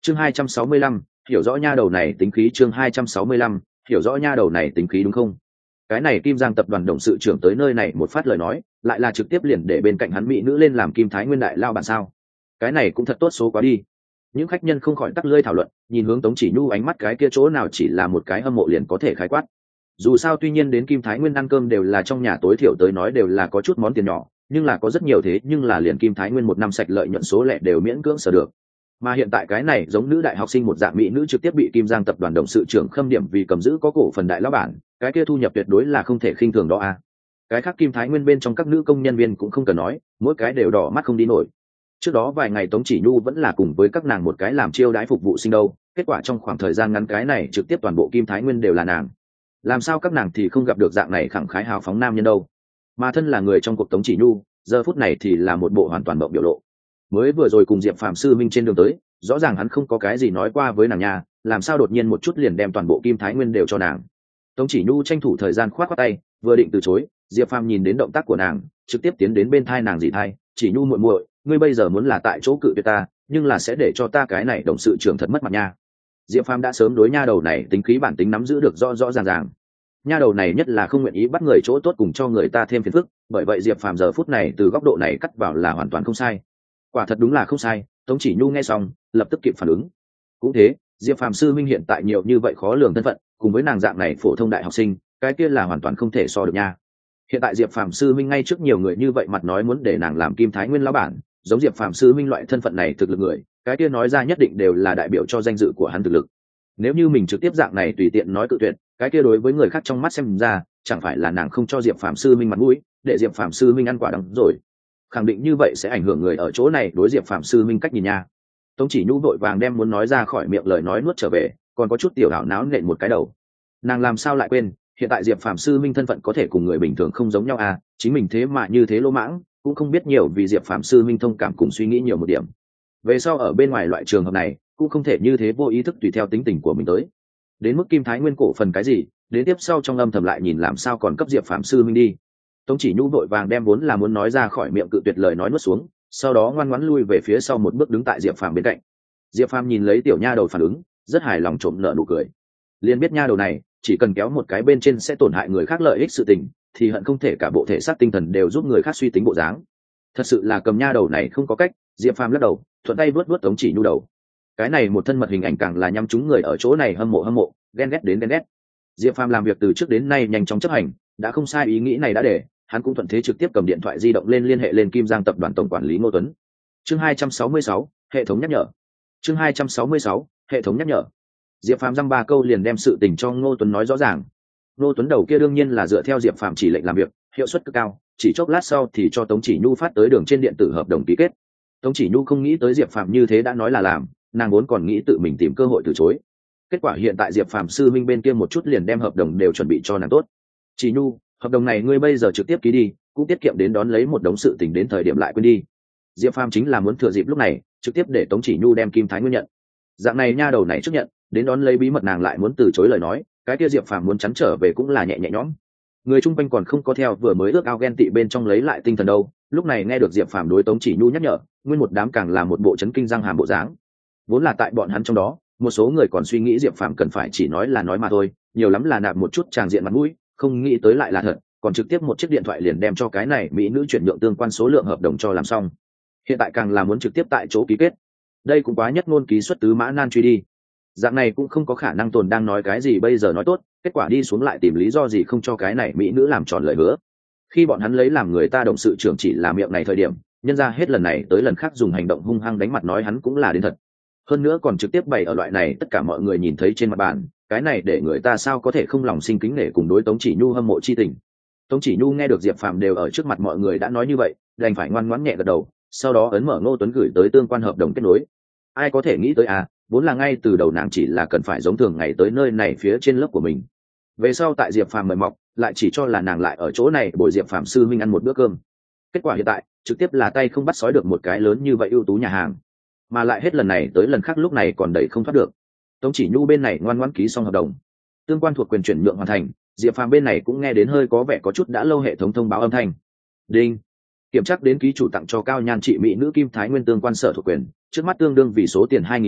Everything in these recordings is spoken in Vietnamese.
Chương 265, hiểu rõ nha đầu này tính khí. Chương 265, hiểu rõ nha đầu này tính khí đúng không? Cái này Kim Giang tập đoàn董sự trưởng tới nơi này một phát lời nói, lại là trực tiếp liền để bên cạnh hắn mỹ nữ lên làm Kim Thái Nguyên đại lao bản sao? Cái này cũng thật tốt số quá đi. Những khách nhân không khỏi tắc lưỡi thảo luận, nhìn hướng Tống Chỉ Nhu ánh mắt cái kia chỗ nào chỉ là một cái hâm mộ liền có thể khái quát. Dù sao tuy nhiên đến Kim Thái Nguyên ăn cơm đều là trong nhà tối thiểu tới nói đều là có chút món tiền nhỏ, nhưng là có rất nhiều thế nhưng là liền Kim Thái Nguyên một năm sạch lợi nhuận số lẻ đều miễn cưỡng sở được. Mà hiện tại cái này giống nữ đại học sinh một dạng mỹ nữ trực tiếp bị Kim Giang tập đoàn董sự trưởng khâm điểm vì cầm giữ có cổ phần đại lão bản, cái kia thu nhập tuyệt đối là không thể khinh thường đó a. Cái khác Kim Thái Nguyên bên trong các nữ công nhân viên cũng không cần nói, mỗi cái đều đỏ mắt không đi nổi. Trước đó vài ngày Tống Chỉ Nhu vẫn là cùng với các nàng một cái làm chiêu đãi phục vụ sinh đâu, kết quả trong khoảng thời gian ngắn cái này trực tiếp toàn bộ Kim Thái Nguyên đều là nàng. Làm sao các nàng thì không gặp được dạng này khẳng khái hào phóng nam nhân đâu? Mà thân là người trong cuộc Tống Chỉ Nhu, giờ phút này thì là một bộ hoàn toàn mộng biểu lộ. Mới vừa rồi cùng Diệp Phạm sư minh trên đường tới, rõ ràng hắn không có cái gì nói qua với nàng nha, làm sao đột nhiên một chút liền đem toàn bộ Kim Thái Nguyên đều cho nàng. Tống Chỉ Nhu tranh thủ thời gian khoát khoát tay, vừa định từ chối, Diệp Phàm nhìn đến động tác của nàng, trực tiếp tiến đến bên thai nàng dì thai, Chỉ Nhu muội muội, ngươi bây giờ muốn là tại chỗ cự tuyệt ta, nhưng là sẽ để cho ta cái này đồng sự trưởng thật mất mặt nha. Diệp Phàm đã sớm đối nha đầu này tính khí bản tính nắm giữ được rõ rõ ràng ràng. Nha đầu này nhất là không nguyện ý bắt người chỗ tốt cùng cho người ta thêm phiền phức, bởi vậy Diệp Phàm giờ phút này từ góc độ này cắt vào là hoàn toàn không sai. Quả thật đúng là không sai. Tống Chỉ Nhu nghe xong, lập tức kịp phản ứng. Cũng thế, Diệp Phàm sư minh hiện tại nhiều như vậy khó lường thân phận, cùng với nàng dạng này phổ thông đại học sinh, cái kia là hoàn toàn không thể so được nha. Hiện tại Diệp Phàm sư minh ngay trước nhiều người như vậy mặt nói muốn để nàng làm Kim Thái Nguyên lão bản, giống Diệp Phàm sư minh loại thân phận này thực lực người, cái kia nói ra nhất định đều là đại biểu cho danh dự của hắn thực lực. Nếu như mình trực tiếp dạng này tùy tiện nói cự tuyệt, cái kia đối với người khác trong mắt xem ra, chẳng phải là nàng không cho Diệp Phàm sư minh mặt mũi, để Diệp Phàm sư minh ăn quả đắng rồi. Khẳng định như vậy sẽ ảnh hưởng người ở chỗ này đối Diệp Phạm sư minh cách nhìn nha. Tống Chỉ Nhu vội vàng đem muốn nói ra khỏi miệng lời nói nuốt trở về, còn có chút tiểu hảo náo nện một cái đầu. Nàng làm sao lại quên, hiện tại Diệp Phạm sư minh thân phận có thể cùng người bình thường không giống nhau à, chính mình thế mà như thế lỗ mãng, cũng không biết nhiều vì Diệp Phạm sư minh thông cảm cùng suy nghĩ nhiều một điểm. Về sau ở bên ngoài loại trường hợp này, cũng không thể như thế vô ý thức tùy theo tính tình của mình tới. Đến mức Kim Thái Nguyên cổ phần cái gì, đến tiếp sau trong âm thầm lại nhìn làm sao còn cấp Diệp Phạm sư minh đi. Tống Chỉ Nhu vội vàng đem vốn là muốn nói ra khỏi miệng cự tuyệt lời nói nuốt xuống, sau đó ngoan ngoãn lui về phía sau một bước đứng tại Diệp Phàm bên cạnh. Diệp Phàm nhìn lấy tiểu nha đầu phản ứng, rất hài lòng trộm nở nụ cười. Liền biết nha đầu này, chỉ cần kéo một cái bên trên sẽ tổn hại người khác lợi ích sự tình, thì hận không thể cả bộ thể xác tinh thần đều giúp người khác suy tính bộ dáng. Thật sự là cầm nha đầu này không có cách, Diệp Phàm lắc đầu, thuận tay vuốt vuốt Tống Chỉ Nhu đầu. Cái này một thân mật hình ảnh càng là nhắm trúng người ở chỗ này hâm mộ, ghen ghét đến ghen ghét. Diệp Phàm làm việc từ trước đến nay nhanh chóng chấp hành, đã không sai ý nghĩ này đã để hắn cũng thuận thế trực tiếp cầm điện thoại di động lên liên hệ lên Kim Giang tập đoàn tổng quản lý Ngô Tuấn. Chương 266, hệ thống nhắc nhở. Chương 266, hệ thống nhắc nhở. Diệp Phàm dăm ba câu liền đem sự tình cho Ngô Tuấn nói rõ ràng. Ngô Tuấn đầu kia đương nhiên là dựa theo Diệp Phàm chỉ lệnh làm việc, hiệu suất cực cao, chỉ chốc lát sau thì cho Tống Chỉ Nhu phát tới đường trên điện tử hợp đồng ký kết. Tống Chỉ Nhu không nghĩ tới Diệp Phàm như thế đã nói là làm, nàng vốn còn nghĩ tự mình tìm cơ hội từ chối. Kết quả hiện tại Diệp Phàm sư minh bên kia một chút liền đem hợp đồng đều chuẩn bị cho nàng tốt. Chỉ Nhu, hợp đồng này ngươi bây giờ trực tiếp ký đi, cũng tiết kiệm đến đón lấy một đống sự tình đến thời điểm lại quên đi. Diệp Phàm chính là muốn thừa dịp lúc này trực tiếp để Tống Chỉ Nhu đem Kim Thái Nguyên nhận. Dạng này nha đầu này trước nhận, đến đón lấy bí mật nàng lại muốn từ chối lời nói, cái kia Diệp Phàm muốn chắn trở về cũng là nhẹ nhẹ nhõm. Người chung quanh còn không có theo vừa mới ước ao ghen tị bên trong lấy lại tinh thần đâu, lúc này nghe được Diệp Phàm đối Tống Chỉ Nhu nhắc nhở, nguyên một đám càng là một bộ chấn kinh răng hàm bộ dáng. Vốn là tại bọn hắn trong đó, một số người còn suy nghĩ Diệp Phàm cần phải chỉ nói là nói mà thôi, nhiều lắm là nạp một chút tràng diện mặt mũi, không nghĩ tới lại là thật, còn trực tiếp một chiếc điện thoại liền đem cho cái này mỹ nữ chuyển nhượng tương quan số lượng hợp đồng cho làm xong. Hiện tại càng là muốn trực tiếp tại chỗ ký kết, đây cũng quá nhất ngôn ký xuất tứ mã nan truy đi. Dạng này cũng không có khả năng tồn đang nói cái gì bây giờ nói tốt, kết quả đi xuống lại tìm lý do gì không cho cái này mỹ nữ làm tròn lời hứa. Khi bọn hắn lấy làm người ta đồng sự trưởng chỉ là miệng này thời điểm, nhân ra hết lần này tới lần khác dùng hành động hung hăng đánh mặt nói hắn cũng là đến thật. Hơn nữa còn trực tiếp bày ở loại này tất cả mọi người nhìn thấy trên mặt bàn, cái này để người ta sao có thể không lòng sinh kính nể cùng đối Tống Chỉ Nhu hâm mộ chi tình. Tống Chỉ Nhu nghe được Diệp Phàm đều ở trước mặt mọi người đã nói như vậy, đành phải ngoan ngoãn nhẹ gật đầu, sau đó ấn mở Ngô Tuấn gửi tới tương quan hợp đồng kết nối. Ai có thể nghĩ tới à, vốn là ngay từ đầu nàng chỉ là cần phải giống thường ngày tới nơi này phía trên lớp của mình. Về sau tại Diệp Phàm mời mọc, lại chỉ cho là nàng lại ở chỗ này bồi Diệp Phàm sư minh ăn một bữa cơm. Kết quả hiện tại, trực tiếp là tay không bắt sói được một cái lớn như vậy ưu tú nhà hàng. Mà lại hết lần này tới lần khác lúc này còn đẩy không thoát được. Tống Chỉ Nhu bên này ngoan ngoãn ký xong hợp đồng, tương quan thuộc quyền chuyển nhượng hoàn thành, Diệp Phàm bên này cũng nghe đến hơi có vẻ có chút đã lâu hệ thống thông báo âm thanh. Đinh. Kiểm tra đến ký chủ tặng cho cao nhan trị mỹ nữ Kim Thái Nguyên tương quan sở thuộc quyền, trước mắt tương đương vì số tiền 2.000 vạn,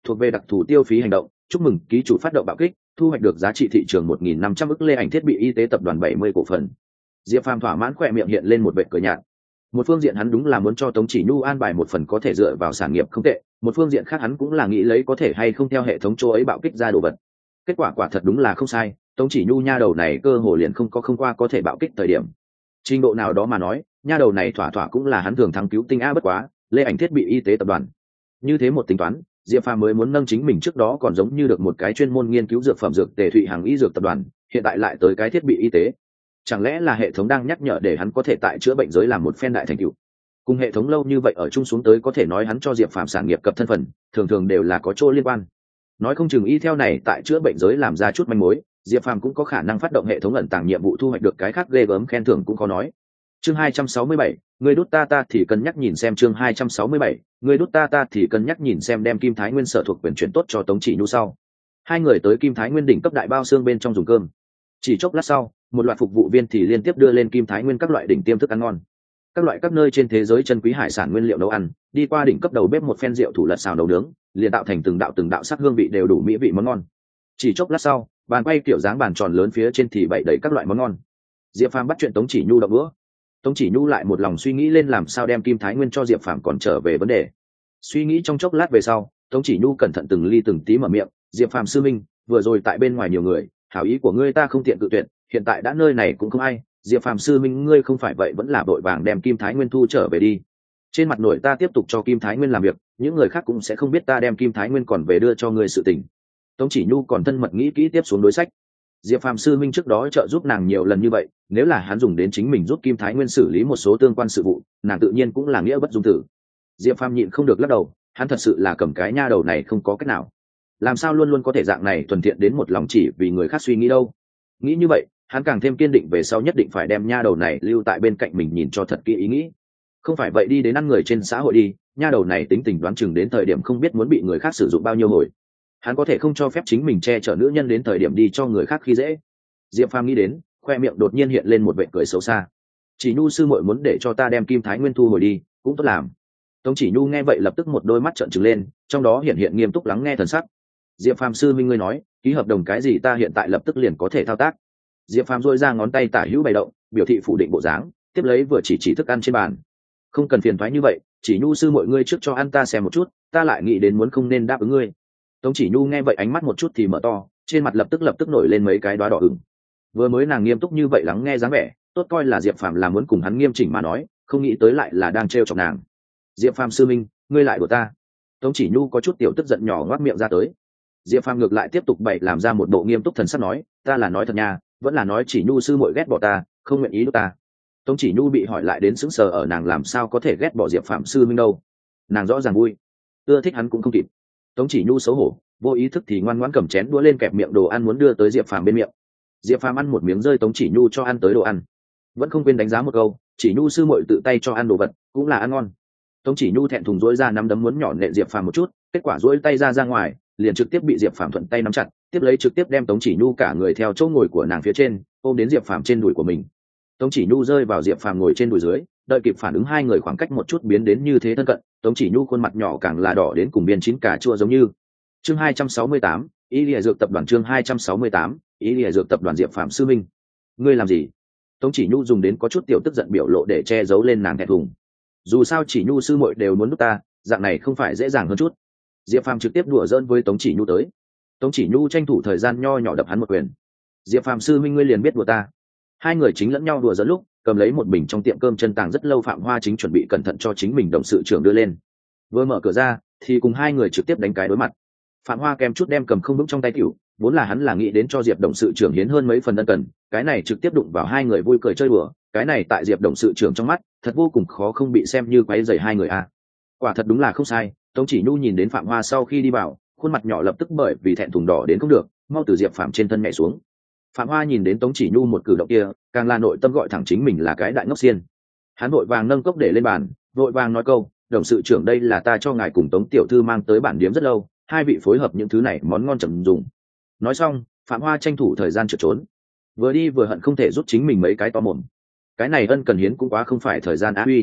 thuộc về đặc thù tiêu phí hành động, chúc mừng ký chủ phát động bạo kích, thu hoạch được giá trị thị trường 1.500 ức lê ảnh thiết bị y tế tập đoàn 70 cổ phần. Diệp Phàm thỏa mãn khỏe miệng hiện lên một vệt cười nhạt. Một phương diện hắn đúng là muốn cho Tống Chỉ Nhu an bài một phần có thể dựa vào sản nghiệp không tệ, một phương diện khác hắn cũng là nghĩ lấy có thể hay không theo hệ thống chỗ ấy bạo kích ra đồ vật. Kết quả quả thật đúng là không sai, Tống Chỉ Nhu nha đầu này cơ hồ liền không qua có thể bạo kích thời điểm. Trình độ nào đó mà nói, nha đầu này thỏa thỏa cũng là hắn thường thắng cứu tinh a, bất quá, lê ảnh thiết bị y tế tập đoàn. Như thế một tính toán, Diệp Phàm mới muốn nâng chính mình trước đó còn giống như được một cái chuyên môn nghiên cứu dược phẩm dược tề Thụy Hằng y dược tập đoàn, hiện tại lại tới cái thiết bị y tế. Chẳng lẽ là hệ thống đang nhắc nhở để hắn có thể tại chữa bệnh giới làm một phen đại thành tựu? Cùng hệ thống lâu như vậy ở chung xuống tới, có thể nói hắn cho Diệp Phàm sản nghiệp cập thân phận, thường thường đều là có chỗ liên quan. Nói không chừng y theo này tại chữa bệnh giới làm ra chút manh mối, Diệp Phàm cũng có khả năng phát động hệ thống ẩn tàng nhiệm vụ thu hoạch được cái khác ghê gớm khen thưởng cũng khó nói. Chương 267, người đút ta thì cân nhắc nhìn xem. Chương 267, người đút ta thì cân nhắc nhìn xem. Đem Kim Thái Nguyên sở thuộc quyền chuyển tốt cho Tống Chỉ Nhu sau, hai người tới Kim Thái Nguyên đỉnh cấp đại bao xương bên trong dùng cơm. Chỉ chốc lát sau, một loạt phục vụ viên thì liên tiếp đưa lên Kim Thái Nguyên các loại đỉnh tiêm thức ăn ngon, các loại các nơi trên thế giới chân quý hải sản nguyên liệu nấu ăn, đi qua đỉnh cấp đầu bếp một phen rượu thủ lật xào nấu nướng, liền tạo thành từng đạo sắc hương vị đều đủ mỹ vị món ngon. Chỉ chốc lát sau, bàn quay kiểu dáng bàn tròn lớn phía trên thì bày đầy các loại món ngon. Diệp Phàm bắt chuyện Tống Chỉ Nhu đậu bữa. Tống Chỉ Nhu lại một lòng suy nghĩ lên làm sao đem Kim Thái Nguyên cho Diệp Phàm còn trở về vấn đề. Suy nghĩ trong chốc lát về sau, Tống Chỉ Nhu cẩn thận từng ly từng tí mở miệng, "Diệp Phàm sư minh, vừa rồi tại bên ngoài nhiều người, hảo ý của ngươi ta không tiện cự tuyệt, hiện tại đã nơi này cũng không ai, Diệp Phàm sư minh ngươi không phải vậy vẫn là vội vàng đem Kim Thái Nguyên thu trở về đi. Trên mặt nổi ta tiếp tục cho Kim Thái Nguyên làm việc, những người khác cũng sẽ không biết ta đem Kim Thái Nguyên còn về đưa cho ngươi sự tình." Tống Chỉ Nhu còn thân mật nghĩ kỹ tiếp xuống đối sách. Diệp Phàm sư minh trước đó trợ giúp nàng nhiều lần như vậy, nếu là hắn dùng đến chính mình giúp Kim Thái Nguyên xử lý một số tương quan sự vụ, nàng tự nhiên cũng là nghĩa bất dung tử. Diệp Phàm nhịn không được lắc đầu, hắn thật sự là cầm cái nha đầu này không có cách nào. Làm sao luôn luôn có thể dạng này thuần thiện đến một lòng chỉ vì người khác suy nghĩ đâu. Nghĩ như vậy, hắn càng thêm kiên định về sau nhất định phải đem nha đầu này lưu tại bên cạnh mình nhìn cho thật kỹ ý nghĩ. Không phải vậy đi đến ăn người trên xã hội đi, nha đầu này tính tình đoán chừng đến thời điểm không biết muốn bị người khác sử dụng bao nhiêu hồi. Hắn có thể không cho phép chính mình che chở nữ nhân đến thời điểm đi cho người khác khi dễ. Diệp Phàm nghĩ đến, khoe miệng đột nhiên hiện lên một vệt cười xấu xa. Chỉ Nhu sư muội muốn để cho ta đem Kim Thái Nguyên thu hồi đi, cũng tốt làm. Tống Chỉ Nhu nghe vậy lập tức một đôi mắt trợn trừng lên, trong đó hiện nghiêm túc lắng nghe thần sắc. Diệp Phàm sư minh ngươi nói, ký hợp đồng cái gì ta hiện tại lập tức liền có thể thao tác. Diệp Phàm duỗi ra ngón tay tả hữu bày động, biểu thị phủ định bộ dáng, tiếp lấy vừa chỉ thức ăn trên bàn. Không cần phiền toái như vậy, Chỉ Nhu sư muội ngươi trước cho ăn ta xem một chút, ta lại nghĩ đến muốn không nên đáp ứng ngươi. Tống Chỉ Nhu nghe vậy ánh mắt một chút thì mở to, trên mặt lập tức nổi lên mấy cái đóa đỏ ửng. Vừa mới nàng nghiêm túc như vậy lắng nghe dáng vẻ, tốt coi là Diệp Phàm là muốn cùng hắn nghiêm chỉnh mà nói, không nghĩ tới lại là đang trêu chọc nàng. Diệp Phàm sư minh, ngươi lại của ta. Tống Chỉ Nhu có chút tiểu tức giận nhỏ ngoác miệng ra tới. Diệp Phàm ngược lại tiếp tục bày làm ra một bộ nghiêm túc thần sắc nói, ta là nói thật nha, vẫn là nói Chỉ Nhu sư muội ghét bỏ ta, không nguyện ý giúp ta. Tống Chỉ Nhu bị hỏi lại đến sững sờ ở nàng làm sao có thể ghét bỏ Diệp Phàm sư minh đâu. Nàng rõ ràng vui, ưa thích hắn cũng không kịp. Tống Chỉ Nhu xấu hổ, vô ý thức thì ngoan ngoãn cầm chén đũa lên kẹp miệng đồ ăn muốn đưa tới Diệp Phàm bên miệng. Diệp Phàm ăn một miếng rơi Tống Chỉ Nhu cho ăn tới đồ ăn, vẫn không quên đánh giá một câu, Chỉ Nhu sư muội tự tay cho ăn đồ vật, cũng là ăn ngon. Tống Chỉ Nhu thẹn thùng rỗi ra nắm đấm muốn nhỏ nện Diệp Phàm một chút, kết quả rỗi tay ra ngoài, liền trực tiếp bị Diệp Phàm thuận tay nắm chặt, tiếp lấy trực tiếp đem Tống Chỉ Nhu cả người theo chỗ ngồi của nàng phía trên ôm đến Diệp Phàm trên đùi của mình. Tống Chỉ Nhu rơi vào Diệp Phàm ngồi trên đùi dưới, đợi kịp phản ứng hai người khoảng cách một chút biến đến như thế thân cận, Tống Chỉ Nhu khuôn mặt nhỏ càng là đỏ đến cùng biên chín cà chua giống như. Chương 268, Ý Lìa Dược tập đoàn. Chương 268, Ý Lìa Dược tập đoàn. Diệp Phàm sư minh, ngươi làm gì? Tống Chỉ Nhu dùng đến có chút tiểu tức giận biểu lộ để che giấu lên nàng thẹn thùng. Dù sao Chỉ Nhu sư muội đều muốn giúp ta, dạng này không phải dễ dàng hơn chút. Diệp Phàm trực tiếp đùa giỡn với Tống Chỉ Nhu tới. Tống Chỉ Nhu tranh thủ thời gian nho nhỏ đập hắn một quyền. Diệp Phàm sư minh ngươi liền biết đùa ta. Hai người chính lẫn nhau đùa giỡn lúc, cầm lấy một bình trong tiệm cơm chân tàng rất lâu Phạm Hoa chính chuẩn bị cẩn thận cho chính mình đồng sự trưởng đưa lên. Vừa mở cửa ra, thì cùng hai người trực tiếp đánh cái đối mặt. Phạm Hoa kèm chút đem cầm không vững trong tay tiểu, vốn là hắn là nghĩ đến cho Diệp đồng sự trưởng hiến hơn mấy phần ân cần, cái này trực tiếp đụng vào hai người vui cười chơi đùa, cái này tại Diệp đồng sự trưởng trong mắt, thật vô cùng khó không bị xem như quấy rầy hai người a. Quả thật đúng là không sai, Tống Chỉ Nhu nhìn đến Phạm Hoa sau khi đi vào, khuôn mặt nhỏ lập tức bởi vì thẹn thùng đỏ đến không được, mau từ Diệp Phạm trên thân nhảy xuống. Phạm Hoa nhìn đến Tống Chỉ Nhu một cử động kia, càng là nội tâm gọi thẳng chính mình là cái đại ngốc xiên. Hắn vội vàng nâng cốc để lên bàn, vội vàng nói câu, đồng sự trưởng đây là ta cho ngài cùng Tống tiểu thư mang tới bản điếm rất lâu, hai vị phối hợp những thứ này món ngon chậm dùng. Nói xong, Phạm Hoa tranh thủ thời gian trượt trốn, vừa đi vừa hận không thể rút chính mình mấy cái to mồm. Cái này ân cần hiến cũng quá không phải thời gian á huy.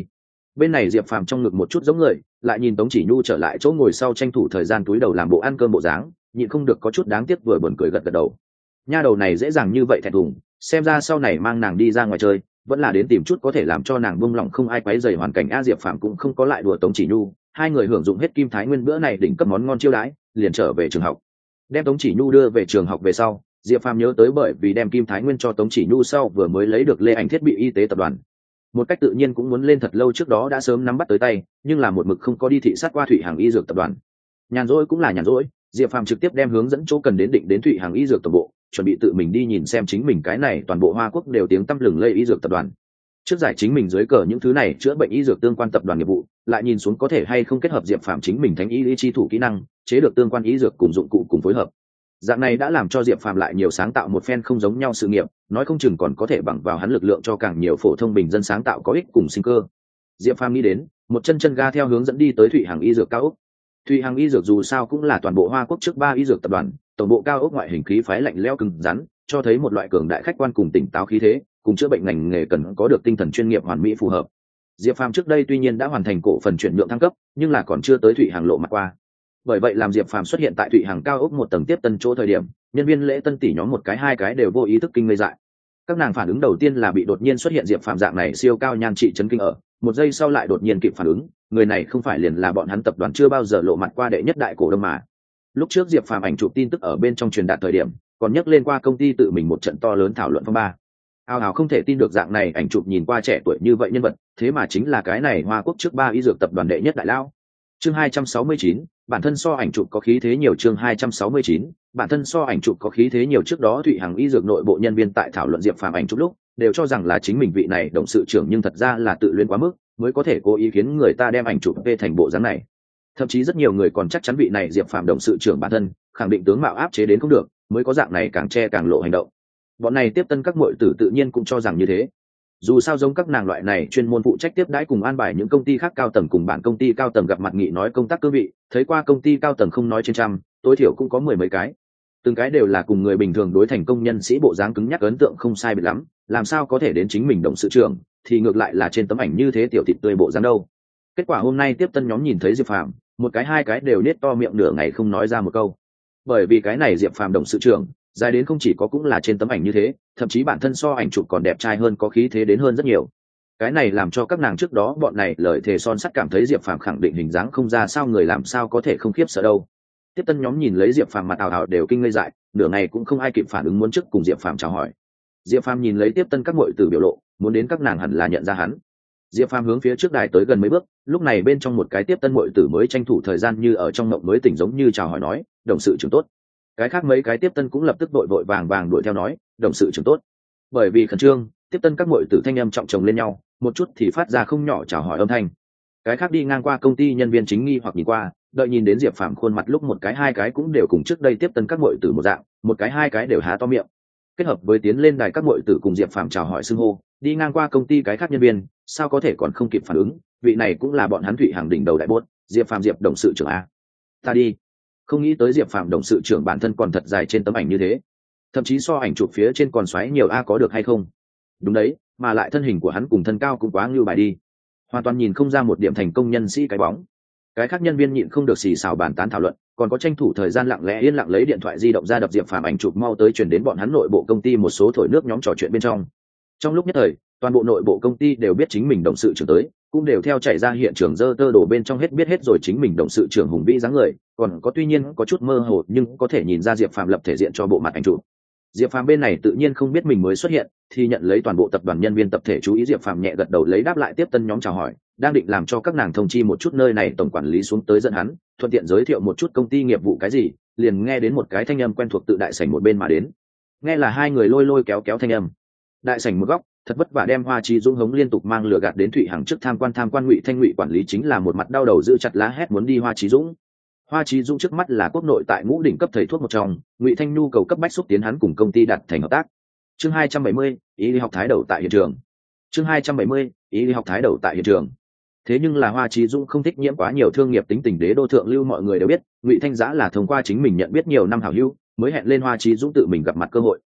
Bên này Diệp Phàm trong ngực một chút giống người, lại nhìn Tống Chỉ Nhu trở lại chỗ ngồi sau tranh thủ thời gian túi đầu làm bộ ăn cơm bộ dáng, nhịn không được có chút đáng tiếc vừa buồn cười gật gật đầu. Nha đầu này dễ dàng như vậy thẹn thùng, xem ra sau này mang nàng đi ra ngoài chơi vẫn là đến tìm chút có thể làm cho nàng buông lỏng không ai quấy rầy hoàn cảnh. A Diệp Phàm cũng không có lại đùa Tống Chỉ Nhu, hai người hưởng dụng hết Kim Thái Nguyên bữa này đỉnh cấp món ngon chiêu đãi, liền trở về trường học. Đem Tống Chỉ Nhu đưa về trường học về sau, Diệp Phàm nhớ tới bởi vì đem Kim Thái Nguyên cho Tống Chỉ Nhu sau vừa mới lấy được Lê Ảnh thiết bị y tế tập đoàn, một cách tự nhiên cũng muốn lên thật lâu trước đó đã sớm nắm bắt tới tay, nhưng là một mực không có đi thị sát qua Thụy Hằng y dược tập đoàn. Nhàn rỗi cũng là nhàn rỗi, Diệp Phàm trực tiếp đem hướng dẫn chỗ cần đến định đến Thụy Hằng y dược tổng bộ, chuẩn bị tự mình đi nhìn xem chính mình cái này toàn bộ Hoa Quốc đều tiếng tăm lừng lây y dược tập đoàn. Trước giải chính mình dưới cờ những thứ này chữa bệnh y dược tương quan tập đoàn nghiệp vụ, lại nhìn xuống có thể hay không kết hợp Diệp Phàm chính mình thánh y lý chi thủ kỹ năng, chế được tương quan y dược cùng dụng cụ cùng phối hợp. Dạng này đã làm cho Diệp Phàm lại nhiều sáng tạo một phen không giống nhau sự nghiệp, nói không chừng còn có thể bằng vào hắn lực lượng cho càng nhiều phổ thông bình dân sáng tạo có ích cùng sinh cơ. Diệp Phàm nghĩ đến, một chân chân ga theo hướng dẫn đi tới Thụy Hằng y dược cao ốc. Thụy Hằng y dược dù sao cũng là toàn bộ Hoa Quốc trước 3 y dược tập đoàn, tổng bộ cao ốc ngoại hình khí phái lạnh lẽo cứng rắn, cho thấy một loại cường đại khách quan cùng tỉnh táo khí thế, cùng chữa bệnh ngành nghề cần có được tinh thần chuyên nghiệp hoàn mỹ phù hợp. Diệp Phàm trước đây tuy nhiên đã hoàn thành cổ phần chuyển nhượng thăng cấp, nhưng là còn chưa tới Thụy Hằng lộ mặt qua. Bởi vậy làm Diệp Phàm xuất hiện tại Thụy Hằng cao ốc một tầng tiếp tân chỗ thời điểm, nhân viên lễ tân tỷ nhóm một cái hai cái đều vô ý thức kinh ngây dại. Các nàng phản ứng đầu tiên là bị đột nhiên xuất hiện Diệp Phàm dạng này siêu cao nhan trị chấn kinh ở, một giây sau lại đột nhiên kịp phản ứng, người này không phải liền là bọn hắn tập đoàn chưa bao giờ lộ mặt qua đệ nhất đại cổ đông mà. Lúc trước Diệp Phàm ảnh chụp tin tức ở bên trong truyền đạt thời điểm, còn nhắc lên qua công ty tự mình một trận to lớn thảo luận phong ba. Ào không thể tin được dạng này ảnh chụp nhìn qua trẻ tuổi như vậy nhân vật, thế mà chính là cái này Hoa Quốc trước 3 y dược tập đoàn đệ nhất đại lao. Chương 269, bản thân so ảnh chụp có khí thế nhiều. Chương 269, bản thân so ảnh chụp có khí thế nhiều. Trước đó Thụy Hằng y dược nội bộ nhân viên tại thảo luận Diệp Phàm ảnh chụp lúc, đều cho rằng là chính mình vị này董sự trưởng, nhưng thật ra là tự luyến quá mức, mới có thể cố ý khiến người ta đem ảnh chụp về thành bộ dáng này. Thậm chí rất nhiều người còn chắc chắn vị này Diệp Phàm董sự trưởng bản thân khẳng định tướng mạo áp chế đến không được, mới có dạng này càng che càng lộ hành động. Bọn này tiếp tân các muội tử tự nhiên cũng cho rằng như thế. Dù sao giống các nàng loại này chuyên môn phụ trách tiếp đãi cùng an bài những công ty khác cao tầng cùng bản công ty cao tầng gặp mặt nghị nói công tác cương vị, thấy qua công ty cao tầng không nói trên trăm, tối thiểu cũng có 10 mấy cái. Từng cái đều là cùng người bình thường đối thành công nhân sĩ bộ dáng cứng nhắc ấn tượng không sai biệt lắm, làm sao có thể đến chính mình董sự trưởng, thì ngược lại là trên tấm ảnh như thế tiểu thịt tươi bộ dáng đâu. Kết quả hôm nay tiếp tân nhóm nhìn thấy Diệp Phàm, một cái hai cái đều nết to miệng nửa ngày không nói ra một câu. Bởi vì cái này Diệp Phàm董sự trưởng, dài đến không chỉ có cũng là trên tấm ảnh như thế, thậm chí bản thân so ảnh chụp còn đẹp trai hơn, có khí thế đến hơn rất nhiều. Cái này làm cho các nàng trước đó bọn này lời thề son sắt cảm thấy Diệp Phàm khẳng định hình dáng không ra sao, người làm sao có thể không khiếp sợ đâu. Tiếp tân nhóm nhìn lấy Diệp Phàm mặt ào ào đều kinh ngây dại, nửa ngày cũng không ai kịp phản ứng muốn trước cùng Diệp Phàm chào hỏi. Diệp Phàm nhìn lấy tiếp tân các muội tử biểu lộ, muốn đến các nàng hẳn là nhận ra hắn. Diệp Phàm hướng phía trước đài tới gần mấy bước, lúc này bên trong một cái tiếp tân muội tử mới tranh thủ thời gian như ở trong mộng mới tỉnh giống như chào hỏi nói, đồng sự trưởng tốt. Cái khác mấy cái tiếp tân cũng lập tức vội vội vàng vàng đuổi theo nói, đồng sự trưởng tốt. Bởi vì khẩn trương, tiếp tân các muội tử thanh âm trọng chồng lên nhau, một chút thì phát ra không nhỏ chào hỏi âm thanh. Cái khác đi ngang qua công ty nhân viên chính nghi hoặc nhìn qua, đợi nhìn đến Diệp Phàm khuôn mặt lúc một cái hai cái cũng đều cùng trước đây tiếp tân các muội tử một dạng, một cái hai cái đều há to miệng. Kết hợp với tiến lên đài các muội tử cùng Diệp Phàm chào hỏi xưng hô, đi ngang qua công ty cái khác nhân viên, sao có thể còn không kịp phản ứng, vị này cũng là bọn hắn Thụy Hằng đỉnh đầu đại bốt, Diệp Phàm Diệp董sự trưởng a. Ta đi. Không nghĩ tới Diệp Phàm董sự trưởng bản thân còn thật dài trên tấm ảnh như thế, thậm chí so ảnh chụp phía trên còn xoáy nhiều a, có được hay không? Đúng đấy, mà lại thân hình của hắn cùng thân cao cũng quá ngưu bài đi, hoàn toàn nhìn không ra một điểm thành công nhân sĩ cái bóng. Cái khác nhân viên nhịn không được xì xào bàn tán thảo luận, còn có tranh thủ thời gian lặng lẽ yên lặng lấy điện thoại di động ra đập Diệp Phàm ảnh chụp mau tới truyền đến bọn hắn nội bộ công ty một số thổi nước nhóm trò chuyện bên trong. Trong lúc nhất thời, toàn bộ nội bộ công ty đều biết chính mình董sự trưởng tới, cũng đều theo chạy ra hiện trường dơ tơ đổ bên trong hết biết hết rồi chính mình董sự trưởng hùng vĩ dáng người, còn có tuy nhiên có chút mơ hồ nhưng có thể nhìn ra Diệp Phàm lập thể diện cho bộ mặt ảnh chụp. Diệp Phàm bên này tự nhiên không biết mình mới xuất hiện, thì nhận lấy toàn bộ tập đoàn nhân viên tập thể chú ý. Diệp Phàm nhẹ gật đầu lấy đáp lại tiếp tân nhóm chào hỏi, đang định làm cho các nàng thông chi một chút nơi này tổng quản lý xuống tới dẫn hắn, thuận tiện giới thiệu một chút công ty nghiệp vụ cái gì, liền nghe đến một cái thanh âm quen thuộc tự đại sảnh một bên mà đến. Nghe là hai người lôi lôi kéo kéo thanh âm. Đại sảnh một góc, thật vất vả đem Hoa Chí Dũng hống liên tục mang lừa gạt đến Thụy Hằng trước tham quan Ngụy Thanh Ngụy quản lý chính là một mặt đau đầu giữ chặt lá hét muốn đi Hoa Chí Dũng. Hoa Chí Dũng trước mắt là quốc nội tại ngũ đỉnh cấp thầy thuốc một trong, Ngụy Thanh nhu cầu cấp bách xúc tiến hắn cùng công ty đặt thành hợp tác. Chương 270, ý lý học thái đầu tại hiện trường. Chương 270, ý lý học thái đầu tại hiện trường. Thế nhưng là Hoa Chí Dũng không thích nhiễm quá nhiều thương nghiệp tính tình đế đô thượng lưu, mọi người đều biết, Ngụy Thanh Giã là thông qua chính mình nhận biết nhiều năm hảo hữu, mới hẹn lên Hoa Chí Dũng tự mình gặp mặt cơ hội.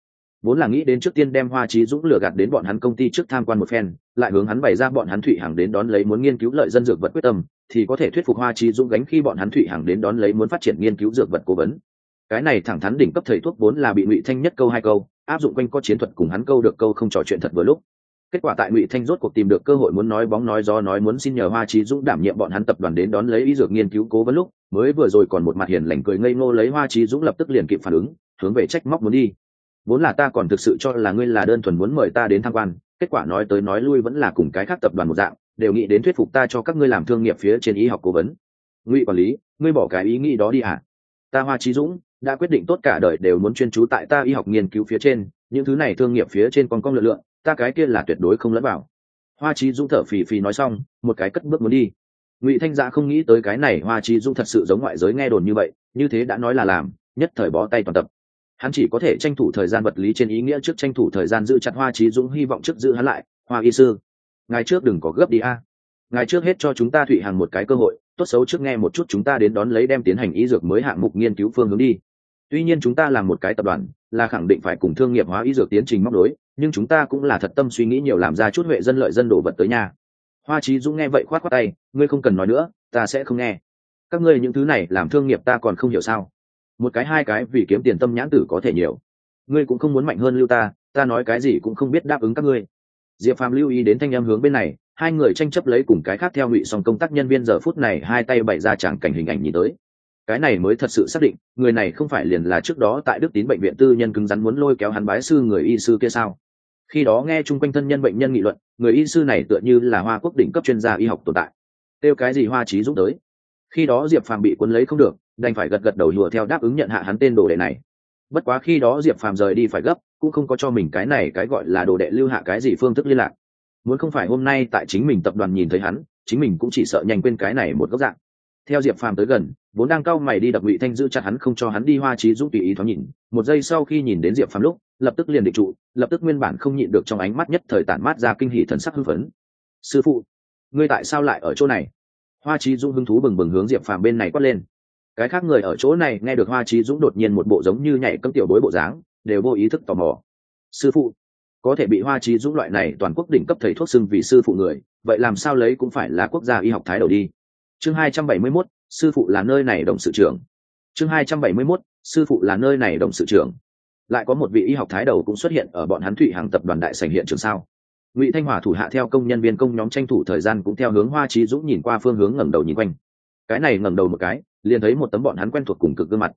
vốn là nghĩ đến trước tiên đem Hoa Chí Dũng lừa gạt đến bọn hắn công ty trước tham quan một phen, lại hướng hắn bày ra bọn hắn Thụy Hằng đến đón lấy muốn nghiên cứu lợi dân dược vật quyết tâm, thì có thể thuyết phục Hoa Chí Dũng gánh khi bọn hắn Thụy Hằng đến đón lấy muốn phát triển nghiên cứu dược vật cố vấn. Cái này thẳng thắn đỉnh cấp thầy thuốc vốn là bị Ngụy Thanh nhất câu hai câu, áp dụng quanh co chiến thuật cùng hắn câu được câu không trò chuyện thật vừa lúc. Kết quả tại Ngụy Thanh rốt cuộc tìm được cơ hội muốn nói bóng nói gió nói muốn xin nhờ Hoa Chí Dũng đảm nhiệm bọn hắn tập đoàn đến đón lấy y dược nghiên cứu cố vấn lúc, mới vừa rồi còn một mặt hiền lành cười ngây ngô lấy Hoa Chí Dũng lập tức liền kịp phản ứng, hướng về trách móc muốn đi. Vốn là ta còn thực sự cho là ngươi là đơn thuần muốn mời ta đến tham quan, kết quả nói tới nói lui vẫn là cùng cái khác tập đoàn một dạng, đều nghĩ đến thuyết phục ta cho các ngươi làm thương nghiệp phía trên y học cố vấn. Ngụy quản lý, ngươi bỏ cái ý nghĩ đó đi à? Ta Hoa Chí Dũng đã quyết định tốt cả đời đều muốn chuyên chú tại ta y học nghiên cứu phía trên, những thứ này thương nghiệp phía trên còn cong lượn lượn, ta cái kia là tuyệt đối không lẫn vào. Hoa Chí Dũng thở phì phì nói xong, một cái cất bước muốn đi. Ngụy Thanh Dạ không nghĩ tới cái này Hoa Chí Dũng thật sự giống ngoại giới nghe đồn như vậy, như thế đã nói là làm, nhất thời bó tay toàn tập. Hắn chỉ có thể tranh thủ thời gian vật lý trên ý nghĩa trước tranh thủ thời gian giữ chặt Hoa Chí Dũng, hy vọng trước giữ hắn lại. Hoa y sư, ngài trước đừng có gấp đi a. Ngài trước hết cho chúng ta Thụy Hằng một cái cơ hội, tốt xấu trước nghe một chút chúng ta đến đón lấy đem tiến hành y dược mới hạng mục nghiên cứu phương hướng đi. Tuy nhiên chúng ta làm một cái tập đoàn, là khẳng định phải cùng thương nghiệp hóa y dược tiến trình móc đối, nhưng chúng ta cũng là thật tâm suy nghĩ nhiều làm ra chút huệ dân lợi dân đổ vật tới nhà. Hoa Chí Dũng nghe vậy khoát khoát tay, ngươi không cần nói nữa, ta sẽ không nghe. Các ngươi những thứ này làm thương nghiệp ta còn không hiểu sao? Một cái hai cái vì kiếm tiền tâm nhãn tử có thể nhiều. Ngươi cũng không muốn mạnh hơn lưu ta nói cái gì cũng không biết đáp ứng các ngươi. Diệp Phàm lưu ý đến thanh em hướng bên này, hai người tranh chấp lấy cùng cái khác theo Ngụy Song công tác nhân viên giờ phút này hai tay bày ra tràng cảnh hình ảnh nhìn tới. Cái này mới thật sự xác định, người này không phải liền là trước đó tại Đức Tín bệnh viện tư nhân cứng rắn muốn lôi kéo hắn bái sư người y sư kia sao? Khi đó nghe chung quanh thân nhân bệnh nhân nghị luận, người y sư này tựa như là Hoa Quốc đỉnh cấp chuyên gia y học tồn tại. Tiêu cái gì Hoa Chí Dũng tới? Khi đó Diệp Phàm bị cuốn lấy không được, đành phải gật gật đầu hùa theo đáp ứng nhận hạ hắn tên đồ đệ này. Bất quá khi đó Diệp Phàm rời đi phải gấp, cũng không có cho mình cái này cái gọi là đồ đệ lưu hạ cái gì phương thức liên lạc. Muốn không phải hôm nay tại chính mình tập đoàn nhìn thấy hắn, chính mình cũng chỉ sợ nhanh quên cái này một góc dạng. Theo Diệp Phàm tới gần, vốn đang cau mày đi đập Ngụy Thanh giữ chặt hắn không cho hắn đi. Hoa Chí Dũng tùy ý thoáng nhìn, một giây sau khi nhìn đến Diệp Phàm lúc, lập tức liền định trụ, lập tức nguyên bản không nhịn được trong ánh mắt nhất thời tản mát ra kinh hỉ thần sắc hưng phấn. Sư phụ, ngươi tại sao lại ở chỗ này? Hoa Chí Dũng hứng thú bừng bừng hướng Diệp Phàm bên này quát lên. Cái khác người ở chỗ này nghe được Hoa Chí Dũng đột nhiên một bộ giống như nhảy cấm tiểu bối bộ dáng, đều vô ý thức tò mò. Sư phụ, có thể bị Hoa Chí Dũng loại này toàn quốc đỉnh cấp thầy thuốc xưng vì sư phụ người, vậy làm sao lấy cũng phải là quốc gia y học thái đầu đi. Chương 271, sư phụ là nơi này đồng sự trưởng. Chương 271, sư phụ là nơi này đồng sự trưởng. Lại có một vị y học thái đầu cũng xuất hiện ở bọn hắn Thụy Hằng tập đoàn đại sảnh hiện trường sao? Ngụy Thanh Hòa thủ hạ theo công nhân viên công nhóm tranh thủ thời gian cũng theo hướng Hoa Chí Dũng nhìn qua phương hướng ngẩng đầu nhìn quanh. Cái này ngẩng đầu một cái, liền thấy một tấm bọn hắn quen thuộc cùng cực gương mặt.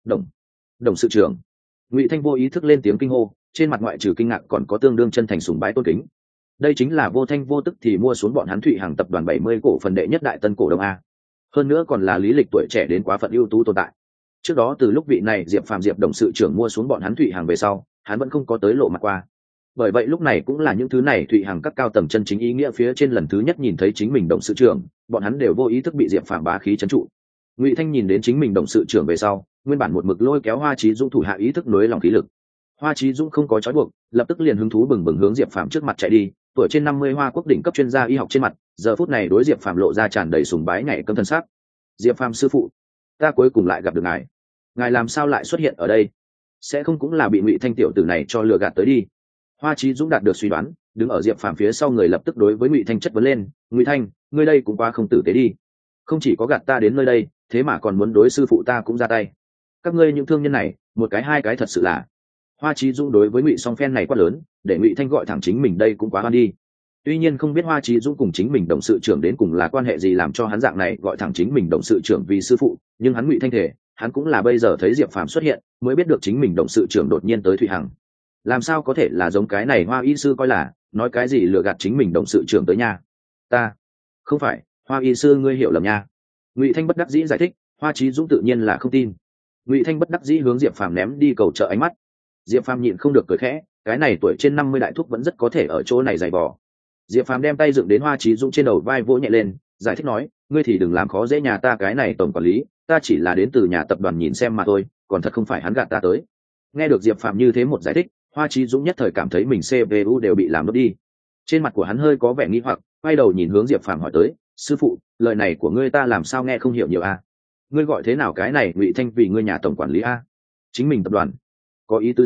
Đồng sự trưởng. Ngụy Thanh vô ý thức lên tiếng kinh hô, trên mặt ngoại trừ kinh ngạc còn có tương đương chân thành sùng bái tôn kính. Đây chính là vô thanh vô tức thì mua xuống bọn hắn Thụy Hằng tập đoàn 70 cổ phần đệ nhất đại tân cổ đông a. Hơn nữa còn là lý lịch tuổi trẻ đến quá phận ưu tú tồn tại. Trước đó từ lúc vị này Diệp Phàm Diệp đồng sự trưởng mua xuống bọn hắn Thụy Hằng về sau, hắn vẫn không có tới lộ mặt qua. Bởi vậy lúc này cũng là những thứ này Thụy Hằng các cao tầng chân chính ý nghĩa phía trên lần thứ nhất nhìn thấy chính mình đồng sự trưởng, bọn hắn đều vô ý thức bị Diệp Phàm bá khí trấn trụ. Ngụy Thanh nhìn đến chính mình đồng sự trưởng về sau, nguyên bản một mực lôi kéo Hoa Chí Dũng thủ hạ ý thức nối lòng khí lực. Hoa Chí Dũng không có trói buộc, lập tức liền hứng thú bừng bừng hướng Diệp Phàm trước mặt chạy đi, tuổi trên 50 Hoa Quốc đỉnh cấp chuyên gia y học trên mặt, giờ phút này đối Diệp Phàm lộ ra tràn đầy sùng bái nhảy cấm thân sắc. Diệp Phàm sư phụ, ta cuối cùng lại gặp được ngài. Ngài làm sao lại xuất hiện ở đây? Sẽ không cũng là bị Ngụy Thanh tiểu tử này cho lừa gạt tới đi. Hoa Chí Dũng đạt được suy đoán, đứng ở Diệp Phàm phía sau người lập tức đối với Ngụy Thanh chất vấn lên, "Ngụy Thanh, ngươi đây cũng quá không tử tế đi. Không chỉ có gạt ta đến nơi đây, thế mà còn muốn đối sư phụ ta cũng ra tay. Các ngươi những thương nhân này, một cái hai cái thật sự là." Hoa Chí Dũng đối với Ngụy Song phen này quá lớn, để Ngụy Thanh gọi thẳng chính mình đây cũng quá oan đi. Tuy nhiên không biết Hoa Chí Dũng cùng chính mình đồng sự trưởng đến cùng là quan hệ gì làm cho hắn dạng này gọi thẳng chính mình đồng sự trưởng vì sư phụ, nhưng hắn Ngụy Thanh thể, hắn cũng là bây giờ thấy Diệp Phàm xuất hiện, mới biết được chính mình đồng sự trưởng đột nhiên tới Thụy Hằng. Làm sao có thể là giống cái này Hoa y sư coi là, nói cái gì lừa gạt chính mình đồng sự trưởng tới nha. Ta, không phải, Hoa y sư ngươi hiểu lầm nha. Ngụy Thanh bất đắc dĩ giải thích, Hoa Chí Dũng tự nhiên là không tin. Ngụy Thanh bất đắc dĩ hướng Diệp Phàm ném đi cầu trợ ánh mắt. Diệp Phàm nhịn không được cười khẽ, cái này tuổi trên 50 đại thúc vẫn rất có thể ở chỗ này giày vò. Diệp Phàm đem tay dựng đến Hoa Chí Dũng trên đầu vai vỗ nhẹ lên, giải thích nói, ngươi thì đừng làm khó dễ nhà ta cái này tổng quản lý, ta chỉ là đến từ nhà tập đoàn nhìn xem mà thôi, còn thật không phải hắn gạt ta tới. Nghe được Diệp Phàm như thế một giải thích, Hoa Chí Dũng nhất thời cảm thấy mình CPU đều bị làm đốt đi. Trên mặt của hắn hơi có vẻ nghi hoặc, quay đầu nhìn hướng Diệp Phàm hỏi tới, sư phụ, lời này của ngươi ta làm sao nghe không hiểu nhiều a? Ngươi gọi thế nào cái này Ngụy Thanh vì ngươi nhà tổng quản lý a? Chính mình tập đoàn có ý tứ gì?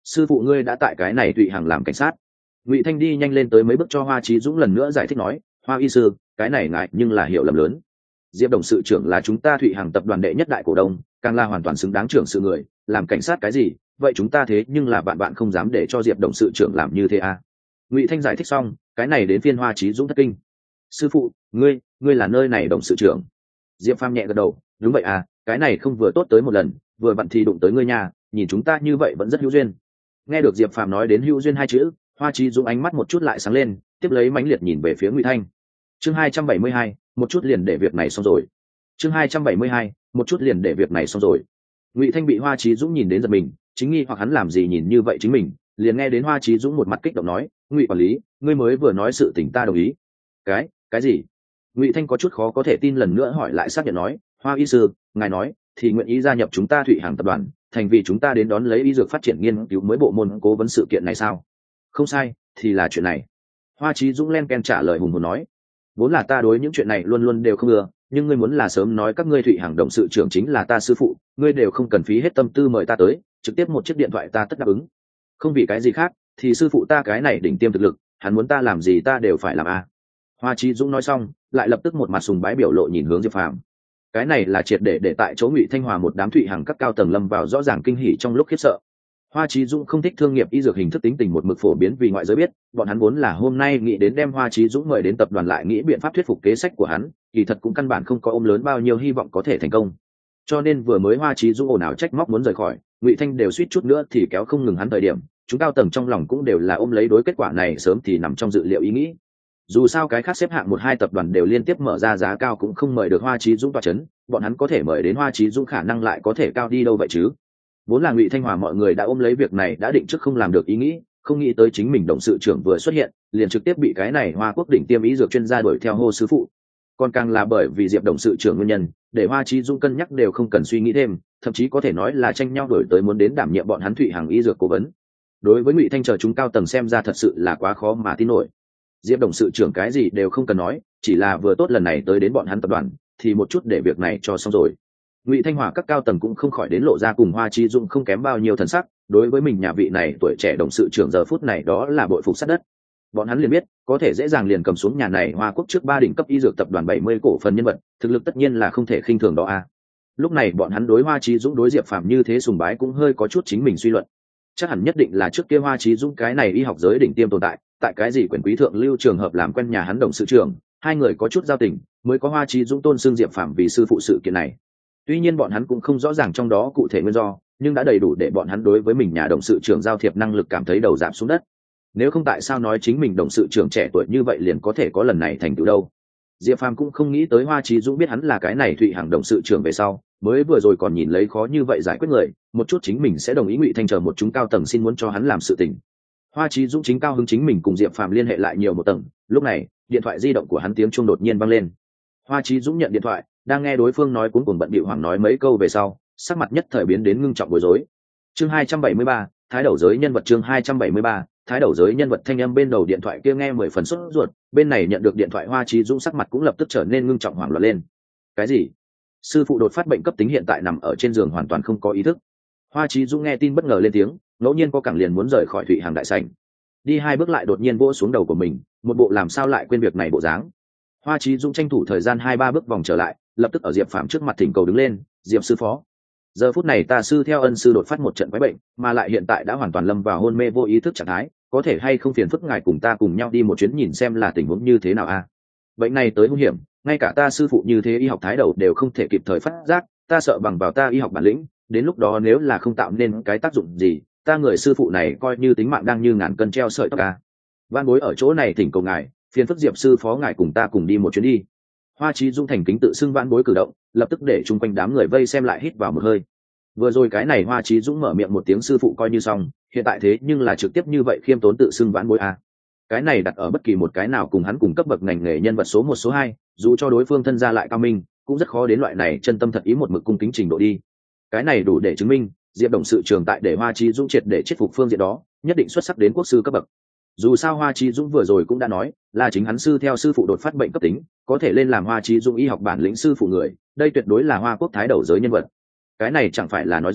sư phụ ngươi đã tại cái này Thụy Hằng làm cảnh sát. Ngụy Thanh đi nhanh lên tới mấy bước cho Hoa Chí Dũng lần nữa giải thích nói, Hoa y sư, cái này ngại nhưng là hiểu lầm lớn. Diệp đồng sự trưởng là chúng ta Thụy Hằng tập đoàn đệ nhất đại cổ đông, càng là hoàn toàn xứng đáng trưởng sự người, làm cảnh sát cái gì, vậy chúng ta thế nhưng là bạn không dám để cho Diệp đồng sự trưởng làm như thế à. Ngụy Thanh giải thích xong, cái này đến phiên Hoa Chí Dũng thất kinh. Sư phụ, ngươi là nơi này đồng sự trưởng. Diệp Phàm nhẹ gật đầu, đúng vậy à, cái này không vừa tốt tới một lần, vừa vặn thì đụng tới ngươi nhà, nhìn chúng ta như vậy vẫn rất hữu duyên. Nghe được Diệp Phàm nói đến hữu duyên hai chữ, Hoa Chí Dũng ánh mắt một chút lại sáng lên, tiếp lấy mãnh liệt nhìn về phía Ngụy Thanh. Chương 272, một chút liền để việc này xong rồi. Chương 272, một chút liền để việc này xong rồi. Ngụy Thanh bị Hoa Chí Dũng nhìn đến giật mình, chính nghi hoặc hắn làm gì nhìn như vậy chính mình, liền nghe đến Hoa Chí Dũng một mặt kích động nói, Ngụy quản lý, ngươi mới vừa nói sự tình ta đồng ý. Cái gì? Ngụy Thanh có chút khó có thể tin, lần nữa hỏi lại xác nhận nói, Hoa y sư, ngài nói thì nguyện ý gia nhập chúng ta Thụy Hằng tập đoàn, thành vì chúng ta đến đón lấy y dược phát triển nghiên cứu mới bộ môn cố vấn sự kiện này sao? Không sai, thì là chuyện này. Hoa Chí Dũng len ken trả lời hùng hồn nói, vốn là ta đối những chuyện này luôn luôn đều không ưa, nhưng ngươi muốn là sớm nói các ngươi Thụy Hằng đồng sự trưởng chính là ta sư phụ, ngươi đều không cần phí hết tâm tư mời ta tới, trực tiếp một chiếc điện thoại ta tất đáp ứng. Không vì cái gì khác, thì sư phụ ta cái này đỉnh tiêm thực lực, hắn muốn ta làm gì ta đều phải làm a. Hoa Chí Dũng nói xong, lại lập tức một mặt sùng bái biểu lộ nhìn hướng Diệp Phàm. Cái này là triệt để tại chỗ Ngụy Thanh Hòa một đám Thụy Hằng các cao tầng lâm vào rõ ràng kinh hỉ trong lúc khiếp sợ. Hoa Chí Dũng không thích thương nghiệp y dược hình thức tính tình một mực phổ biến vì ngoại giới biết, bọn hắn vốn là hôm nay nghĩ đến đem Hoa Chí Dũng mời đến tập đoàn lại nghĩ biện pháp thuyết phục kế sách của hắn, kỳ thật cũng căn bản không có ôm lớn bao nhiêu hy vọng có thể thành công. Cho nên vừa mới Hoa Chí Dũng ồn ào trách móc muốn rời khỏi, Ngụy Thanh đều suýt chút nữa thì kéo không ngừng hắn thời điểm, chúng cao tầng trong lòng cũng đều là ôm lấy đối kết quả này sớm thì nằm trong dự liệu ý nghĩ. Dù sao cái khác xếp hạng 1-2 tập đoàn đều liên tiếp mở ra giá cao cũng không mời được Hoa Chí Dũng tọa chấn, bọn hắn có thể mời đến Hoa Chí Dũng khả năng lại có thể cao đi đâu vậy chứ. Vốn là Ngụy Thanh Hòa mọi người đã ôm lấy việc này đã định trước không làm được ý nghĩ, không nghĩ tới chính mình đồng sự trưởng vừa xuất hiện, liền trực tiếp bị cái này Hoa Quốc đỉnh tiêm ý dược chuyên gia đuổi theo hô sư phụ. Còn càng là bởi vì Diệp đồng sự trưởng nguyên nhân, để Hoa Chí Dũng cân nhắc đều không cần suy nghĩ thêm, thậm chí có thể nói là tranh nhau đuổi tới muốn đến đảm nhiệm bọn hắn Thụy Hằng y dược cố vấn. Đối với Ngụy Thanh chờ chúng cao tầng xem ra thật sự là quá khó mà tin nổi. Diệp đồng sự trưởng cái gì đều không cần nói, chỉ là vừa tốt lần này tới đến bọn hắn tập đoàn, thì một chút để việc này cho xong rồi. Ngụy Thanh Hòa các cao tầng cũng không khỏi đến lộ ra cùng Hoa Chí Dũng không kém bao nhiêu thần sắc, đối với mình nhà vị này tuổi trẻ đồng sự trưởng giờ phút này đó là bội phục sát đất. Bọn hắn liền biết, có thể dễ dàng liền cầm xuống nhà này Hoa Quốc trước 3 đỉnh cấp y dược tập đoàn 70 cổ phần nhân vật, thực lực tất nhiên là không thể khinh thường đó a. Lúc này bọn hắn đối Hoa Chí Dũng đối Diệp Phàm như thế sùng bái cũng hơi có chút chính mình suy luận. Chắc hẳn nhất định là trước kia Hoa Chí Dũng cái này y học giới đỉnh tiêm tồn tại, tại cái gì quyền quý thượng lưu trường hợp làm quen nhà hắn đồng sự trưởng, hai người có chút giao tình, mới có Hoa Chí Dũng tôn xưng Diệp Phàm vì sư phụ sự kiện này. Tuy nhiên bọn hắn cũng không rõ ràng trong đó cụ thể nguyên do, nhưng đã đầy đủ để bọn hắn đối với mình nhà đồng sự trưởng giao thiệp năng lực cảm thấy đầu giảm xuống đất. Nếu không tại sao nói chính mình đồng sự trưởng trẻ tuổi như vậy liền có thể có lần này thành tựu đâu. Diệp Phàm cũng không nghĩ tới Hoa Chí Dũng biết hắn là cái này Thụy Hằng đồng sự trưởng về sau, mới vừa rồi còn nhìn lấy khó như vậy giải quyết người, một chút chính mình sẽ đồng ý Ngụy Thanh chờ một chúng cao tầng xin muốn cho hắn làm sự tình. Hoa Chí Dũng chính cao hứng chính mình cùng Diệp Phàm liên hệ lại nhiều một tầng, lúc này, điện thoại di động của hắn tiếng chuông đột nhiên vang lên. Hoa Chí Dũng nhận điện thoại, đang nghe đối phương nói cuống cuồng bận bịu hoảng nói mấy câu về sau, sắc mặt nhất thời biến đến ngưng trọng bối rối. Chương 273, thái đầu giới nhân vật. Chương 273, thái đầu giới nhân vật. Thanh âm bên đầu điện thoại kia nghe 10 phần sốt ruột, bên này nhận được điện thoại Hoa Chí Dũng sắc mặt cũng lập tức trở nên ngưng trọng hoảng loạn lên. Cái gì? Sư phụ đột phát bệnh cấp tính hiện tại nằm ở trên giường hoàn toàn không có ý thức. Hoa Chí Dũng nghe tin bất ngờ lên tiếng, ngẫu nhiên có cẳng liền muốn rời khỏi Thụy Hằng đại sảnh. Đi 2 bước lại đột nhiên vỗ xuống đầu của mình, một bộ làm sao lại quên việc này bộ dáng. Hoa Chí Dũng tranh thủ thời gian 2-3 bước vòng trở lại, lập tức ở Diệp Phàm trước mặt thỉnh cầu đứng lên, Diệp sư phó. Giờ phút này ta sư theo ân sư đột phát một trận quái bệnh, mà lại hiện tại đã hoàn toàn lâm vào hôn mê vô ý thức trạng thái, có thể hay không phiền phức ngài cùng ta cùng nhau đi một chuyến nhìn xem là tình huống như thế nào a? Bệnh này tới hung hiểm, ngay cả ta sư phụ như thế y học thái đầu đều không thể kịp thời phát giác, ta sợ bằng vào ta y học bản lĩnh, đến lúc đó nếu là không tạo nên cái tác dụng gì, ta người sư phụ này coi như tính mạng đang như ngàn cân treo sợi tóc a. Van bối ở chỗ này thỉnh cầu ngài, phiền phức Diệp sư phó ngài cùng ta cùng đi một chuyến đi. Hoa Chí Dũng thành kính tự xưng vãn bối cử động, lập tức để chung quanh đám người vây xem lại hít vào một hơi. Vừa rồi cái này Hoa Chí Dũng mở miệng một tiếng sư phụ coi như xong, hiện tại thế nhưng là trực tiếp như vậy khiêm tốn tự xưng vãn bối a. Cái này đặt ở bất kỳ một cái nào cùng hắn cùng cấp bậc ngành nghề nhân vật số 1 số 2, dù cho đối phương thân gia lại cao minh, cũng rất khó đến loại này chân tâm thật ý một mực cung kính trình độ đi. Cái này đủ để chứng minh, Diệp đồng sự trường tại để Hoa Chí Dũng triệt để chết phục phương diện đó, nhất định xuất sắc đến quốc sư cấp bậc. Dù sao Hoa Chí Dũng vừa rồi cũng đã nói, là chính hắn sư theo sư phụ đột phát bệnh cấp tính, có thể lên làm Hoa Chí Dũng y học bản lĩnh sư phụ người, đây tuyệt đối là Hoa Quốc thái đầu giới nhân vật. Cái này chẳng phải là nói rõ,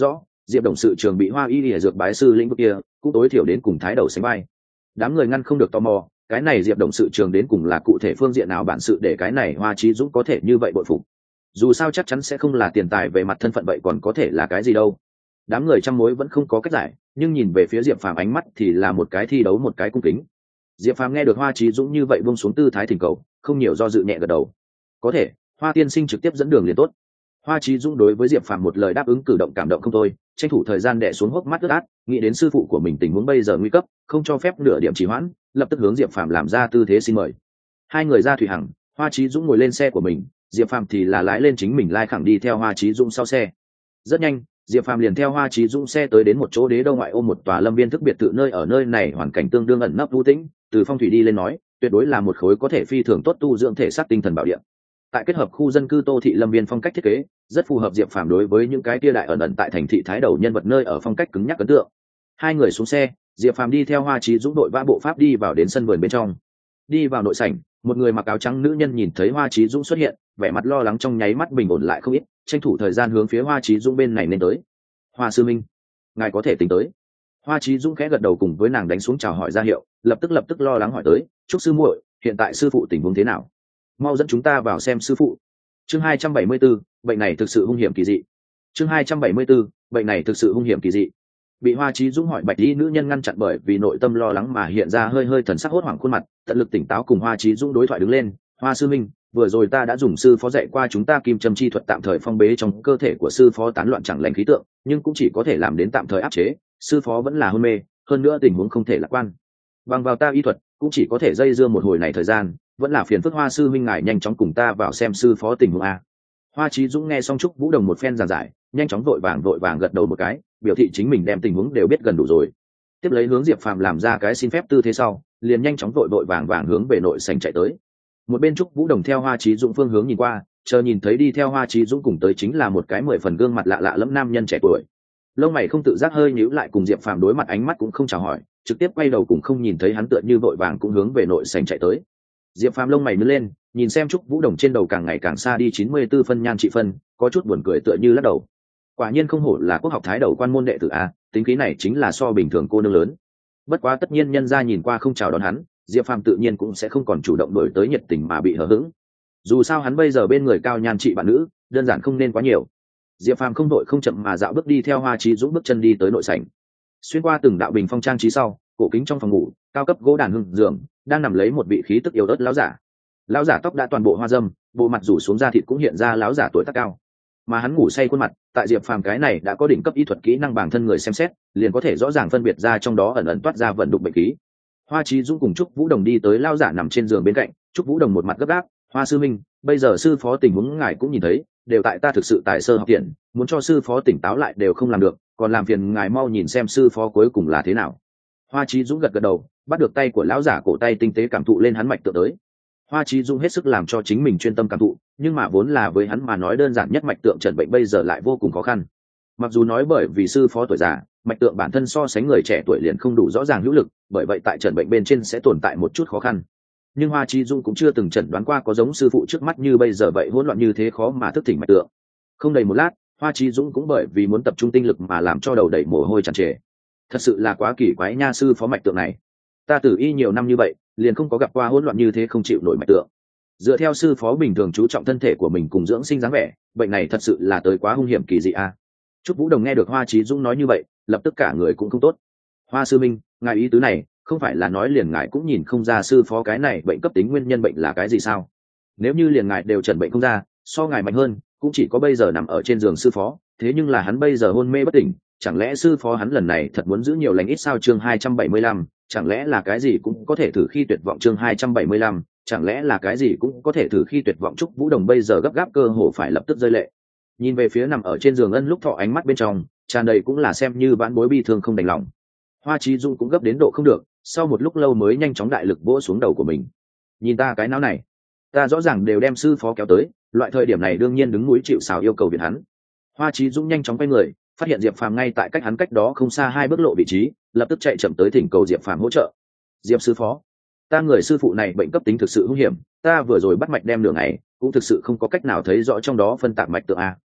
diệp đồng sự trường bị hoa y lìa dược bái sư lĩnh vực kia cũng tối thiểu đến cùng thái đầu sánh vai. Đám người ngăn không được tò mò, cái này diệp đồng sự trường đến cùng là cụ thể phương diện nào bản sự để cái này Hoa Chí Dũng có thể như vậy bội phục. Dù sao chắc chắn sẽ không là tiền tài về mặt thân phận, vậy còn có thể là cái gì đâu. Đám người trăm mối vẫn không có cách giải, nhưng nhìn về phía Diệp Phàm ánh mắt thì là một cái thi đấu một cái cung kính. Diệp Phàm nghe được Hoa Chí Dũng như vậy buông xuống tư thái thỉnh cầu, không nhiều do dự nhẹ gật đầu. Có thể, Hoa tiên sinh trực tiếp dẫn đường liền tốt. Hoa Chí Dũng đối với Diệp Phàm một lời đáp ứng cử động cảm động không thôi, tranh thủ thời gian đè xuống hốc mắt ướt át, nghĩ đến sư phụ của mình tình huống bây giờ nguy cấp, không cho phép nửa điểm trì hoãn, lập tức hướng Diệp Phàm làm ra tư thế xin mời. Hai người ra thủy hằng, Hoa Chí Dũng ngồi lên xe của mình, Diệp Phàm thì là lái lên chính mình lai khẳng đi theo Hoa Chí Dũng sau xe. Rất nhanh, Diệp Phàm liền theo Hoa Chí Dũng xe tới đến một chỗ đế đô ngoại ô một tòa lâm viên thức biệt thự, nơi ở nơi này hoàn cảnh tương đương ẩn nấp u tĩnh, từ phong thủy đi lên nói, tuyệt đối là một khối có thể phi thường tốt tu dưỡng thể xác tinh thần bảo địa. Tại kết hợp khu dân cư Tô thị lâm viên phong cách thiết kế, rất phù hợp Diệp Phàm đối với những cái tia đại ẩn ẩn tại thành thị thái đầu nhân vật nơi ở phong cách cứng nhắc ấn tượng. Hai người xuống xe, Diệp Phàm đi theo Hoa Chí Dũng đội vã bộ pháp đi vào đến sân vườn bên trong. Đi vào nội sảnh, một người mặc áo trắng nữ nhân nhìn thấy Hoa Chí Dũng xuất hiện, vẻ mặt lo lắng trong nháy mắt bình ổn lại không ít, tranh thủ thời gian hướng phía Hoa Chí Dũng bên này lên tới. Hoa sư minh, ngài có thể tính tới. Hoa Chí Dũng khẽ gật đầu cùng với nàng đánh xuống chào hỏi ra hiệu, lập tức lo lắng hỏi tới, chúc sư muội, hiện tại sư phụ tình huống thế nào? Mau dẫn chúng ta vào xem sư phụ. Chương 274, bệnh này thực sự hung hiểm kỳ dị. Chương 274, bệnh này thực sự hung hiểm kỳ dị. Bị Hoa Chí Dũng hỏi bạch y nữ nhân ngăn chặn bởi vì nội tâm lo lắng mà hiện ra hơi thần sắc hốt hoảng khuôn mặt, tận lực tỉnh táo cùng Hoa Chí Dũng đối thoại đứng lên. Hoa sư minh, vừa rồi ta đã dùng sư phó dạy qua chúng ta kim châm chi thuật tạm thời phong bế trong cơ thể của sư phó tán loạn chẳng lành khí tượng, nhưng cũng chỉ có thể làm đến tạm thời áp chế, sư phó vẫn là hôn mê, hơn nữa tình huống không thể lạc quan. Bằng vào ta y thuật, cũng chỉ có thể dây dưa một hồi này thời gian, vẫn là phiền phức Hoa sư minh ngài nhanh chóng cùng ta vào xem sư phó tình huống a. Hoa Chí Dũng nghe xong Trúc Vũ Đồng một phen giảng giải, nhanh chóng vội vàng gật đầu một cái, biểu thị chính mình đem tình huống đều biết gần đủ rồi. Tiếp lấy hướng Diệp Phàm làm ra cái xin phép tư thế sau, liền nhanh chóng vội vàng hướng về nội sảnh chạy tới. Một bên Trúc Vũ Đồng theo Hoa Chí Dũng phương hướng nhìn qua, chờ nhìn thấy đi theo Hoa Chí Dũng cùng tới chính là một cái 10 phần gương mặt lạ lẫm nam nhân trẻ tuổi. Lông mày không tự giác hơi nhíu lại, cùng Diệp Phàm đối mặt ánh mắt cũng không chào hỏi, trực tiếp quay đầu cùng không nhìn thấy hắn, tựa như vội vàng cũng hướng về nội sảnh chạy tới. Diệp Phàm lông mày nhướng lên, nhìn xem Trúc Vũ Đồng trên đầu càng ngày càng xa đi 94 phân nhan trị phân, có chút buồn cười tựa như lắc đầu. Quả nhiên không hổ là quốc học thái đầu quan môn đệ tử a, tính khí này chính là so bình thường cô nương lớn. Bất quá tất nhiên nhân gia nhìn qua không chào đón hắn, Diệp Phàm tự nhiên cũng sẽ không còn chủ động đổi tới nhiệt tình mà bị hờ hững. Dù sao hắn bây giờ bên người cao nhan trị bạn nữ, đơn giản không nên quá nhiều. Diệp Phàm không đội không chậm mà dạo bước đi theo Hoa Chí Dũng bước chân đi tới nội sảnh. Xuyên qua từng đạo bình phong trang trí sau, cổ kính trong phòng ngủ, cao cấp gỗ đàn hương giường, đang nằm lấy một vị khí tức yếu ớt lão giả. Lão giả tóc đã toàn bộ hoa râm, bộ mặt rủ xuống da thịt cũng hiện ra lão giả tuổi tác cao. Mà hắn ngủ say khuôn mặt, tại Diệp Phàm cái này đã có đỉnh cấp y thuật kỹ năng bản thân người xem xét, liền có thể rõ ràng phân biệt ra trong đó ẩn ẩn toát ra vận đục bệnh khí. Hoa Chí Dũng cùng Trúc Vũ Đồng đi tới lão giả nằm trên giường bên cạnh, Trúc Vũ Đồng một mặt gấp gáp, Hoa sư minh, bây giờ sư phó tình huống ngài cũng nhìn thấy, đều tại ta thực sự tài sơ học tiện, muốn cho sư phó tỉnh táo lại đều không làm được, còn làm phiền ngài mau nhìn xem sư phó cuối cùng là thế nào. Hoa Chí Dũng gật đầu, bắt được tay của lão giả, cổ tay tinh tế cảm thụ lên hắn mạch tượng tới. Hoa Chí Dũng hết sức làm cho chính mình chuyên tâm cảm thụ, nhưng mà vốn là với hắn mà nói đơn giản nhất mạch tượng trần bệnh bây giờ lại vô cùng khó khăn. Mặc dù nói bởi vì sư phó tuổi già, mạch tượng bản thân so sánh người trẻ tuổi liền không đủ rõ ràng hữu lực, bởi vậy tại trần bệnh bên trên sẽ tồn tại một chút khó khăn. Nhưng Hoa Chí Dũng cũng chưa từng chẩn đoán qua có giống sư phụ trước mắt như bây giờ vậy hỗn loạn như thế khó mà thức tỉnh mạch tượng. Không đầy một lát, Hoa Chí Dũng cũng bởi vì muốn tập trung tinh lực mà làm cho đầu đầy mồ hôi tràn trề. Thật sự là quá kỳ quái nha, sư phó mạch tượng này, ta tử y nhiều năm như vậy, liền không có gặp qua hỗn loạn như thế không chịu nổi mạch tượng. Dựa theo sư phó bình thường chú trọng thân thể của mình cùng dưỡng sinh dáng vẻ, bệnh này thật sự là tới quá hung hiểm kỳ dị a. Trúc Vũ Đồng nghe được Hoa Chí Dũng nói như vậy, lập tức cả người cũng không tốt. Hoa sư minh, ngài ý tứ này, không phải là nói liền ngài cũng nhìn không ra sư phó cái này bệnh cấp tính nguyên nhân bệnh là cái gì sao? Nếu như liền ngài đều chẩn bệnh không ra, so ngài mạnh hơn, cũng chỉ có bây giờ nằm ở trên giường sư phó, thế nhưng là hắn bây giờ hôn mê bất tỉnh, chẳng lẽ sư phó hắn lần này thật muốn giữ nhiều lành ít sao? Chương 275, chẳng lẽ là cái gì cũng có thể thử khi tuyệt vọng. Chương 275, chẳng lẽ là cái gì cũng có thể thử khi tuyệt vọng. Trúc Vũ Đồng bây giờ gấp gáp cơ hồ phải lập tức rơi lệ, nhìn về phía nằm ở trên giường Ân Lúc Thọ, ánh mắt bên trong tràn đầy cũng là xem như vãn bối bi thương không đành lòng. Hoa Chí Dũng cũng gấp đến độ không được, sau một lúc lâu mới nhanh chóng đại lực vỗ xuống đầu của mình. Nhìn ta cái não này, ta rõ ràng đều đem sư phó kéo tới, loại thời điểm này đương nhiên đứng núi chịu sào yêu cầu viện hắn. Hoa Chí Dũng nhanh chóng quay người, phát hiện Diệp Phàm ngay tại cách hắn cách đó không xa 2 bước lộ vị trí, lập tức chạy chậm tới thỉnh cầu Diệp Phàm hỗ trợ. Diệp sư phó, ta người sư phụ này bệnh cấp tính thực sự hung hiểm, ta vừa rồi bắt mạch đem nửa ngày, cũng thực sự không có cách nào thấy rõ trong đó phân tạp mạch tượng a.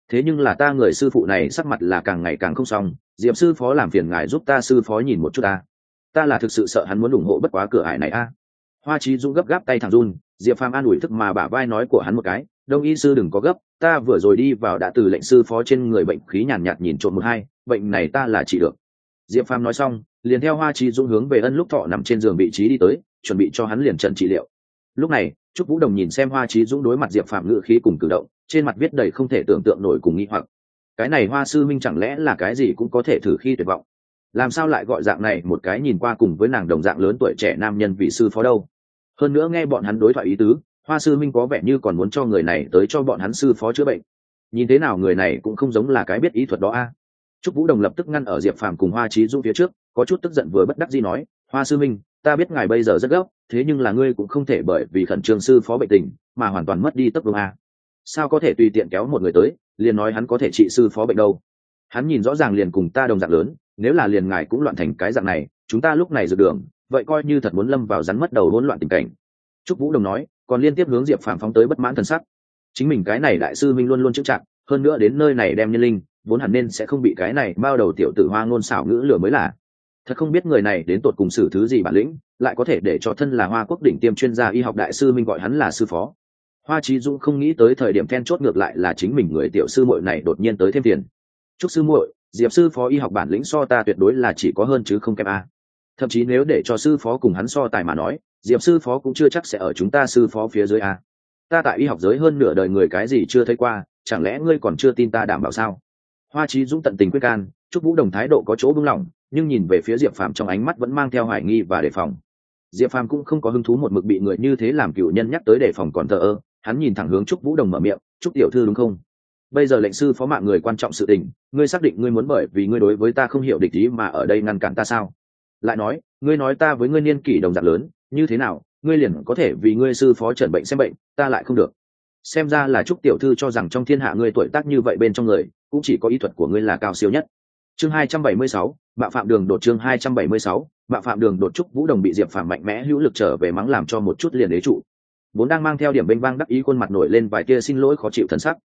thế nhưng là ta người sư phụ này sắc mặt là càng ngày càng không xong, Diệp sư phó làm phiền ngài giúp ta sư phó nhìn một chút ta là thực sự sợ hắn muốn ủng hộ bất quá cửa ải này Hoa Chí Dũng gấp gáp tay thẳng run. Diệp Phàm an ủi thức mà bả vai nói của hắn một cái, đông y sư đừng có gấp, ta vừa rồi đi vào đã từ lệnh sư phó trên người bệnh khí nhàn nhạt nhìn trộm một hai, bệnh này ta là trị được. Diệp Phàm nói xong liền theo Hoa Chí Dũng hướng về Ân Lúc Thọ nằm trên giường vị trí đi tới, chuẩn bị cho hắn liền trận trị liệu. Lúc này Trúc Vũ Đồng nhìn xem Hoa Chí Dũng đối mặt Diệp Phàm ngự khí cùng cử động, trên mặt viết đầy không thể tưởng tượng nổi cùng nghi hoặc. Cái này Hoa sư minh chẳng lẽ là cái gì cũng có thể thử khi tuyệt vọng, làm sao lại gọi dạng này một cái nhìn qua cùng với nàng đồng dạng lớn tuổi trẻ nam nhân vị sư phó đâu? Hơn nữa nghe bọn hắn đối thoại ý tứ, Hoa sư minh có vẻ như còn muốn cho người này tới cho bọn hắn sư phó chữa bệnh. Nhìn thế nào người này cũng không giống là cái biết ý thuật đó Trúc Vũ Đồng lập tức ngăn ở Diệp Phàm cùng Hoa Chí Dũng phía trước, có chút tức giận vừa bất đắc dĩ nói, Hoa sư minh, ta biết ngài bây giờ rất gấp, thế nhưng là ngươi cũng không thể bởi vì khẩn trương sư phó bệnh tình mà hoàn toàn mất đi tốc độ sao có thể tùy tiện kéo một người tới liền nói hắn có thể trị sư phó bệnh đâu? Hắn nhìn rõ ràng liền cùng ta đồng dạng lớn, nếu là liền ngài cũng loạn thành cái dạng này, chúng ta lúc này dược đường vậy coi như thật muốn lâm vào rắn mất đầu hỗn loạn tình cảnh. Trúc Vũ Đồng nói, còn liên tiếp hướng Diệp Phàm phóng tới bất mãn thần sắc. Chính mình cái này đại sư minh luôn luôn chững chạc, hơn nữa đến nơi này đem nhân linh, vốn hẳn nên sẽ không bị cái này bao đầu tiểu tử hoa ngôn xảo ngữ lừa mới là. Thật không biết người này đến tột cùng xử thứ gì bản lĩnh, lại có thể để cho thân là Hoa Quốc đỉnh tiêm chuyên gia y học đại sư minh gọi hắn là sư phó. Hoa Chí Dũng không nghĩ tới thời điểm then chốt ngược lại là chính mình người tiểu sư muội này đột nhiên tới thêm tiền. Trúc sư muội, Diệp sư phó y học bản lĩnh so ta tuyệt đối là chỉ có hơn chứ không kém thậm chí nếu để cho sư phó cùng hắn so tài mà nói, Diệp sư phó cũng chưa chắc sẽ ở chúng ta sư phó phía dưới ta tại y học giới hơn nửa đời người cái gì chưa thấy qua, chẳng lẽ ngươi còn chưa tin ta đảm bảo sao? Hoa Chí Dũng tận tình quyết can. Trúc Vũ Đồng thái độ có chỗ buông lỏng, nhưng nhìn về phía Diệp Phàm trong ánh mắt vẫn mang theo hoài nghi và đề phòng. Diệp Phàm cũng không có hứng thú một mực bị người như thế làm cựu nhân nhắc tới đề phòng còn thờ ơ, hắn nhìn thẳng hướng Trúc Vũ Đồng mở miệng, Trúc tiểu thư đúng không? Bây giờ lệnh sư phó mạng người quan trọng sự tình, ngươi xác định ngươi muốn bởi vì ngươi đối với ta không hiểu địch ý mà ở đây ngăn cản ta sao? Lại nói, ngươi nói ta với ngươi niên kỷ đồng dạng lớn, như thế nào, ngươi liền có thể vì ngươi sư phó chẩn bệnh xem bệnh, ta lại không được? Xem ra là Trúc tiểu thư cho rằng trong thiên hạ ngươi tuổi tác như vậy bên trong người, cũng chỉ có ý thuật của ngươi là cao siêu nhất. Chương 276, Bạo phạm đường đột. Chương 276, Bạo phạm đường đột. Trúc Vũ Đồng bị Diệp Phàm mạnh mẽ hữu lực trở về mắng làm cho một chút liền đế trụ. Vốn đang mang theo điểm bênh vang đắc ý khuôn mặt nổi lên vài tia xin lỗi khó chịu thần sắc.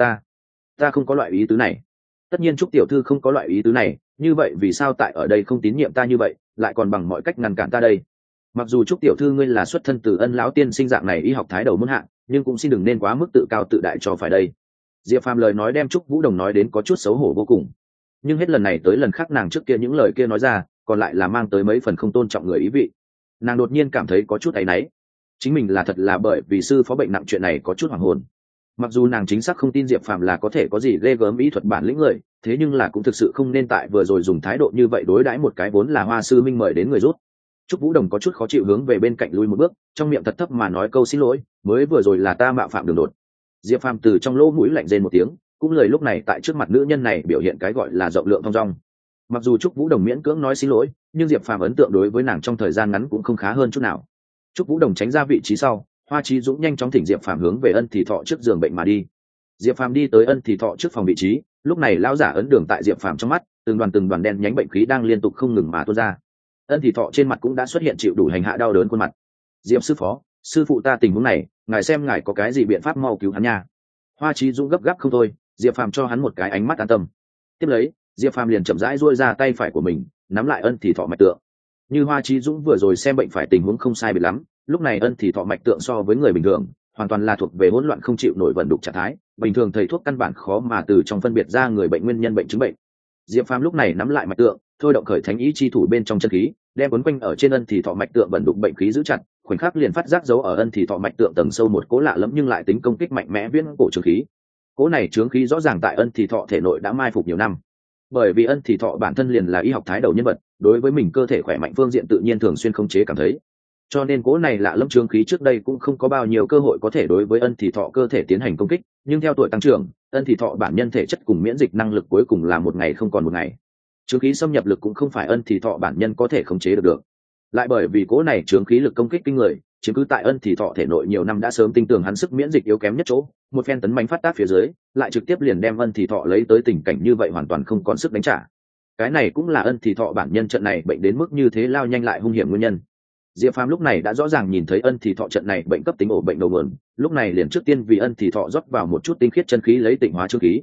Ta không có loại ý tứ này. Tất nhiên Trúc tiểu thư không có loại ý tứ này, như vậy vì sao tại ở đây không tín nhiệm ta như vậy, lại còn bằng mọi cách ngăn cản ta đây? Mặc dù Trúc tiểu thư ngươi là xuất thân từ Ân lão tiên sinh dạng này y học thái đầu muôn hạng, nhưng cũng xin đừng nên quá mức tự cao tự đại cho phải đây. Diệp Phàm lời nói đem Trúc Vũ Đồng nói đến có chút xấu hổ vô cùng. Nhưng hết lần này tới lần khác nàng trước kia những lời kia nói ra, còn lại là mang tới mấy phần không tôn trọng người ý vị. Nàng đột nhiên cảm thấy có chút áy náy. Chính mình là thật là bởi vì sư phó bệnh nặng chuyện này có chút hoảng hồn. Mặc dù nàng chính xác không tin Diệp Phàm là có thể có gì ghê gớm ý thuật bản lĩnh người, thế nhưng là cũng thực sự không nên tại vừa rồi dùng thái độ như vậy đối đãi một cái vốn là Hoa sư minh mời đến người rút. Trúc Vũ Đồng có chút khó chịu hướng về bên cạnh lui một bước, trong miệng thật thấp mà nói câu xin lỗi, mới vừa rồi là ta mạo phạm đường đột. Diệp Phàm từ trong lỗ mũi lạnh rên một tiếng, cũng lời lúc này tại trước mặt nữ nhân này biểu hiện cái gọi là rộng lượng thong dong. Mặc dù Trúc Vũ Đồng miễn cưỡng nói xin lỗi, nhưng Diệp Phàm ấn tượng đối với nàng trong thời gian ngắn cũng không khá hơn chút nào. Trúc Vũ Đồng tránh ra vị trí sau, Hoa Chí Dũng nhanh chóng thỉnh Diệp Phàm hướng về Ân Thì Thọ trước giường bệnh mà đi. Diệp Phàm đi tới Ân Thì Thọ trước phòng vị trí, lúc này lão giả ấn đường tại Diệp Phàm trong mắt, từng đoàn đen nhánh bệnh khí đang liên tục không ngừng mà tuôn ra. Ân Thì Thọ trên mặt cũng đã xuất hiện chịu đủ hành hạ đau đớn khuôn mặt. Diệp sư phó, sư phụ ta tình huống này, ngài xem ngài có cái gì biện pháp mau cứu hắn nha. Hoa Chí Dũng gấp gáp không thôi, Diệp Phàm cho hắn một cái ánh mắt an tâm. Tiếp lấy, Diệp Phàm liền chậm rãi duỗi ra tay phải của mình, nắm lại Ân Thì Thọ mạch tượng. Như Hoa Chí Dũng vừa rồi xem bệnh phải tình huống không sai biệt lắm, lúc này Ân Thì Thọ mạch tượng so với người bình thường, hoàn toàn là thuộc về hỗn loạn không chịu nổi vận đục trạng thái, bình thường thầy thuốc căn bản khó mà từ trong phân biệt ra người bệnh nguyên nhân bệnh chứng bệnh. Diệp Phàm lúc này nắm lại mạch tượng, thôi động khởi thánh ý chi thủ bên trong chân khí, đem quấn quanh ở trên Ân Thì Thọ mạch tượng vận đục bệnh khí giữ chặt, khoảnh khắc liền phát giác dấu ở Ân Thì Thọ mạch tượng tầng sâu một cố lạ lẫm nhưng lại tính công kích mạnh mẽ viễn cổ trường khí. Cố này chướng khí rõ ràng tại Ân Thì Thọ thể nội đã mai phục nhiều năm. Bởi vì Ân Thì Thọ bản thân liền là y học thái đầu nhân vật, đối với mình cơ thể khỏe mạnh phương diện tự nhiên thường xuyên khống chế cảm thấy. Cho nên cố này lạ lâm chướng khí trước đây cũng không có bao nhiêu cơ hội có thể đối với Ân Thì Thọ cơ thể tiến hành công kích, nhưng theo tuổi tăng trưởng, Ân Thì Thọ bản nhân thể chất cùng miễn dịch năng lực cuối cùng là một ngày không còn một ngày. Chướng khí xâm nhập lực cũng không phải Ân Thì Thọ bản nhân có thể khống chế được. Lại bởi vì cố này chướng khí lực công kích kinh người, chiếm cứ tại Ân Thì Thọ thể nội nhiều năm đã sớm tin tưởng hắn sức miễn dịch yếu kém nhất chỗ, một phen tấn mãnh phát tác phía dưới, lại trực tiếp liền đem Ân Thì Thọ lấy tới tình cảnh như vậy hoàn toàn không còn sức đánh trả. Cái này cũng là Ân Thì Thọ bản nhân trận này bệnh đến mức như thế lao nhanh lại hung hiểm nguyên nhân. Diệp Phàm lúc này đã rõ ràng nhìn thấy Ân Thì Thọ trận này bệnh cấp tính ổ bệnh đầu nguồn, lúc này liền trước tiên vì Ân Thì Thọ rót vào một chút tinh khiết chân khí lấy tịnh hóa chướng khí.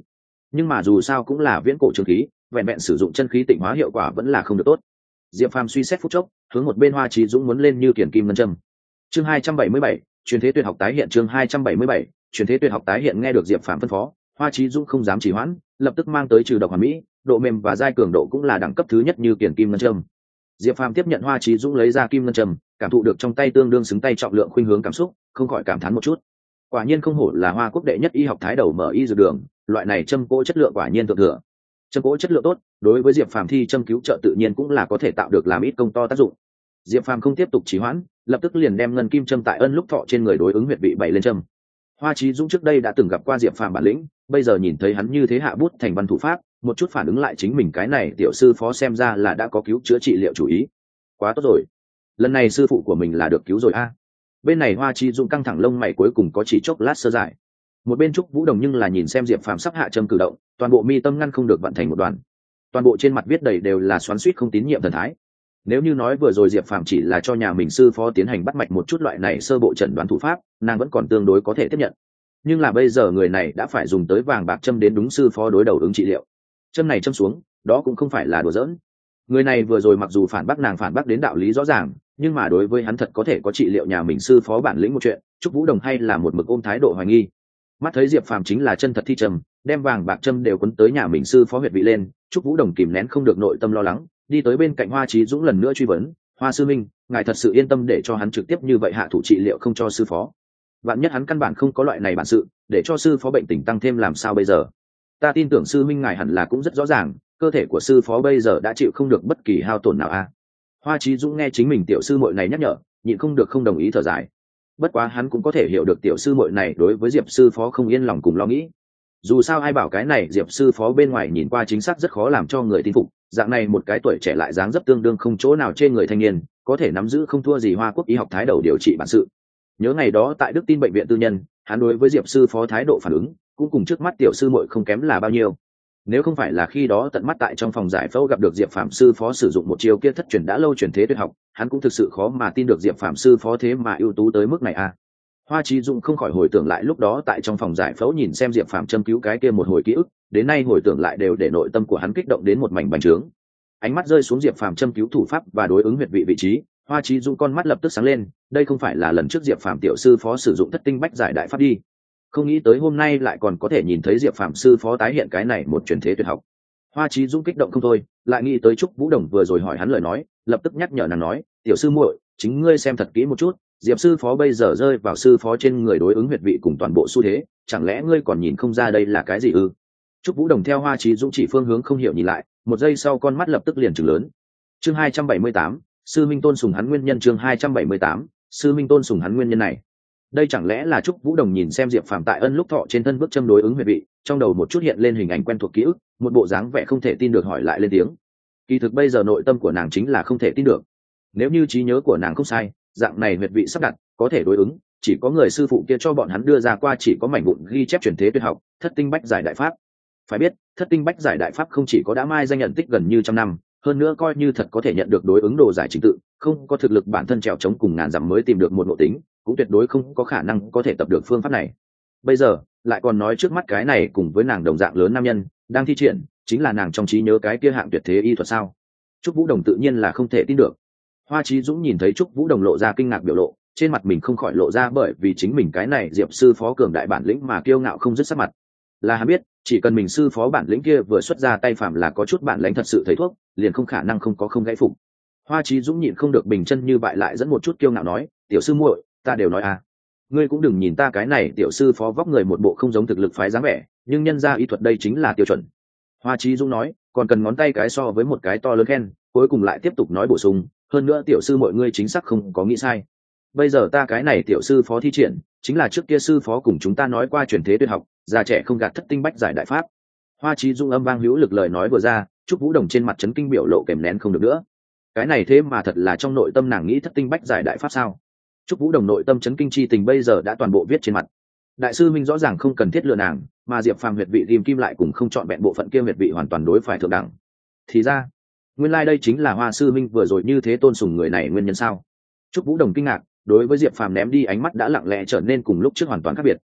nhưng mà dù sao cũng là viễn cổ trường khí, vẹn vẹn sử dụng chân khí tịnh hóa hiệu quả vẫn là không được tốt. Diệp Phàm suy xét phút chốc, hướng một bên Hoa Chí Dũng muốn lên như kiển kim ngân châm. Chương 277, truyền thế tuyệt học tái hiện. Chương 277, truyền thế tuyệt học tái hiện. Nghe được Diệp Phàm phân phó, Hoa Chí Dũng không dám trì hoãn, lập tức mang tới trừ độc hoàn mỹ, độ mềm và dai cường độ cũng là đẳng cấp thứ nhất như kiển kim ngân châm. Diệp Phàm tiếp nhận Hoa Chí Dũng lấy ra kim ngân châm, cảm thụ được trong tay tương đương xứng tay trọng lượng khuynh hướng cảm xúc, không khỏi cảm thán một chút. Quả nhiên không hổ là Hoa quốc đệ nhất y học thái đầu mở y dược đường, loại này châm cỗ chất lượng quả nhiên thượng thừa. Châm cỗ chất lượng tốt, đối với Diệp Phàm thi châm cứu trợ tự nhiên cũng là có thể tạo được làm ít công to tác dụng. Diệp Phàm không tiếp tục trì hoãn, lập tức liền đem ngân kim châm tại ân lúc thọ trên người đối ứng huyệt vị bảy lên châm. Hoa Chí Dũng trước đây đã từng gặp qua Diệp Phàm bản lĩnh, bây giờ nhìn thấy hắn như thế hạ bút thành văn thủ pháp, một chút phản ứng lại chính mình cái này tiểu sư phó xem ra là đã có cứu chữa trị liệu chủ ý. Quá tốt rồi, lần này sư phụ của mình là được cứu rồi a. Bên này Hoa Chí Dũng căng thẳng lông mày cuối cùng có chỉ chốc lát sơ giải. Một bên Trúc Vũ Đồng nhưng là nhìn xem Diệp Phàm sắp hạ châm cử động, toàn bộ mi tâm ngăn không được vận thành một đoàn, toàn bộ trên mặt viết đầy đều là xoắn xuýt không tín nhiệm thần thái. Nếu như nói vừa rồi Diệp Phàm chỉ là cho nhà mình sư phó tiến hành bắt mạch một chút loại này sơ bộ chẩn đoán thủ pháp, nàng vẫn còn tương đối có thể tiếp nhận. Nhưng là bây giờ người này đã phải dùng tới vàng bạc châm đến đúng sư phó đối đầu ứng trị liệu. Châm này châm xuống, đó cũng không phải là đùa giỡn. Người này vừa rồi mặc dù phản bác nàng phản bác đến đạo lý rõ ràng, nhưng mà đối với hắn thật có thể có trị liệu nhà mình sư phó bản lĩnh một chuyện, Trúc Vũ Đồng hay là một mực ôm thái độ hoài nghi. Mắt thấy Diệp Phàm chính là chân thật thi trầm, đem vàng bạc châm đều quấn tới nhà mình sư phó huyệt vị lên, Trúc Vũ Đồng kìm nén không được nội tâm lo lắng, đi tới bên cạnh Hoa Chí Dũng lần nữa truy vấn, Hoa sư minh, ngài thật sự yên tâm để cho hắn trực tiếp như vậy hạ thủ trị liệu không cho sư phó? Vạn nhất hắn căn bản không có loại này bản sự, để cho sư phó bệnh tình tăng thêm làm sao bây giờ? Ta tin tưởng sư minh ngài hẳn là cũng rất rõ ràng, cơ thể của sư phó bây giờ đã chịu không được bất kỳ hao tổn nào a. Hoa Chí Dũng nghe chính mình tiểu sư muội này nhắc nhở, nhịn không được không đồng ý thở dài. Bất quá hắn cũng có thể hiểu được tiểu sư muội này đối với Diệp sư phó không yên lòng cùng lo nghĩ. Dù sao ai bảo cái này Diệp sư phó bên ngoài nhìn qua chính xác rất khó làm cho người tin phục, dạng này một cái tuổi trẻ lại dáng dấp tương đương không chỗ nào trên người thanh niên, có thể nắm giữ không thua gì Hoa quốc y học thái đầu điều trị bản sự. Nhớ ngày đó tại Đức Tin bệnh viện tư nhân, hắn đối với Diệp sư phó thái độ phản ứng cũng cùng trước mắt tiểu sư muội không kém là bao nhiêu. Nếu không phải là khi đó tận mắt tại trong phòng giải phẫu gặp được Diệp Phạm sư phó sử dụng một chiêu kia thất truyền đã lâu truyền thế tuyệt học, hắn cũng thực sự khó mà tin được Diệp Phạm sư phó thế mà ưu tú tới mức này a. Hoa Chí Dũng không khỏi hồi tưởng lại lúc đó tại trong phòng giải phẫu nhìn xem Diệp Phạm châm cứu cái kia một hồi ký ức, đến nay hồi tưởng lại đều để nội tâm của hắn kích động đến một mảnh bành trướng. Ánh mắt rơi xuống Diệp Phạm châm cứu thủ pháp và đối ứng huyệt vị vị trí, Hoa Chí Dũng con mắt lập tức sáng lên, đây không phải là lần trước Diệp Phạm tiểu sư phó sử dụng thất tinh bách giải đại pháp đi. Không nghĩ tới hôm nay lại còn có thể nhìn thấy Diệp Phạm sư phó tái hiện cái này một truyền thế tuyệt học. Hoa Chí Dũng kích động không thôi, lại nghĩ tới Trúc Vũ Đồng vừa rồi hỏi hắn lời nói, lập tức nhắc nhở nàng nói, tiểu sư muội, chính ngươi xem thật kỹ một chút, Diệp sư phó bây giờ rơi vào sư phó trên người đối ứng huyệt vị cùng toàn bộ xu thế, chẳng lẽ ngươi còn nhìn không ra đây là cái gì ư? Trúc Vũ Đồng theo Hoa Chí Dũng chỉ phương hướng không hiểu nhìn lại, một giây sau con mắt lập tức liền trừng lớn. Chương 278, sư minh tôn sùng hắn nguyên nhân. Chương 278, sư minh tôn sùng hắn nguyên nhân này. Đây chẳng lẽ là Trúc Vũ Đồng nhìn xem Diệp Phàm tại ân lúc thọ trên thân bước châm đối ứng huyệt vị, trong đầu một chút hiện lên hình ảnh quen thuộc ký ức, một bộ dáng vẻ không thể tin được hỏi lại lên tiếng. Kỳ thực bây giờ nội tâm của nàng chính là không thể tin được. Nếu như trí nhớ của nàng không sai, dạng này huyệt vị sắp đặt, có thể đối ứng, chỉ có người sư phụ kia cho bọn hắn đưa ra qua chỉ có mảnh vụn ghi chép truyền thế tuyệt học, thất tinh bách giải đại pháp. Phải biết, thất tinh bách giải đại pháp không chỉ có đã mai danh nhận tích gần như trăm năm, hơn nữa coi như thật có thể nhận được đối ứng đồ giải trình tự, không có thực lực bản thân trèo chống cùng ngàn dặm mới tìm được một nội tính, cũng tuyệt đối không có khả năng có thể tập được phương pháp này. Bây giờ lại còn nói trước mắt cái này cùng với nàng đồng dạng lớn nam nhân đang thi triển chính là nàng trong trí nhớ cái kia hạng tuyệt thế y thuật sao? Trúc Vũ Đồng tự nhiên là không thể tin được. Hoa Chí Dũng nhìn thấy Trúc Vũ Đồng lộ ra kinh ngạc biểu lộ, trên mặt mình không khỏi lộ ra bởi vì chính mình cái này Diệp sư phó cường đại bản lĩnh mà kiêu ngạo không dứt sắc mặt. Là hắn biết, chỉ cần mình sư phó bản lĩnh kia vừa xuất ra tay phạm là có chút bản lĩnh thật sự thấy thuốc, liền không khả năng không có không gãy phục. Hoa Chí Dũng nhịn không được bình chân như bại lại dẫn một chút kiêu ngạo nói, tiểu sư muội, ta đều nói à, ngươi cũng đừng nhìn ta cái này tiểu sư phó vóc người một bộ không giống thực lực phái dáng vẻ, nhưng nhân ra y thuật đây chính là tiêu chuẩn. Hoa Chí Dũng nói, còn cần ngón tay cái so với một cái to lớn khen, cuối cùng lại tiếp tục nói bổ sung, hơn nữa tiểu sư mọi ngươi chính xác không có nghĩ sai. Bây giờ ta cái này tiểu sư phó thi triển, chính là trước kia sư phó cùng chúng ta nói qua truyền thế tuyệt học, già trẻ không gạt thất tinh bách giải đại pháp. Hoa Chí Dũng âm vang hữu lực lời nói vừa ra, Trúc Vũ Đồng trên mặt chấn kinh biểu lộ kèm nén không được nữa. Cái này thế mà thật là trong nội tâm nàng nghĩ thất tinh bách giải đại pháp sao? Trúc Vũ Đồng nội tâm chấn kinh chi tình bây giờ đã toàn bộ viết trên mặt. Đại sư minh rõ ràng không cần thiết lừa nàng, mà Diệp Phàm huyệt vị ghim kim lại cùng không chọn vẹn bộ phận kia huyệt vị hoàn toàn đối phải thượng đẳng. Thì ra, nguyên lai đây chính là Hoa sư minh vừa rồi như thế tôn sùng người này nguyên nhân sao? Trúc Vũ Đồng kinh ngạc, đối với Diệp Phàm ném đi ánh mắt đã lặng lẽ trở nên cùng lúc trước hoàn toàn khác biệt.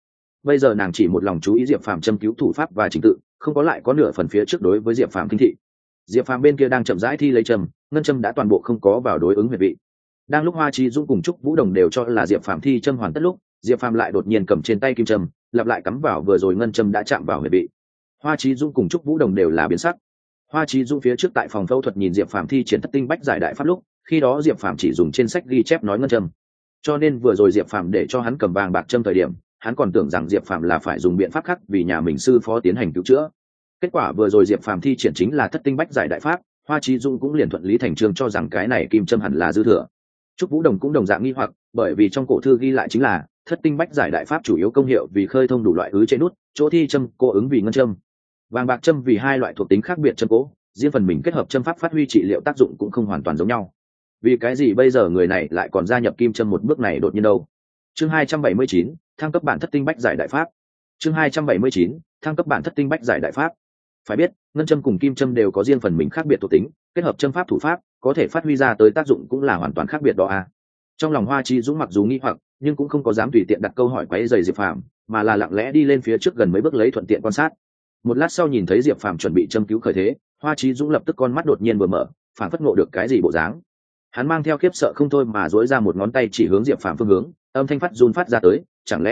bây giờ nàng chỉ một lòng chú ý diệp phàm châm cứu thủ pháp và trình tự, không có lại có nửa phần phía trước đối với diệp phàm kinh thị. Diệp phàm bên kia đang chậm rãi thi lấy châm, ngân châm đã toàn bộ không có vào đối ứng huyệt vị. Đang lúc Hoa Chí Dũng cùng Trúc Vũ Đồng đều cho là diệp phàm thi châm hoàn tất lúc, diệp phàm lại đột nhiên cầm trên tay kim châm lặp lại cắm vào vừa rồi ngân châm đã chạm vào huyệt vị. Hoa Chí Dũng cùng Trúc Vũ Đồng đều là biến sắc. Hoa Chí Dũng phía trước tại phòng phẫu thuật nhìn diệp phàm thi triển thất tinh bách giải đại pháp lúc, khi đó diệp phàm chỉ dùng trên sách ghi chép nói ngân châm, cho nên vừa rồi diệp phàm để cho hắn cầm vàng bạc châm thời điểm, hắn còn tưởng rằng diệp phàm là phải dùng biện pháp khác vì nhà mình sư phó tiến hành cứu chữa. Kết quả vừa rồi diệp phàm thi triển chính là thất tinh bách giải đại pháp, Hoa Chí Dũng cũng liền thuận lý thành trương cho rằng cái này kim châm hẳn là dư thừa. Trúc Vũ Đồng cũng đồng dạng nghi hoặc, bởi vì trong cổ thư ghi lại chính là thất tinh bách giải đại pháp chủ yếu công hiệu vì khơi thông đủ loại ứ chế nút, chỗ thi châm cô ứng vì ngân châm, vàng bạc châm vì hai loại thuộc tính khác biệt châm cố, riêng phần mình kết hợp châm pháp phát huy trị liệu tác dụng cũng không hoàn toàn giống nhau. Vì cái gì bây giờ người này lại còn gia nhập kim châm một bước này đột nhiên đâu? Chương 279, thăng cấp bản thất tinh bách giải đại pháp. Chương 279, thăng cấp bản thất tinh bách giải đại pháp. Phải biết, ngân châm cùng kim châm đều có riêng phần mình khác biệt thuộc tính, kết hợp châm pháp thủ pháp, có thể phát huy ra tới tác dụng cũng là hoàn toàn khác biệt đó à. Trong lòng Hoa Chí Dũng mặc dù nghi hoặc, nhưng cũng không có dám tùy tiện đặt câu hỏi quấy rầy Diệp Phàm, mà là lặng lẽ đi lên phía trước gần mấy bước lấy thuận tiện quan sát. Một lát sau nhìn thấy Diệp Phàm chuẩn bị châm cứu khởi thế, Hoa Chí Dũng lập tức con mắt đột nhiên vừa mở, phản phất ngộ được cái gì bộ dáng. Hắn mang theo khiếp sợ không thôi mà duỗi ra một ngón tay chỉ hướng Diệp Phàm phương hướng, âm thanh phát run phát ra tới, chẳng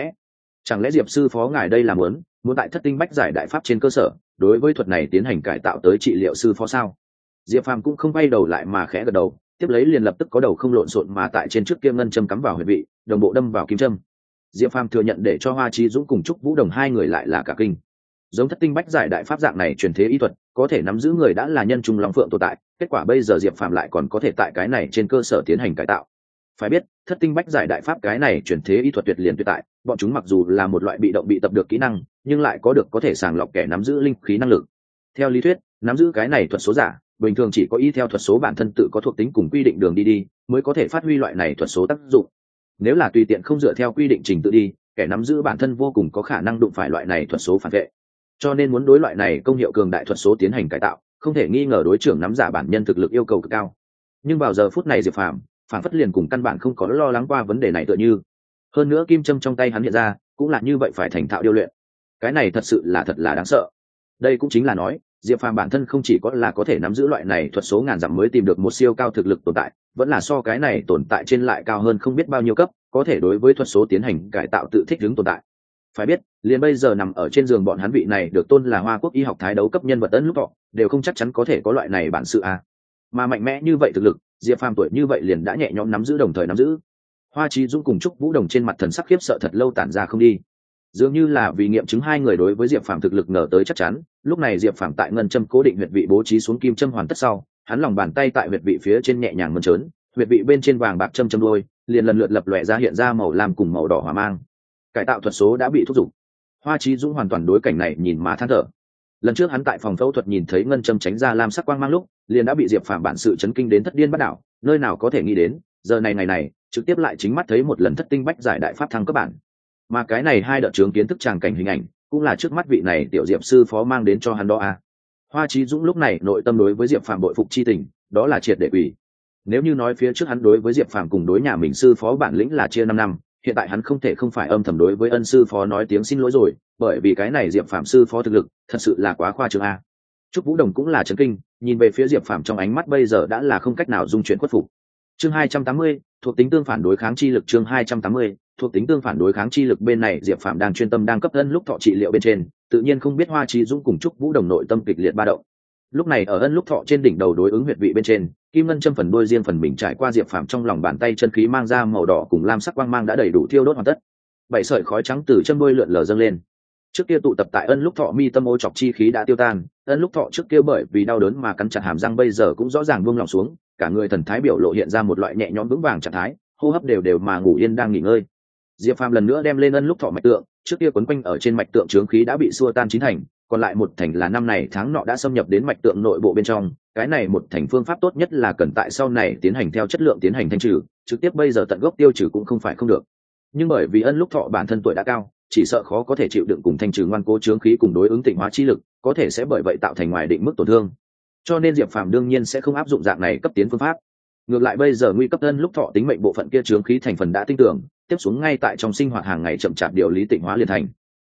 lẽ Diệp sư phó ngài đây là muốn tại thất tinh bách giải đại pháp trên cơ sở, đối với thuật này tiến hành cải tạo tới trị liệu sư phó sao? Diệp Phàm cũng không quay đầu lại mà khẽ gật đầu, tiếp lấy liền lập tức có đầu không lộn xộn mà tại trên trước kia ngân châm cắm vào huyệt vị, đồng bộ đâm vào kim châm. Diệp Phàm thừa nhận để cho Hoa Chí Dũng cùng Trúc Vũ Đồng hai người lại là cả kinh. Giống thất tinh bách giải đại pháp dạng này truyền thế y thuật, có thể nắm giữ người đã là nhân trung long phượng tồn tại, kết quả bây giờ Diệp Phàm lại còn có thể tại cái này trên cơ sở tiến hành cải tạo. Phải biết, thất tinh bách giải đại pháp cái này truyền thế y thuật tuyệt liền tuyệt tại, bọn chúng mặc dù là một loại bị động bị tập được kỹ năng, nhưng lại có thể sàng lọc kẻ nắm giữ linh khí năng lực. Theo lý thuyết, nắm giữ cái này thuật số giả, bình thường chỉ có y theo thuật số bản thân tự có thuộc tính cùng quy định đường đi mới có thể phát huy loại này thuật số tác dụng. Nếu là tùy tiện không dựa theo quy định trình tự đi, kẻ nắm giữ bản thân vô cùng có khả năng đụng phải loại này thuật số phản vệ. Cho nên muốn đối loại này công hiệu cường đại thuật số tiến hành cải tạo, không thể nghi ngờ đối trưởng nắm giả bản nhân thực lực yêu cầu cực cao. Nhưng vào giờ phút này Diệp Phàm phản phất liền cùng căn bản không có lo lắng qua vấn đề này tựa như. Hơn nữa kim châm trong tay hắn hiện ra cũng là như vậy phải thành thạo điêu luyện. Cái này thật là đáng sợ. Đây cũng chính là nói, Diệp Phàm bản thân không chỉ có thể nắm giữ loại này thuật số ngàn dặm mới tìm được một siêu cao thực lực tồn tại, vẫn là so cái này tồn tại trên lại cao hơn không biết bao nhiêu cấp, có thể đối với thuật số tiến hành cải tạo tự thích ứng tồn tại. Phải biết, liền bây giờ nằm ở trên giường bọn hắn vị này được tôn là Hoa Quốc y học thái đấu cấp nhân vật Ân Lúc Thọ, đều không chắc chắn có thể có loại này bản sự à. Mà mạnh mẽ như vậy thực lực, Diệp Phàm tuổi như vậy liền đã nhẹ nhõm nắm giữ đồng thời nắm giữ. Hoa Chí Dũng cùng Trúc Vũ Đồng trên mặt thần sắc khiếp sợ thật lâu tản ra không đi. Dường như là vì nghiệm chứng hai người đối với Diệp Phàm thực lực ngờ tới chắc chắn, lúc này Diệp Phàm tại ngân châm cố định huyệt vị bố trí xuống kim châm hoàn tất sau, hắn lòng bàn tay tại huyệt vị phía trên nhẹ nhàng mơn trớn, huyệt vị bên trên vàng bạc châm đôi, liền lần lượt lập lòe ra hiện ra màu lam cùng màu đỏ hỏa mang. Cải tạo thuật số đã bị thúc giục. Hoa Chí Dũng hoàn toàn đối cảnh này nhìn mà than thở. Lần trước hắn tại phòng phẫu thuật nhìn thấy ngân châm tránh ra lam sắc quang mang lúc, liền đã bị Diệp Phàm bản sự chấn kinh đến thất điên bắt đảo, nơi nào có thể nghĩ đến, giờ này ngày này, trực tiếp lại chính mắt thấy một lần thất tinh bách giải đại pháp thăng cấp bản. Mà cái này hai đợt chứng kiến thức tràng cảnh hình ảnh, cũng là trước mắt vị này tiểu Diệp sư phó mang đến cho hắn đó à. Hoa Chí Dũng lúc này nội tâm đối với Diệp Phàm bội phục chi tình, đó là triệt để quỷ. Nếu như nói phía trước hắn đối với Diệp Phàm cùng đối nhà mình sư phó bản lĩnh là chia 5 năm, hiện tại hắn không thể không phải âm thầm đối với ân sư phó nói tiếng xin lỗi rồi, bởi vì cái này Diệp Phàm sư phó thực lực thật sự là quá khoa trương a. Trúc Vũ Đồng cũng là chấn kinh, nhìn về phía Diệp Phàm trong ánh mắt bây giờ đã là không cách nào dung chuyển khuất phục. Chương 280, thuộc tính tương phản đối kháng chi lực. Chương 280, thuộc tính tương phản đối kháng chi lực. Bên này Diệp Phàm đang chuyên tâm đang cấp Ân Lúc Thọ trị liệu bên trên, tự nhiên không biết Hoa Chí Dũng cùng Trúc Vũ Đồng nội tâm kịch liệt ba động. Lúc này ở Ân Lúc Thọ trên đỉnh đầu đối ứng huyệt vị bên trên, kim ngân châm phần đuôi riêng phần mình trải qua Diệp Phàm trong lòng bàn tay chân khí mang ra màu đỏ cùng lam sắc quang mang đã đầy đủ thiêu đốt hoàn tất. 7 sợi khói trắng từ châm đuôi lượn lờ dâng lên. Trước kia tụ tập tại Ân Lúc Thọ mi tâm ô chọc chi khí đã tiêu tan, Ân Lúc Thọ trước kia bởi vì đau đớn mà cắn chặt hàm răng bây giờ cũng rõ ràng buông lòng xuống, cả người thần thái biểu lộ hiện ra một loại nhẹ nhõm vững vàng trạng thái, hô hấp đều mà ngủ yên đang nghỉ ngơi. Diệp Phàm lần nữa đem lên Ân Lúc Thọ mạch tượng, trước kia quấn quanh ở trên mạch tượng chướng khí đã bị xua tan chín thành, còn lại một thành là năm này tháng nọ đã xâm nhập đến mạch tượng nội bộ bên trong. Cái này một thành phương pháp tốt nhất là cần tại sau này tiến hành theo chất lượng tiến hành thanh trừ, trực tiếp bây giờ tận gốc tiêu trừ cũng không phải không được. Nhưng bởi vì Ân Lúc Thọ bản thân tuổi đã cao, chỉ sợ khó có thể chịu đựng cùng thanh trừ ngoan cố chướng khí cùng đối ứng tịnh hóa chi lực, có thể sẽ bởi vậy tạo thành ngoài định mức tổn thương. Cho nên Diệp Phàm đương nhiên sẽ không áp dụng dạng này cấp tiến phương pháp. Ngược lại bây giờ nguy cấp Ân Lúc Thọ tính mệnh bộ phận kia chướng khí thành phần đã tinh tưởng, tiếp xuống ngay tại trong sinh hoạt hàng ngày chậm chạp điều lý tịnh hóa liền thành.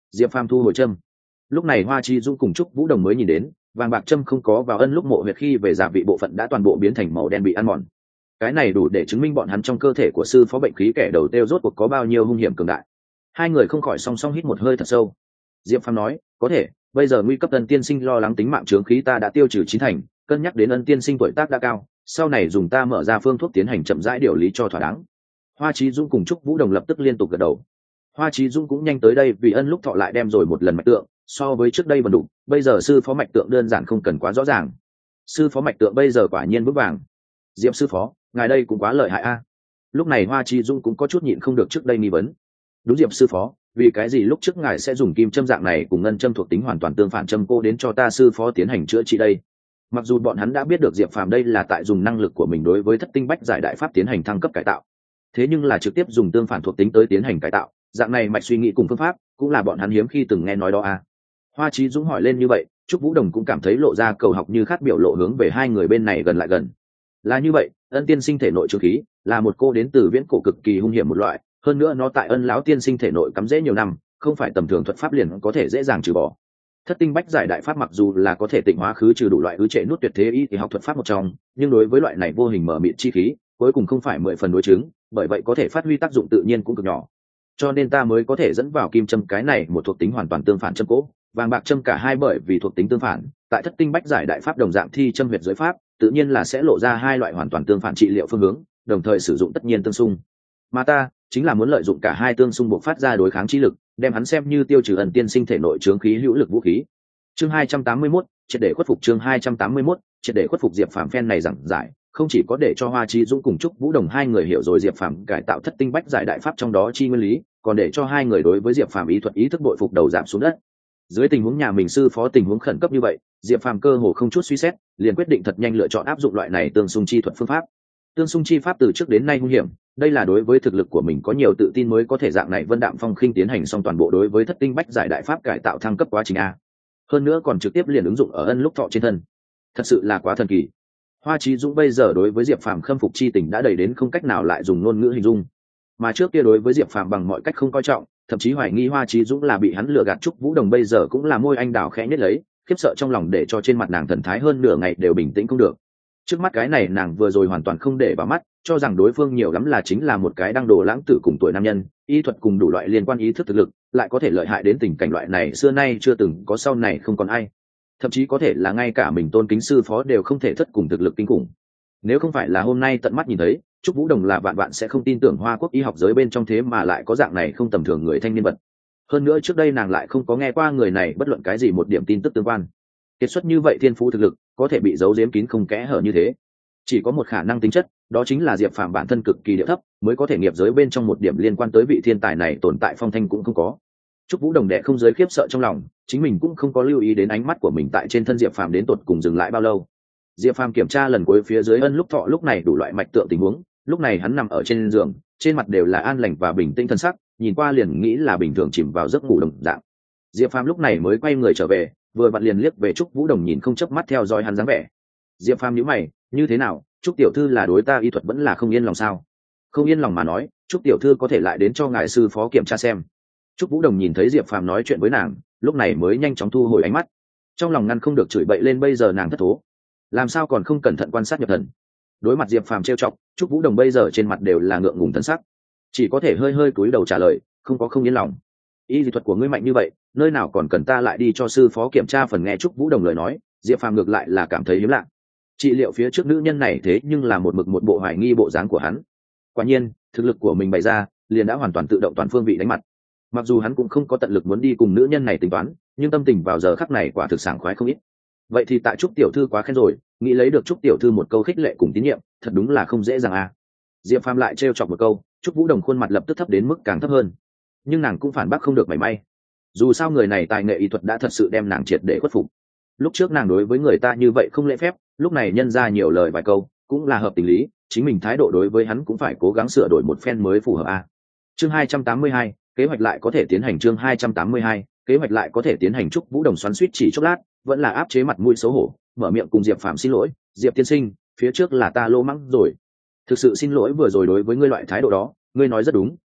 Diệp Phàm thu hồi châm. Lúc này Hoa Chi Dũng cùng Trúc Vũ Đồng mới nhìn đến, vàng bạc châm không có vào ân lúc mộ huyệt khi về dạ vị bộ phận đã toàn bộ biến thành màu đen bị ăn mòn. Cái này đủ để chứng minh bọn hắn trong cơ thể của sư phó bệnh khí kẻ đầu tiêu rốt cuộc có bao nhiêu hung hiểm cường đại. Hai người không khỏi song song hít một hơi thật sâu. Diệp Phàm nói, có thể, bây giờ nguy cấp Ân tiên sinh lo lắng tính mạng chướng khí ta đã tiêu trừ chín thành, cân nhắc đến Ân tiên sinh tuổi tác đã cao, sau này dùng ta mở ra phương thuốc tiến hành chậm rãi điều lý cho thỏa đáng. Hoa Chí Dũng cùng Trúc Vũ Đồng lập tức liên tục gật đầu. Hoa Chí Dũng cũng nhanh tới đây vì Ân lúc thọ lại đem rồi một lần mạch tượng, so với trước đây vẫn đủ, bây giờ sư phó mạch tượng đơn giản không cần quá rõ ràng. Sư phó mạch tượng bây giờ quả nhiên vững vàng. Diệp sư phó, ngài đây cũng quá lợi hại a. Lúc này Hoa Chí Dũng cũng có chút nhịn không được trước đây nghi vấn. Đúng Diệp sư phó, vì cái gì lúc trước ngài sẽ dùng kim châm dạng này cùng ngân châm thuộc tính hoàn toàn tương phản châm cô đến cho ta sư phó tiến hành chữa trị đây? Mặc dù bọn hắn đã biết được Diệp Phàm đây là tại dùng năng lực của mình đối với thất tinh bách giải đại pháp tiến hành thăng cấp cải tạo, thế nhưng là trực tiếp dùng tương phản thuộc tính tới tiến hành cải tạo, dạng này mạch suy nghĩ cùng phương pháp cũng là bọn hắn hiếm khi từng nghe nói đó a. Hoa Chí Dũng hỏi lên như vậy, Trúc Vũ Đồng cũng cảm thấy lộ ra cầu học như khát biểu lộ hướng về hai người bên này gần lại gần. Là như vậy, Ân tiên sinh thể nội trương khí là một cô đến từ viễn cổ cực kỳ hung hiểm một loại, hơn nữa nó tại Ân lão tiên sinh thể nội cắm rễ nhiều năm, không phải tầm thường thuật pháp liền có thể dễ dàng trừ bỏ. Thất tinh bách giải đại pháp mặc dù là có thể tịnh hóa khứ trừ đủ loại ứ trệ nuốt tuyệt thế y thì học thuật pháp một trong, nhưng đối với loại này vô hình mở mịt chi khí, cuối cùng không phải 10 phần đối chứng, bởi vậy có thể phát huy tác dụng tự nhiên cũng cực nhỏ. Cho nên ta mới có thể dẫn vào kim châm cái này một thuộc tính hoàn toàn tương phản châm cố, vàng bạc châm cả hai bởi vì thuộc tính tương phản, tại thất tinh bách giải đại pháp đồng dạng thi châm huyệt giới pháp, tự nhiên là sẽ lộ ra hai loại hoàn toàn tương phản trị liệu phương hướng, đồng thời sử dụng tất nhiên tương xung. Mà ta chính là muốn lợi dụng cả hai tương xung buộc phát ra đối kháng chi lực, đem hắn xem như tiêu trừ Ân tiên sinh thể nội chướng khí hữu lực vũ khí. Chương 281, triệt để khuất phục. Chương 281, triệt để khuất phục. Diệp Phàm phen này giảng giải, không chỉ có để cho Hoa Chí Dũng cùng Trúc Vũ Đồng hai người hiểu rồi Diệp Phàm cải tạo thất tinh bách giải đại pháp trong đó chi nguyên lý, còn để cho hai người đối với Diệp Phàm ý thuật ý thức bội phục đầu giảm xuống đất. Dưới tình huống nhà mình sư phó tình huống khẩn cấp như vậy, Diệp Phàm cơ hồ không chút suy xét, liền quyết định thật nhanh lựa chọn áp dụng loại này tương xung chi thuật phương pháp. Tương xung chi pháp từ trước đến nay nguy hiểm, đây là đối với thực lực của mình có nhiều tự tin mới có thể dạng này Vân Đạm Phong Khinh tiến hành xong toàn bộ đối với thất tinh bách giải đại pháp cải tạo thăng cấp quá trình a. Hơn nữa còn trực tiếp liền ứng dụng ở Ân lúc thọ trên thân, thật sự là quá thần kỳ. Hoa Chí Dũng bây giờ đối với Diệp Phàm khâm phục chi tình đã đầy đến không cách nào lại dùng ngôn ngữ hình dung, mà trước kia đối với Diệp Phàm bằng mọi cách không coi trọng, thậm chí hoài nghi Hoa Chí Dũng là bị hắn lừa gạt. Trúc Vũ Đồng bây giờ cũng là môi anh đào khẽ nhếch lấy, khiếp sợ trong lòng để cho trên mặt nàng thần thái hơn nửa ngày đều bình tĩnh không được. Trước mắt cái này nàng vừa rồi hoàn toàn không để vào mắt, cho rằng đối phương nhiều lắm là chính là một cái đang đồ lãng tử cùng tuổi nam nhân, y thuật cùng đủ loại liên quan ý thức thực lực, lại có thể lợi hại đến tình cảnh loại này xưa nay chưa từng có, sau này không còn ai. Thậm chí có thể là ngay cả mình tôn kính sư phó đều không thể thất cùng thực lực kinh khủng. Nếu không phải là hôm nay tận mắt nhìn thấy, Trúc Vũ Đồng là vạn vạn sẽ không tin tưởng Hoa Quốc y học giới bên trong thế mà lại có dạng này không tầm thường người thanh niên vật. Hơn nữa trước đây nàng lại không có nghe qua người này bất luận cái gì một điểm tin tức tương quan. Kiệt xuất như vậy thiên phú thực lực, có thể bị giấu giếm kín không kẽ hở như thế. Chỉ có một khả năng tính chất, đó chính là Diệp Phàm bản thân cực kỳ địa thấp, mới có thể nghiệp giới bên trong một điểm liên quan tới vị thiên tài này tồn tại phong thanh cũng không có. Trúc Vũ Đồng đệ không giới khiếp sợ trong lòng, chính mình cũng không có lưu ý đến ánh mắt của mình tại trên thân Diệp Phàm đến tột cùng dừng lại bao lâu. Diệp Phàm kiểm tra lần cuối phía dưới Ân lúc thọ lúc này đủ loại mạch tượng tình huống, lúc này hắn nằm ở trên giường, trên mặt đều là an lành và bình tĩnh thân sắc, nhìn qua liền nghĩ là bình thường chìm vào giấc ngủ đồng dạng. Diệp Phàm lúc này mới quay người trở về, vừa vặn liền liếc về Trúc Vũ Đồng nhìn không chớp mắt theo dõi hắn dáng vẻ. Diệp Phàm nhíu mày, như thế nào, Trúc tiểu thư là đối ta y thuật vẫn là không yên lòng sao? Không yên lòng mà nói, Trúc tiểu thư có thể lại đến cho ngài sư phó kiểm tra xem. Trúc Vũ Đồng nhìn thấy Diệp Phàm nói chuyện với nàng, lúc này mới nhanh chóng thu hồi ánh mắt, trong lòng ngăn không được chửi bậy lên, bây giờ nàng thất thố, làm sao còn không cẩn thận quan sát nhập thần. Đối mặt Diệp Phàm trêu chọc, Trúc Vũ Đồng bây giờ trên mặt đều là ngượng ngùng thân sắc, chỉ có thể hơi hơi cúi đầu trả lời, không có không yên lòng. Y dị thuật của ngươi mạnh như vậy, nơi nào còn cần ta lại đi cho sư phó kiểm tra? Phần nghe Trúc Vũ Đồng lời nói, Diệp Phàm ngược lại là cảm thấy hiếm lạ. Trị liệu phía trước nữ nhân này thế nhưng là một mực một bộ hoài nghi bộ dáng của hắn. Quả nhiên, thực lực của mình bày ra, liền đã hoàn toàn tự động toàn phương vị đánh mặt. Mặc dù hắn cũng không có tận lực muốn đi cùng nữ nhân này tính toán, nhưng tâm tình vào giờ khắc này quả thực sảng khoái không ít. Vậy thì tại Trúc tiểu thư quá khen rồi, nghĩ lấy được Trúc tiểu thư một câu khích lệ cùng tín nhiệm, thật đúng là không dễ dàng à. Diệp Phàm lại trêu chọc một câu, Trúc Vũ Đồng khuôn mặt lập tức thấp đến mức càng thấp hơn, nhưng nàng cũng phản bác không được mảy may. Dù sao người này tài nghệ y thuật đã thật sự đem nàng triệt để khuất phục. Lúc trước nàng đối với người ta như vậy không lễ phép, lúc này nhân ra nhiều lời vài câu cũng là hợp tình lý, chính mình thái độ đối với hắn cũng phải cố gắng sửa đổi một phen mới phù hợp a. Chương 282, kế hoạch lại có thể tiến hành. Chương 282, kế hoạch lại có thể tiến hành. Trúc Vũ Đồng xoắn xuýt chỉ chốc lát, vẫn là áp chế mặt mũi xấu hổ, mở miệng cùng Diệp Phàm xin lỗi, Diệp tiên sinh, phía trước là ta lô mắng rồi, thực sự xin lỗi vừa rồi đối với ngươi loại thái độ đó, ngươi nói rất đúng,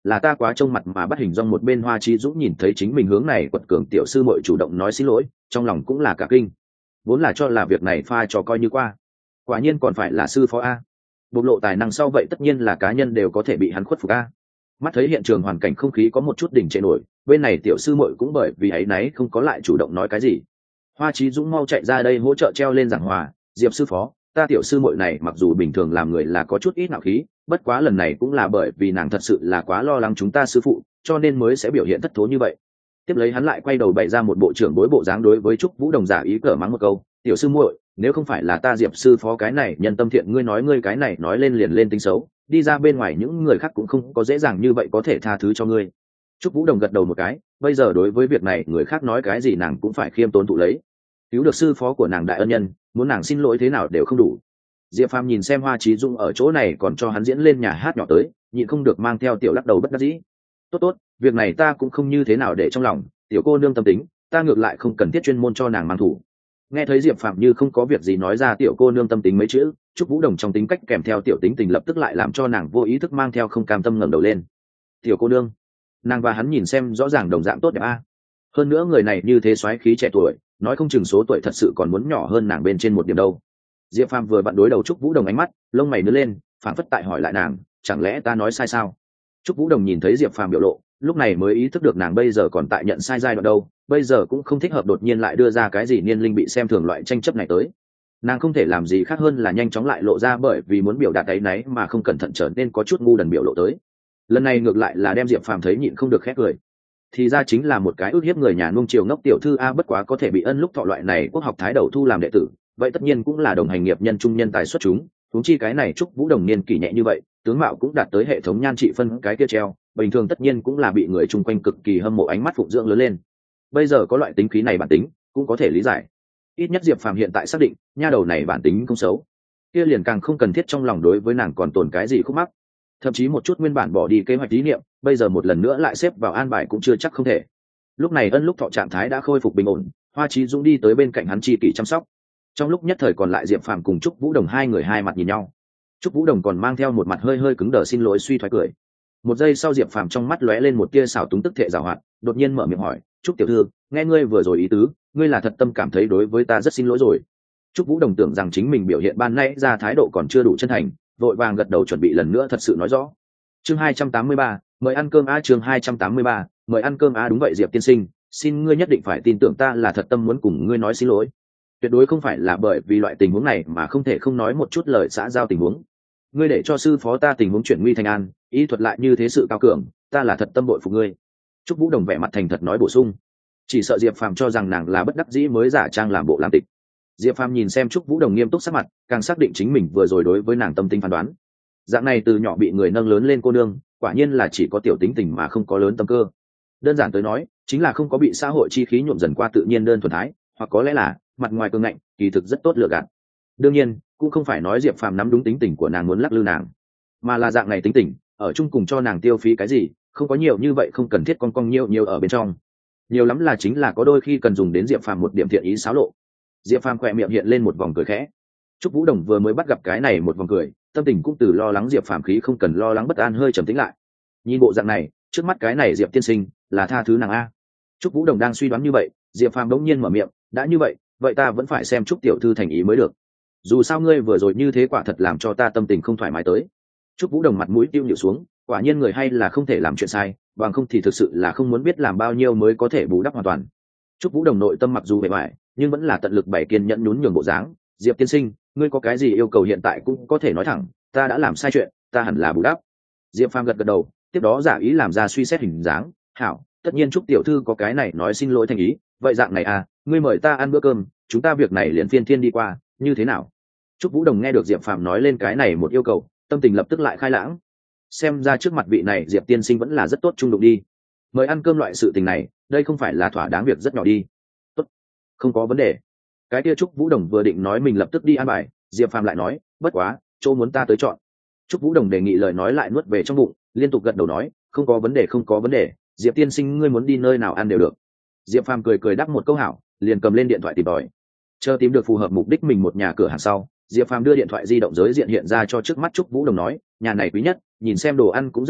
là ta quá trông mặt mà bắt hình dong. Một bên Hoa Chí Dũng nhìn thấy chính mình hướng này quật cường tiểu sư muội chủ động nói xin lỗi, trong lòng cũng là cả kinh, vốn là cho là việc này pha trò coi như qua, quả nhiên còn phải là sư phó a. Bộc lộ tài năng sau vậy tất nhiên là cá nhân đều có thể bị hắn khuất phục a. Mắt thấy hiện trường hoàn cảnh không khí có một chút đỉnh trệ nổi, bên này tiểu sư muội cũng bởi vì ấy nấy không có lại chủ động nói cái gì. Hoa Chí Dũng mau chạy ra đây hỗ trợ treo lên giảng hòa, Diệp sư phó, ta tiểu sư muội này mặc dù bình thường làm người là có chút ít nạo khí, bất quá lần này cũng là bởi vì nàng thật sự là quá lo lắng chúng ta sư phụ, cho nên mới sẽ biểu hiện thất thố như vậy. Tiếp lấy hắn lại quay đầu bày ra một bộ trưởng bối bộ dáng đối với Trúc Vũ Đồng giả ý cở mắng một câu, tiểu sư muội, nếu không phải là ta Diệp sư phó cái này nhân tâm thiện, ngươi nói ngươi cái này nói lên liền lên tính xấu, đi ra bên ngoài những người khác cũng không có dễ dàng như vậy có thể tha thứ cho ngươi. Trúc Vũ Đồng gật đầu một cái, bây giờ đối với việc này người khác nói cái gì nàng cũng phải khiêm tốn thụ lấy, cứu được sư phó của nàng đại ân nhân, muốn nàng xin lỗi thế nào đều không đủ. Diệp Phàm nhìn xem Hoa Chí Dung ở chỗ này còn cho hắn diễn lên nhà hát nhỏ tới, nhịn không được mang theo tiểu lắc đầu bất đắc dĩ. Tốt, việc này ta cũng không như thế nào để trong lòng, tiểu cô nương tâm tính, ta ngược lại không cần thiết chuyên môn cho nàng mang thủ. Nghe thấy Diệp Phàm như không có việc gì nói ra tiểu cô nương tâm tính mấy chữ, Trúc Vũ Đồng trong tính cách kèm theo tiểu tính tình lập tức lại làm cho nàng vô ý thức mang theo không cam tâm ngẩng đầu lên. Tiểu cô nương, nàng và hắn nhìn xem rõ ràng đồng dạng tốt đẹp a. Hơn nữa người này như thế soái khí trẻ tuổi, nói không chừng số tuổi thật sự còn muốn nhỏ hơn nàng bên trên một điểm đâu. Diệp Phàm vừa vặn đối đầu Trúc Vũ Đồng ánh mắt, lông mày nhướng lên, phảng phất tại hỏi lại nàng, chẳng lẽ ta nói sai sao? Trúc Vũ Đồng nhìn thấy Diệp Phàm biểu lộ, lúc này mới ý thức được nàng bây giờ còn tại nhận sai giai đoạn đâu, bây giờ cũng không thích hợp đột nhiên lại đưa ra cái gì niên linh bị xem thường loại tranh chấp này tới. Nàng không thể làm gì khác hơn là nhanh chóng lại lộ ra bởi vì muốn biểu đạt áy náy mà không cẩn thận trở nên có chút ngu đần biểu lộ tới. Lần này ngược lại là đem Diệp Phàm thấy nhịn không được khét cười. Thì ra chính là một cái ước hiếp người nhà nuông chiều ngốc tiểu thư a, bất quá có thể bị ân lúc thọ loại này quốc học thái đầu thu làm đệ tử, vậy tất nhiên cũng là đồng hành nghiệp nhân trung nhân tài xuất chúng, huống chi cái này Trúc Vũ Đồng niên kỷ nhẹ như vậy, tướng mạo cũng đạt tới hệ thống nhan trị phân cái kia treo, bình thường tất nhiên cũng là bị người chung quanh cực kỳ hâm mộ ánh mắt phụng dưỡng lớn lên. Bây giờ có loại tính khí này bản tính, cũng có thể lý giải. Ít nhất Diệp Phàm hiện tại xác định, nha đầu này bản tính không xấu, kia liền càng không cần thiết trong lòng đối với nàng còn tồn cái gì khúc mắc. Thậm chí một chút nguyên bản bỏ đi kế hoạch ý niệm, bây giờ một lần nữa lại xếp vào an bài cũng chưa chắc không thể. Lúc này ân lúc thọ trạng thái đã khôi phục bình ổn, Hoa Chí Dũng đi tới bên cạnh hắn chi kỷ chăm sóc. Trong lúc nhất thời còn lại Diệp Phàm cùng Trúc Vũ Đồng hai người hai mặt nhìn nhau. Trúc Vũ Đồng còn mang theo một mặt hơi hơi cứng đờ xin lỗi suy thoái cười. Một giây sau Diệp Phàm trong mắt lóe lên một tia xảo túng tức thệ giảo hoạt, đột nhiên mở miệng hỏi, Trúc tiểu thư, nghe ngươi vừa rồi ý tứ, ngươi là thật tâm cảm thấy đối với ta rất xin lỗi rồi. Trúc Vũ Đồng tưởng rằng chính mình biểu hiện ban nãy ra thái độ còn chưa đủ chân thành, vội vàng gật đầu chuẩn bị lần nữa thật sự nói rõ. Chương 283, mời ăn cơm a. Chương 283, mời ăn cơm a. Đúng vậy Diệp tiên sinh, xin ngươi nhất định phải tin tưởng ta là thật tâm muốn cùng ngươi nói xin lỗi. Tuyệt đối không phải là bởi vì loại tình huống này mà không thể không nói một chút lời xã giao tình huống. Ngươi để cho sư phó ta tình huống chuyển nguy thành an, ý thuật lại như thế sự cao cường, ta là thật tâm bội phục ngươi. Trúc Vũ Đồng vẻ mặt thành thật nói bổ sung. Chỉ sợ Diệp Phàm cho rằng nàng là bất đắc dĩ mới giả trang làm bộ làm tịch. Diệp Phàm nhìn xem Trúc Vũ Đồng nghiêm túc sắc mặt, càng xác định chính mình vừa rồi đối với nàng tâm tính phán đoán. Dạng này từ nhỏ bị người nâng lớn lên cô nương, quả nhiên là chỉ có tiểu tính tình mà không có lớn tâm cơ. Đơn giản tới nói, chính là không có bị xã hội chi khí nhuộm dần qua tự nhiên đơn thuần thái, hoặc có lẽ là mặt ngoài cương ngạnh, kỳ thực rất tốt lựa gạt. Đương nhiên, cũng không phải nói Diệp Phàm nắm đúng tính tình của nàng muốn lắc lư nàng, mà là dạng này tính tình, ở chung cùng cho nàng tiêu phí cái gì, không có nhiều như vậy không cần thiết con nhiều ở bên trong. Nhiều lắm là chính là có đôi khi cần dùng đến Diệp Phàm một điểm thiện ý xáo lộ. Diệp Phàm khỏe miệng hiện lên một vòng cười khẽ. Trúc Vũ Đồng vừa mới bắt gặp cái này một vòng cười, tâm tình cũng từ lo lắng Diệp Phàm khí không cần lo lắng bất an hơi trầm tĩnh lại. Nhìn bộ dạng này, trước mắt cái này Diệp tiên sinh là tha thứ nàng a. Trúc Vũ Đồng đang suy đoán như vậy, Diệp Phàm đống nhiên mở miệng, đã như vậy, vậy ta vẫn phải xem Trúc tiểu thư thành ý mới được. Dù sao ngươi vừa rồi như thế quả thật làm cho ta tâm tình không thoải mái tới. Trúc Vũ Đồng mặt mũi tiêu nhịu xuống, quả nhiên người hay là không thể làm chuyện sai, bằng không thì thực sự là không muốn biết làm bao nhiêu mới có thể bù đắp hoàn toàn. Trúc Vũ Đồng nội tâm mặc dù bề ngoài, nhưng vẫn là tận lực bày kiên nhẫn nhún nhường bộ dáng. Diệp tiên sinh, ngươi có cái gì yêu cầu hiện tại cũng có thể nói thẳng, ta đã làm sai chuyện, ta hẳn là bù đắp. Diệp Phàm gật gật đầu, tiếp đó giả ý làm ra suy xét hình dáng. Hảo, tất nhiên Trúc tiểu thư có cái này nói xin lỗi thành ý, vậy dạng này à, ngươi mời ta ăn bữa cơm, chúng ta việc này liền phiên thiên đi qua, như thế nào? Trúc Vũ Đồng nghe được Diệp Phàm nói lên cái này một yêu cầu, tâm tình lập tức lại khai lãng. Xem ra trước mặt vị này Diệp tiên sinh vẫn là rất tốt trung đụng đi. Mời ăn cơm loại sự tình này, đây không phải là thỏa đáng việc rất nhỏ đi. Tốt, không có vấn đề. Cái kia Trúc Vũ Đồng vừa định nói mình lập tức đi ăn bài, Diệp Phàm lại nói, bất quá, chỗ muốn ta tới chọn. Trúc Vũ Đồng đề nghị lời nói lại nuốt về trong bụng, liên tục gật đầu nói, không có vấn đề không có vấn đề, Diệp tiên sinh ngươi muốn đi nơi nào ăn đều được. Diệp Phàm cười cười đáp một câu hảo, liền cầm lên điện thoại tìm tòi. Chờ tìm được phù hợp mục đích mình một nhà cửa hàng sau, Diệp Phàm đưa điện thoại di động giới diện hiện ra cho trước mắt Trúc Vũ Đồng nói, nhà này quý nhất, nhìn xem đồ ăn cũng rất không tệ,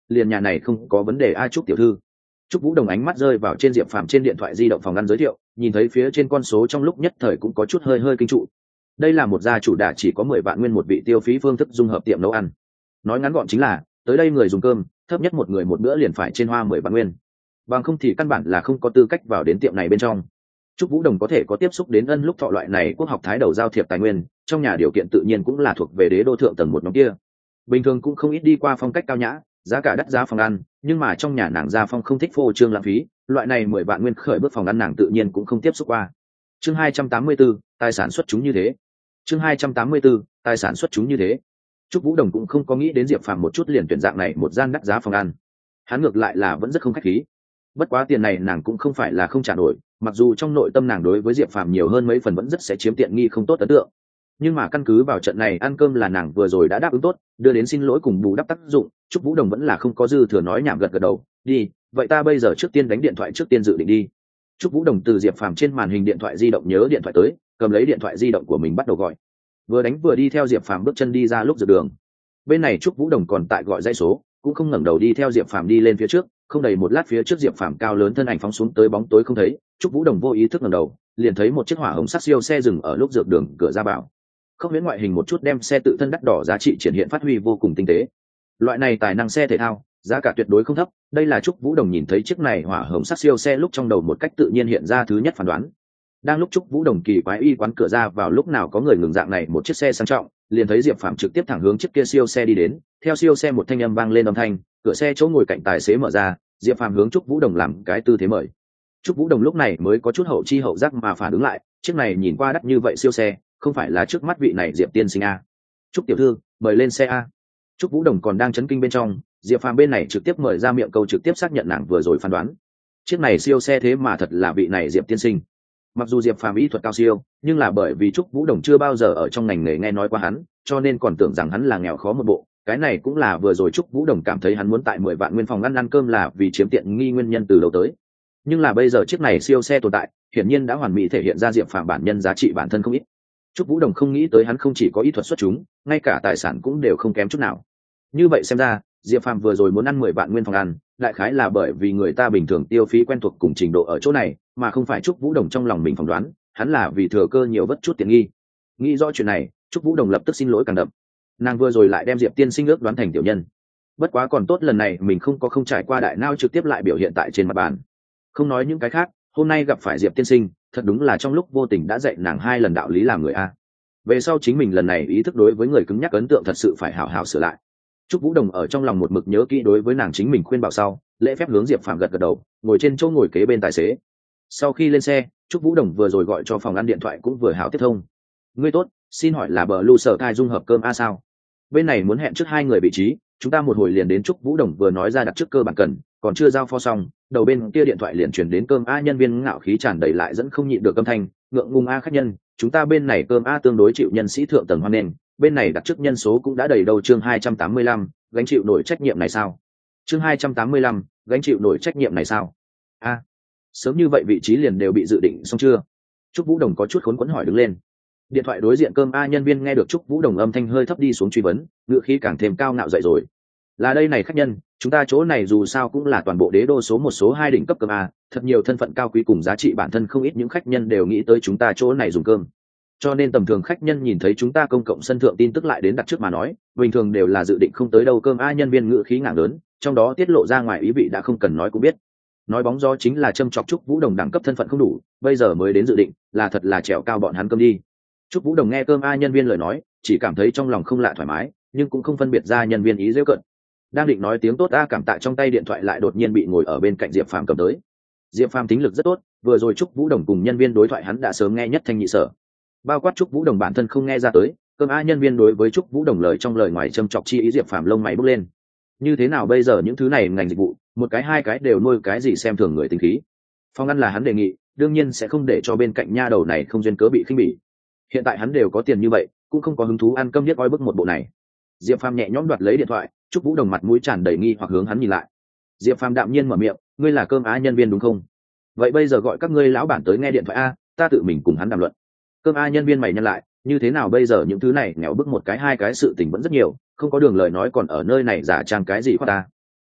liền nhà này không có vấn đề a. Trúc tiểu thư. Trúc Vũ Đồng ánh mắt rơi vào trên Diệp Phàm trên điện thoại di động phòng ăn giới thiệu, nhìn thấy phía trên con số trong lúc nhất thời cũng có chút hơi hơi kinh trụ. Đây là một gia chủ đả chỉ có 10 vạn nguyên một vị tiêu phí phương thức dung hợp tiệm nấu ăn. Nói ngắn gọn chính là, tới đây người dùng cơm, thấp nhất một người một bữa liền phải trên hoa 10 vạn nguyên. Bằng không thì căn bản là không có tư cách vào đến tiệm này bên trong. Trúc Vũ Đồng có thể có tiếp xúc đến ân lúc thọ loại này quốc học thái đầu giao thiệp tài nguyên, trong nhà điều kiện tự nhiên cũng là thuộc về đế đô thượng tầng một nhóm kia. Bình thường cũng không ít đi qua phong cách cao nhã, giá cả đắt giá phòng ăn, nhưng mà trong nhà nàng gia phong không thích phô trương lãng phí, loại này 10 vạn nguyên khởi bước phòng ăn nàng tự nhiên cũng không tiếp xúc qua. Chương 284, tài sản xuất chúng như thế. Chương 284, tài sản xuất chúng như thế. Trúc Vũ Đồng cũng không có nghĩ đến Diệp Phàm một chút liền tuyển dạng này một gian đắt giá phòng ăn. Hắn ngược lại là vẫn rất không khách khí. Bất quá tiền này nàng cũng không phải là không trả nổi, mặc dù trong nội tâm nàng đối với Diệp Phàm nhiều hơn mấy phần vẫn rất sẽ chiếm tiện nghi không tốt ấn tượng. Nhưng mà căn cứ vào trận này ăn cơm là nàng vừa rồi đã đáp ứng tốt, đưa đến xin lỗi cùng bù đắp tác dụng, Trúc Vũ Đồng vẫn là không có dư thừa nói nhảm gật gật đầu, đi, vậy ta bây giờ trước tiên đánh điện thoại trước tiên dự định đi. Trúc Vũ Đồng từ Diệp Phàm trên màn hình điện thoại di động nhớ điện thoại tới, cầm lấy điện thoại di động của mình bắt đầu gọi. Vừa đánh vừa đi theo Diệp Phàm bước chân đi ra lúc dược đường. Bên này Trúc Vũ Đồng còn tại gọi dãy số, cũng không ngẩng đầu đi theo Diệp Phàm đi lên phía trước, không đầy một lát phía trước Diệp Phàm cao lớn thân ảnh phóng xuống tới bóng tối không thấy, Trúc Vũ Đồng vô ý thức ngẩng đầu, liền thấy một chiếc hỏa hồng sắc siêu xe dừng ở lúc dược đường cửa ra vào. Không huyễn ngoại hình một chút đem xe tự thân đắt đỏ giá trị triển hiện phát huy vô cùng tinh tế. Loại này tài năng xe thể thao, giá cả tuyệt đối không thấp, đây là Trúc Vũ Đồng nhìn thấy chiếc này hỏa hồng sắc siêu xe lúc trong đầu một cách tự nhiên hiện ra thứ nhất phán đoán. Đang lúc Trúc Vũ Đồng kỳ quái y quán cửa ra vào lúc nào có người ngừng dạng này một chiếc xe sang trọng, liền thấy Diệp Phàm trực tiếp thẳng hướng chiếc kia siêu xe đi đến, theo siêu xe một thanh âm vang lên âm thanh, cửa xe chỗ ngồi cạnh tài xế mở ra, Diệp Phàm hướng Trúc Vũ Đồng làm cái tư thế mời. Trúc Vũ Đồng lúc này mới có chút hậu chi hậu giác mà phản ứng lại, chiếc này nhìn qua đắt như vậy siêu xe, không phải là trước mắt vị này Diệp tiên sinh a. Trúc tiểu thư, mời lên xe a. Trúc Vũ Đồng còn đang chấn kinh bên trong, Diệp Phàm bên này trực tiếp mời ra miệng câu trực tiếp xác nhận nàng vừa rồi phán đoán. Chiếc này siêu xe thế mà thật là vị này Diệp tiên sinh. Mặc dù Diệp Phàm ý thuật cao siêu, nhưng là bởi vì Trúc Vũ Đồng chưa bao giờ ở trong ngành nghề nghe nói qua hắn, cho nên còn tưởng rằng hắn là nghèo khó một bộ. Cái này cũng là vừa rồi Trúc Vũ Đồng cảm thấy hắn muốn tại 10 vạn nguyên phòng ăn cơm là vì chiếm tiện nghi nguyên nhân từ đầu tới. Nhưng là bây giờ chiếc này siêu xe tồn tại, hiển nhiên đã hoàn mỹ thể hiện ra Diệp Phàm bản nhân giá trị bản thân không ít. Trúc Vũ Đồng không nghĩ tới hắn không chỉ có ý thuật xuất chúng, ngay cả tài sản cũng đều không kém chút nào. Như vậy xem ra, Diệp Phàm vừa rồi muốn ăn 10 vạn nguyên phòng ăn, đại khái là bởi vì người ta bình thường tiêu phí quen thuộc cùng trình độ ở chỗ này, mà không phải Trúc Vũ Đồng trong lòng mình phỏng đoán, hắn là vì thừa cơ nhiều vất chút tiện nghi. Nghĩ rõ chuyện này, Trúc Vũ Đồng lập tức xin lỗi càng đậm. Nàng vừa rồi lại đem Diệp tiên sinh ước đoán thành tiểu nhân. Bất quá còn tốt lần này mình không trải qua đại não trực tiếp lại biểu hiện tại trên mặt bàn. Không nói những cái khác, hôm nay gặp phải Diệp tiên sinh, thật đúng là trong lúc vô tình đã dạy nàng 2 lần đạo lý làm người a. Về sau chính mình lần này ý thức đối với người cứng nhắc ấn tượng thật sự phải hảo hảo sửa lại. Trúc Vũ Đồng ở trong lòng một mực nhớ kỹ đối với nàng chính mình khuyên bảo sau, lễ phép hướng Diệp Phàm gật gật đầu, ngồi trên chỗ ngồi kế bên tài xế. Sau khi lên xe, Trúc Vũ Đồng vừa rồi gọi cho phòng ăn điện thoại cũng vừa hảo tiếp thông. Ngươi tốt, xin hỏi là bờ lưu sở thai dung hợp cơm a sao? Bên này muốn hẹn trước 2 người vị trí, chúng ta một hồi liền đến. Trúc Vũ Đồng vừa nói ra đặt trước cơ bản cần, còn chưa giao pho xong, đầu bên kia điện thoại liền truyền đến cơm a. Nhân viên ngạo khí tràn đầy lại dẫn không nhịn được âm thanh, ngượng ngùng a khách nhân, chúng ta bên này cơm a tương đối chịu nhân sĩ thượng tầng hoan nghênh, bên này đặt trước nhân số cũng đã đầy đâu. Chương 285, gánh chịu nổi trách nhiệm này sao? Chương 285, gánh chịu nổi trách nhiệm này sao? A, sớm như vậy vị trí liền đều bị dự định xong chưa? Trúc Vũ Đồng có chút khốn quẫn hỏi đứng lên. Điện thoại đối diện cơm a nhân viên nghe được Trúc Vũ Đồng âm thanh hơi thấp đi xuống truy vấn, ngựa khí càng thêm cao ngạo dậy rồi. Là đây này khách nhân, chúng ta chỗ này dù sao cũng là toàn bộ đế đô số 1 số 2 đỉnh cấp cơm a, thật nhiều thân phận cao quý cùng giá trị bản thân không ít những khách nhân đều nghĩ tới chúng ta chỗ này dùng cơm. Cho nên tầm thường khách nhân nhìn thấy chúng ta công cộng sân thượng tin tức lại đến đặt trước mà nói, bình thường đều là dự định không tới đâu. Cơm a nhân viên ngựa khí ngạng lớn, trong đó tiết lộ ra ngoài ý vị đã không cần nói cũng biết. Nói bóng gió chính là châm chọc Trúc Vũ Đồng đẳng cấp thân phận không đủ, bây giờ mới đến dự định, là thật là trèo cao bọn hắn cơm đi. Trúc Vũ Đồng nghe cơm a nhân viên lời nói, chỉ cảm thấy trong lòng không lạ thoải mái, nhưng cũng không phân biệt ra nhân viên ý giễu cợt. Đang định nói tiếng tốt a cảm tạ, trong tay điện thoại lại đột nhiên bị ngồi ở bên cạnh Diệp Phàm cầm tới. Diệp Phàm tính lực rất tốt, vừa rồi Trúc Vũ Đồng cùng nhân viên đối thoại hắn đã sớm nghe nhất thanh nhị sở. Bao quát Trúc Vũ Đồng bản thân không nghe ra tới, cơm a nhân viên đối với Trúc Vũ Đồng lời trong lời ngoài châm chọc chi ý, Diệp Phàm lông mày bốc lên. Như thế nào bây giờ những thứ này ngành dịch vụ, một cái 2 cái đều nuôi cái gì xem thường người tính khí. Phòng ăn là hắn đề nghị, đương nhiên sẽ không để cho bên cạnh nha đầu này không duyên cớ bị khinh bỉ. Hiện tại hắn đều có tiền như vậy, cũng không có hứng thú ăn cơm điếc oi bức một bộ này. Diệp Phàm nhẹ nhõm đoạt lấy điện thoại, Trúc Vũ Đồng mặt mũi tràn đầy nghi hoặc hướng hắn nhìn lại. Diệp Phàm đạm nhiên mở miệng, ngươi là cơm a nhân viên đúng không? Vậy bây giờ gọi các ngươi lão bản tới nghe điện thoại a, ta tự mình cùng hắn đàm luận. Cơm a nhân viên mày nhăn lại, như thế nào bây giờ những thứ này nghèo bức một cái 2 cái sự tình vẫn rất nhiều, không có đường lời nói còn ở nơi này giả trang cái gì khoa ta.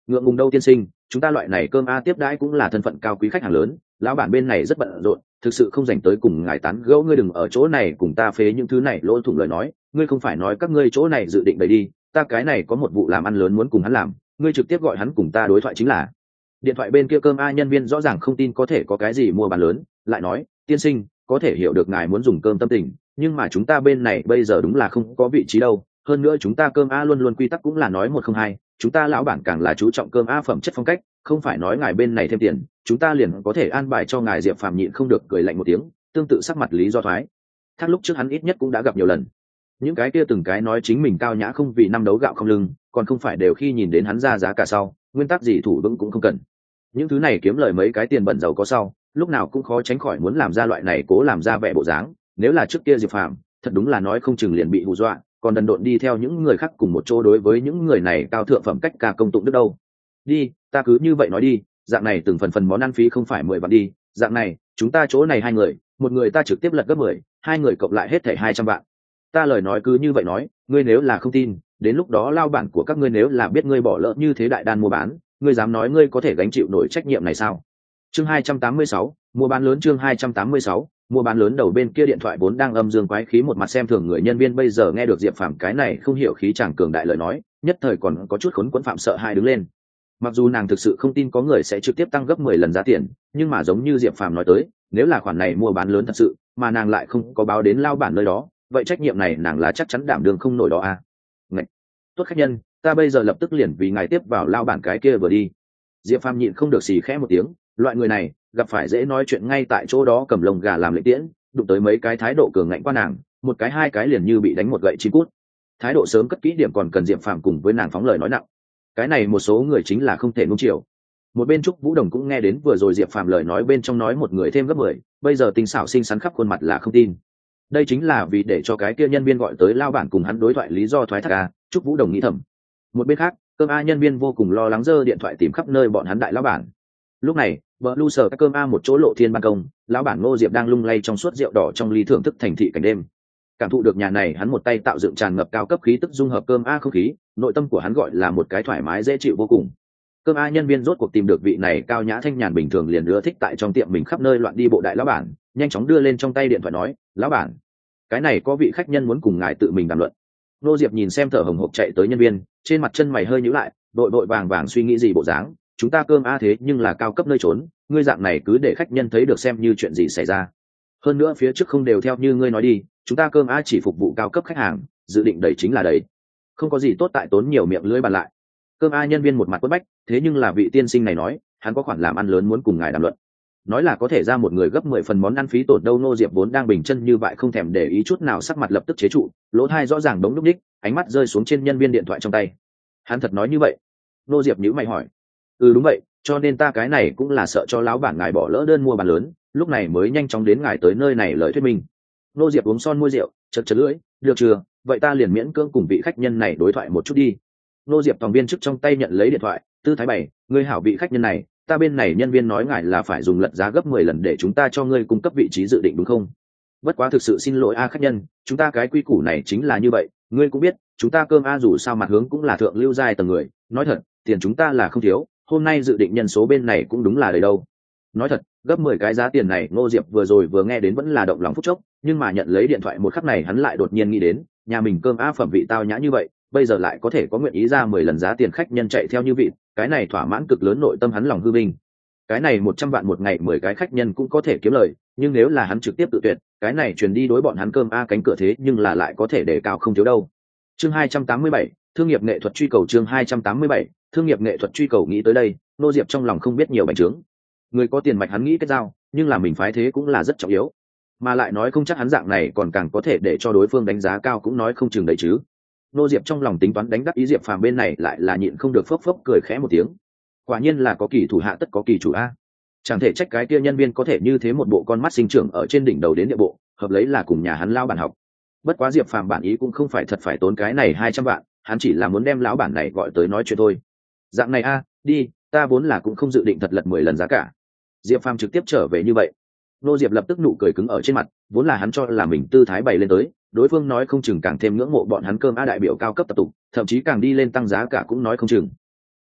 ngượng ngùng đâu tiên sinh, chúng ta loại này cơm a tiếp đãi cũng là thân phận cao quý khách hàng lớn, lão bản bên này rất bận rộn, thực sự không dành tới cùng ngài tán gẫu. Ngươi đừng ở chỗ này cùng ta phế những thứ này lỗ thủng lời nói, ngươi không phải nói các ngươi chỗ này dự định bày đi, ta cái này có một vụ làm ăn lớn muốn cùng hắn làm, ngươi trực tiếp gọi hắn cùng ta đối thoại chính là. Điện thoại bên kia cơm a nhân viên rõ ràng không tin có thể có cái gì mua bán lớn, lại nói, tiên sinh, có thể hiểu được ngài muốn dùng cơm tâm tình, nhưng mà chúng ta bên này bây giờ đúng là không có vị trí đâu, hơn nữa chúng ta cơm a luôn luôn quy tắc cũng là nói một không hai, chúng ta lão bản càng là chú trọng cơm a phẩm chất phong cách, không phải nói ngài bên này thêm tiền chúng ta liền có thể an bài cho ngài. Diệp Phàm nhịn không được cười lạnh một tiếng, tương tự sắc mặt lý do thoái thác lúc trước hắn ít nhất cũng đã gặp nhiều lần. Những cái kia từng cái nói chính mình cao nhã không vì năm đấu gạo không lưng, còn không phải đều khi nhìn đến hắn ra giá cả sau, nguyên tắc gì thủ vững cũng không cần. Những thứ này kiếm lời mấy cái tiền bẩn giàu có sau, lúc nào cũng khó tránh khỏi muốn làm ra loại này cố làm ra vẻ bộ dáng. Nếu là trước kia Diệp Phàm, thật đúng là nói không chừng liền bị hù dọa, còn đần độn đi theo những người khác cùng một chỗ đối với những người này cao thượng phẩm cách ca công tụng đức đâu. Đi, ta cứ như vậy nói đi, dạng này từng phần món ăn phí không phải 10 vạn đi, dạng này chúng ta chỗ này 2 người, một người ta trực tiếp lật gấp 10, 2 người cộng lại hết thảy 200 vạn. Ta lời nói cứ như vậy nói, ngươi nếu là không tin, đến lúc đó lao bản của các ngươi nếu là biết ngươi bỏ lỡ như thế đại đan mua bán, ngươi dám nói ngươi có thể gánh chịu nổi trách nhiệm này sao? Chương 286, mua bán lớn. Chương 286, mua bán lớn. Đầu bên kia điện thoại vốn đang âm dương quái khí một mặt xem thường người nhân viên, bây giờ nghe được Diệp Phàm cái này không hiểu khí chàng cường đại lời nói, nhất thời còn có chút khốn quẫn phạm sợ hai đứng lên. Mặc dù nàng thực sự không tin có người sẽ trực tiếp tăng gấp 10 lần giá tiền, nhưng mà giống như Diệp Phàm nói tới, nếu là khoản này mua bán lớn thật sự, mà nàng lại không có báo đến lao bản nơi đó, vậy trách nhiệm này nàng là chắc chắn đảm đương không nổi đó à. Ngạch! Tốt khách nhân, ta bây giờ lập tức liền vì ngài tiếp vào lao bản cái kia vừa đi. Diệp Phàm nhịn không được xì khẽ một tiếng, loại người này gặp phải dễ nói chuyện ngay tại chỗ đó cầm lồng gà làm lễ tiễn, đụng tới mấy cái thái độ cường ngạnh qua nàng, một cái hai cái liền như bị đánh một gậy chim cút. Thái độ sớm cất kỹ điểm còn cần Diệp Phàm cùng với nàng phóng lời nói nặng. Cái này một số người chính là không thể nung chiều. Một bên Trúc Vũ Đồng cũng nghe đến vừa rồi Diệp Phàm lời nói bên trong nói một người thêm gấp 10, bây giờ tinh xảo xinh xắn khắp khuôn mặt là không tin. Đây chính là vì để cho cái kia nhân viên gọi tới lao bản cùng hắn đối thoại lý do thoái thác à, Trúc Vũ Đồng nghĩ thầm. Một bên khác, cơm a nhân viên vô cùng lo lắng giơ điện thoại tìm khắp nơi bọn hắn đại lão bản. Lúc này, vợ lu sở các cơm a một chỗ lộ thiên ban công, lão bản Ngô Diệp đang lung lay trong suốt rượu đỏ trong ly thưởng thức thành thị cảnh đêm. Cảm thụ được nhà này hắn một tay tạo dựng tràn ngập cao cấp khí tức dung hợp cơm a không khí, nội tâm của hắn gọi là một cái thoải mái dễ chịu vô cùng. Cơm a nhân viên rốt cuộc tìm được vị này cao nhã thanh nhàn bình thường liền ưa thích tại trong tiệm mình khắp nơi loạn đi bộ đại lão bản, nhanh chóng đưa lên trong tay điện thoại nói, lão bản, cái này có vị khách nhân muốn cùng ngài tự mình đàm luận. Nô Diệp nhìn xem thở hồng hộc chạy tới nhân viên, trên mặt chân mày hơi nhíu lại, đội đội vàng vàng suy nghĩ gì bộ dáng, chúng ta cơm a thế nhưng là cao cấp nơi trốn, ngươi dạng này cứ để khách nhân thấy được xem như chuyện gì xảy ra. Hơn nữa phía trước không đều theo như ngươi nói đi, chúng ta cơm a chỉ phục vụ cao cấp khách hàng, dự định đẩy chính là đẩy, không có gì tốt tại tốn nhiều miệng lưỡi bàn lại. Cơm a nhân viên một mặt quất bách, thế nhưng là vị tiên sinh này nói, hắn có khoản làm ăn lớn muốn cùng ngài đàm luận, nói là có thể ra một người gấp 10 phần món ăn phí tổn đâu. Nô Diệp vốn đang bình chân như vậy không thèm để ý chút nào, sắc mặt lập tức chế trụ, lỗ tai rõ ràng đống lúc ních, ánh mắt rơi xuống trên nhân viên điện thoại trong tay. Hắn thật nói như vậy? Nô Diệp nhíu mày hỏi. Đúng vậy, cho nên ta cái này cũng là sợ cho lão bản ngài bỏ lỡ đơn mua bán lớn, lúc này mới nhanh chóng đến ngài tới nơi này lời thuyết minh. Nô Diệp uống son môi rượu, chật chật lưỡi, được chưa, vậy ta liền miễn cưỡng cùng vị khách nhân này đối thoại một chút đi. Nô Diệp phòng viên trước trong tay nhận lấy điện thoại, tư thái bày, ngươi hảo vị khách nhân này, ta bên này nhân viên nói ngài là phải dùng lật giá gấp 10 lần để chúng ta cho ngươi cung cấp vị trí dự định đúng không? Bất quá thực sự xin lỗi khách nhân, chúng ta cái quy củ này chính là như vậy, ngươi cũng biết, chúng ta cơm dù sao mặt hướng cũng là thượng lưu giai tầng người, nói thật, tiền chúng ta là không thiếu, hôm nay dự định nhân số bên này cũng đúng là đầy đâu. Nói thật, gấp 10 cái giá tiền này Ngô Diệp vừa rồi vừa nghe đến vẫn là động lòng phút chốc, nhưng mà nhận lấy điện thoại một khắc này hắn lại đột nhiên nghĩ đến, nhà mình cơm phẩm vị tao nhã như vậy, bây giờ lại có thể có nguyện ý ra 10 lần giá tiền khách nhân chạy theo như vị, cái này thỏa mãn cực lớn nội tâm hắn lòng hư vinh. Cái này 100 vạn một ngày 10 cái khách nhân cũng có thể kiếm lời, nhưng nếu là hắn trực tiếp tự tuyệt, cái này truyền đi đối bọn hắn cơm cánh cửa thế nhưng là lại có thể đề cao không thiếu đâu. Chương 287, thương nghiệp nghệ thuật truy cầu. Chương 287, thương nghiệp nghệ thuật truy cầu. Nghĩ tới đây, Nô Diệp trong lòng không biết nhiều bành trướng. Người có tiền mạch hắn nghĩ kết giao, nhưng là mình phái thế cũng là rất trọng yếu, mà lại nói không chắc hắn dạng này còn càng có thể để cho đối phương đánh giá cao cũng nói không chừng đấy chứ. Nô Diệp trong lòng tính toán đánh đắc ý Diệp Phàm bên này lại là nhịn không được phốc phốc cười khẽ một tiếng. Quả nhiên là có kỳ thủ hạ tất có kỳ chủ a. Chẳng thể trách cái kia nhân viên có thể như thế một bộ con mắt sinh trưởng ở trên đỉnh đầu đến địa bộ, hợp lấy là cùng nhà hắn lao bản học. Bất quá Diệp Phàm bản ý cũng không phải thật phải tốn cái này 200 vạn, hắn chỉ là muốn đem lão bản này gọi tới nói chuyện thôi. Dạng này a, đi, ta vốn là cũng không dự định thật lật 10 lần giá cả. Diệp Phàm trực tiếp trở về như vậy. Nô Diệp lập tức nụ cười cứng ở trên mặt, vốn là hắn cho là mình tư thái bày lên tới, đối phương nói không chừng càng thêm ngưỡng mộ bọn hắn cơm đại biểu cao cấp tập tục, thậm chí càng đi lên tăng giá cả cũng nói không chừng.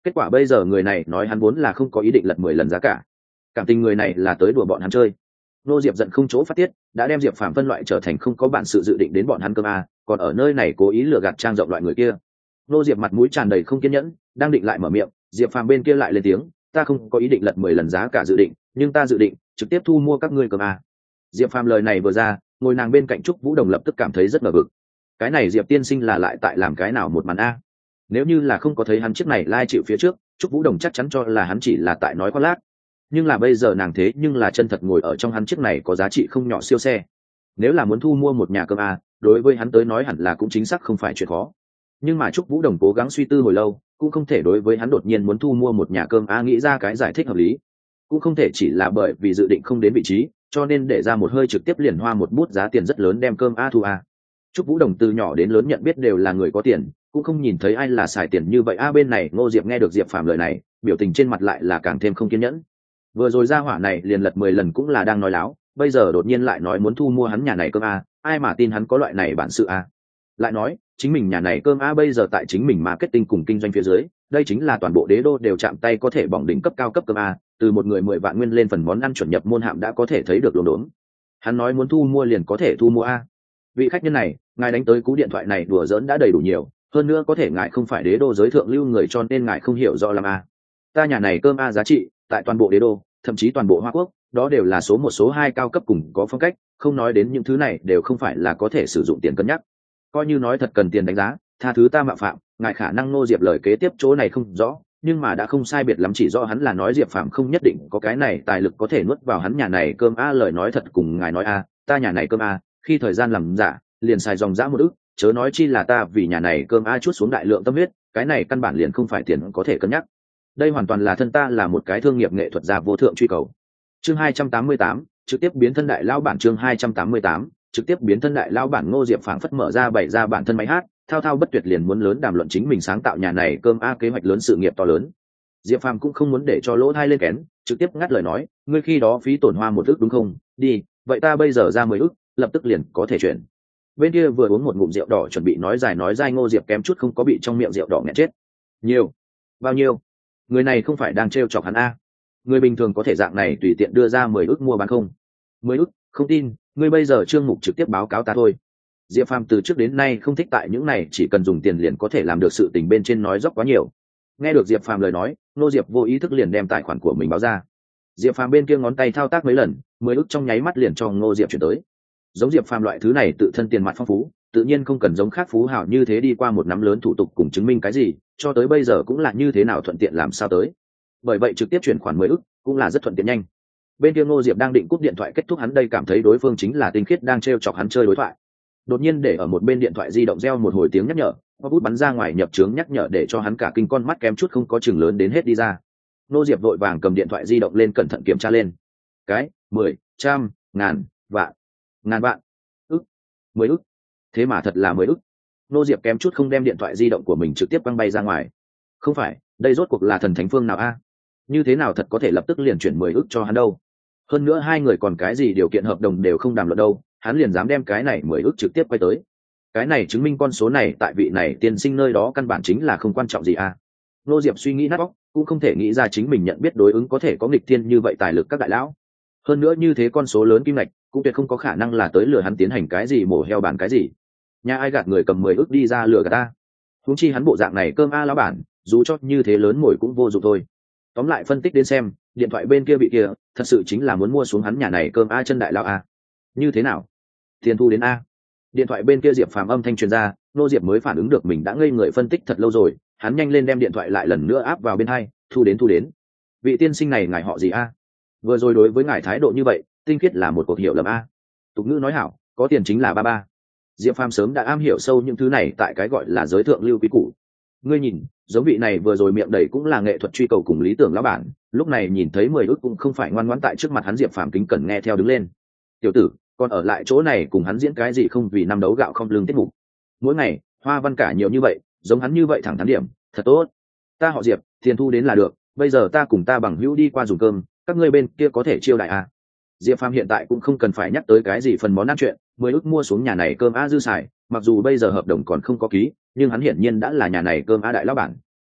Kết quả bây giờ người này nói hắn vốn là không có ý định lật 10 lần giá cả, cảm tình người này là tới đùa bọn hắn chơi. Nô Diệp giận không chỗ phát tiết, đã đem Diệp Phàm phân loại trở thành không có bản sự dự định đến bọn hắn cơm a, còn ở nơi này cố ý lừa gạt trang rộng loại người kia. Nô Diệp mặt mũi tràn đầy không kiên nhẫn, đang định lại mở miệng, Diệp Phàm bên kia lại lên tiếng, ta không có ý định lật 10 lần giá cả dự định, nhưng ta dự định trực tiếp thu mua các ngươi cơm a. Diệp Phàm lời này vừa ra, ngồi nàng bên cạnh Trúc Vũ Đồng lập tức cảm thấy rất ngờ vực. Cái này Diệp tiên sinh là lại tại làm cái nào một màn a? Nếu như là không có thấy hắn chiếc này lai chịu phía trước, Trúc Vũ Đồng chắc chắn cho là hắn chỉ là tại nói khoác lác, nhưng là bây giờ nàng thế nhưng là chân thật ngồi ở trong hắn chiếc này có giá trị không nhỏ siêu xe. Nếu là muốn thu mua một nhà cơm a, đối với hắn tới nói hẳn là cũng chính xác không phải chuyện khó, nhưng mà Trúc Vũ Đồng cố gắng suy tư hồi lâu, cũng không thể đối với hắn đột nhiên muốn thu mua một nhà cơm a nghĩ ra cái giải thích hợp lý. Cũng không thể chỉ là bởi vì dự định không đến vị trí, cho nên để ra một hơi trực tiếp liền hoa một bút giá tiền rất lớn đem cơm a thu a. Trúc Vũ Đồng từ nhỏ đến lớn nhận biết đều là người có tiền, cũng không nhìn thấy ai là xài tiền như vậy a. Bên này Ngô Diệp nghe được Diệp Phàm lời này, biểu tình trên mặt lại là càng thêm không kiên nhẫn. Vừa rồi ra hỏa này liền lật 10 lần cũng là đang nói láo, bây giờ đột nhiên lại nói muốn thu mua hắn nhà này cơm a, ai mà tin hắn có loại này bản sự a. Lại nói chính mình nhà này cơm a bây giờ tại chính mình marketing cùng kinh doanh phía dưới, đây chính là toàn bộ đế đô đều chạm tay có thể bỏng đỉnh cấp cao cấp cơm a, từ một người 10 vạn nguyên lên phần món ăn chuẩn nhập môn hạm đã có thể thấy được lồn đốn. Hắn nói muốn thu mua liền có thể thu mua a. Vị khách nhân này, ngài đánh tới cú điện thoại này đùa giỡn đã đầy đủ nhiều, hơn nữa có thể ngài không phải đế đô giới thượng lưu người cho nên ngài không hiểu rõ làm a. Ta nhà này cơm a giá trị tại toàn bộ đế đô, thậm chí toàn bộ Hoa Quốc, đó đều là số 1 số 2 cao cấp cùng có phong cách, không nói đến những thứ này đều không phải là có thể sử dụng tiền cân nhắc. Coi như nói thật cần tiền đánh giá, tha thứ ta mạo phạm, ngài khả năng Nô Diệp lời kế tiếp chỗ này không rõ, nhưng mà đã không sai biệt lắm, chỉ rõ hắn là nói Diệp Phạm không nhất định có cái này tài lực có thể nuốt vào hắn nhà này cơm a. Lời nói thật cùng ngài nói a, ta nhà này cơm a, khi thời gian làm giả, liền xài dòng dã một ức, chớ nói chi là ta vì nhà này cơm a chút xuống đại lượng tâm huyết, cái này căn bản liền không phải tiền có thể cân nhắc. Đây hoàn toàn là thân ta là một cái thương nghiệp nghệ thuật gia vô thượng truy cầu. Chương 288, trực tiếp biến thân đại lão bản. Chương 288, trực tiếp biến thân đại lão bản. Ngô Diệp phảng phất mở ra bày ra bản thân máy hát, thao thao bất tuyệt liền muốn lớn đàm luận chính mình sáng tạo nhà này cơm a kế hoạch lớn, sự nghiệp to lớn. Diệp Phàm cũng không muốn để cho lỗ thai lên kén, trực tiếp ngắt lời nói, ngươi khi đó phí tổn hoa 1 ức đúng không? Đi, vậy ta bây giờ ra 10 ức, lập tức liền có thể chuyển. Bên kia vừa uống một ngụm rượu đỏ chuẩn bị nói dài nói dai, Ngô Diệp kém chút không có bị trong miệng rượu đỏ nghẹn chết. Nhiều? Bao nhiêu? Người này không phải đang trêu chọc hắn a? Người bình thường có thể dạng này tùy tiện đưa ra 10 ức mua bán không? 10 ức, không tin, ngươi bây giờ trương mục trực tiếp báo cáo ta thôi. Diệp Phàm từ trước đến nay không thích tại những này chỉ cần dùng tiền liền có thể làm được sự tình bên trên nói dốc quá nhiều. Nghe được Diệp Phàm lời nói, Ngô Diệp vô ý thức liền đem tài khoản của mình báo ra. Diệp Phàm bên kia ngón tay thao tác mấy lần, 10 ức trong nháy mắt liền cho Ngô Diệp chuyển tới. Giống Diệp Phàm loại thứ này tự thân tiền mặt phong phú, tự nhiên không cần giống khác phú hào như thế đi qua một nắm lớn thủ tục cùng chứng minh cái gì, cho tới bây giờ cũng là như thế nào thuận tiện làm sao tới. Bởi vậy trực tiếp chuyển khoản 10 ức cũng là rất thuận tiện nhanh. Bên kia Ngô Diệp đang định cúp điện thoại kết thúc, hắn đây cảm thấy đối phương chính là tinh khiết đang trêu chọc hắn chơi đối thoại. Đột nhiên để ở một bên điện thoại di động reo một hồi tiếng nhắc nhở, hoa bút bắn ra ngoài nhập trướng nhắc nhở để cho hắn cả kinh, con mắt kém chút không có chừng lớn đến hết đi ra. Ngô Diệp vội vàng cầm điện thoại di động lên cẩn thận kiểm tra lên. Cái 10, trăm, ngàn, vạn, ngàn vạn, ức, 10 ức, thế mà thật là 10 ức. Ngô Diệp kém chút không đem điện thoại di động của mình trực tiếp quăng bay ra ngoài. Không phải, đây rốt cuộc là thần thánh phương nào a? Như thế nào thật có thể lập tức liền chuyển 10 ức cho hắn đâu? Hơn nữa hai người còn cái gì điều kiện hợp đồng đều không đàm luận đâu, hắn liền dám đem cái này 10 ức trực tiếp quay tới. Cái này chứng minh con số này tại vị này tiên sinh nơi đó căn bản chính là không quan trọng gì a. Ngô Diệp suy nghĩ nát óc, cũng không thể nghĩ ra chính mình nhận biết đối ứng có thể có nghịch thiên như vậy tài lực các đại lão. Hơn nữa như thế con số lớn kim ngạch cũng tuyệt không có khả năng là tới lừa hắn tiến hành cái gì mổ heo bán cái gì. Nhà ai gạt người cầm 10 ức đi ra lừa gạt ta? Huống chi hắn bộ dạng này cơm a lão bản, dù cho như thế lớn mồi cũng vô dụng thôi. Tóm lại phân tích đến xem, điện thoại bên kia bị kia thật sự chính là muốn mua xuống hắn nhà này cơm a chân đại lão a. Như thế nào? Tiền thu đến a? Điện thoại bên kia Diệp Phàm âm thanh truyền ra, Nô Diệp mới phản ứng được mình đã ngây người phân tích thật lâu rồi, hắn nhanh lên đem điện thoại lại lần nữa áp vào bên hai, thu đến. Vị tiên sinh này ngài họ gì a? Vừa rồi đối với ngài thái độ như vậy, tinh khiết là một cuộc hiểu lầm a. Tục ngữ nói hảo, có tiền chính là ba ba. Diệp Phàm sớm đã am hiểu sâu những thứ này tại cái gọi là giới thượng lưu quý củ. Ngươi nhìn, giống vị này vừa rồi miệng đầy cũng là nghệ thuật truy cầu cùng lý tưởng lão bản, lúc này nhìn thấy 10 ức cũng không phải ngoan ngoãn tại trước mặt hắn. Diệp Phàm kính cẩn nghe theo đứng lên. Tiểu tử, còn ở lại chỗ này cùng hắn diễn cái gì không vì năm đấu gạo không lương tiết mục. Mỗi ngày hoa văn cả nhiều như vậy, giống hắn như vậy thẳng thắn điểm thật tốt. Ta họ Diệp, tiền thu đến là được, bây giờ ta cùng ta bằng hữu đi qua dùng cơm, các ngươi bên kia có thể chiêu đại à. Diệp Phàm hiện tại cũng không cần phải nhắc tới cái gì phần món ăn chuyện, 10 ức mua xuống nhà này cơm a dư xài, mặc dù bây giờ hợp đồng còn không có ký, nhưng hắn hiển nhiên đã là nhà này cơm a đại lão bản.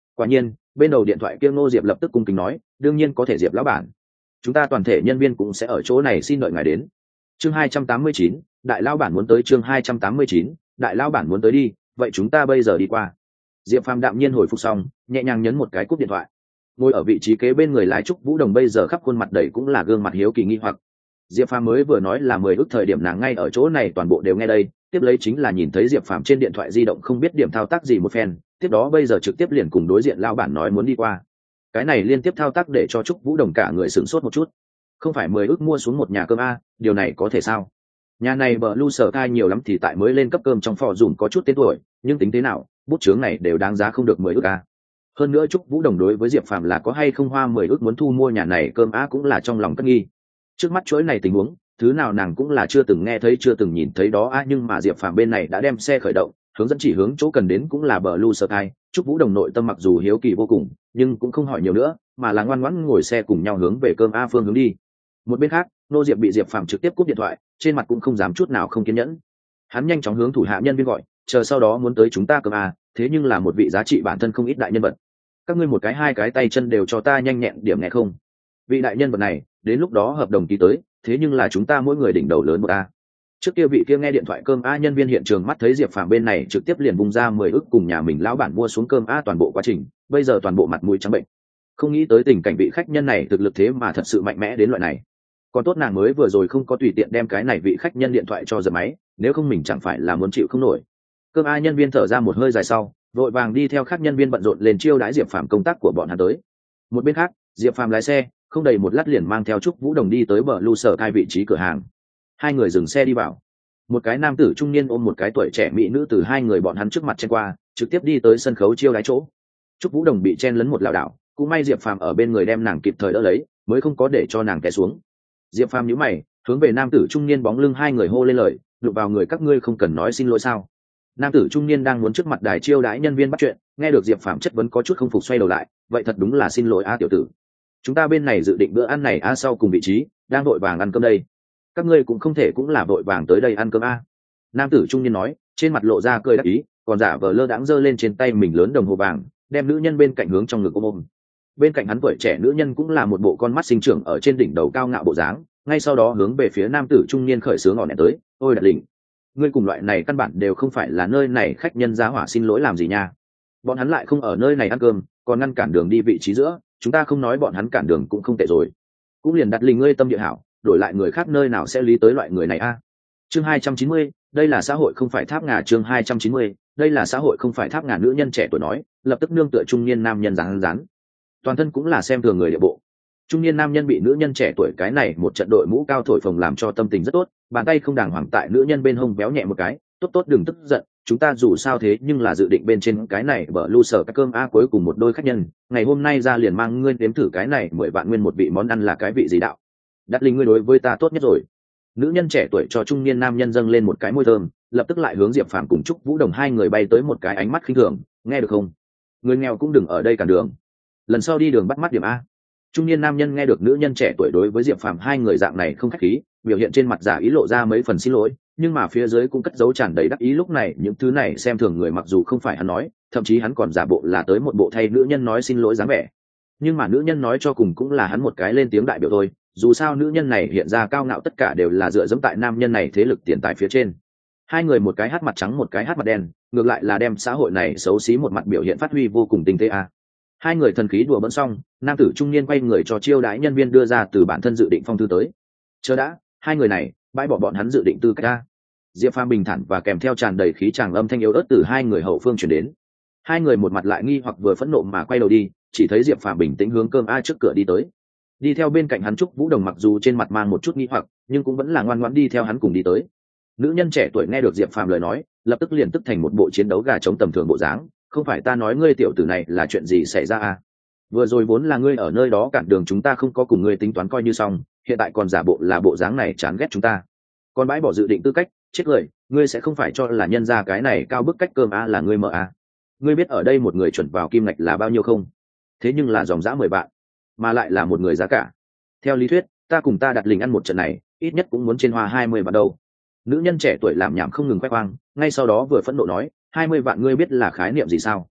Quả nhiên bên đầu điện thoại kia Ngô Diệp lập tức cung kính nói, đương nhiên có thể Diệp lão bản, chúng ta toàn thể nhân viên cũng sẽ ở chỗ này xin đợi ngài đến. Chương 289, đại lão bản muốn tới. Chương 289, đại lão bản muốn tới đi, vậy chúng ta bây giờ đi qua. Diệp Phàm đạm nhiên hồi phục xong, nhẹ nhàng nhấn một cái cúp điện thoại. Ngồi ở vị trí kế bên người lái Trúc Vũ Đồng bây giờ khắp khuôn mặt đầy cũng là gương mặt hiếu kỳ nghi hoặc. Diệp Phàm mới vừa nói là 10 ức thời điểm nàng ngay ở chỗ này toàn bộ đều nghe đây, tiếp lấy chính là nhìn thấy Diệp Phàm trên điện thoại di động không biết điểm thao tác gì một phen, tiếp đó bây giờ trực tiếp liền cùng đối diện lão bản nói muốn đi qua. Cái này liên tiếp thao tác để cho Trúc Vũ Đồng cả người sửng sốt một chút. Không phải 10 ức mua xuống một nhà cơm a, điều này có thể sao? Nhà này bờ lu sở cai nhiều lắm thì tại mới lên cấp cơm trong phò dùm có chút tên tuổi, nhưng tính thế nào, bút chướng này đều đáng giá không được 10 ức a. Hơn nữa Trúc Vũ Đồng đối với Diệp Phàm là có hay không hoa 10 ức muốn thu mua nhà này cơm a cũng là trong lòng cất nghi. Trước mắt chuỗi này tình huống, thứ nào nàng cũng là chưa từng nghe thấy chưa từng nhìn thấy đó a, nhưng mà Diệp Phàm bên này đã đem xe khởi động, hướng dẫn chỉ hướng chỗ cần đến cũng là bờ lu sở cai. Trúc Vũ Đồng nội tâm mặc dù hiếu kỳ vô cùng, nhưng cũng không hỏi nhiều nữa, mà là ngoan ngoãn ngồi xe cùng nhau hướng về cơm a phương hướng đi. Một bên khác, Nô Diệp bị Diệp Phàm trực tiếp cúp điện thoại, trên mặt cũng không dám chút nào không kiên nhẫn. Hắn nhanh chóng hướng thủ hạ nhân viên gọi, chờ sau đó muốn tới chúng ta cơm a, thế nhưng là một vị giá trị bản thân không ít đại nhân vật. Các ngươi một cái hai cái tay chân đều cho ta nhanh nhẹn điểm nghe không? Vị đại nhân vật này, đến lúc đó hợp đồng ký tới, thế nhưng là chúng ta mỗi người đỉnh đầu lớn một a. Trước kia vị kia nghe điện thoại cơm a nhân viên hiện trường mắt thấy Diệp Phàm bên này trực tiếp liền bung ra 10 ức cùng nhà mình lão bản mua xuống cơm a toàn bộ quá trình, bây giờ toàn bộ mặt mũi trắng bệnh. Không nghĩ tới tình cảnh vị khách nhân này thực lực thế mà thật sự mạnh mẽ đến loại này. Còn tốt nàng mới vừa rồi không có tùy tiện đem cái này vị khách nhân điện thoại cho giật máy, nếu không mình chẳng phải là muốn chịu không nổi. Cơm a nhân viên thở ra một hơi dài sau, vội vàng đi theo các nhân viên bận rộn lên chiêu đãi Diệp Phàm công tác của bọn hắn tới. Một bên khác, Diệp Phàm lái xe, không đầy một lát liền mang theo Trúc Vũ Đồng đi tới bờ lu sở cai vị trí cửa hàng. Hai người dừng xe đi vào. Một cái nam tử trung niên ôm một cái tuổi trẻ mỹ nữ từ hai người bọn hắn trước mặt chen qua, trực tiếp đi tới sân khấu chiêu đãi chỗ. Trúc Vũ Đồng bị chen lấn một lảo đảo, cũng may Diệp Phàm ở bên người đem nàng kịp thời đỡ lấy, mới không có để cho nàng té xuống. Diệp Phàm nhíu mày, hướng về nam tử trung niên bóng lưng hai người hô lên lời, đụng vào người các ngươi không cần nói xin lỗi sao? Nam tử trung niên đang muốn trước mặt đài chiêu đãi nhân viên bắt chuyện, nghe được Diệp Phàm chất vấn có chút không phục xoay đầu lại, vậy thật đúng là xin lỗi a tiểu tử. Chúng ta bên này dự định bữa ăn này a sau cùng vị trí, đang vội vàng ăn cơm đây. Các ngươi cũng không thể cũng là vội vàng tới đây ăn cơm a. Nam tử trung niên nói, trên mặt lộ ra cười đắc ý, còn giả vờ lơ đãng giơ lên trên tay mình lớn đồng hồ vàng, đem nữ nhân bên cạnh hướng trong ngực ôm. Bên cạnh hắn tuổi trẻ nữ nhân cũng là một bộ con mắt sinh trưởng ở trên đỉnh đầu cao ngạo bộ dáng, ngay sau đó hướng về phía nam tử trung niên khởi sướng ngọn đèn tới, ôi đạt đỉnh, ngươi cùng loại này căn bản đều không phải là nơi này khách nhân giá hỏa xin lỗi làm gì nha. Bọn hắn lại không ở nơi này ăn cơm, còn ngăn cản đường đi vị trí giữa, chúng ta không nói bọn hắn cản đường cũng không tệ rồi. Cũng liền đặt lình ngươi tâm địa hảo, đổi lại người khác nơi nào sẽ lý tới loại người này a. Chương 290, đây là xã hội không phải tháp ngà. Chương 290, đây là xã hội không phải tháp ngà. Nữ nhân trẻ tuổi nói, lập tức nương tựa trung niên nam nhân rán rán. Toàn thân cũng là xem thường người địa bộ. Trung niên nam nhân bị nữ nhân trẻ tuổi cái này một trận đội mũ cao thổi phồng làm cho tâm tình rất tốt, bàn tay không đàng hoàng tại nữ nhân bên hông véo nhẹ một cái, tốt tốt đừng tức giận, chúng ta dù sao thế nhưng là dự định bên trên cái này bở lu sở cái cơm a cuối cùng một đôi khách nhân, ngày hôm nay ra liền mang ngươi đếm thử cái này 10 vạn nguyên một vị món ăn là cái vị gì đạo. Đắt linh ngươi đối với ta tốt nhất rồi. Nữ nhân trẻ tuổi cho trung niên nam nhân dâng lên một cái môi thơm, lập tức lại hướng Diệp Phàm cùng Trúc Vũ Đồng hai người bay tới một cái ánh mắt khinh thường, nghe được không? Người nghèo cũng đừng ở đây cản đường. Lần sau đi đường bắt mắt điểm a. Trung niên nam nhân nghe được nữ nhân trẻ tuổi đối với Diệp Phàm hai người dạng này không khách khí, biểu hiện trên mặt giả ý lộ ra mấy phần xin lỗi, nhưng mà phía dưới cũng cất dấu tràn đầy đắc ý. Lúc này những thứ này xem thường người mặc dù không phải hắn nói, thậm chí hắn còn giả bộ là tới một bộ thay nữ nhân nói xin lỗi dáng vẻ, nhưng mà nữ nhân nói cho cùng cũng là hắn một cái lên tiếng đại biểu thôi. Dù sao nữ nhân này hiện ra cao ngạo tất cả đều là dựa dẫm tại nam nhân này thế lực tiền tài phía trên. Hai người một cái hát mặt trắng một cái hát mặt đen, ngược lại là đem xã hội này xấu xí một mặt biểu hiện phát huy vô cùng tinh tế a. Hai người thần khí đùa bỡn xong, nam tử trung niên quay người cho chiêu đãi nhân viên đưa ra từ bản thân dự định phong thư tới. Chờ đã, hai người này bãi bỏ bọn hắn dự định tư cách a. Diệp Phàm bình thản và kèm theo tràn đầy khí tràng âm thanh yếu ớt từ hai người hậu phương chuyển đến. Hai người một mặt lại nghi hoặc vừa phẫn nộ mà quay đầu đi, chỉ thấy Diệp Phàm bình tĩnh hướng cơm a trước cửa đi tới. Đi theo bên cạnh hắn Trúc Vũ Đồng mặc dù trên mặt mang một chút nghi hoặc, nhưng cũng vẫn là ngoan ngoãn đi theo hắn cùng đi tới. Nữ nhân trẻ tuổi nghe được Diệp Phàm lời nói, lập tức liền tức thành một bộ chiến đấu gà chống tầm thường bộ dáng. Không phải ta nói ngươi tiểu tử này là chuyện gì xảy ra à? Vừa rồi vốn là ngươi ở nơi đó cản đường chúng ta không có cùng ngươi tính toán coi như xong, hiện tại còn giả bộ là bộ dáng này chán ghét chúng ta. Còn bãi bỏ dự định tư cách, chết cười, ngươi sẽ không phải cho là nhân ra cái này cao bức cách cơm a là ngươi mở a? Ngươi biết ở đây một người chuẩn vào kim ngạch là bao nhiêu không? Thế nhưng là dòng dã 10 vạn, mà lại là một người giá cả. Theo lý thuyết, ta cùng ta đặt lình ăn một trận này, ít nhất cũng muốn trên hoa 20 vạn đâu. Nữ nhân trẻ tuổi làm nhảm không ngừng khoe khoang, ngay sau đó vừa phẫn nộ nói, 20 vạn ngươi biết là khái niệm gì sao?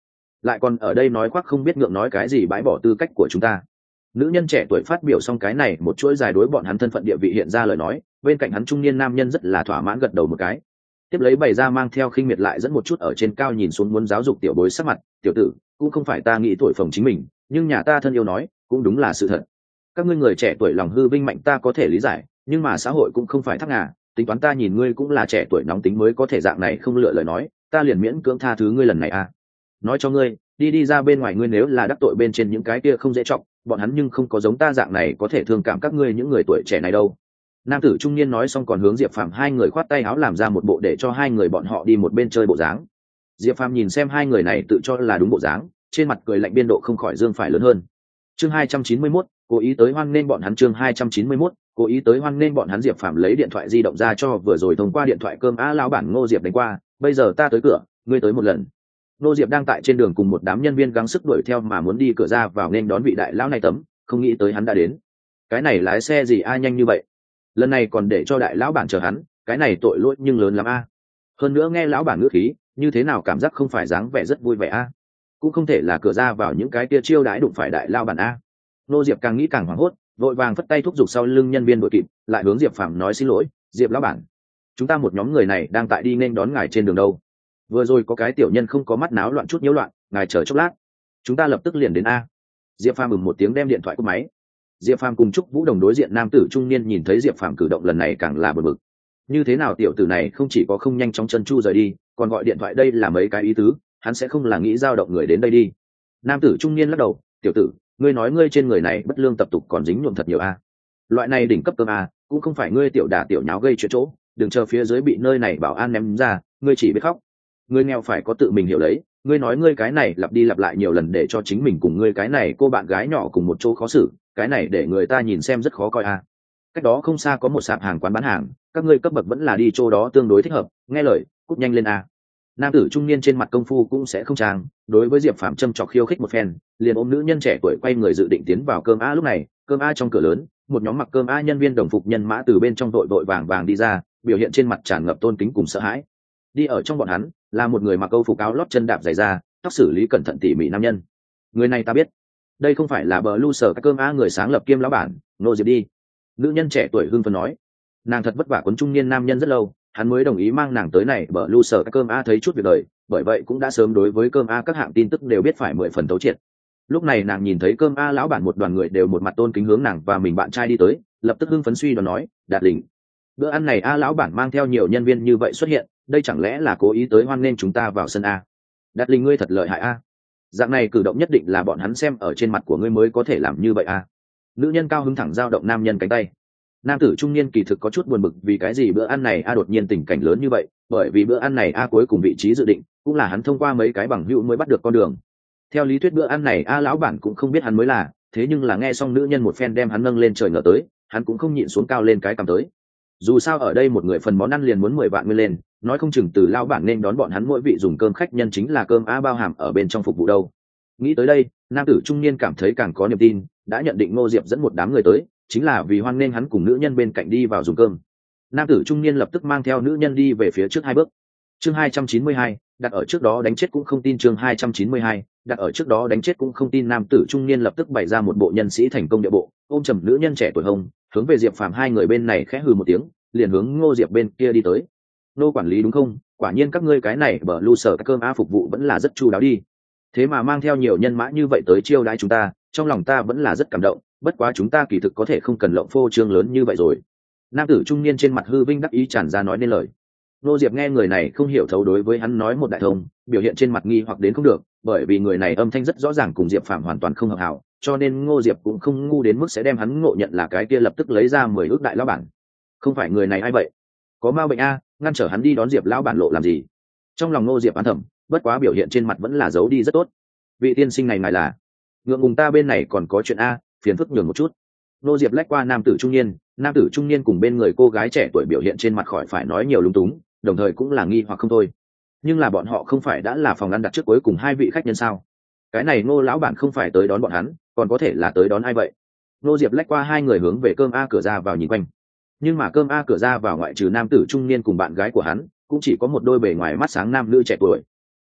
lại còn ở đây nói khoác không biết ngượng nói cái gì bãi bỏ tư cách của chúng ta. Nữ nhân trẻ tuổi phát biểu xong cái này một chuỗi dài đối bọn hắn thân phận địa vị hiện ra lời nói, bên cạnh hắn trung niên nam nhân rất là thỏa mãn gật đầu một cái, tiếp lấy bày ra mang theo khinh miệt lại dẫn một chút ở trên cao nhìn xuống muốn giáo dục tiểu bối sắc mặt. Tiểu tử, cũng không phải ta nghĩ thổi phồng chính mình, nhưng nhà ta thân yêu nói cũng đúng là sự thật. Các ngươi người trẻ tuổi lòng hư vinh mạnh ta có thể lý giải, nhưng mà xã hội cũng không phải thắc ngà, tính toán ta nhìn ngươi cũng là trẻ tuổi nóng tính mới có thể dạng này không lựa lời nói, ta liền miễn cưỡng tha thứ ngươi lần này à. Nói cho ngươi, đi ra bên ngoài ngươi nếu là đắc tội bên trên những cái kia không dễ trọng, bọn hắn nhưng không có giống ta dạng này có thể thương cảm các ngươi những người tuổi trẻ này đâu. Nam tử trung niên nói xong còn hướng Diệp Phàm hai người khoát tay áo làm ra một bộ để cho hai người bọn họ đi một bên chơi bộ dáng. Diệp Phàm nhìn xem hai người này tự cho là đúng bộ dáng, trên mặt cười lạnh biên độ không khỏi dương phải lớn hơn. Chương 291, cố ý tới hoan nên bọn hắn. Chương 291, cố ý tới hoan nên bọn hắn. Diệp Phàm lấy điện thoại di động ra cho vừa rồi thông qua điện thoại cơm lão bản Ngô Diệp đánh qua, bây giờ ta tới cửa, ngươi tới một lần. Ngô Diệp đang tại trên đường cùng một đám nhân viên gắng sức đuổi theo mà muốn đi cửa ra vào nên đón vị đại lão này tấm, không nghĩ tới hắn đã đến. Cái này lái xe gì ai nhanh như vậy? Lần này còn để cho đại lão bản chờ hắn, cái này tội lỗi nhưng lớn lắm a. Hơn nữa nghe lão bản ngữ khí, như thế nào cảm giác không phải dáng vẻ rất vui vẻ a. Cũng không thể là cửa ra vào những cái kia chiêu đãi đụng phải đại lão bản a. Nô Diệp càng nghĩ càng hoảng hốt, vội vàng phất tay thúc giục sau lưng nhân viên đội kịp, lại hướng Diệp Phàm nói xin lỗi, Diệp lão bản, chúng ta một nhóm người này đang tại đi nên đón ngài trên đường đâu. Vừa rồi có cái tiểu nhân không có mắt náo loạn chút nhiễu loạn, ngài chờ chốc lát, chúng ta lập tức liền đến a. Diệp Phàm một tiếng đem điện thoại cúp máy. Diệp Phàm cùng Trúc Vũ Đồng đối diện nam tử trung niên nhìn thấy Diệp Phàm cử động lần này càng là bực bực. Như thế nào tiểu tử này không chỉ có không nhanh chóng chân chu rời đi, còn gọi điện thoại đây là mấy cái ý tứ, hắn sẽ không là nghĩ giao động người đến đây đi. Nam tử trung niên lắc đầu, tiểu tử, ngươi nói ngươi trên người này bất lương tập tục còn dính nhuộm thật nhiều a. Loại này đỉnh cấp cơm a, cũng không phải ngươi tiểu đả tiểu nháo gây chuyện chỗ, đừng chờ phía dưới bị nơi này bảo an ném ra, ngươi chỉ biết khóc. Ngươi nghèo phải có tự mình hiểu lấy, ngươi nói ngươi cái này lặp đi lặp lại nhiều lần để cho chính mình cùng ngươi cái này cô bạn gái nhỏ cùng một chỗ khó xử, cái này để người ta nhìn xem rất khó coi a. Cách đó không xa có một sạp hàng quán bán hàng, các ngươi cấp bậc vẫn là đi chỗ đó tương đối thích hợp, nghe lời, cút nhanh lên a. Nam tử trung niên trên mặt công phu cũng sẽ không trang, đối với Diệp Phạm châm chọc khiêu khích một phen, liền ôm nữ nhân trẻ tuổi quay người dự định tiến vào cơm a. Lúc này cơm a trong cửa lớn, một nhóm mặc cơm a nhân viên đồng phục nhân mã từ bên trong vội vàng đi ra, biểu hiện trên mặt tràn ngập tôn kính cùng sợ hãi. Đi ở trong bọn hắn là một người mặc câu phục áo lót chân đạp giày da, tóc xử lý cẩn thận tỉ mỉ nam nhân. Người này ta biết, đây không phải là bờ lu sở cơm a người sáng lập kiêm lão bản Nô Diệp đi. Nữ nhân trẻ tuổi hưng phấn nói, nàng thật vất vả quấn trung niên nam nhân rất lâu, hắn mới đồng ý mang nàng tới này bờ lu sở cơm a thấy chút việc đời, bởi vậy cũng đã sớm đối với cơm a các hạng tin tức đều biết phải 10 phần thấu triệt. Lúc này nàng nhìn thấy cơm a lão bản một đoàn người đều một mặt tôn kính hướng nàng và mình bạn trai đi tới, lập tức hưng phấn suy đoán nói, đạt đỉnh, bữa ăn này a lão bản mang theo nhiều nhân viên như vậy xuất hiện, đây chẳng lẽ là cố ý tới hoan nghênh chúng ta vào sân a? Đạt đỉnh ngươi thật lợi hại a, dạng này cử động nhất định là bọn hắn xem ở trên mặt của ngươi mới có thể làm như vậy a. Nữ nhân cao hứng thẳng giao động nam nhân cánh tay. Nam tử trung niên kỳ thực có chút buồn bực vì cái gì bữa ăn này a đột nhiên tình cảnh lớn như vậy, bởi vì bữa ăn này a cuối cùng vị trí dự định cũng là hắn thông qua mấy cái bằng hữu mới bắt được con đường. Theo lý thuyết bữa ăn này a lão bản cũng không biết hắn mới là, thế nhưng là nghe xong nữ nhân một phen đem hắn nâng lên trời ngờ tới, hắn cũng không nhịn xuống cao lên cái cằm tới. Dù sao ở đây một người phần món ăn liền muốn 10 vạn nguyên lên, nói không chừng từ lão bản nên đón bọn hắn mỗi vị dùng cơm khách nhân chính là cơm a bao hàm ở bên trong phục vụ đâu. Nghĩ tới đây, nam tử trung niên cảm thấy càng có niềm tin, đã nhận định Ngô Diệp dẫn một đám người tới chính là vì hoan nghênh hắn cùng nữ nhân bên cạnh đi vào dùng cơm. Nam tử trung niên lập tức mang theo nữ nhân đi về phía trước 2 bước. Chương 292, đặt ở trước đó đánh chết cũng không tin. Chương 292, đặt ở trước đó đánh chết cũng không tin. Nam tử trung niên lập tức bày ra một bộ nhân sĩ thành công địa bộ, ôm chầm nữ nhân trẻ tuổi hồng, hướng về Diệp Phàm hai người bên này khẽ hừ một tiếng, liền hướng Ngô Diệp bên kia đi tới. Nô quản lý đúng không? Quả nhiên các ngươi cái này bờ lu sở các cơm a phục vụ vẫn là rất chu đáo đi. Thế mà mang theo nhiều nhân mã như vậy tới chiêu đãi chúng ta, trong lòng ta vẫn là rất cảm động, bất quá chúng ta kỳ thực có thể không cần lộng phô trương lớn như vậy rồi. Nam tử trung niên trên mặt hư vinh đắc ý tràn ra nói nên lời. Nô Diệp nghe người này không hiểu thấu đối với hắn nói một đại thông, biểu hiện trên mặt nghi hoặc đến không được, bởi vì người này âm thanh rất rõ ràng cùng Diệp Phàm hoàn toàn không hợp hảo, cho nên Ngô Diệp cũng không ngu đến mức sẽ đem hắn ngộ nhận là cái kia lập tức lấy ra 10 ước đại lão bản. Không phải người này ai vậy? Có ma bệnh a, ngăn trở hắn đi đón Diệp lão bản lộ làm gì? Trong lòng Ngô Diệp oán thầm, bất quá biểu hiện trên mặt vẫn là giấu đi rất tốt. Vị tiên sinh này ngài là? Ngượng ngùng ta bên này còn có chuyện a, phiền phức nhường một chút. Ngô Diệp lách qua nam tử trung niên cùng bên người cô gái trẻ tuổi biểu hiện trên mặt khỏi phải nói nhiều lung túng, đồng thời cũng là nghi hoặc không thôi. Nhưng là bọn họ không phải đã là phòng ăn đặt trước cuối cùng 2 vị khách nhân sao? Cái này Ngô lão bản không phải tới đón bọn hắn, còn có thể là tới đón ai vậy? Ngô Diệp lách qua 2 người hướng về cơm a cửa ra vào nhìn quanh. Nhưng mà cơm a cửa ra vào ngoại trừ nam tử trung niên cùng bạn gái của hắn, cũng chỉ có một đôi bề ngoài mắt sáng nam nữ trẻ tuổi.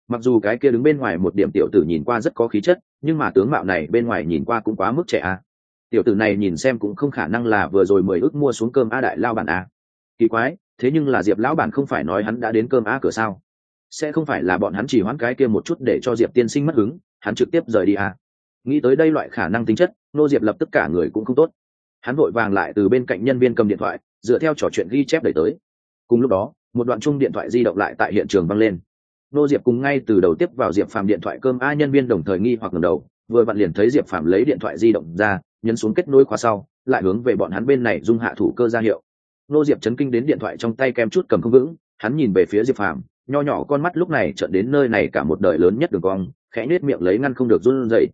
Mặc dù cái kia đứng bên ngoài một điểm tiểu tử nhìn qua rất có khí chất, nhưng mà tướng mạo này bên ngoài nhìn qua cũng quá mức trẻ a. Tiểu tử này nhìn xem cũng không khả năng là vừa rồi 10 ức mua xuống cơm a đại lao bản a. Kỳ quái, thế nhưng là Diệp lão bản không phải nói hắn đã đến cơm a cửa sao? Sẽ không phải là bọn hắn chỉ hoãn cái kia một chút để cho Diệp tiên sinh mất hứng, hắn trực tiếp rời đi a. Nghĩ tới đây loại khả năng tính chất, Nô Diệp lập tức cả người cũng không tốt. Hắn vội vàng lại từ bên cạnh nhân viên cầm điện thoại, dựa theo trò chuyện ghi chép đẩy tới. Cùng lúc đó, một đoạn chung điện thoại di động lại tại hiện trường vang lên. Nô Diệp cùng ngay từ đầu tiếp vào Diệp Phàm điện thoại cơm a nhân viên đồng thời nghi hoặc ngẩng đầu, vừa vặn liền thấy Diệp Phàm lấy điện thoại di động ra, nhấn xuống kết nối khóa sau, lại hướng về bọn hắn bên này dung hạ thủ cơ ra hiệu. Nô Diệp chấn kinh đến điện thoại trong tay kem chút cầm không vững, hắn nhìn về phía Diệp Phàm, nho nhỏ con mắt lúc này trợn đến nơi này cả một đời lớn nhất đường cong, khẽ nhếch miệng lấy ngăn không được run rẩy.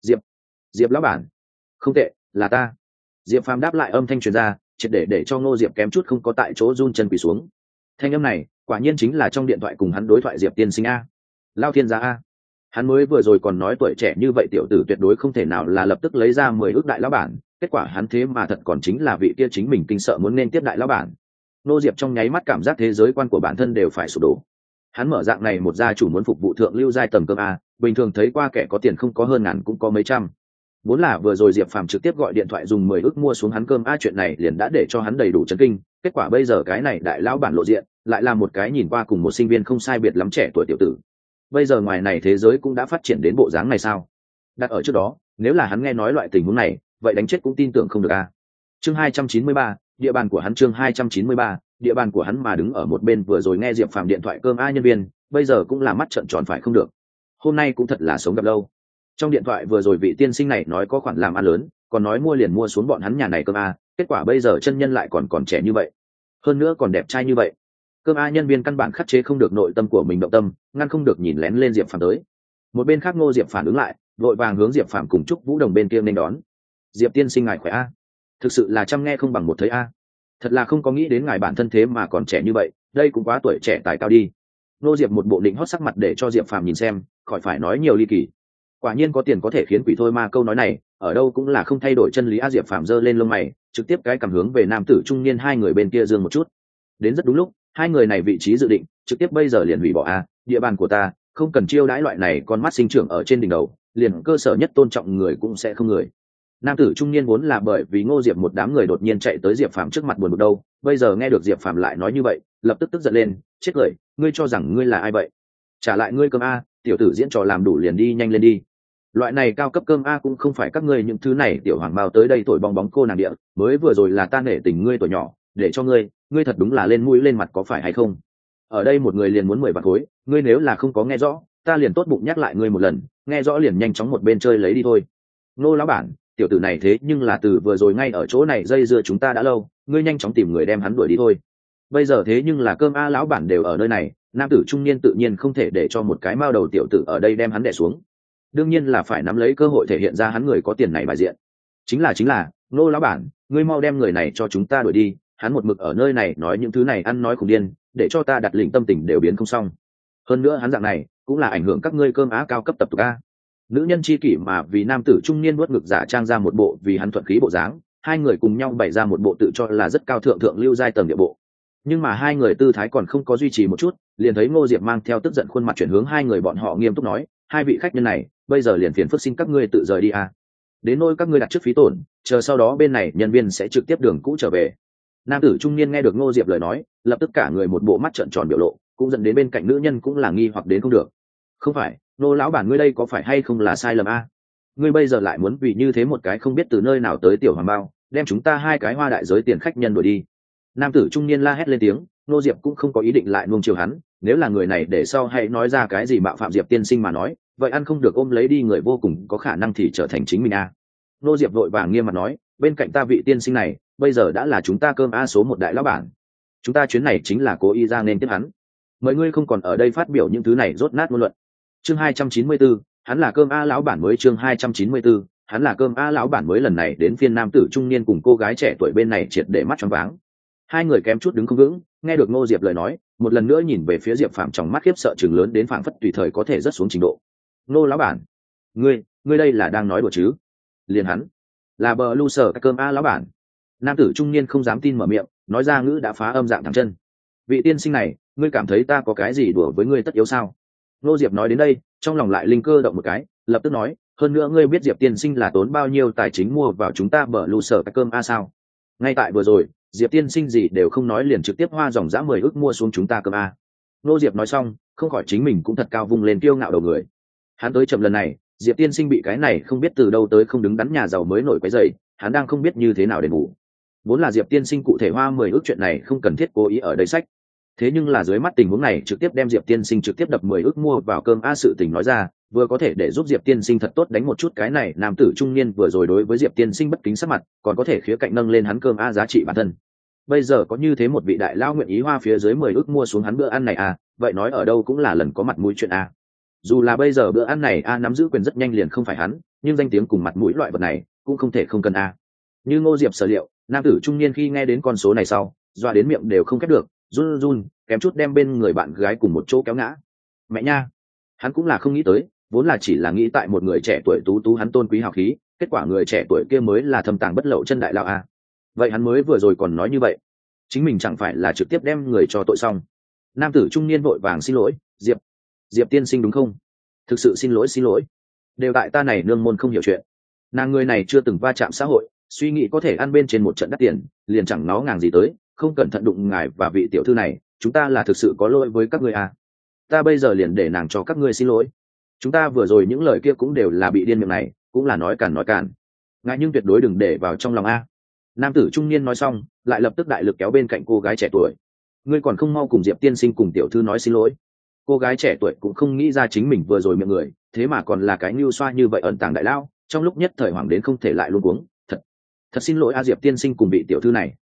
Diệp lão bản, không tệ, là ta. Diệp Phàm đáp lại âm thanh truyền ra, triệt để cho Nô Diệp kém chút không có tại chỗ run chân quỳ xuống. Thanh âm này, quả nhiên chính là trong điện thoại cùng hắn đối thoại Diệp tiên sinh a. Lao thiên gia a. Hắn mới vừa rồi còn nói tuổi trẻ như vậy tiểu tử tuyệt đối không thể nào là lập tức lấy ra 10 ước đại lão bản, kết quả hắn thế mà thật còn chính là vị kia chính mình kinh sợ muốn nên tiếp đại lão bản. Nô Diệp trong nháy mắt cảm giác thế giới quan của bản thân đều phải sụp đổ. Hắn mở dạng này một gia chủ muốn phục vụ thượng lưu giai tầng cơm a, bình thường thấy qua kẻ có tiền không có hơn ngàn cũng có mấy trăm. Vốn là vừa rồi Diệp Phàm trực tiếp gọi điện thoại dùng 10 ức mua xuống hắn cơm a chuyện này liền đã để cho hắn đầy đủ chấn kinh, kết quả bây giờ cái này đại lão bản lộ diện, lại là một cái nhìn qua cùng một sinh viên không sai biệt lắm trẻ tuổi tiểu tử. Bây giờ ngoài này thế giới cũng đã phát triển đến bộ dáng này sao? Đặt ở trước đó, nếu là hắn nghe nói loại tình huống này, vậy đánh chết cũng tin tưởng không được a. Chương 293, địa bàn của hắn chương 293, địa bàn của hắn mà đứng ở một bên vừa rồi nghe Diệp Phàm điện thoại cơm a nhân viên, bây giờ cũng là mắt trợn tròn phải không được. Hôm nay cũng thật là sống gặp lâu. Trong điện thoại vừa rồi vị tiên sinh này nói có khoản làm ăn lớn, còn nói mua liền mua xuống bọn hắn nhà này cơm a, kết quả bây giờ chân nhân lại còn trẻ như vậy, hơn nữa còn đẹp trai như vậy. Cơm a nhân viên căn bản khắc chế không được nội tâm của mình động tâm, ngăn không được nhìn lén lên Diệp Phàm tới. Một bên khác Ngô Diệp phản ứng lại, vội vàng hướng Diệp Phàm cùng Trúc Vũ Đồng bên kia nên đón. Diệp tiên sinh ngài khỏe a, thực sự là chăm nghe không bằng một thấy a, thật là không có nghĩ đến ngài bản thân thế mà còn trẻ như vậy, đây cũng quá tuổi trẻ tài cao đi. Ngô Diệp một bộ định hót sắc mặt để cho Diệp Phàm nhìn xem, khỏi phải nói nhiều ly kỳ. Quả nhiên có tiền có thể khiến quỷ thôi ma, câu nói này ở đâu cũng là không thay đổi chân lý a. Diệp Phàm giơ lên lông mày, trực tiếp cái cảm hướng về nam tử trung niên hai người bên kia dương một chút. Đến rất đúng lúc, hai người này vị trí dự định trực tiếp bây giờ liền hủy bỏ a, địa bàn của ta, không cần chiêu đãi loại này con mắt sinh trưởng ở trên đỉnh đầu, liền cơ sở nhất tôn trọng người cũng sẽ không người. Nam tử trung niên vốn là bởi vì Ngô Diệp một đám người đột nhiên chạy tới Diệp Phàm trước mặt buồn bực đâu, bây giờ nghe được Diệp Phàm lại nói như vậy, lập tức tức giận lên, chết cười, ngươi cho rằng ngươi là ai vậy? Trả lại ngươi cơm a, tiểu tử diễn trò làm đủ liền đi nhanh lên đi. Loại này cao cấp cơm a cũng không phải các ngươi những thứ này tiểu hoàng bao tới đây thổi bong bóng cô nàng địa, mới vừa rồi là ta nể tình ngươi tuổi nhỏ, để cho ngươi thật đúng là lên mũi lên mặt có phải hay không? Ở đây một người liền muốn 10 vạn khối, ngươi nếu là không có nghe rõ, ta liền tốt bụng nhắc lại ngươi một lần, nghe rõ liền nhanh chóng một bên chơi lấy đi thôi. Nô lão bản, tiểu tử này thế nhưng là từ vừa rồi ngay ở chỗ này dây dưa chúng ta đã lâu, ngươi nhanh chóng tìm người đem hắn đuổi đi thôi. Bây giờ thế nhưng là cơm a lão bản đều ở nơi này, nam tử trung niên tự nhiên không thể để cho một cái mao đầu tiểu tử ở đây đem hắn đè xuống, đương nhiên là phải nắm lấy cơ hội thể hiện ra hắn người có tiền này bài diện. Chính là Nô lão bản, ngươi mau đem người này cho chúng ta đuổi đi, hắn một mực ở nơi này nói những thứ này ăn nói khủng điên, để cho ta đặt lĩnh tâm tình đều biến không xong. Hơn nữa hắn dạng này cũng là ảnh hưởng các ngươi cơm á cao cấp tập tục a. Nữ nhân chi kỷ mà vì nam tử trung niên nuốt ngực giả trang ra một bộ vì hắn thuận khí bộ dáng, hai người cùng nhau bày ra một bộ tự cho là rất cao thượng thượng lưu giai tầng địa bộ. Nhưng mà hai người tư thái còn không có duy trì một chút, liền thấy Ngô Diệp mang theo tức giận khuôn mặt chuyển hướng hai người bọn họ nghiêm túc nói, hai vị khách nhân này, bây giờ liền phiền phức xin các ngươi tự rời đi a. Đến nỗi các ngươi đặt trước phí tổn, chờ sau đó bên này nhân viên sẽ trực tiếp đường cũ trở về. Nam tử trung niên nghe được Ngô Diệp lời nói, lập tức cả người một bộ mắt trợn tròn biểu lộ, cũng dẫn đến bên cạnh nữ nhân cũng là nghi hoặc đến không được. Không phải, Nô lão bản ngươi đây có phải hay không là sai lầm a? Ngươi bây giờ lại muốn vì như thế một cái không biết từ nơi nào tới tiểu hoàng bao, đem chúng ta hai cái hoa đại giới tiền khách nhân đuổi đi. Nam tử trung niên la hét lên tiếng, Ngô Diệp cũng không có ý định lại nuông chiều hắn, nếu là người này để sau hãy nói ra cái gì mạo phạm Diệp tiên sinh mà nói, vậy ăn không được ôm lấy đi người vô cùng có khả năng thì trở thành chính mình a. Ngô Diệp vội vàng nghiêm mặt nói, bên cạnh ta vị tiên sinh này, bây giờ đã là chúng ta cơm a số một đại lão bản, chúng ta chuyến này chính là cố ý ra nên tiếp hắn, mời ngươi không còn ở đây phát biểu những thứ này rốt nát ngôn luận. Chương 294, hắn là cơm a lão bản mới chương 294, hắn là cơm a lão bản mới lần này đến phiên nam tử trung niên cùng cô gái trẻ tuổi bên này triệt để mắt choáng váng. Hai người kém chút đứng không vững, nghe được Ngô Diệp lời nói, một lần nữa nhìn về phía Diệp Phàm trong mắt khiếp sợ trừng lớn đến phảng phất tùy thời có thể rớt xuống trình độ. Ngô lão bản, ngươi đây là đang nói đùa chứ? Liền hắn là bờ lu sở cái cơm a lão bản. Nam tử trung niên không dám tin mở miệng, nói ra ngữ đã phá âm dạng thẳng chân. Vị tiên sinh này, ngươi cảm thấy ta có cái gì đùa với ngươi tất yếu sao? Ngô Diệp nói đến đây trong lòng lại linh cơ động một cái, lập tức nói, hơn nữa ngươi biết Diệp tiên sinh là tốn bao nhiêu tài chính mua vào chúng ta bờ lù sở cái cơm a sao? Ngay tại vừa rồi Diệp tiên sinh gì đều không nói liền trực tiếp hoa dòng dã 10 ức mua xuống chúng ta cơm a. Ngô Diệp nói xong không khỏi chính mình cũng thật cao vung lên kiêu ngạo đầu người. Hắn tới chậm lần này, Diệp tiên sinh bị cái này không biết từ đâu tới không đứng đắn nhà giàu mới nổi cái dậy, hắn đang không biết như thế nào để ngủ. Vốn là Diệp tiên sinh cụ thể hoa 10 ức chuyện này không cần thiết cố ý ở đây sách, thế nhưng là dưới mắt tình huống này trực tiếp đem Diệp tiên sinh trực tiếp đập 10 ức mua vào cơm a sự tình nói ra, vừa có thể để giúp Diệp tiên sinh thật tốt đánh một chút cái này nam tử trung niên vừa rồi đối với Diệp tiên sinh bất kính sắc mặt, còn có thể khía cạnh nâng lên hắn cơm a giá trị bản thân. Bây giờ có như thế một vị đại lao nguyện ý hoa phía dưới 10 ức mua xuống hắn bữa ăn này a, vậy nói ở đâu cũng là lần có mặt mũi chuyện a. Dù là bây giờ bữa ăn này a nắm giữ quyền rất nhanh liền không phải hắn, nhưng danh tiếng cùng mặt mũi loại vật này cũng không thể không cần a. Như Ngô Diệp sở liệu, nam tử trung niên khi nghe đến con số này sau, doa đến miệng đều không khép được, run run kém chút đem bên người bạn gái cùng một chỗ kéo ngã. Mẹ nha, hắn cũng là không nghĩ tới, vốn là chỉ là nghĩ tại một người trẻ tuổi tú tú hắn tôn quý hào khí, kết quả người trẻ tuổi kia mới là thâm tàng bất lậu chân đại lao a. Vậy hắn mới vừa rồi còn nói như vậy, chính mình chẳng phải là trực tiếp đem người cho tội xong. Nam tử trung niên vội vàng xin lỗi, Diệp tiên sinh đúng không? Thực sự xin lỗi, đều tại ta này nương môn không hiểu chuyện. Nàng người này chưa từng va chạm xã hội, suy nghĩ có thể ăn bên trên một trận đắt tiền, liền chẳng nó ngàng gì tới, không cẩn thận đụng ngài và vị tiểu thư này, chúng ta là thực sự có lỗi với các ngươi à. Ta bây giờ liền để nàng cho các ngươi xin lỗi. Chúng ta vừa rồi những lời kia cũng đều là bị điên miệng này, cũng là nói cản. Ngài nhưng tuyệt đối đừng để vào trong lòng a. Nam tử trung niên nói xong, lại lập tức đại lực kéo bên cạnh cô gái trẻ tuổi. Ngươi còn không mau cùng Diệp tiên sinh cùng tiểu thư nói xin lỗi. Cô gái trẻ tuổi cũng không nghĩ ra chính mình vừa rồi miệng người, thế mà còn là cái nhu xoa như vậy ẩn tàng đại lao, trong lúc nhất thời hoảng đến không thể lại luôn cuống. Thật xin lỗi a Diệp tiên sinh cùng vị tiểu thư này.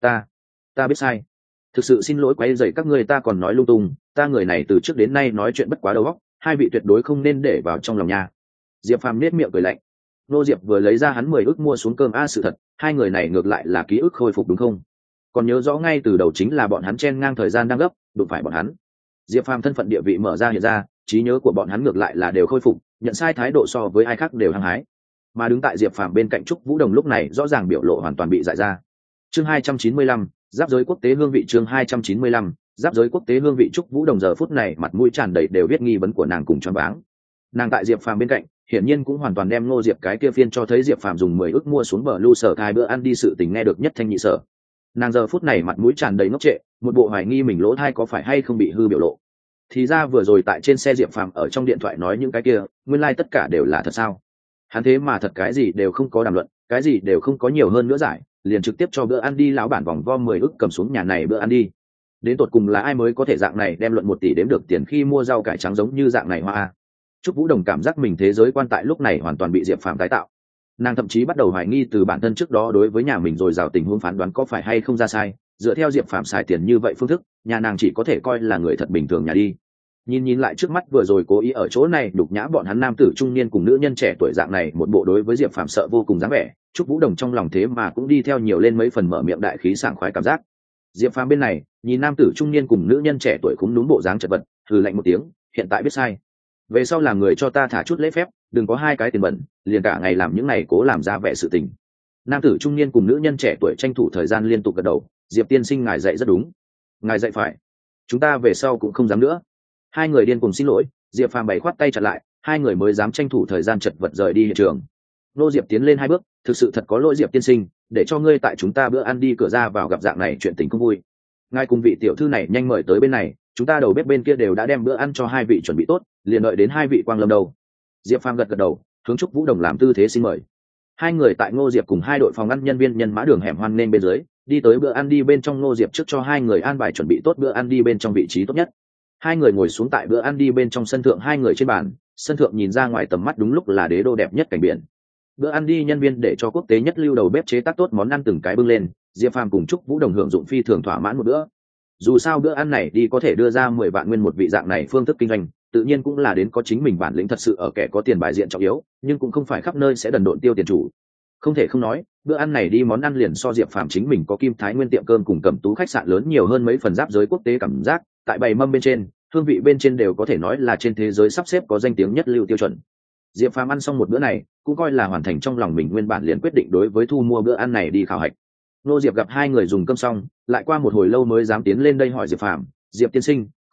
Ta biết sai, thực sự xin lỗi quấy rầy các ngươi, ta còn nói lung tung, ta người này từ trước đến nay nói chuyện bất quá đầu óc, hai vị tuyệt đối không nên để vào trong lòng nha. Diệp Phàm nét miệng cười lạnh. Nô Diệp vừa lấy ra hắn 10 ức mua xuống cơm a, sự thật hai người này ngược lại là ký ức khôi phục đúng không? Còn nhớ rõ ngay từ đầu chính là bọn hắn chen ngang thời gian đang gấp, đụng phải bọn hắn. Diệp Phàm thân phận địa vị mở ra hiện ra, trí nhớ của bọn hắn ngược lại là đều khôi phục, nhận sai thái độ so với ai khác đều hăng hái. Mà đứng tại Diệp Phàm bên cạnh Trúc Vũ Đồng lúc này rõ ràng biểu lộ hoàn toàn bị dại ra. Chương 295, giáp giới quốc tế hương vị. Chương 295, giáp giới quốc tế hương vị. Trúc Vũ Đồng giờ phút này mặt mũi tràn đầy đều biết nghi vấn của nàng cùng choáng váng. Nàng tại Diệp Phàm bên cạnh, hiển nhiên cũng hoàn toàn đem Ngô Diệp cái kia phiên cho thấy Diệp Phàm dùng 10 ức mua xuống bờ lưu sở hai bữa ăn đi sự tình nghe được nhất thanh nhị sở. Nàng giờ phút này mặt mũi tràn đầy ngốc trệ, một bộ hoài nghi mình lỗ tai có phải hay không bị hư biểu lộ. Thì ra vừa rồi tại trên xe Diệp Phàm ở trong điện thoại nói những cái kia, nguyên lai tất cả đều là thật sao? Hắn thế mà thật cái gì đều không có đàm luận, cái gì đều không có nhiều hơn nữa giải, liền trực tiếp cho bữa ăn đi lão bản vòng vo 10 ức cầm xuống nhà này bữa ăn đi. Đến tột cùng là ai mới có thể dạng này đem luận 1 tỷ đếm được tiền khi mua rau cải trắng giống như dạng này hoa. Trúc Vũ Đồng cảm giác mình thế giới quan tại lúc này hoàn toàn bị Diệp Phàm tái tạo. Nàng thậm chí bắt đầu hoài nghi từ bản thân trước đó đối với nhà mình rồi rào tình huống phán đoán có phải hay không ra sai, dựa theo Diệp Phàm xài tiền như vậy phương thức, nhà nàng chỉ có thể coi là người thật bình thường nhà đi. Nhìn lại trước mắt vừa rồi cố ý ở chỗ này đục nhã bọn hắn nam tử trung niên cùng nữ nhân trẻ tuổi dạng này một bộ đối với Diệp Phàm sợ vô cùng dáng vẻ, Trúc Vũ Đồng trong lòng thế mà cũng đi theo nhiều lên mấy phần mở miệng đại khí sảng khoái cảm giác. Diệp Phàm bên này nhìn nam tử trung niên cùng nữ nhân trẻ tuổi cũng núm bộ dáng chật vật, thử lạnh một tiếng, hiện tại biết sai, về sau làm người cho ta thả chút lễ phép, đừng có hai cái tiền bẩn liền cả ngày làm những này cố làm ra vẻ sự tình. Nam tử trung niên cùng nữ nhân trẻ tuổi tranh thủ thời gian liên tục gật đầu, Diệp tiên sinh ngài dạy rất đúng, ngài dạy phải, chúng ta về sau cũng không dám nữa. Hai người điên cùng xin lỗi, Diệp Phàm bày khoát tay chặn lại, hai người mới dám tranh thủ thời gian chật vật rời đi hiện trường. Nô Diệp tiến lên 2 bước, thực sự thật có lỗi Diệp tiên sinh, để cho ngươi tại chúng ta bữa ăn đi cửa ra vào gặp dạng này chuyện tình không vui. Ngài cùng vị tiểu thư này nhanh mời tới bên này, chúng ta đầu bếp bên kia đều đã đem bữa ăn cho hai vị chuẩn bị tốt, liền đợi đến hai vị quang lâm đầu. Diệp Phàm gật đầu, hướng Trúc Vũ Đồng làm tư thế xin mời. Hai người tại Ngô Diệp cùng hai đội phòng ăn nhân viên nhân mã đường hẻm hoan nên bên dưới, đi tới bữa ăn đi bên trong. Ngô Diệp trước cho hai người an bài chuẩn bị tốt bữa ăn đi bên trong vị trí tốt nhất. Hai người ngồi xuống tại bữa ăn đi bên trong sân thượng, hai người trên bàn, sân thượng nhìn ra ngoài tầm mắt đúng lúc là đế đô đẹp nhất cảnh biển. Bữa ăn đi nhân viên để cho quốc tế nhất lưu đầu bếp chế tác tốt món ăn từng cái bưng lên, Diệp Phàm cùng Trúc Vũ Đồng hưởng dụng phi thường thỏa mãn một bữa. Dù sao bữa ăn này đi có thể đưa ra 10 vạn nguyên một vị dạng này phương thức kinh doanh, tự nhiên cũng là đến có chính mình bản lĩnh thật sự ở kẻ có tiền bài diện trọng yếu, nhưng cũng không phải khắp nơi sẽ đần độn tiêu tiền chủ. Không thể không nói, bữa ăn này đi món ăn liền so Diệp Phàm chính mình có Kim Thái Nguyên tiệm cơm cùng Cẩm Tú khách sạn lớn nhiều hơn mấy phần giáp giới quốc tế cảm giác, tại bày mâm bên trên, hương vị bên trên đều có thể nói là trên thế giới sắp xếp có danh tiếng nhất lưu tiêu chuẩn. Diệp Phàm ăn xong một bữa này, cũng coi là hoàn thành trong lòng mình nguyên bản liền quyết định đối với thu mua bữa ăn này đi khảo hạch. Nô Diệp gặp hai người dùng cơm xong, lại qua một hồi lâu mới dám tiến lên đây hỏi Diệp Phàm, Diệp tiên sinh,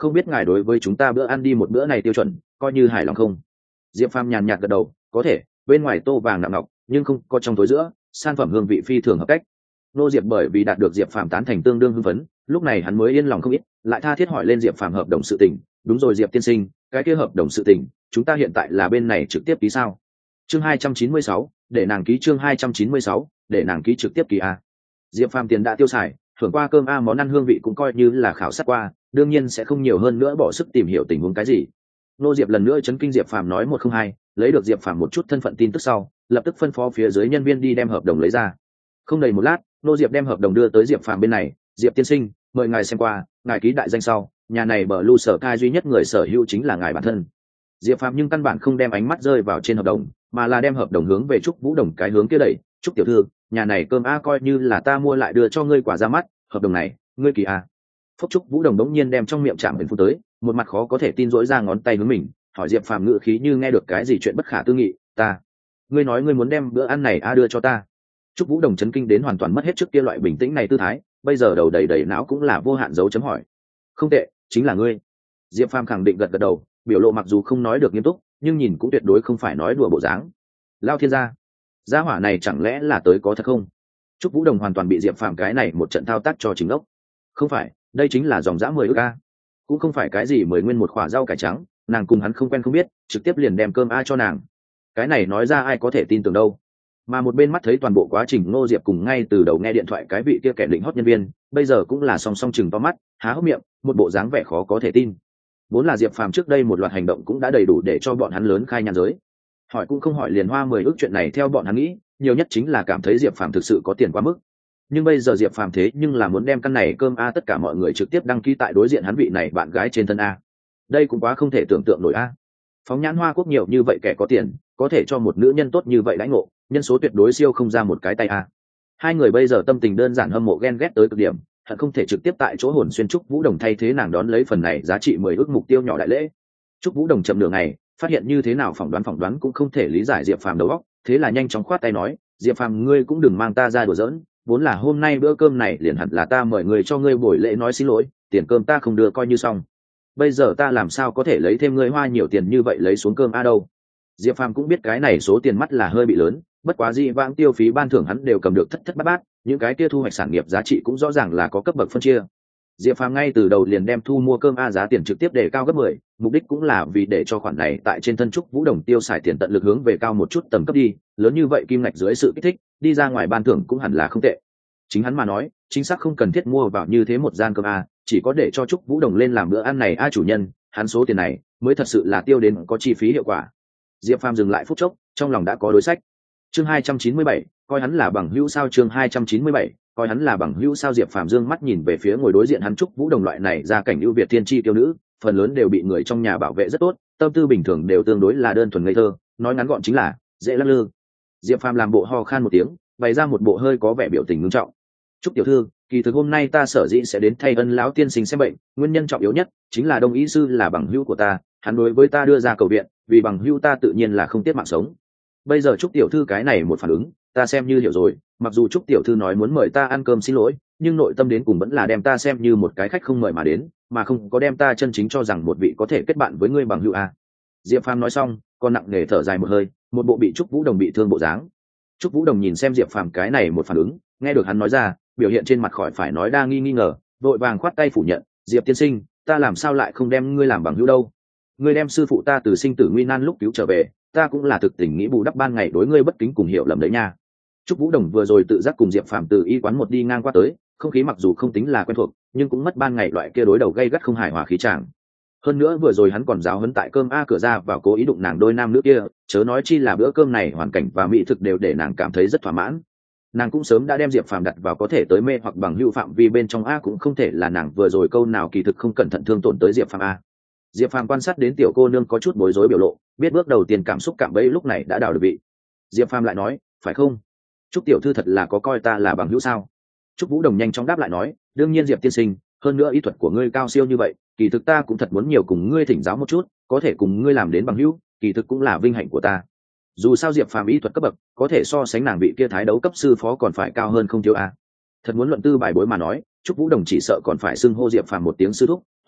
không biết ngài đối với chúng ta bữa ăn đi một bữa này tiêu chuẩn coi như hài lòng không? Diệp Phàm nhàn nhạt gật đầu, có thể, bên ngoài tô vàng nặng ngọc nhưng không có trong tối giữa, sản phẩm hương vị phi thường hợp cách. Nô Diệp bởi vì đạt được Diệp Phàm tán thành tương đương hưng phấn, lúc này hắn mới yên lòng không ít, lại tha thiết hỏi lên Diệp Phàm hợp đồng sự tình. Đúng rồi Diệp tiên sinh, cái kia hợp đồng sự tình chúng ta hiện tại là bên này trực tiếp ký sao? Chương 296, để nàng ký. Chương 296, để nàng ký trực tiếp ký a. Diệp Phàm tiền đã tiêu xài, thưởng qua cơm a món ăn hương vị cũng coi như là khảo sát qua, đương nhiên sẽ không nhiều hơn nữa bỏ sức tìm hiểu tình huống cái gì. Nô Diệp lần nữa chấn kinh Diệp Phàm nói 102, lấy được Diệp Phàm một chút thân phận tin tức sau, lập tức phân phó phía dưới nhân viên đi đem hợp đồng lấy ra. Không đầy một lát, Nô Diệp đem hợp đồng đưa tới Diệp Phàm bên này, Diệp tiên sinh, mời ngài xem qua, ngài ký đại danh sau, nhà này bờ lưu sở cai duy nhất người sở hữu chính là ngài bản thân. Diệp Phàm nhưng căn bản không đem ánh mắt rơi vào trên hợp đồng, mà là đem hợp đồng hướng về Trúc Vũ Đồng cái hướng kia đẩy. Trúc tiểu thư, nhà này cơm a coi như là ta mua lại đưa cho ngươi quả ra mắt, hợp đồng này ngươi ký a. Phúc Trúc Vũ Đồng đống nhiên đem trong miệng chạm đến phun tới, một mặt khó có thể tin rỗi ra ngón tay hướng mình, hỏi Diệp Phàm ngữ khí như nghe được cái gì chuyện bất khả tư nghị, ta, ngươi nói ngươi muốn đem bữa ăn này a đưa cho ta? Trúc Vũ Đồng chấn kinh đến hoàn toàn mất hết trước kia loại bình tĩnh này tư thái, bây giờ đầu đầy đầy não cũng là vô hạn dấu chấm hỏi. Không tệ, chính là ngươi. Diệp Phàm khẳng định gật gật đầu, biểu lộ mặc dù không nói được nghiêm túc, nhưng nhìn cũng tuyệt đối không phải nói đùa bộ dáng. Lao thiên gia hỏa này chẳng lẽ là tới có thật không? Trúc Vũ Đồng hoàn toàn bị Diệp Phàm cái này một trận thao tác cho chính ốc. Không phải, đây chính là dòng dã 10 ức a, cũng không phải cái gì 10 nguyên một quả rau cải trắng, nàng cùng hắn không quen không biết, trực tiếp liền đem cơm a cho nàng. Cái này nói ra ai có thể tin tưởng đâu. Mà một bên mắt thấy toàn bộ quá trình Ngô Diệp cùng ngay từ đầu nghe điện thoại cái vị kia kẻ định hót nhân viên, bây giờ cũng là song song chừng to mắt, há hốc miệng, một bộ dáng vẻ khó có thể tin. Vốn là Diệp Phàm trước đây một loạt hành động cũng đã đầy đủ để cho bọn hắn lớn khai nhàn giới. Hỏi cũng không hỏi liền hoa 10 ức chuyện này theo bọn hắn nghĩ, nhiều nhất chính là cảm thấy Diệp Phàm thực sự có tiền quá mức. Nhưng bây giờ Diệp Phàm thế nhưng là muốn đem căn này cơm a tất cả mọi người trực tiếp đăng ký tại đối diện hắn vị này bạn gái trên thân a. Đây cũng quá không thể tưởng tượng nổi a. Phóng nhãn Hoa Quốc nhiều như vậy kẻ có tiền, có thể cho một nữ nhân tốt như vậy đãi ngộ, nhân số tuyệt đối siêu không ra một cái tay a. Hai người bây giờ tâm tình đơn giản hâm mộ ghen ghét tới cực điểm, hận không thể trực tiếp tại chỗ hồn xuyên Trúc Vũ Đồng thay thế nàng đón lấy phần này giá trị 10 ức mục tiêu nhỏ đại lễ. Trúc Vũ Đồng chậm nửa ngày, phát hiện như thế nào phỏng đoán cũng không thể lý giải Diệp Phàm đầu óc, thế là nhanh chóng khoát tay nói, Diệp Phàm ngươi cũng đừng mang ta ra đùa giỡn, vốn là hôm nay bữa cơm này liền hẳn là ta mời người cho ngươi buổi lễ nói xin lỗi, tiền cơm ta không đưa coi như xong. Bây giờ ta làm sao có thể lấy thêm ngươi hoa nhiều tiền như vậy lấy xuống cơm a đâu. Diệp Phàm cũng biết cái này số tiền mắt là hơi bị lớn, bất quá dị vãng tiêu phí ban thưởng hắn đều cầm được thất thất bát bát, những cái kia thu hoạch sản nghiệp giá trị cũng rõ ràng là có cấp bậc phân chia. Diệp Phàm ngay từ đầu liền đem thu mua cơm a giá tiền trực tiếp để cao gấp 10, mục đích cũng là vì để cho khoản này tại trên thân Trúc Vũ Đồng tiêu xài tiền tận lực hướng về cao một chút tầm cấp đi, lớn như vậy kim ngạch dưới sự kích thích, đi ra ngoài ban thưởng cũng hẳn là không tệ. Chính hắn mà nói, chính xác không cần thiết mua vào như thế một gian cơm a, chỉ có để cho Trúc Vũ Đồng lên làm bữa ăn này a chủ nhân, hắn số tiền này mới thật sự là tiêu đến có chi phí hiệu quả. Diệp Phàm dừng lại phút chốc, trong lòng đã có đối sách. Chương 297, coi hắn là bằng hữu sao? Chương 297, coi hắn là bằng hữu sao? Diệp Phàm dương mắt nhìn về phía ngồi đối diện hắn Trúc Vũ Đồng loại này gia cảnh ưu việt thiên chi tiêu nữ, phần lớn đều bị người trong nhà bảo vệ rất tốt, tâm tư bình thường đều tương đối là đơn thuần ngây thơ, nói ngắn gọn chính là dễ lắc lư. Diệp Phàm làm bộ ho khan một tiếng, bày ra một bộ hơi có vẻ biểu tình nghiêm trọng. Trúc tiểu thư, kỳ thực hôm nay ta sở dĩ sẽ đến thay Ân lão tiên sinh xem bệnh, nguyên nhân trọng yếu nhất chính là Đông y sư là bằng hữu của ta, hắn đối với ta đưa ra cầu viện, vì bằng hữu ta tự nhiên là không tiếc mạng sống. Bây giờ Trúc tiểu thư cái này một phản ứng, ta xem như hiểu rồi, mặc dù Trúc tiểu thư nói muốn mời ta ăn cơm xin lỗi, nhưng nội tâm đến cùng vẫn là đem ta xem như một cái khách không mời mà đến, mà không có đem ta chân chính cho rằng một vị có thể kết bạn với ngươi bằng hữu a. Diệp Phàm nói xong, còn nặng nề thở dài một hơi, một bộ bị Trúc Vũ Đồng bị thương bộ dáng. Trúc Vũ Đồng nhìn xem Diệp Phàm cái này một phản ứng, nghe được hắn nói ra, biểu hiện trên mặt khỏi phải nói đa nghi ngờ, vội vàng khoát tay phủ nhận, Diệp tiên sinh, ta làm sao lại không đem ngươi làm bằng hữu đâu? Ngươi đem sư phụ ta từ sinh tử nguy nan lúc cứu trở về, ta cũng là thực tình nghĩ bù đắp ban ngày đối ngươi bất kính cùng hiểu lầm đấy nha. Trúc Vũ Đồng vừa rồi tự giác cùng Diệp Phàm từ y quán một đi ngang qua tới, không khí mặc dù không tính là quen thuộc, nhưng cũng mất ban ngày loại kia đối đầu gây gắt không hài hòa khí chàng. Hơn nữa vừa rồi hắn còn giáo huấn tại cơm a cửa ra và cố ý đụng nàng đôi nam nữ kia, chớ nói chi là bữa cơm này hoàn cảnh và mỹ thực đều để nàng cảm thấy rất thỏa mãn. Nàng cũng sớm đã đem Diệp Phàm đặt vào có thể tới mê hoặc bằng hữu phạm vi bên trong a, cũng không thể là nàng vừa rồi câu nào kỳ thực không cẩn thận thương tổn tới Diệp Phàm a. Diệp Phàm quan sát đến tiểu cô nương có chút bối rối biểu lộ, biết bước đầu tiên cảm xúc cạm bẫy lúc này đã đào được vị. Diệp Phàm lại nói, phải không? Trúc tiểu thư thật là có coi ta là bằng hữu sao? Trúc Vũ Đồng nhanh chóng đáp lại nói, đương nhiên Diệp tiên sinh, hơn nữa y thuật của ngươi cao siêu như vậy, kỳ thực ta cũng thật muốn nhiều cùng ngươi thỉnh giáo một chút, có thể cùng ngươi làm đến bằng hữu, kỳ thực cũng là vinh hạnh của ta. Dù sao Diệp Phàm y thuật cấp bậc có thể so sánh nàng vị kia thái đấu cấp sư phó còn phải cao hơn không thiếu a. Thật muốn luận tư bài bối mà nói, Trúc Vũ Đồng chỉ sợ còn phải xưng hô Diệp Phàm một tiếng sư thúc,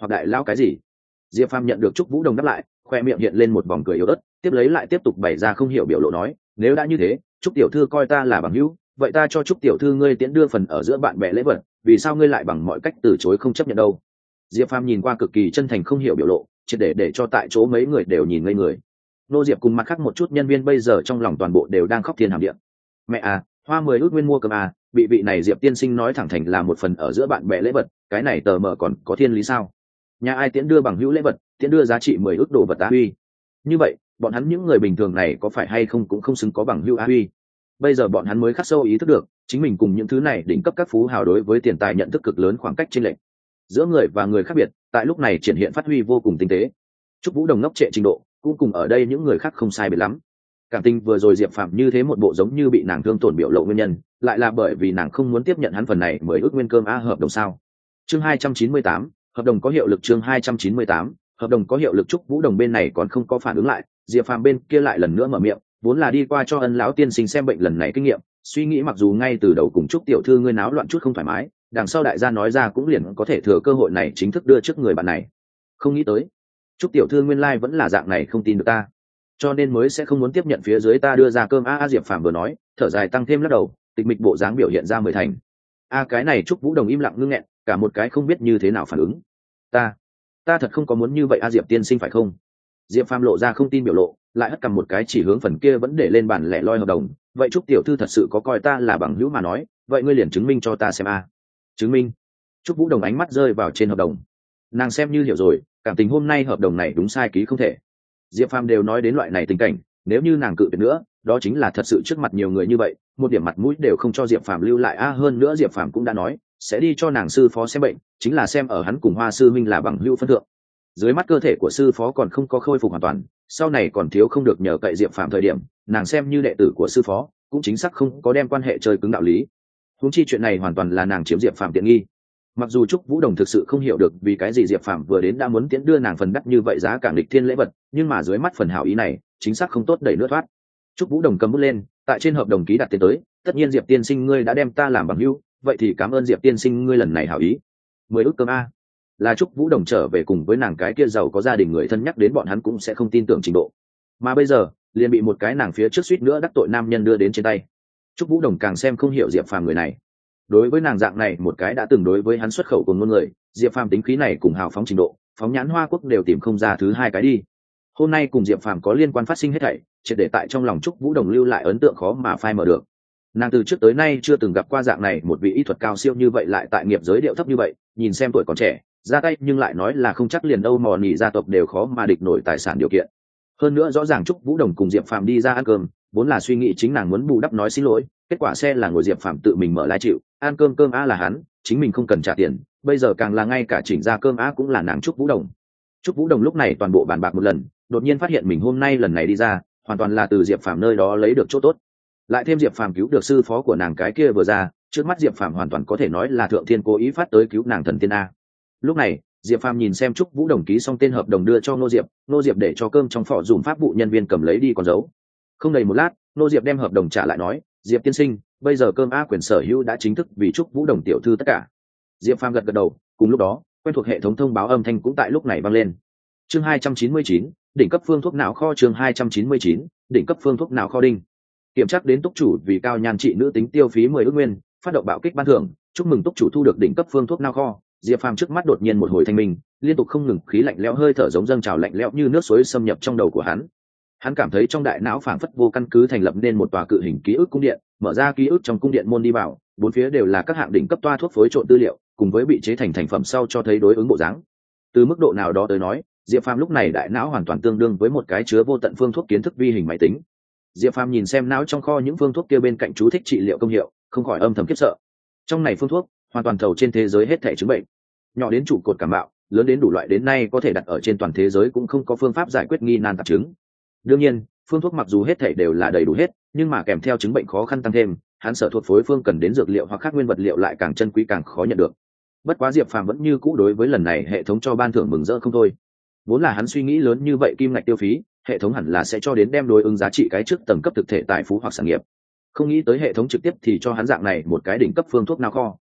hoặc đại lao cái gì? Diệp Phàm nhận được Trúc Vũ Đồng đáp lại, khoe miệng hiện lên một vòng cười yếu ớt, tiếp lấy lại tiếp tục bày ra không hiểu biểu lộ nói, nếu đã như thế, Trúc tiểu thư coi ta là bằng hữu, vậy ta cho Trúc tiểu thư ngươi tiễn đưa phần ở giữa bạn bè lễ vật, vì sao ngươi lại bằng mọi cách từ chối không chấp nhận đâu? Diệp Phàm nhìn qua cực kỳ chân thành không hiểu biểu lộ, chỉ để cho tại chỗ mấy người đều nhìn ngây người. Nô Diệp cùng mặt khác một chút nhân viên bây giờ trong lòng toàn bộ đều đang khóc thiên hàm địa. Mẹ à, hoa 10 ước nguyên mua cơm à, bị vị này Diệp tiên sinh nói thẳng thành là một phần ở giữa bạn bè lễ vật, cái này tờ mờ còn có thiên lý sao? Nhà ai tiễn đưa bằng hữu lễ vật, tiễn đưa giá trị 10 ước đồ vật á huy. Như vậy, bọn hắn những người bình thường này có phải hay không cũng không xứng có bằng hữu á huy. Bây giờ bọn hắn mới khắc sâu ý thức được, chính mình cùng những thứ này đỉnh cấp các phú hào đối với tiền tài nhận thức cực lớn khoảng cách chênh lệch. Giữa người và người khác biệt, tại lúc này triển hiện phát huy vô cùng tinh tế. Trúc Vũ Đồng ngốc trệ trình độ, cũng cùng ở đây những người khác không sai biệt lắm. Cảm tình vừa rồi Diệp Phạm như thế một bộ giống như bị nàng thương tổn biểu lộ nguyên nhân, lại là bởi vì nàng không muốn tiếp nhận hắn phần này 10 ước nguyên cơm hợp đồng sao? Chương 298, hợp đồng có hiệu lực. Chương 298, hợp đồng có hiệu lực. Trúc Vũ Đồng bên này còn không có phản ứng lại, Diệp Phạm bên kia lại lần nữa mở miệng, vốn là đi qua cho Ân lão tiên sinh xem bệnh lần này kinh nghiệm, suy nghĩ mặc dù ngay từ đầu cùng Trúc tiểu thư ngươi náo loạn chút không thoải mái, đằng sau đại gia nói ra cũng liền có thể thừa cơ hội này chính thức đưa trước người bạn này. Không nghĩ tới, Trúc tiểu thư nguyên lai vẫn là dạng này, không tin được ta, cho nên mới sẽ không muốn tiếp nhận phía dưới ta đưa ra cơm Diệp Phạm vừa nói, thở dài tăng thêm lắc đầu, tịch mịch bộ dáng biểu hiện ra 10 thành. Cái này Trúc Vũ Đồng im lặng ngưng nghẹn, cả một cái không biết như thế nào phản ứng. Ta thật không có muốn như vậy Diệp tiên sinh phải không? Diệp Phạm lộ ra không tin biểu lộ, lại hất cầm một cái chỉ hướng phần kia vẫn để lên bàn lẻ loi hợp đồng. Vậy Trúc tiểu thư thật sự có coi ta là bằng hữu mà nói, vậy ngươi liền chứng minh cho ta xem Chứng minh? Trúc Vũ Đồng ánh mắt rơi vào trên hợp đồng, nàng xem như hiểu rồi, cảm tình hôm nay hợp đồng này đúng sai ký không thể. Diệp Phàm đều nói đến loại này tình cảnh, nếu như nàng cự tuyệt nữa, đó chính là thật sự trước mặt nhiều người như vậy, một điểm mặt mũi đều không cho Diệp Phàm lưu lại hơn nữa Diệp Phàm cũng đã nói sẽ đi cho nàng sư phó xem bệnh, chính là xem ở hắn cùng Hoa sư minh là bằng hữu phân thượng. Dưới mắt cơ thể của sư phó còn không có khôi phục hoàn toàn, sau này còn thiếu không được nhờ cậy Diệp Phàm thời điểm, nàng xem như đệ tử của sư phó, cũng chính xác không có đem quan hệ chơi cứng đạo lý. Huống chi chuyện này hoàn toàn là nàng chiếm Diệp Phàm tiện nghi. Mặc dù Trúc Vũ Đồng thực sự không hiểu được vì cái gì Diệp Phạm vừa đến đã muốn tiễn đưa nàng phần đắt như vậy giá cả nghịch thiên lễ vật, nhưng mà dưới mắt phần hảo ý này chính xác không tốt đẩy nữa thoát. Trúc Vũ Đồng cầm bút lên, tại trên hợp đồng ký đặt tiền tới, tất nhiên Diệp tiên sinh ngươi đã đem ta làm bằng hữu, vậy thì cảm ơn Diệp tiên sinh ngươi lần này hảo ý. 10 ức cơm là Trúc Vũ Đồng trở về cùng với nàng cái kia giàu có gia đình người thân nhắc đến bọn hắn cũng sẽ không tin tưởng trình độ, mà bây giờ liền bị một cái nàng phía trước suýt nữa đắc tội nam nhân đưa đến trên tay. Trúc Vũ Đồng càng xem không hiểu Diệp Phàm người này. Đối với nàng dạng này một cái đã từng đối với hắn xuất khẩu cùng ngôn người, Diệp Phàm tính khí này cùng hào phóng trình độ, phóng nhãn Hoa Quốc đều tìm không ra thứ hai cái đi. Hôm nay cùng Diệp Phàm có liên quan phát sinh hết thảy, triệt để tại trong lòng Trúc Vũ Đồng lưu lại ấn tượng khó mà phai mờ được. Nàng từ trước tới nay chưa từng gặp qua dạng này một vị y thuật cao siêu như vậy, lại tại nghiệp giới điệu thấp như vậy, nhìn xem tuổi còn trẻ, ra tay nhưng lại nói là không chắc liền Âu mò nỉ gia tộc đều khó mà địch nổi tài sản điều kiện. Hơn nữa rõ ràng Trúc Vũ Đồng cùng Diệp Phàm đi ra ăn cơm, vốn là suy nghĩ chính nàng muốn bù đắp nói xin lỗi, kết quả xe là ngồi Diệp Phàm tự mình mở lái chịu, ăn cơm là hắn, chính mình không cần trả tiền, bây giờ càng là ngay cả chỉnh ra cơm cũng là nàng Trúc Vũ Đồng. Trúc Vũ Đồng lúc này toàn bộ bàn bạc một lần, đột nhiên phát hiện mình hôm nay lần này đi ra, hoàn toàn là từ Diệp Phàm nơi đó lấy được chỗ tốt. Lại thêm Diệp Phàm cứu được sư phó của nàng cái kia vừa ra, trước mắt Diệp Phàm hoàn toàn có thể nói là thượng thiên cố ý phát tới cứu nàng thần tiên a. Lúc này, Diệp Phàm nhìn xem Trúc Vũ Đồng ký xong tên hợp đồng đưa cho Nô Diệp để cho cơm trong phỏ dùm pháp vụ nhân viên cầm lấy đi còn giấu. Không đầy một lát, Nô Diệp đem hợp đồng trả lại nói, Diệp tiên sinh, bây giờ cơm quyền sở hữu đã chính thức vì Trúc Vũ Đồng tiểu thư tất cả. Diệp Phàm gật đầu, cùng lúc đó, quen thuộc hệ thống thông báo âm thanh cũng tại lúc này vang lên. Chương 299, đỉnh cấp phương thuốc não kho. Chương 299, đỉnh cấp phương thuốc não kho đinh. Kiểm tra đến túc chủ vì cao nhan trị nữ tính tiêu phí 10 ức nguyên, phát động bạo kích ban thưởng, chúc mừng túc chủ thu được đỉnh cấp phương thuốc não kho. Diệp Phàm trước mắt đột nhiên một hồi thanh minh, liên tục không ngừng khí lạnh lẽo hơi thở giống dâng trào lạnh lẽo như nước suối xâm nhập trong đầu của hắn. Hắn cảm thấy trong đại não phảng phất vô căn cứ thành lập nên một tòa cự hình ký ức cung điện, mở ra ký ức trong cung điện môn đi vào, bốn phía đều là các hạng đỉnh cấp toa thuốc phối trộn tư liệu, cùng với bị chế thành thành phẩm sau cho thấy đối ứng bộ dáng. Từ mức độ nào đó tới nói, Diệp Phàm lúc này đại não hoàn toàn tương đương với một cái chứa vô tận phương thuốc kiến thức vi hình máy tính. Diệp Phàm nhìn xem não trong kho những phương thuốc kia bên cạnh chú thích trị liệu công hiệu, không khỏi âm thầm khiếp sợ. Trong này phương thuốc hoàn toàn thầu trên thế giới hết thảy chứng bệnh, nhỏ đến trụ cột cảm mạo, lớn đến đủ loại đến nay có thể đặt ở trên toàn thế giới cũng không có phương pháp giải quyết nghi nan tạp chứng. Đương nhiên, phương thuốc mặc dù hết thảy đều là đầy đủ hết, nhưng mà kèm theo chứng bệnh khó khăn tăng thêm, hắn sở thuộc phối phương cần đến dược liệu hoặc các nguyên vật liệu lại càng chân quý càng khó nhận được. Bất quá Diệp Phàm vẫn như cũ đối với lần này hệ thống cho ban thưởng mừng rỡ không thôi. Vốn là hắn suy nghĩ lớn như vậy kim ngạch tiêu phí, hệ thống hẳn là sẽ cho đến đem đối ứng giá trị cái trước tầng cấp thực thể tài phú hoặc sản nghiệp. Không nghĩ tới hệ thống trực tiếp thì cho hắn dạng này một cái đỉnh cấp phương thuốc nào kho.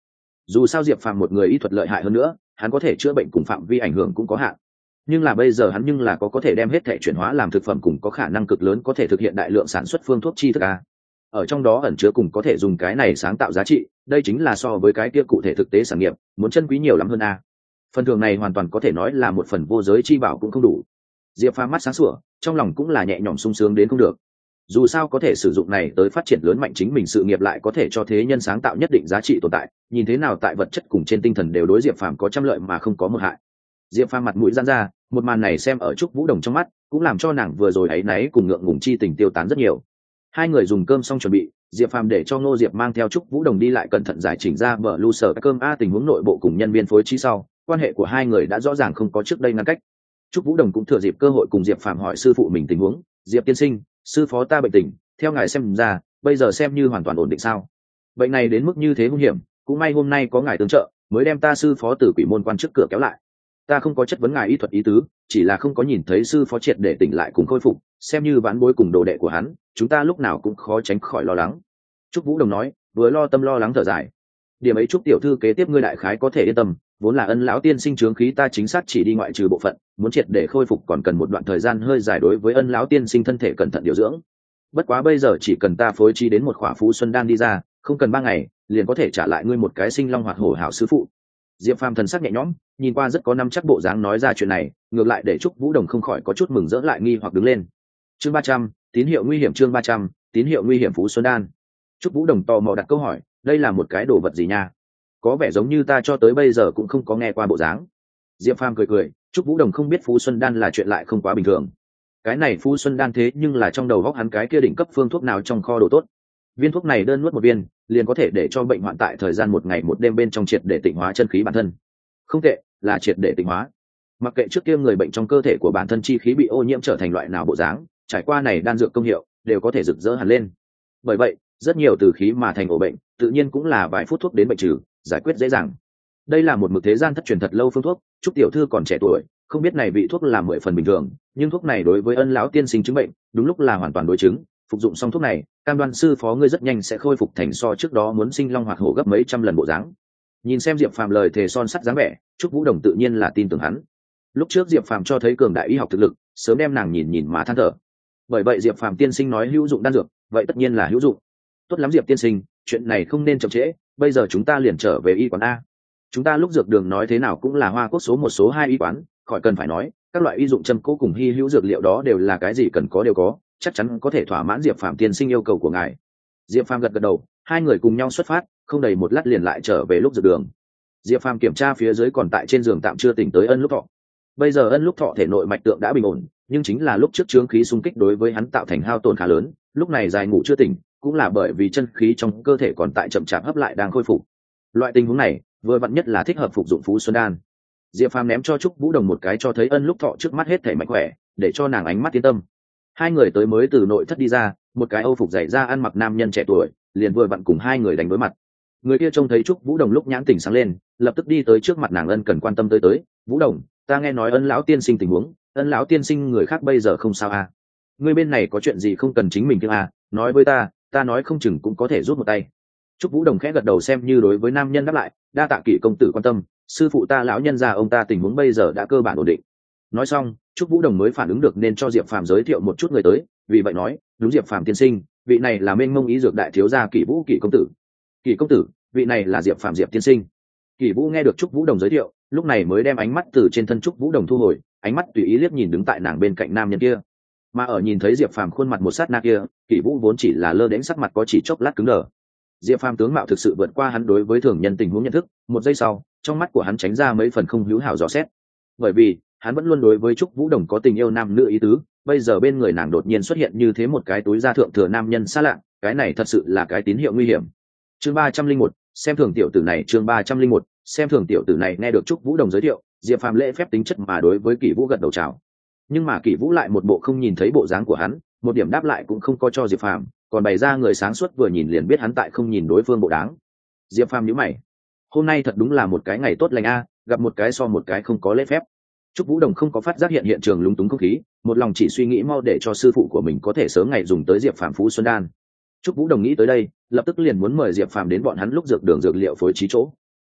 Dù sao Diệp Phàm một người y thuật lợi hại hơn nữa, hắn có thể chữa bệnh cùng phạm vi ảnh hưởng cũng có hạn. Nhưng là bây giờ hắn nhưng là có thể đem hết thể chuyển hóa làm thực phẩm, cùng có khả năng cực lớn có thể thực hiện đại lượng sản xuất phương thuốc chi thức a. Ở trong đó ẩn chứa cùng có thể dùng cái này sáng tạo giá trị, đây chính là so với cái kia cụ thể thực tế sản nghiệp muốn chân quý nhiều lắm hơn a. Phần thưởng này hoàn toàn có thể nói là một phần vô giới chi bảo cũng không đủ. Diệp Phàm mắt sáng sủa, trong lòng cũng là nhẹ nhõm sung sướng đến không được. Dù sao có thể sử dụng này tới phát triển lớn mạnh chính mình sự nghiệp, lại có thể cho thế nhân sáng tạo nhất định giá trị tồn tại, nhìn thế nào tại vật chất cùng trên tinh thần đều đối Diệp Phàm có trăm lợi mà không có một hại. Diệp Phàm mặt mũi giãn ra, một màn này xem ở Trúc Vũ Đồng trong mắt, cũng làm cho nàng vừa rồi áy náy cùng ngượng ngùng chi tình tiêu tán rất nhiều. Hai người dùng cơm xong chuẩn bị, Diệp Phàm để cho Ngô Diệp mang theo Trúc Vũ Đồng đi lại cẩn thận giải chỉnh ra bờ lưu sở cơm tình huống nội bộ cùng nhân viên phối trí sau, quan hệ của hai người đã rõ ràng không có trước đây ngăn cách. Trúc Vũ Đồng cũng thừa dịp cơ hội cùng Diệp Phàm hỏi sư phụ mình tình huống. Diệp tiên sinh, sư phó ta bệnh tình, theo ngài xem ra bây giờ xem như hoàn toàn ổn định sao? Bệnh này đến mức như thế hung hiểm, cũng may hôm nay có ngài tương trợ mới đem ta sư phó từ quỷ môn quan trước cửa kéo lại. Ta không có chất vấn ngài y thuật ý tứ, chỉ là không có nhìn thấy sư phó triệt để tỉnh lại cùng khôi phục, xem như vãn bối cùng đồ đệ của hắn, chúng ta lúc nào cũng khó tránh khỏi lo lắng. Trúc Vũ Đồng nói, vừa lo tâm lo lắng thở dài. Điểm ấy Trúc tiểu thư kế tiếp ngươi đại khái có thể yên tâm, vốn là Ân lão tiên sinh chướng khí ta chính xác chỉ đi ngoại trừ bộ phận, muốn triệt để khôi phục còn cần một đoạn thời gian hơi dài, đối với Ân lão tiên sinh thân thể cẩn thận điều dưỡng. Bất quá bây giờ chỉ cần ta phối trí đến một khỏa phú xuân đan đi ra, không cần 3 ngày liền có thể trả lại ngươi một cái sinh long hoạt hổ hảo sư phụ. Diệp Phàm thần sắc nhẹ nhõm, nhìn qua rất có năm chắc bộ dáng nói ra chuyện này, ngược lại để Trúc Vũ Đồng không khỏi có chút mừng rỡ lại nghi hoặc đứng lên. Chương 300, tín hiệu nguy hiểm. Chương 300, tín hiệu nguy hiểm phú xuân đan. Trúc Vũ Đồng tò mò đặt câu hỏi, đây là một cái đồ vật gì nha? Có vẻ giống như ta cho tới bây giờ cũng không có nghe qua bộ dáng. Diệp Phàm cười cười, Trúc Vũ Đồng không biết phú xuân đan là chuyện lại không quá bình thường. Cái này phú xuân đan thế nhưng là trong đầu góc hắn cái kia đỉnh cấp phương thuốc nào trong kho đồ tốt. Viên thuốc này đơn nuốt một viên liền có thể để cho bệnh hoạn tại thời gian 1 ngày 1 đêm bên trong triệt để tịnh hóa chân khí bản thân. Không tệ, là triệt để tịnh hóa. Mặc kệ trước kia người bệnh trong cơ thể của bản thân chi khí bị ô nhiễm trở thành loại nào bộ dáng, trải qua này đan dược công hiệu đều có thể rực rỡ hẳn lên. Bởi vậy rất nhiều từ khí mà thành ổ bệnh tự nhiên cũng là vài phút thuốc đến bệnh trừ, giải quyết dễ dàng. Đây là một mực thế gian thất truyền thật lâu phương thuốc, Trúc tiểu thư còn trẻ tuổi không biết này vị thuốc là 10 phần bình thường, nhưng thuốc này đối với Ân lão tiên sinh chứng bệnh đúng lúc là hoàn toàn đối chứng. Phục dụng xong thuốc này, cam đoan sư phó ngươi rất nhanh sẽ khôi phục thành so trước đó muốn sinh long hoạt hổ gấp mấy trăm lần bộ dáng. Nhìn xem Diệp Phàm lời thề son sắt dáng vẻ, Trúc Vũ Đồng tự nhiên là tin tưởng hắn. Lúc trước Diệp Phàm cho thấy cường đại y học thực lực, sớm đem nàng nhìn nhìn mà than thở. Bởi vậy Diệp Phàm tiên sinh nói hữu dụng đan dược, vậy tất nhiên là hữu dụng. Tốt lắm Diệp tiên sinh, chuyện này không nên chậm trễ, bây giờ chúng ta liền trở về y quán a. Chúng ta lúc dược đường nói thế nào cũng là Hoa Quốc số 1 số 2 y quán, khỏi cần phải nói, các loại y dụng châm cố cùng hy hữu dược liệu đó đều là cái gì cần có đều có, chắc chắn có thể thỏa mãn Diệp Phàm tiên sinh yêu cầu của ngài. Diệp Phàm gật gật đầu, hai người cùng nhau xuất phát, không đầy một lát liền lại trở về lúc dược đường. Diệp Phàm kiểm tra phía dưới còn tại trên giường tạm chưa tỉnh tới Ân Lúc Thọ. Bây giờ Ân Lúc Thọ thể nội mạch tượng đã bình ổn, nhưng chính là lúc trước chướng khí xung kích đối với hắn tạo thành hao tổn khá lớn, lúc này dài ngủ chưa tỉnh, cũng là bởi vì chân khí trong cơ thể còn tại chậm chạp hấp lại đang khôi phục. Loại tình huống này, vừa vặn nhất là thích hợp phục dụng phú xuân đan. Diệp Phàm ném cho Trúc Vũ Đồng một cái cho thấy Ân Lúc Thọ trước mắt hết thể mạnh khỏe, để cho nàng ánh mắt yên tâm. Hai người tới mới từ nội thất đi ra, một cái âu phục dày da ăn mặc nam nhân trẻ tuổi liền vừa vặn cùng hai người đánh đối mặt. Người kia trông thấy Trúc Vũ Đồng lúc nhãn tỉnh sáng lên, lập tức đi tới trước mặt nàng ân cần quan tâm tới, Vũ Đồng, ta nghe nói Ân lão tiên sinh tình huống, Ân lão tiên sinh người khác bây giờ không sao à? Ngươi bên này có chuyện gì không cần chính mình kiêng à, nói với ta nói không chừng cũng có thể giúp một tay. Trúc Vũ Đồng khẽ gật đầu xem như đối với nam nhân đáp lại, đa tạ Kỷ công tử quan tâm, sư phụ ta lão nhân gia ông ta tình huống bây giờ đã cơ bản ổn định. Nói xong, Trúc Vũ Đồng mới phản ứng được nên cho Diệp Phàm giới thiệu một chút người tới, vì vậy nói, đúng Diệp Phàm tiên sinh, vị này là Mênh Mông Ý Dược đại thiếu gia Kỷ Vũ Kỷ công tử. Kỷ công tử, vị này là Diệp Phàm Diệp tiên sinh. Kỷ Vũ nghe được Trúc Vũ Đồng giới thiệu, lúc này mới đem ánh mắt từ trên thân Trúc Vũ Đồng thu hồi, ánh mắt tùy ý liếc nhìn đứng tại nàng bên cạnh nam nhân kia. Mà ở nhìn thấy Diệp Phàm khuôn mặt một sát na kia, Kỷ Vũ vốn chỉ là lơ đễnh sắc mặt có chỉ chốc lát cứng đờ. Diệp Phàm tướng mạo thực sự vượt qua hắn đối với thường nhân tình huống nhận thức, một giây sau, trong mắt của hắn tránh ra mấy phần không hữu hảo dò xét. Bởi vì, hắn vẫn luôn đối với Trúc Vũ Đồng có tình yêu nam nữ ý tứ, bây giờ bên người nàng đột nhiên xuất hiện như thế một cái túi da thượng thừa nam nhân xa lạ, cái này thật sự là cái tín hiệu nguy hiểm. Chương 301, xem thường tiểu tử này. Chương 301, xem thường tiểu tử này. Nghe được Trúc Vũ Đồng giới thiệu, Diệp Phàm lễ phép tính chất mà đối với Kỷ Vũ gật đầu chào. Nhưng mà Kỷ Vũ lại một bộ không nhìn thấy bộ dáng của hắn, một điểm đáp lại cũng không có cho Diệp Phàm, còn bày ra người sáng suốt vừa nhìn liền biết hắn tại không nhìn đối phương bộ đáng. Diệp Phàm nhíu mày, hôm nay thật đúng là một cái ngày tốt lành a, gặp một cái so một cái không có lễ phép. Trúc Vũ Đồng không có phát giác hiện trường lúng túng không khí, một lòng chỉ suy nghĩ mau để cho sư phụ của mình có thể sớm ngày dùng tới Diệp Phàm Phú Xuân Đan. Trúc Vũ Đồng nghĩ tới đây, lập tức liền muốn mời Diệp Phàm đến bọn hắn lúc dược đường dược liệu phối trí chỗ.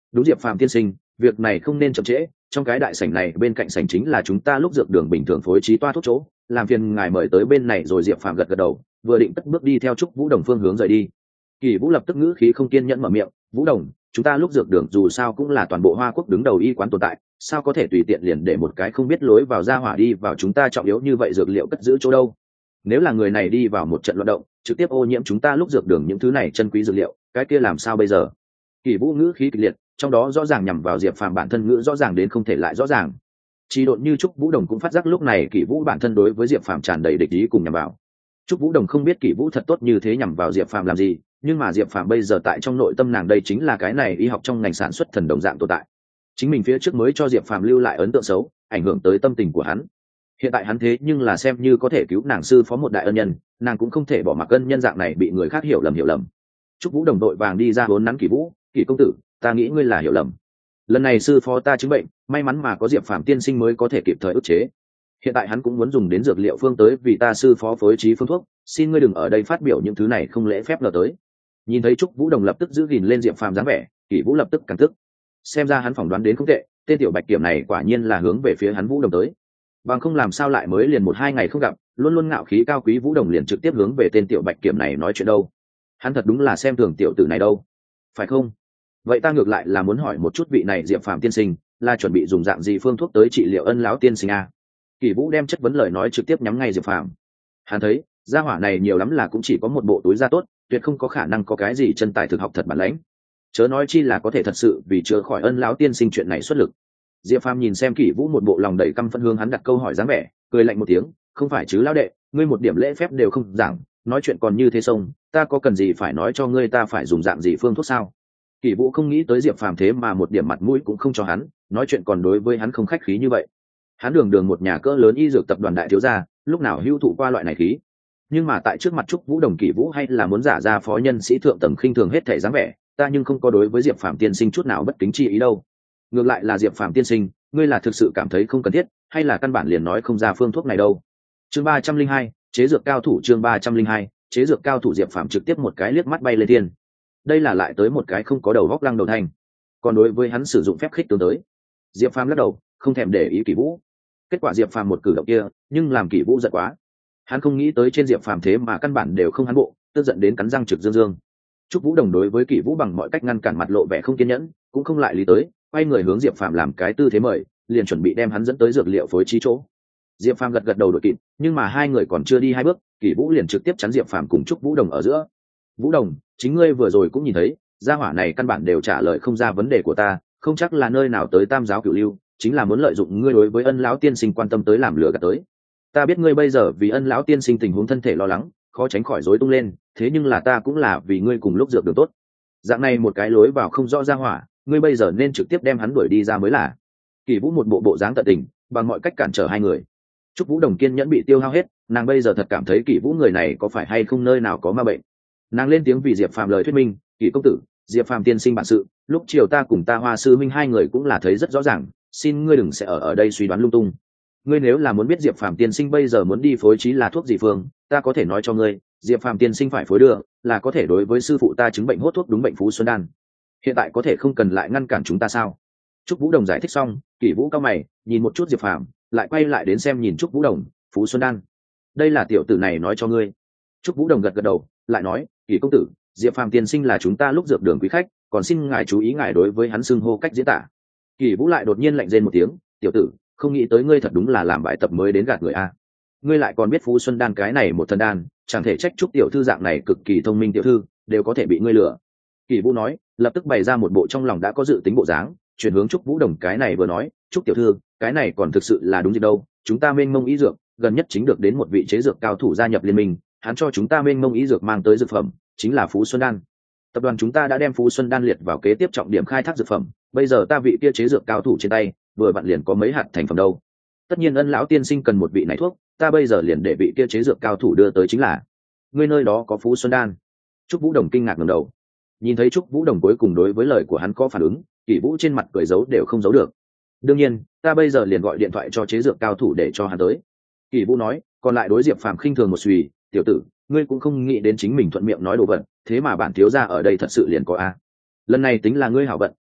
Đúng, Diệp Phàm tiên sinh, việc này không nên chậm trễ, trong cái đại sảnh này bên cạnh sảnh chính là chúng ta lúc dược đường bình thường phối trí toa thuốc chỗ, làm phiền ngài mời tới bên này rồi. Diệp Phàm gật gật đầu, vừa định cất bước đi theo Trúc Vũ Đồng phương hướng rời đi. Kỳ Vũ lập tức ngữ khí không kiên nhẫn mở miệng: Vũ Đồng, chúng ta lúc dược đường dù sao cũng là toàn bộ Hoa Quốc đứng đầu y quán tồn tại, sao có thể tùy tiện liền để một cái không biết lối vào ra hỏa đi vào chúng ta trọng yếu như vậy dược liệu cất giữ chỗ đâu? Nếu là người này đi vào một trận loạn động, trực tiếp ô nhiễm chúng ta lúc dược đường những thứ này chân quý dược liệu, cái kia làm sao bây giờ? Kỳ Vũ ngữ khí kịch liệt, trong đó rõ ràng nhằm vào Diệp Phàm bản thân, ngữ rõ ràng đến không thể lại rõ ràng. Chỉ độn như Trúc Vũ Đồng cũng phát giác lúc này Kỳ Vũ bản thân đối với Diệp Phàm tràn đầy địch ý cùng nhằm vào. Trúc Vũ Đồng không biết Kỳ Vũ thật tốt như thế nhằm vào Diệp Phàm làm gì, nhưng mà Diệp Phàm bây giờ tại trong nội tâm nàng đây chính là cái này y học trong ngành sản xuất thần đồng dạng tồn tại. Chính mình phía trước mới cho Diệp Phàm lưu lại ấn tượng xấu, ảnh hưởng tới tâm tình của hắn. Hiện tại hắn thế nhưng là xem như có thể cứu nàng sư phó một đại ân nhân, nàng cũng không thể bỏ mặc ân nhân dạng này bị người khác hiểu lầm. Trúc Vũ Đồng đội vàng đi ra vốn nắn Kỳ Vũ: Kỳ công tử, ta nghĩ ngươi là hiểu lầm. Lần này sư phó ta chứng bệnh, may mắn mà có Diệp Phàm tiên sinh mới có thể kịp thời ức chế. Hiện tại hắn cũng muốn dùng đến dược liệu phương tới vì ta sư phó phối trí phương thuốc, xin ngươi đừng ở đây phát biểu những thứ này không lễ phép ngờ tới. Nhìn thấy Trúc Vũ Đồng lập tức giữ gìn lên Diệp Phàm dáng vẻ, Kỳ Vũ lập tức càng tức. Xem ra hắn phỏng đoán đến không tệ, tên tiểu bạch kiểm này quả nhiên là hướng về phía hắn Vũ Đồng tới. Bằng không làm sao lại mới liền 1-2 ngày không gặp, luôn luôn ngạo khí cao quý Vũ Đồng liền trực tiếp hướng về tên tiểu bạch kiểm này nói chuyện đâu. Hắn thật đúng là xem thường tiểu tử này đâu, phải không? Vậy ta ngược lại là muốn hỏi một chút vị này Diệp Phàm tiên sinh, là chuẩn bị dùng dạng gì phương thuốc tới trị liệu ân lão tiên sinh a? Kỳ Vũ đem chất vấn lời nói trực tiếp nhắm ngay Diệp Phàm. Hắn thấy gia hỏa này nhiều lắm là cũng chỉ có một bộ túi da tốt, tuyệt không có khả năng có cái gì chân tài thực học thật bản lãnh, chớ nói chi là có thể thật sự vì chữa khỏi ân lão tiên sinh chuyện này xuất lực. Diệp Phàm nhìn xem Kỳ Vũ một bộ lòng đầy căm phẫn hướng hắn đặt câu hỏi dáng vẻ, cười lạnh một tiếng: không phải chứ lão đệ, ngươi một điểm lễ phép đều không giảng, nói chuyện còn như thế sông, ta có cần gì phải nói cho ngươi ta phải dùng dạng gì phương thuốc sao? Kỳ Vũ không nghĩ tới Diệp Phàm thế mà một điểm mặt mũi cũng không cho hắn, nói chuyện còn đối với hắn không khách khí như vậy. Hắn đường một nhà cỡ lớn y dược tập đoàn đại thiếu gia, lúc nào hưu thụ qua loại này khí. Nhưng mà tại trước mặt Trúc Vũ Đồng, Kỳ Vũ hay là muốn giả ra phó nhân sĩ thượng tầng khinh thường hết thể dáng vẻ, ta nhưng không có đối với Diệp Phàm tiên sinh chút nào bất kính chi ý đâu. Ngược lại là Diệp Phàm tiên sinh, ngươi là thực sự cảm thấy không cần thiết, hay là căn bản liền nói không ra phương thuốc này đâu? Chương 302, chế dược cao thủ. Chương 302, chế dược cao thủ. Diệp Phàm trực tiếp một cái liếc mắt bay lên thiên. Đây là lại tới một cái không có đầu góc lăng đầu thanh. Còn đối với hắn sử dụng phép khích tướng tới. Diệp Phàm lắc đầu, không thèm để ý Kỳ Vũ. Kết quả Diệp Phàm một cử động kia, nhưng làm Kỳ Vũ giận quá. Hắn không nghĩ tới trên Diệp Phàm thế mà căn bản đều không hắn bộ, tức giận đến cắn răng trực dương dương. Trúc Vũ Đồng đối với Kỳ Vũ bằng mọi cách ngăn cản, mặt lộ vẻ không kiên nhẫn, cũng không lại lý tới, quay người hướng Diệp Phàm làm cái tư thế mời, liền chuẩn bị đem hắn dẫn tới dược liệu phối trí chỗ. Diệp Phàm gật gật đầu đội kịp, nhưng mà hai người còn chưa đi 2 bước, Kỳ Vũ liền trực tiếp chắn Diệp Phàm cùng Trúc Vũ Đồng ở giữa. Vũ Đồng, chính ngươi vừa rồi cũng nhìn thấy, gia hỏa này căn bản đều trả lời không ra vấn đề của ta, không chắc là nơi nào tới tam giáo cửu lưu, chính là muốn lợi dụng ngươi đối với ân lão tiên sinh quan tâm tới làm lừa gạt tới. Ta biết ngươi bây giờ vì ân lão tiên sinh tình huống thân thể lo lắng, khó tránh khỏi rối tung lên, thế nhưng là ta cũng là vì ngươi cùng lúc dược đường tốt. Dạng này một cái lối vào không rõ ra hỏa, ngươi bây giờ nên trực tiếp đem hắn đuổi đi ra mới là. Kỳ Vũ một bộ dáng tận tình, bằng mọi cách cản trở hai người. Trúc Vũ Đồng kiên nhẫn bị tiêu hao hết, nàng bây giờ thật cảm thấy Kỳ Vũ người này có phải hay không nơi nào có ma bệnh. Nàng lên tiếng vì Diệp Phàm lời thuyết minh: Kỳ công tử, Diệp Phàm tiên sinh bản sự, lúc chiều ta cùng ta Hoa sư minh hai người cũng là thấy rất rõ ràng, xin ngươi đừng sẽ ở đây suy đoán lung tung. Ngươi nếu là muốn biết Diệp Phàm tiên sinh bây giờ muốn đi phối trí là thuốc gì phương, ta có thể nói cho ngươi, Diệp Phàm tiên sinh phải phối đưa là có thể đối với sư phụ ta chứng bệnh hốt thuốc đúng bệnh Phú Xuân Đan. Hiện tại có thể không cần lại ngăn cản chúng ta sao? Trúc Vũ Đồng giải thích xong, Kỳ Vũ cao mày, nhìn một chút Diệp Phàm, lại quay lại đến xem nhìn Trúc Vũ Đồng: Phú Xuân Đan, đây là tiểu tử này nói cho ngươi? Trúc Vũ Đồng gật gật đầu, lại nói: Kỳ công tử, Diệp Phàm tiên sinh là chúng ta lúc dược đường quý khách, còn xin ngài chú ý ngài đối với hắn xưng hô cách diễn tả. Kỳ Vũ lại đột nhiên lạnh rên một tiếng: Tiểu tử, không nghĩ tới ngươi thật đúng là làm bài tập mới đến gạt người a. Ngươi lại còn biết Phú Xuân Đan cái này một thần đan, chẳng thể trách Trúc tiểu thư dạng này cực kỳ thông minh tiểu thư đều có thể bị ngươi lừa. Kỳ Vũ nói, lập tức bày ra một bộ trong lòng đã có dự tính bộ dáng, chuyển hướng Trúc Vũ Đồng cái này vừa nói: Trúc tiểu thư, cái này còn thực sự là đúng gì đâu, chúng ta mênh mông ý dược, gần nhất chính được đến một vị chế dược cao thủ gia nhập liên minh, hắn cho chúng ta mênh mông ý dược mang tới dược phẩm chính là Phú Xuân Đan. Tập đoàn chúng ta đã đem Phú Xuân Đan liệt vào kế tiếp trọng điểm khai thác dược phẩm, bây giờ ta vị kia chế dược cao thủ trên tay vừa vặn liền có mấy hạt thành phẩm đâu. Tất nhiên ân lão tiên sinh cần một vị này thuốc, ta bây giờ liền để vị kia chế dược cao thủ đưa tới chính là. Ngươi nơi đó có Phú Xuân Đan? Trúc Vũ Đồng kinh ngạc ngẩng đầu, nhìn thấy Trúc Vũ Đồng cuối cùng đối với lời của hắn có phản ứng, Kỳ Vũ trên mặt cười giấu đều không giấu được. Đương nhiên, ta bây giờ liền gọi điện thoại cho chế dược cao thủ để cho hắn tới. Kỳ Vũ nói, còn lại đối Diệp Phàm khinh thường một xùy: Tiểu tử, ngươi cũng không nghĩ đến chính mình thuận miệng nói đồ vật, thế mà bản thiếu gia ở đây thật sự liền có a. Lần này tính là ngươi hảo vận,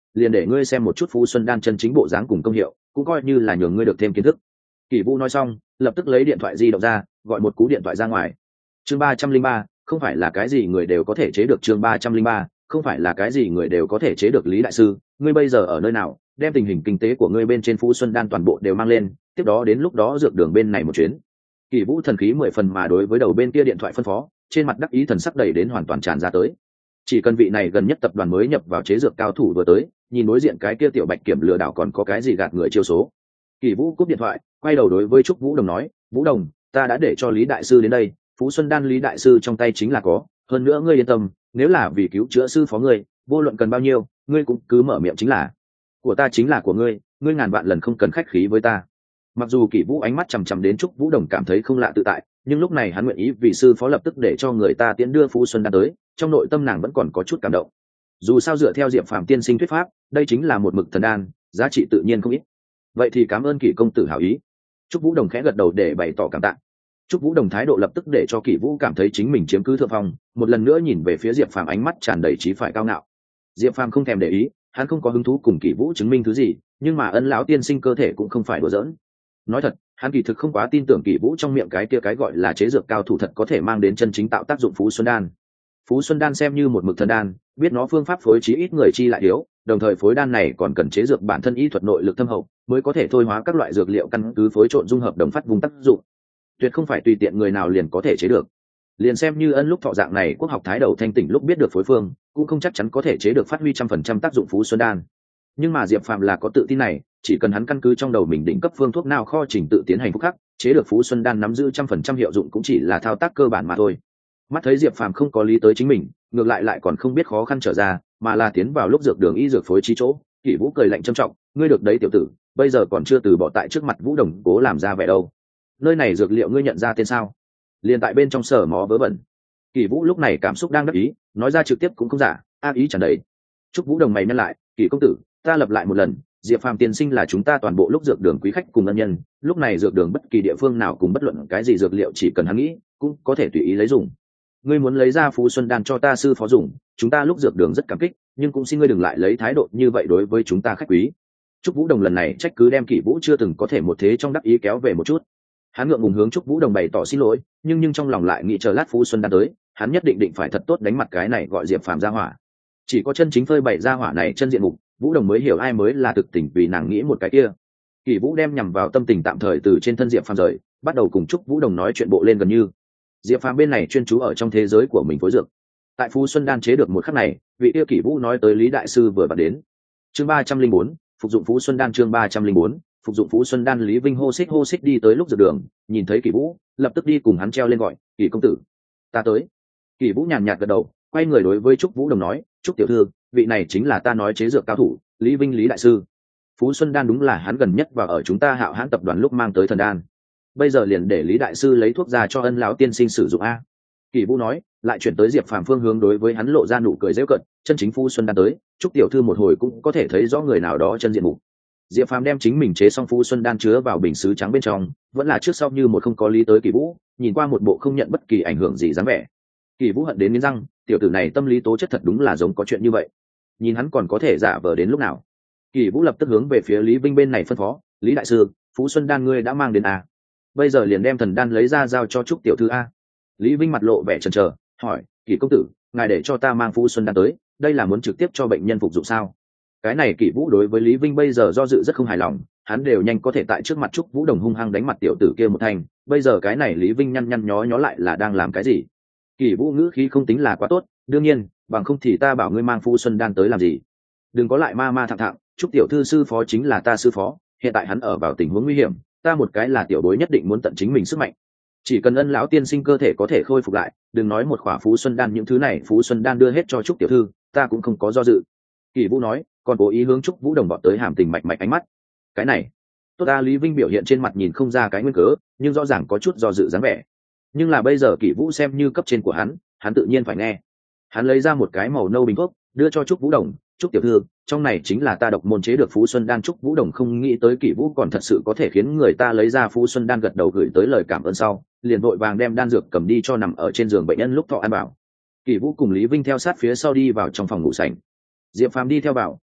liền để ngươi xem một chút Phú Xuân đan chân chính bộ dáng cùng công hiệu, cũng coi như là nhường ngươi được thêm kiến thức. Kỷ Vũ nói xong, lập tức lấy điện thoại di động ra, gọi một cú điện thoại ra ngoài. Chương 303, không phải là cái gì người đều có thể chế được. Chương 303, không phải là cái gì người đều có thể chế được. Lý đại sư, ngươi bây giờ ở nơi nào? Đem tình hình kinh tế của ngươi bên trên Phú Xuân đan toàn bộ đều mang lên, tiếp đó đến lúc đó dược đường bên này một chuyến. Kỷ Vũ thần khí 10 phần mà đối với đầu bên kia điện thoại phân phó, trên mặt đắc ý thần sắc đầy đến hoàn toàn tràn ra tới. Chỉ cần vị này gần nhất tập đoàn mới nhập vào chế dược cao thủ vừa tới, nhìn đối diện cái kia tiểu bạch kiểm lừa đảo còn có cái gì gạt người chiêu số. Kỷ Vũ cúp điện thoại, quay đầu đối với Trúc Vũ Đồng nói, Vũ Đồng, ta đã để cho Lý đại sư đến đây, Phú Xuân đan Lý đại sư trong tay chính là có, hơn nữa ngươi yên tâm, nếu là vì cứu chữa sư phó ngươi, vô luận cần bao nhiêu, ngươi cũng cứ mở miệng chính là của ta, chính là của ngươi, ngươi ngàn vạn lần không cần khách khí với ta. Mặc dù Kỷ Vũ ánh mắt chằm chằm đến Trúc Vũ Đồng cảm thấy không lạ tự tại, nhưng lúc này hắn nguyện ý vì sư phó lập tức để cho người ta tiễn đưa Phú Xuân đan tới, trong nội tâm nàng vẫn còn có chút cảm động. Dù sao dựa theo Diệp Phàm tiên sinh thuyết pháp, đây chính là một mực thần đan, giá trị tự nhiên không ít. Vậy thì cảm ơn Kỷ công tử hảo ý. Trúc Vũ Đồng khẽ gật đầu để bày tỏ cảm tạ. Trúc Vũ Đồng thái độ lập tức để cho Kỷ Vũ cảm thấy chính mình chiếm cứ thượng phong, một lần nữa nhìn về phía Diệp Phàm ánh mắt tràn đầy trí phải cao ngạo. Diệp Phàm không thèm để ý, hắn không có hứng thú cùng Kỷ Vũ chứng minh thứ gì, nhưng mà Ân lão tiên sinh cơ thể cũng không phải đùa giỡn. Nói thật, hắn kỳ thực không quá tin tưởng Kỷ Vũ trong miệng cái kia cái gọi là chế dược cao thủ thật có thể mang đến chân chính tạo tác dụng Phú Xuân đan. Phú Xuân đan xem như một mực thần đan, biết nó phương pháp phối trí ít người chi lại yếu, đồng thời phối đan này còn cần chế dược bản thân y thuật nội lực thâm hậu, mới có thể thôi hóa các loại dược liệu căn cứ phối trộn dung hợp đồng phát vùng tác dụng. Tuyệt không phải tùy tiện người nào liền có thể chế được. Liền xem như Ân lúc thọ dạng này quốc học thái đầu thanh tỉnh lúc biết được phối phương, cũng không chắc chắn có thể chế được phát huy 100% tác dụng Phú Xuân đan. Nhưng mà Diệp Phàm là có tự tin này, chỉ cần hắn căn cứ trong đầu mình định cấp phương thuốc nào kho trình tự tiến hành phúc khắc, chế được Phú Xuân đan nắm giữ 100% hiệu dụng cũng chỉ là thao tác cơ bản mà thôi. Mắt thấy Diệp Phàm không có lý tới chính mình, ngược lại còn không biết khó khăn trở ra, mà là tiến vào lúc dược đường y dược phối trí chỗ. Kỷ Vũ cười lạnh trầm trọng, ngươi được đấy tiểu tử, bây giờ còn chưa từ bỏ tại trước mặt Vũ Đồng cố làm ra vẻ đâu. Nơi này dược liệu ngươi nhận ra tên sao? Liền tại bên trong sở mó vớ vẩn. Kỷ Vũ lúc này cảm xúc đang đắc ý, nói ra trực tiếp cũng không giả, ác ý tràn đầy. Trúc Vũ Đồng mày nhăn lại, Kỷ công tử, ta lập lại một lần, Diệp Phàm tiên sinh là chúng ta toàn bộ lúc dược đường quý khách cùng ân nhân, lúc này dược đường bất kỳ địa phương nào cùng bất luận cái gì dược liệu chỉ cần hắn nghĩ, cũng có thể tùy ý lấy dùng. Ngươi muốn lấy ra Phú Xuân đan cho ta sư phó dùng, chúng ta lúc dược đường rất cảm kích, nhưng cũng xin ngươi đừng lại lấy thái độ như vậy đối với chúng ta khách quý. Trúc Vũ Đồng lần này trách cứ đem Kỷ Vũ chưa từng có thể một thế trong đắc ý kéo về một chút. Hắn ngượng ngùng hướng Trúc Vũ Đồng bày tỏ xin lỗi, nhưng trong lòng lại nghĩ chờ lát Phú Xuân đan tới, hắn nhất định phải thật tốt đánh mặt cái này gọi Diệp Phàm ra hỏa. Chỉ có chân chính phơi bày ra hỏa này chân diện mục, Vũ Đồng mới hiểu ai mới là thực tình vì nàng nghĩ một cái kia. Kỷ Vũ đem nhằm vào tâm tình tạm thời từ trên thân Diệp Phàm rời, bắt đầu cùng Trúc Vũ Đồng nói chuyện bộ lên gần như. Diệp Phàm bên này chuyên chú ở trong thế giới của mình phối dược. Tại Phú Xuân đan chế được một khắc này, vị yêu Kỷ Vũ nói tới Lý đại sư vừa vặn đến. Chương 304, phục dụng Phú Xuân đan. Chương 304, phục dụng Phú Xuân đan. Lý Vinh hô xích đi tới lúc dược đường, nhìn thấy Kỷ Vũ, lập tức đi cùng hắn treo lên gọi, Kỷ công tử, ta tới. Kỷ Vũ nhàn nhạt gật đầu, quay người đối với Trúc Vũ Đồng nói, Trúc tiểu thư, vị này chính là ta nói chế dược cao thủ, Lý Vinh Lý đại sư. Phú Xuân đan đúng là hắn gần nhất và ở chúng ta Hạo Hãn tập đoàn lúc mang tới thần đan. Bây giờ liền để Lý đại sư lấy thuốc ra cho Ân lão tiên sinh sử dụng a. Kỷ Vũ nói, lại chuyển tới Diệp Phàm phương hướng đối với hắn lộ ra nụ cười giễu cợt, chân chính Phú Xuân đan tới, Trúc tiểu thư một hồi cũng có thể thấy rõ người nào đó chân diện mục. Diệp Phàm đem chính mình chế xong Phú Xuân đan chứa vào bình sứ trắng bên trong, vẫn là trước sau như một không có lý tới Kỷ Vũ, nhìn qua một bộ không nhận bất kỳ ảnh hưởng gì dáng vẻ. Kỷ Vũ hận đến nghiến răng, tiểu tử này tâm lý tố chất thật đúng là giống có chuyện như vậy. Nhìn hắn còn có thể giả vờ đến lúc nào. Kỷ Vũ lập tức hướng về phía Lý Vinh bên này phân phó, Lý đại sư, Phú Xuân đan ngươi đã mang đến à? Bây giờ liền đem thần đan lấy ra giao cho Trúc tiểu thư a. Lý Vinh mặt lộ vẻ chần chờ, hỏi, Kỷ công tử, ngài để cho ta mang Phú Xuân đan tới, đây là muốn trực tiếp cho bệnh nhân phục dụng sao? Cái này Kỷ Vũ đối với Lý Vinh bây giờ do dự rất không hài lòng, hắn đều nhanh có thể tại trước mặt Trúc Vũ Đồng hung hăng đánh mặt tiểu tử kia một thành, bây giờ cái này Lý Vinh nhăn nhó lại là đang làm cái gì? Kỷ Vũ ngữ khí không tính là quá tốt, đương nhiên, bằng không thì ta bảo ngươi mang Phú Xuân đan tới làm gì? Đừng có lại ma thẳng, Trúc tiểu thư sư phó chính là ta sư phó, hiện tại hắn ở vào tình huống nguy hiểm, ta một cái là tiểu bối nhất định muốn tận chính mình sức mạnh. Chỉ cần Ân lão tiên sinh cơ thể có thể khôi phục lại, đừng nói một khỏa Phú Xuân đan, những thứ này Phú Xuân đan đưa hết cho Trúc tiểu thư, ta cũng không có do dự. Kỷ Vũ nói, còn cố ý hướng Trúc Vũ Đồng vọt tới hàm tình mạch ánh mắt. Cái này, tốt ta. Lý Vinh biểu hiện trên mặt nhìn không ra cái nguyên cớ, nhưng rõ ràng có chút do dự dáng vẻ. Nhưng là bây giờ Kỷ Vũ xem như cấp trên của hắn tự nhiên phải nghe. Hắn lấy ra một cái màu nâu bình thuốc, đưa cho Trúc Vũ Đồng, Trúc tiểu thư, trong này chính là ta độc môn chế được Phú Xuân đan. Trúc Vũ Đồng không nghĩ tới Kỷ Vũ còn thật sự có thể khiến người ta lấy ra Phú Xuân đan, gật đầu gửi tới lời cảm ơn sau, liền vội vàng đem đan dược cầm đi cho nằm ở trên giường bệnh nhân lúc thọ ăn bảo. Kỷ Vũ cùng Lý Vinh theo sát phía sau đi vào trong phòng ngủ sảnh. Diệp Phàm đi theo vào,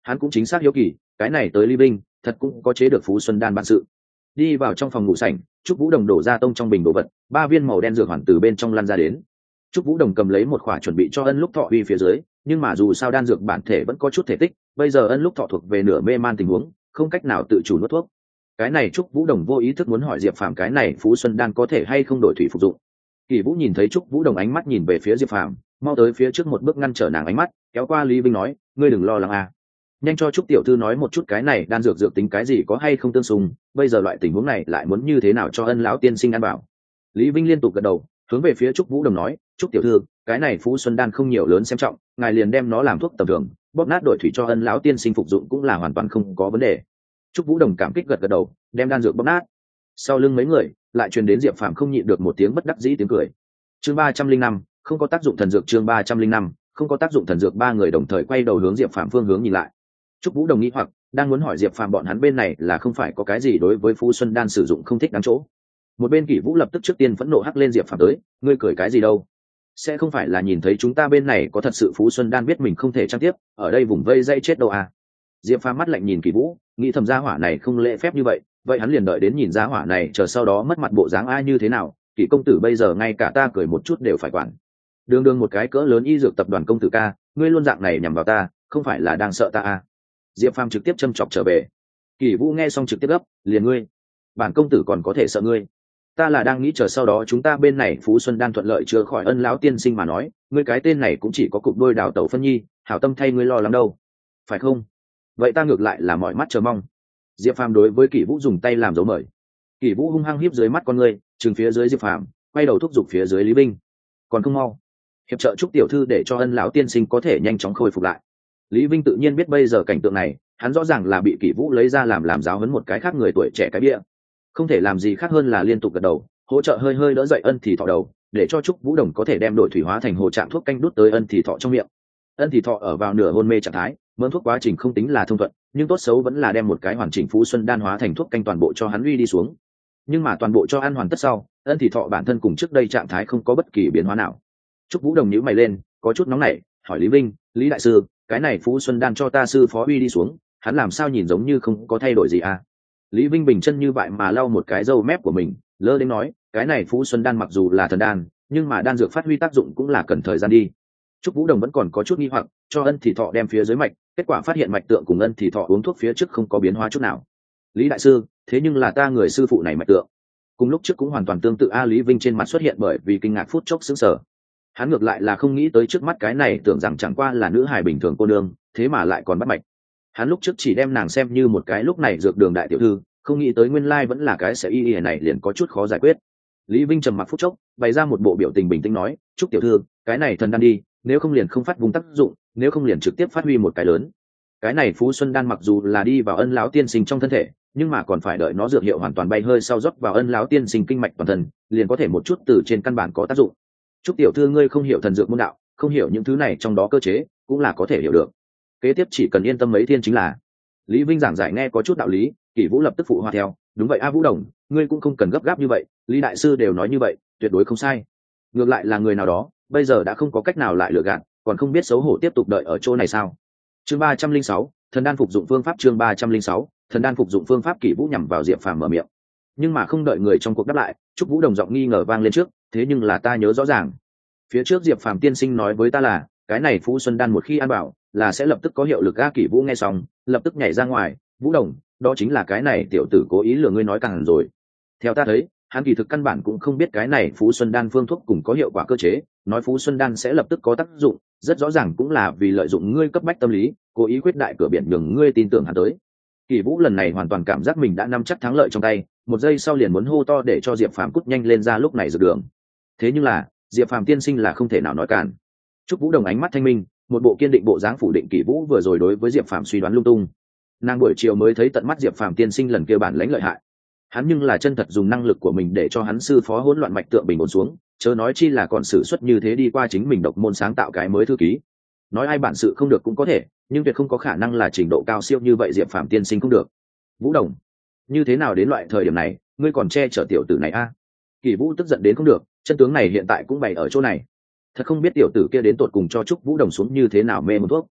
hắn cũng chính xác hiếu kỳ cái này tới Lý Vinh thật cũng có chế được Phú Xuân đan bản sự. Đi vào trong phòng ngủ sảnh, Trúc Vũ Đồng đổ ra tông trong bình đồ vật, 3 viên màu đen dược hoàn từ bên trong lăn ra đến. Trúc Vũ Đồng cầm lấy một khỏa chuẩn bị cho Ân Lúc Thọ uy phía dưới, nhưng mà dù sao đan dược bản thể vẫn có chút thể tích, bây giờ Ân Lúc Thọ thuộc về nửa mê man tình huống, không cách nào tự chủ nuốt thuốc. Cái này Trúc Vũ Đồng vô ý thức muốn hỏi Diệp Phàm cái này Phú Xuân đan có thể hay không đổi thủy phục dụng. Kỳ Vũ nhìn thấy Trúc Vũ Đồng ánh mắt nhìn về phía Diệp Phàm, mau tới phía trước một bước ngăn trở nàng ánh mắt, kéo qua Lý Vinh nói, ngươi đừng lo lắng à. Nhanh cho Trúc tiểu thư nói một chút cái này đan dược dược tính cái gì có hay không tương xung, bây giờ loại tình huống này lại muốn như thế nào cho Ân lão tiên sinh ăn bảo. Lý Vinh liên tục gật đầu, hướng về phía Trúc Vũ Đồng nói, Trúc tiểu thư, cái này Phú Xuân đan không nhiều lớn xem trọng, ngài liền đem nó làm thuốc tầm thường, bóp nát đổi thủy cho Ân lão tiên sinh phục dụng cũng là hoàn toàn không có vấn đề. Trúc Vũ Đồng cảm kích gật gật đầu, đem đan dược bóp nát. Sau lưng mấy người lại truyền đến Diệp Phàm không nhịn được một tiếng bất đắc dĩ tiếng cười. Chương 305, không có tác dụng thần dược. Chương 305, không có tác dụng thần dược. Ba người đồng thời quay đầu hướng Diệp Phàm phương hướng nhìn lại. Trúc Vũ Đồng nghĩ hoặc đang muốn hỏi Diệp Phàm bọn hắn bên này là không phải có cái gì đối với Phú Xuân đan sử dụng không thích đáng chỗ. Một bên Kỷ Vũ lập tức trước tiên phẫn nộ hắc lên Diệp Phàm tới, ngươi cười cái gì đâu? Sẽ không phải là nhìn thấy chúng ta bên này có thật sự Phú Xuân đan biết mình không thể trang tiếp, ở đây vùng vây dây chết đâu à? Diệp Phàm mắt lạnh nhìn Kỷ Vũ, nghĩ thầm gia hỏa này không lễ phép như vậy hắn liền đợi đến nhìn gia hỏa này chờ sau đó mất mặt bộ dáng ai như thế nào. Kỷ công tử bây giờ ngay cả ta cười một chút đều phải quản. Đường một cái cỡ lớn y dược tập đoàn công tử ca, ngươi luôn dạng này nhằm vào ta, không phải là đang sợ ta à? Diệp Phàm trực tiếp châm chọc trở về. Kỷ Vũ nghe xong trực tiếp gấp, liền ngươi, bản công tử còn có thể sợ ngươi? Ta là đang nghĩ chờ sau đó chúng ta bên này Phú Xuân đan thuận lợi chữa khỏi Ân lão tiên sinh mà nói, ngươi cái tên này cũng chỉ có cục đôi đào tẩu phân nhi, hảo tâm thay ngươi lo lắng đâu, phải không? Vậy ta ngược lại là mọi mắt chờ mong. Diệp Phàm đối với Kỷ Vũ dùng tay làm dấu mời. Kỷ Vũ hung hăng hiếp dưới mắt con ngươi, trừng phía dưới Diệp Phàm, quay đầu thúc giục phía dưới Lý Vinh, còn không mau hiệp trợ Trúc tiểu thư để cho Ân lão tiên sinh có thể nhanh chóng khôi phục lại. Lý Vinh tự nhiên biết bây giờ cảnh tượng này, hắn rõ ràng là bị Kỷ Vũ lấy ra làm giáo huấn một cái khác người tuổi trẻ cái bia, không thể làm gì khác hơn là liên tục gật đầu, hỗ trợ hơi đỡ dậy Ân Thì Thọ đầu, để cho Trúc Vũ Đồng có thể đem đổi thủy hóa thành hồ trạng thuốc canh đút tới Ân Thì Thọ trong miệng. Ân Thì Thọ ở vào nửa hôn mê trạng thái, mớn thuốc quá trình không tính là thông thuận, nhưng tốt xấu vẫn là đem một cái hoàn chỉnh Phú Xuân đan hóa thành thuốc canh toàn bộ cho hắn uy đi xuống. Nhưng mà toàn bộ cho ăn hoàn tất sau, Ân Thì Thọ bản thân cùng trước đây trạng thái không có bất kỳ biến hóa nào. Trúc Vũ Đồng nhíu mày lên, có chút nóng nảy, hỏi Lý Vinh, Lý đại sư, cái này Phú Xuân đan cho ta sư phó uy đi xuống, hắn làm sao nhìn giống như không có thay đổi gì à? Lý Vinh bình chân như vậy mà lau một cái râu mép của mình, lơ đến nói, cái này Phú Xuân đan mặc dù là thần đan, nhưng mà đan dược phát huy tác dụng cũng là cần thời gian đi. Trúc Vũ Đồng vẫn còn có chút nghi hoặc, cho Ân Thì Thọ đem phía dưới mạch, kết quả phát hiện mạch tượng cùng Ân Thì Thọ uống thuốc phía trước không có biến hóa chút nào. Lý đại sư, thế nhưng là ta người sư phụ này mạch tượng cùng lúc trước cũng hoàn toàn tương tự a. Lý Vinh trên mặt xuất hiện bởi vì kinh ngạc phút chốc sững sờ. Hắn ngược lại là không nghĩ tới trước mắt cái này, tưởng rằng chẳng qua là nữ hài bình thường cô nương, thế mà lại còn bắt mạch. Hắn lúc trước chỉ đem nàng xem như một cái lúc này dược đường đại tiểu thư, không nghĩ tới nguyên lai vẫn là cái sẽ y này liền có chút khó giải quyết. Lý Vinh trầm mặc phút chốc, bày ra một bộ biểu tình bình tĩnh nói, Trúc tiểu thư, cái này thần đan đi, nếu không liền không phát vùng tác dụng, nếu không liền trực tiếp phát huy một cái lớn. Cái này Phú Xuân đan mặc dù là đi vào Ân lão tiên sinh trong thân thể, nhưng mà còn phải đợi nó dược hiệu hoàn toàn bay hơi sau rót vào Ân lão tiên sinh kinh mạch toàn thân, liền có thể một chút từ trên căn bản có tác dụng. Trúc tiểu thư ngươi không hiểu thần dược môn đạo, không hiểu những thứ này trong đó cơ chế, cũng là có thể hiểu được. Kế tiếp chỉ cần yên tâm mấy thiên chính là. Lý Vinh giảng giải nghe có chút đạo lý, Kỷ Vũ lập tức phụ hòa theo, đúng vậy a Vũ Đồng, ngươi cũng không cần gấp gáp như vậy, Lý đại sư đều nói như vậy, tuyệt đối không sai. Ngược lại là người nào đó, bây giờ đã không có cách nào lại lừa gạt, còn không biết xấu hổ tiếp tục đợi ở chỗ này sao? Chương 306, thần đan phục dụng phương pháp. Chương 306, thần đan phục dụng phương pháp. Kỷ Vũ nhằm vào Diệp Phàm mở miệng, nhưng mà không đợi người trong cuộc đáp lại, Trúc Vũ Đồng giọng nghi ngờ vang lên trước, thế nhưng là ta nhớ rõ ràng, phía trước Diệp Phàm tiên sinh nói với ta là, cái này Phú Xuân đan một khi ăn bảo, là sẽ lập tức có hiệu lực. A. Kỷ Vũ nghe xong, lập tức nhảy ra ngoài, Vũ Đồng, đó chính là cái này tiểu tử cố ý lừa ngươi nói càng rồi. Theo ta thấy, hắn kỳ thực căn bản cũng không biết cái này Phú Xuân đan phương thuốc cùng có hiệu quả cơ chế, nói Phú Xuân đan sẽ lập tức có tác dụng, rất rõ ràng cũng là vì lợi dụng ngươi cấp bách tâm lý, cố ý khuyết đại cửa biển nhường ngươi tin tưởng hắn tới. Kỷ Vũ lần này hoàn toàn cảm giác mình đã nắm chắc thắng lợi trong tay, một giây sau liền muốn hô to để cho Diệp Phàm cút nhanh lên ra lúc này dược đường. Thế nhưng là, Diệp Phàm tiên sinh là không thể nào nói cản. Trúc Vũ Đồng ánh mắt thanh minh, một bộ kiên định bộ dáng phủ định Kỷ Vũ vừa rồi đối với Diệp Phàm suy đoán lung tung. Nàng buổi chiều mới thấy tận mắt Diệp Phàm tiên sinh lần kia bản lãnh lợi hại. Hắn nhưng là chân thật dùng năng lực của mình để cho hắn sư phó hỗn loạn mạch tượng bình ổn xuống, chớ nói chi là còn sử xuất như thế đi qua chính mình độc môn sáng tạo cái mới thư ký. Nói ai bản sự không được cũng có thể, nhưng tuyệt không có khả năng là trình độ cao siêu như vậy Diệp Phàm tiên sinh không được. Vũ Đồng, như thế nào đến loại thời điểm này, ngươi còn che chở tiểu tử này a? Kỷ Vũ tức giận đến không được, chân tướng này hiện tại cũng bày ở chỗ này. Thật không biết tiểu tử kia đến tột cùng cho Trúc Vũ Đồng xuống như thế nào mê một thuốc.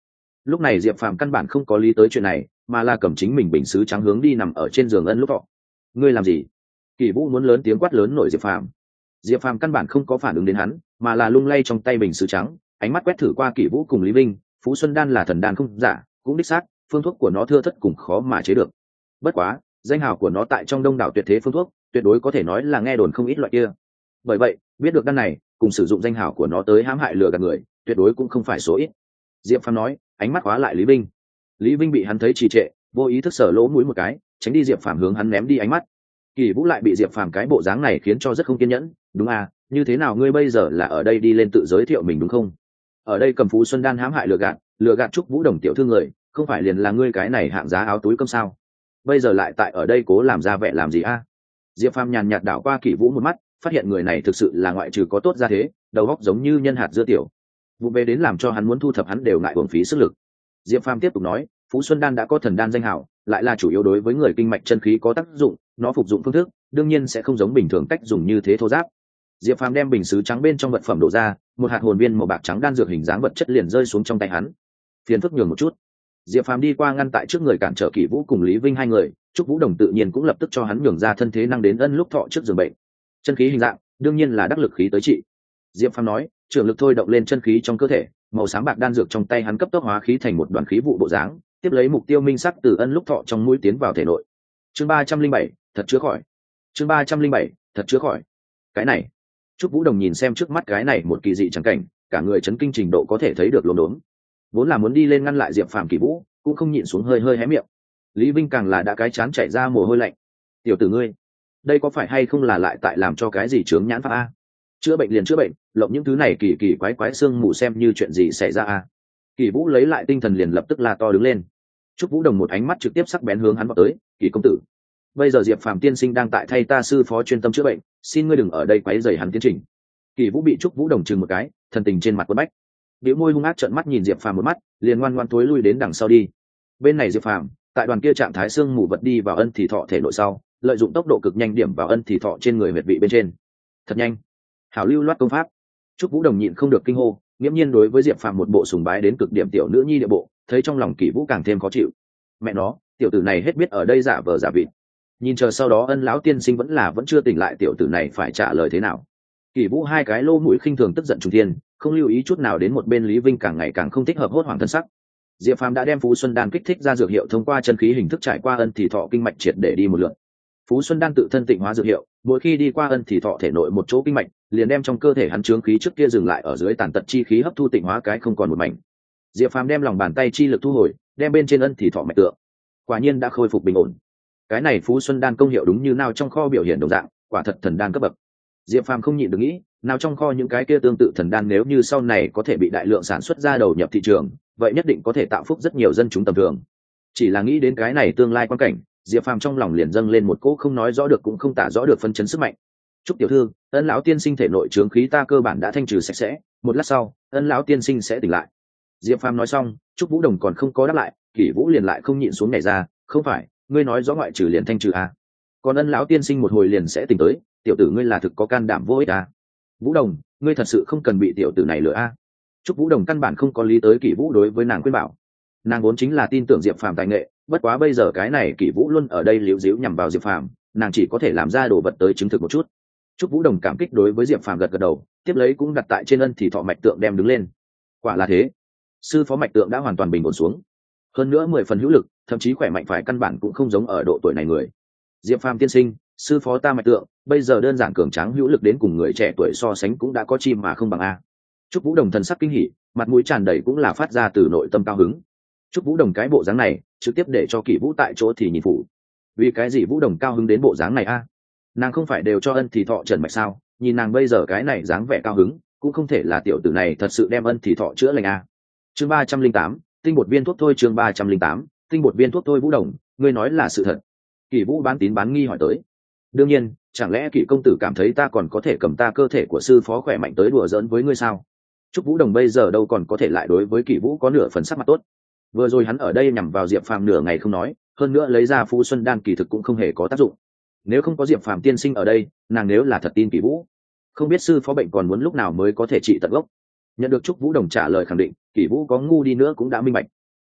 Lúc này Diệp Phàm căn bản không có lý tới chuyện này, mà là cầm chính mình bình sứ trắng hướng đi nằm ở trên giường Ân Lúc Thọ. Ngươi làm gì? Kỷ Vũ muốn lớn tiếng quát lớn nổi Diệp Phàm. Diệp Phàm căn bản không có phản ứng đến hắn, mà là lung lay trong tay bình sứ trắng, ánh mắt quét thử qua Kỷ Vũ cùng Lý Vinh. Phú Xuân Đan là thần đan không giả, cũng đích xác, phương thuốc của nó thưa thất cùng khó mà chế được. Bất quá, danh hào của nó tại trong đông đảo tuyệt thế phương thuốc, tuyệt đối có thể nói là nghe đồn không ít loại kia. Bởi vậy, biết được đan này, cùng sử dụng danh hào của nó tới hãm hại lừa gạt người, tuyệt đối cũng không phải số ít. Diệp Phàm nói, ánh mắt khóa lại Lý Vinh. Lý Vinh bị hắn thấy trì trệ, vô ý thức sờ lỗ mũi một cái, tránh đi Diệp Phàm hướng hắn ném đi ánh mắt. Kỳ Vũ lại bị Diệp Phàm cái bộ dáng này khiến cho rất không kiên nhẫn. Đúng à, như thế nào ngươi bây giờ là ở đây đi lên tự giới thiệu mình đúng không? Ở đây cầm Phú Xuân Đan hãm hại lừa gạt Trúc Vũ Đồng tiểu thư người, không phải liền là ngươi cái này hạng giá áo túi cơm sao? Bây giờ lại tại ở đây cố làm ra vẻ làm gì a? Diệp Phàm nhàn nhạt đảo qua Kỷ Vũ một mắt, phát hiện người này thực sự là ngoại trừ có tốt ra thế, đầu óc giống như nhân hạt dưa tiểu. Vụ về đến làm cho hắn muốn thu thập hắn đều ngại uổng phí sức lực. Diệp Phàm tiếp tục nói, Phú Xuân Đan đã có thần đan danh hào, lại là chủ yếu đối với người kinh mạch chân khí có tác dụng, nó phục dụng phương thức, đương nhiên sẽ không giống bình thường cách dùng như thế thô giáp. Diệp Phàm đem bình sứ trắng bên trong vật phẩm đổ ra, một hạt hồn viên màu bạc trắng đan dược hình dáng vật chất liền rơi xuống trong tay hắn. Phiền phức nhường một chút. Diệp Phàm đi qua ngăn tại trước người cản trở Kỷ Vũ cùng Lý Vinh hai người, Trúc Vũ Đồng tự nhiên cũng lập tức cho hắn nhường ra thân thế năng đến Ân Lúc Thọ trước giường bệnh. Chân khí hình dạng, đương nhiên là đắc lực khí tới trị. Diệp Phàm nói, trường lực thôi động lên chân khí trong cơ thể, màu sáng bạc đan dược trong tay hắn cấp tốc hóa khí thành một đoàn khí vụ bộ dáng, tiếp lấy mục tiêu minh sắc từ Ân Lúc Thọ trong mũi tiến vào thể nội. Chương 307, thật chữa khỏi. Chương 307, thật chữa khỏi. Cái này, Trúc Vũ Đồng nhìn xem trước mắt cái này một kỳ dị chẳng cảnh, cả người chấn kinh trình độ có thể thấy được lốm đốm. Vốn là muốn đi lên ngăn lại Diệp Phàm Kỷ Vũ, cũng không nhịn xuống hơi hơi hé miệng. Lý Vinh càng là đã cái chán chảy ra mồ hôi lạnh. Tiểu tử ngươi, đây có phải hay không là lại tại làm cho cái gì chướng nhãn pháp a? Chữa bệnh liền chữa bệnh, lộng những thứ này kỳ kỳ quái quái xương mù xem như chuyện gì xảy ra a? Kỷ Vũ lấy lại tinh thần liền lập tức la to đứng lên. Trúc Vũ Đồng một ánh mắt trực tiếp sắc bén hướng hắn vào tới, "Kỷ công tử, bây giờ Diệp Phàm tiên sinh đang tại thay ta sư phó chuyên tâm chữa bệnh, xin ngươi đừng ở đây quấy rầy hắn tiến trình." Kỷ Vũ bị Trúc Vũ Đồng chừng một cái, thần tình trên mặt quẫn bách. Biểu môi hung ác trợn mắt nhìn Diệp Phàm một mắt, liền ngoan ngoãn thối lui đến đằng sau đi. Bên này Diệp Phàm, tại đoàn kia trạng thái xương mù vật đi vào Ân Thì Thọ thể nội sau, lợi dụng tốc độ cực nhanh điểm vào Ân Thì Thọ trên người huyệt vị bên trên. Thật nhanh, hảo lưu loát công pháp. Trúc Vũ Đồng nhịn không được kinh hô, nghiễm nhiên đối với Diệp Phàm một bộ sùng bái đến cực điểm tiểu nữ nhi địa bộ, thấy trong lòng Kỷ Vũ càng thêm khó chịu. Mẹ nó, tiểu tử này hết biết ở đây giả vờ giả vịt. Nhìn chờ sau đó Ân lão tiên sinh vẫn chưa tỉnh lại, tiểu tử này phải trả lời thế nào? Kỷ Vũ hai cái lô mũi khinh thường tức giận trùng thiên, không lưu ý chút nào đến một bên Lý Vinh càng ngày càng không thích hợp, hốt hoảng thân sắc. Diệp Phàm đã đem Phú Xuân Đan kích thích ra dược hiệu thông qua chân khí hình thức trải qua Ân Thì Thọ kinh mạch triệt để đi một lượt. Phú Xuân Đan tự thân tịnh hóa dược hiệu, mỗi khi đi qua Ân Thì Thọ thể nội một chỗ kinh mạch, liền đem trong cơ thể hắn chướng khí trước kia dừng lại ở dưới tàn tật chi khí hấp thu tịnh hóa cái không còn một mảnh. Diệp Phàm đem lòng bàn tay chi lực thu hồi, đem bên trên Ân Thì Thọ mạch tượng, quả nhiên đã khôi phục bình ổn. Cái này Phú Xuân Đan công hiệu đúng như nào trong kho biểu hiện đồng dạng, quả thật thần đan cấp bậc. Diệp Phàm không nhịn được nghĩ, nào trong kho những cái kia tương tự thần đan nếu như sau này có thể bị đại lượng sản xuất ra đầu nhập thị trường, vậy nhất định có thể tạo phúc rất nhiều dân chúng tầm thường. Chỉ là nghĩ đến cái này tương lai quan cảnh, Diệp Phàm trong lòng liền dâng lên một cỗ không nói rõ được cũng không tả rõ được phân chấn sức mạnh. Trúc tiểu thư, Ân lão tiên sinh thể nội chướng khí ta cơ bản đã thanh trừ sạch sẽ, một lát sau, Ân lão tiên sinh sẽ tỉnh lại. Diệp Phàm nói xong, Trúc Vũ Đồng còn không có đáp lại, Kỷ Vũ liền lại không nhịn xuống nhảy ra, không phải, ngươi nói rõ ngoại trừ liền thanh trừ à? Còn Ân lão tiên sinh một hồi liền sẽ tỉnh tới, tiểu tử ngươi là thực có can đảm vô ích à? Vũ Đồng, ngươi thật sự không cần bị tiểu tử này lừa à? Trúc Vũ Đồng căn bản không có lý tới Kỷ Vũ đối với nàng khuyên bảo. Nàng vốn chính là tin tưởng Diệp Phàm tài nghệ, bất quá bây giờ cái này Kỷ Vũ luôn ở đây liễu díu nhằm vào Diệp Phàm, nàng chỉ có thể làm ra đồ vật tới chứng thực một chút. Trúc Vũ Đồng cảm kích đối với Diệp Phàm gật gật đầu, tiếp lấy cũng đặt tại trên Ân Thì Thọ mạch tượng đem đứng lên. Quả là thế, sư phó mạch tượng đã hoàn toàn bình ổn xuống, hơn nữa 10 phần hữu lực, thậm chí khỏe mạnh phải căn bản cũng không giống ở độ tuổi này người. Diệp Phàm tiên sinh, sư phó ta mạch tượng bây giờ đơn giản cường tráng hữu lực đến cùng người trẻ tuổi so sánh cũng đã có chim mà không bằng a. Trúc Vũ Đồng thần sắc kinh hỉ, mặt mũi tràn đầy cũng là phát ra từ nội tâm cao hứng. Trúc Vũ Đồng cái bộ dáng này trực tiếp để cho Kỷ Vũ tại chỗ thì nhìn phủ. Vì cái gì Vũ Đồng cao hứng đến bộ dáng này a? Nàng không phải đều cho Ân Thì Thọ trần mạch sao? Nhìn nàng bây giờ cái này dáng vẻ cao hứng, cũng không thể là tiểu tử này thật sự đem Ân Thì Thọ chữa lành a. Chương 308, tinh bột viên thuốc thôi. Chương 308, tinh bột viên thuốc thôi. Vũ Đồng, ngươi nói là sự thật? Kỷ Vũ bán tín bán nghi hỏi tới. Đương nhiên, chẳng lẽ Kỷ công tử cảm thấy ta còn có thể cầm ta cơ thể của sư phó khỏe mạnh tới đùa giỡn với ngươi sao? Trúc Vũ Đồng bây giờ đâu còn có thể lại đối với Kỷ Vũ có nửa phần sắc mặt tốt. Vừa rồi hắn ở đây nhằm vào Diệp Phàm nửa ngày không nói, hơn nữa lấy ra Phú Xuân Đan kỳ thực cũng không hề có tác dụng. Nếu không có Diệp Phàm tiên sinh ở đây, nàng nếu là thật tin Kỷ Vũ, không biết sư phó bệnh còn muốn lúc nào mới có thể trị tận gốc. Nhận được Trúc Vũ Đồng trả lời khẳng định, Kỷ Vũ có ngu đi nữa cũng đã minh bạch.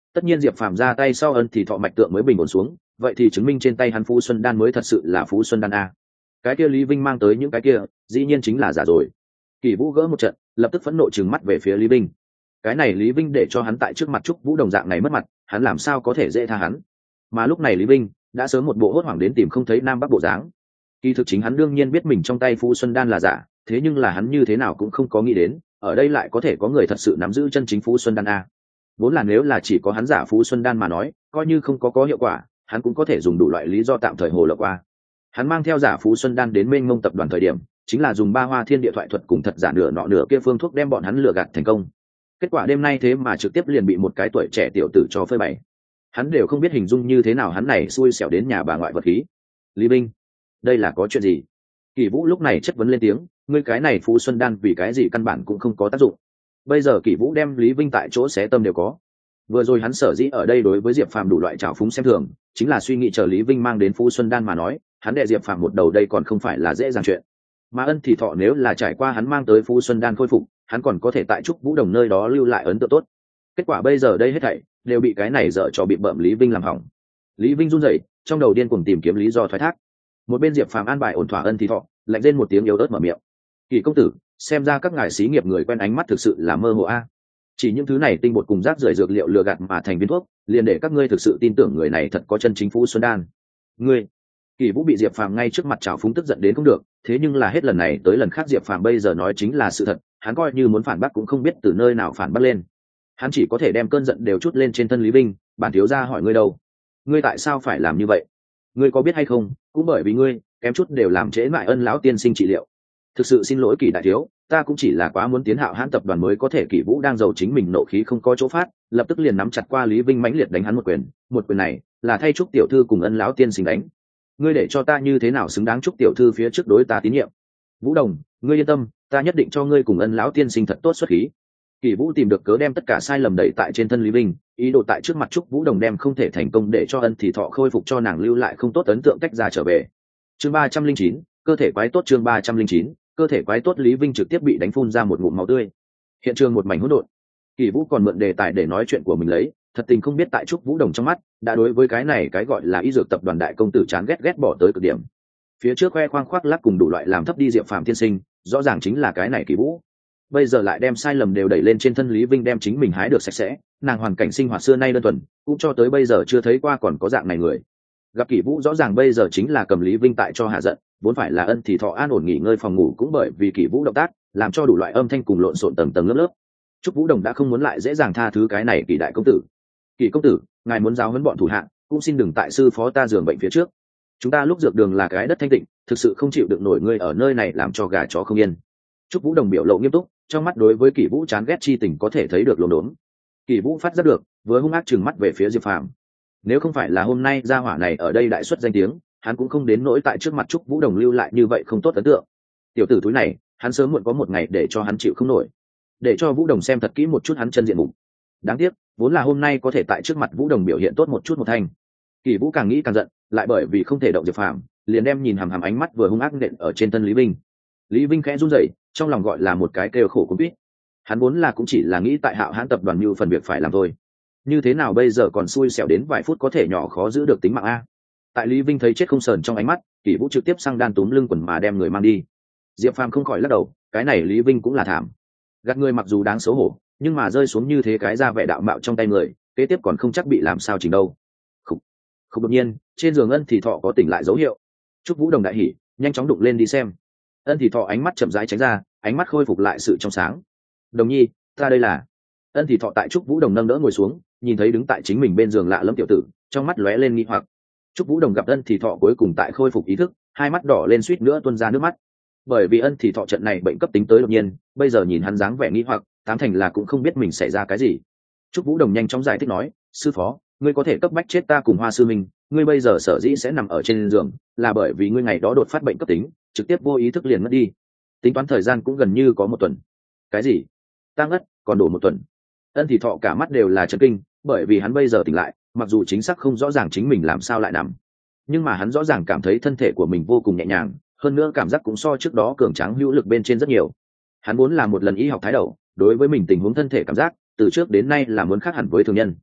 Tất nhiên Diệp Phàm ra tay sau Ân thì thọ mạch tượng mới bình ổn xuống, vậy thì chứng minh trên tay hắn Phú Xuân Đan mới thật sự là Phú Xuân Đan a. Cái kia Lý Vinh mang tới những cái kia, dĩ nhiên chính là giả rồi. Kỷ Vũ gỡ một trận, lập tức phẫn nộ trừng mắt về phía Lý Vinh. Cái này Lý Vinh để cho hắn tại trước mặt Trúc Vũ đồng dạng này mất mặt, hắn làm sao có thể dễ tha hắn. Mà lúc này Lý Vinh đã sớm một bộ hốt hoảng đến tìm không thấy Nam Bắc bộ dáng. Kỳ thực chính hắn đương nhiên biết mình trong tay Phú Xuân Đan là giả, thế nhưng là hắn như thế nào cũng không có nghĩ đến, ở đây lại có thể có người thật sự nắm giữ chân chính Phú Xuân Đan a. Vốn là nếu là chỉ có hắn giả Phú Xuân Đan mà nói, coi như không có hiệu quả, hắn cũng có thể dùng đủ loại lý do tạm thời hồ lộ qua. Hắn mang theo giả Phú Xuân Đan đến Mênh Mông tập đoàn thời điểm, chính là dùng Ba Hoa Thiên Địa thoại thuật cùng thật giả nửa nọ nửa kia phương thuốc đem bọn hắn lừa gạt thành công. Kết quả đêm nay thế mà trực tiếp liền bị một cái tuổi trẻ tiểu tử cho phơi bày. Hắn đều không biết hình dung như thế nào, hắn này xui xẻo đến nhà bà ngoại vật khí. Lý Vinh, đây là có chuyện gì? Kỳ Vũ lúc này chất vấn lên tiếng, ngươi cái này Phú Xuân Đan vì cái gì căn bản cũng không có tác dụng. Bây giờ Kỳ Vũ đem Lý Vinh tại chỗ xé tâm đều có. Vừa rồi hắn sở dĩ ở đây đối với Diệp Phàm đủ loại trào phúng xem thường, chính là suy nghĩ chờ Lý Vinh mang đến Phú Xuân Đan mà nói, hắn đệ Diệp Phàm một đầu đây còn không phải là dễ dàng chuyện. Mà Ân thì thọ nếu là trải qua hắn mang tới Phú Xuân Đan khôi phục, hắn còn có thể tại Trúc Vũ Đồng nơi đó lưu lại ấn tượng tốt. Kết quả bây giờ đây hết thảy đều bị cái này dở trò bị bợm Lý Vinh làm hỏng. Lý Vinh run rẩy, trong đầu điên cuồng tìm kiếm lý do thoái thác. Một bên Diệp Phàm an bài ổn thỏa Ân thì thọ, lạnh lên một tiếng yếu ớt mở miệng. Kỳ công tử, xem ra các ngài xí nghiệp người quen ánh mắt thực sự là mơ hồ a. Chỉ những thứ này tinh bột cùng rác rưởi dược liệu lừa gạt mà thành viên thuốc, liền để các ngươi thực sự tin tưởng người này thật có chân chính Phú Xuân Đan. Ngươi, Kỳ Vũ bị Diệp Phàm ngay trước mặt trào phúng tức giận đến không được, thế nhưng là hết lần này tới lần khác Diệp Phàm bây giờ nói chính là sự thật, hắn coi như muốn phản bác cũng không biết từ nơi nào phản bác lên. Hắn chỉ có thể đem cơn giận đều chút lên trên thân Lý Vinh, bản thiếu gia hỏi ngươi đâu, ngươi tại sao phải làm như vậy? Ngươi có biết hay không, cũng bởi vì ngươi, kém chút đều làm trễ mãi Ân lão tiên sinh trị liệu. Thực sự xin lỗi Kỳ đại thiếu, ta cũng chỉ là quá muốn tiến Hạo Hãn tập đoàn mới có thể. Kỳ Vũ đang giàu chính mình nộ khí không có chỗ phát, lập tức liền nắm chặt qua Lý Vinh mãnh liệt đánh hắn một quyền này là thay Trúc tiểu thư cùng Ân lão tiên sinh đánh. Ngươi để cho ta như thế nào xứng đáng Trúc tiểu thư phía trước đối ta tín nhiệm? Vũ Đồng, ngươi yên tâm, ta nhất định cho ngươi cùng Ân lão tiên sinh thật tốt xuất khí. Kỳ Vũ tìm được cớ đem tất cả sai lầm đẩy tại trên thân Lý Vinh, ý đồ tại trước mặt Trúc Vũ Đồng đem không thể thành công để cho Ân thì thọ khôi phục cho nàng lưu lại không tốt ấn tượng tách ra trở về. Chương 309, cơ thể quái tốt. Chương 309, cơ thể quái tốt. Lý Vinh trực tiếp bị đánh phun ra một ngụm máu tươi. Hiện trường một mảnh hỗn độn. Kỳ Vũ còn mượn đề tài để nói chuyện của mình lấy, thật tình không biết tại Trúc Vũ Đồng trong mắt, đã đối với cái này cái gọi là y dược tập đoàn đại công tử chán ghét bỏ tới cực điểm. Phía trước khoe khoang khoác lác cùng đủ loại làm thấp đi Diệp Phàm tiên sinh, rõ ràng chính là cái này Kỳ Vũ. Bây giờ lại đem sai lầm đều đẩy lên trên thân Lý Vinh, đem chính mình hái được sạch sẽ, nàng hoàn cảnh sinh hoạt xưa nay đơn thuần, cũng cho tới bây giờ chưa thấy qua còn có dạng này người. Gặp Kỳ Vũ rõ ràng bây giờ chính là cầm Lý Vinh tại cho hạ giận, vốn phải là Ân thì thọ an ổn nghỉ ngơi phòng ngủ, cũng bởi vì Kỳ Vũ động tác, làm cho đủ loại âm thanh cùng lộn xộn tầng tầng lớp lớp. Trúc Vũ Đồng đã không muốn lại dễ dàng tha thứ cái này Kỳ đại công tử. Kỳ công tử, ngài muốn giáo huấn bọn thủ hạ, cũng xin đừng tại sư phó ta giường bệnh phía trước. Chúng ta lúc dược đường là cái đất thanh tịnh, thực sự không chịu được nổi ngươi ở nơi này làm cho gà chó không yên. Trúc Vũ Đồng biểu lộ nghiêm túc, trong mắt đối với Kỳ Vũ chán ghét chi tình có thể thấy được lốm đốm. Kỳ Vũ phát giác được, vừa hung ác trừng mắt về phía Diệp Phàm. Nếu không phải là hôm nay gia hỏa này ở đây đại xuất danh tiếng, hắn cũng không đến nỗi tại trước mặt Trúc Vũ Đồng lưu lại như vậy không tốt ấn tượng. Tiểu tử túi này, hắn sớm muộn có một ngày để cho hắn chịu không nổi, để cho Vũ Đồng xem thật kỹ một chút hắn chân diện mục. Đáng tiếc, vốn là hôm nay có thể tại trước mặt Vũ Đồng biểu hiện tốt một chút một thanh. Kỳ Vũ càng nghĩ càng giận, lại bởi vì không thể động Diệp Phàm, liền đem nhìn hằm hằm ánh mắt vừa hung ác nện ở trên thân Lý Vinh. Lý Vinh khẽ run rẩy, trong lòng gọi là một cái kêu khổ cũng biết. Hắn vốn là cũng chỉ là nghĩ tại Hạo Hãn tập đoàn như phần việc phải làm thôi. Như thế nào bây giờ còn xui xẻo đến vài phút có thể nhỏ khó giữ được tính mạng a. Tại Lý Vinh thấy chết không sờn trong ánh mắt, Kỳ Vũ trực tiếp sang đan túm lưng quần mà đem người mang đi. Diệp Phàm không khỏi lắc đầu, cái này Lý Vinh cũng là thảm. Gạt người mặc dù đáng xấu hổ, nhưng mà rơi xuống như thế cái ra vẻ đạo mạo trong tay người, kế tiếp còn không chắc bị làm sao chỉnh đâu. Không đột nhiên, trên giường Ân thì thọ có tỉnh lại dấu hiệu. Trúc Vũ Đồng đại hỉ, nhanh chóng đụng lên đi xem. Ân thì thọ ánh mắt chậm rãi tránh ra, ánh mắt khôi phục lại sự trong sáng. Đồng nhi, ta đây là. Ân thì thọ tại Trúc Vũ Đồng nâng đỡ ngồi xuống, nhìn thấy đứng tại chính mình bên giường lạ lẫm tiểu tử, trong mắt lóe lên nghi hoặc. Trúc Vũ Đồng gặp Ân thì thọ cuối cùng tại khôi phục ý thức, hai mắt đỏ lên suýt nữa tuôn ra nước mắt. Bởi vì Ân thì thọ trận này bệnh cấp tính tới đột nhiên, bây giờ nhìn hắn dáng vẻ nghi hoặc, tám thành là cũng không biết mình xảy ra cái gì. Trúc Vũ Đồng nhanh chóng giải thích nói, sư phó, ngươi có thể cấp bách chết ta cùng Hoa sư minh, ngươi bây giờ sở dĩ sẽ nằm ở trên giường, là bởi vì ngươi ngày đó đột phát bệnh cấp tính, trực tiếp vô ý thức liền mất đi. Tính toán thời gian cũng gần như có 1 tuần. Cái gì? Ta ngất, còn đổ 1 tuần? Ân thì thọ cả mắt đều là chấn kinh, bởi vì hắn bây giờ tỉnh lại, mặc dù chính xác không rõ ràng chính mình làm sao lại nằm, nhưng mà hắn rõ ràng cảm thấy thân thể của mình vô cùng nhẹ nhàng, hơn nữa cảm giác cũng so trước đó cường tráng hữu lực bên trên rất nhiều. Hắn muốn làm một lần y học thái đầu, đối với mình tình huống thân thể cảm giác từ trước đến nay là muốn khác hẳn với thường nhân.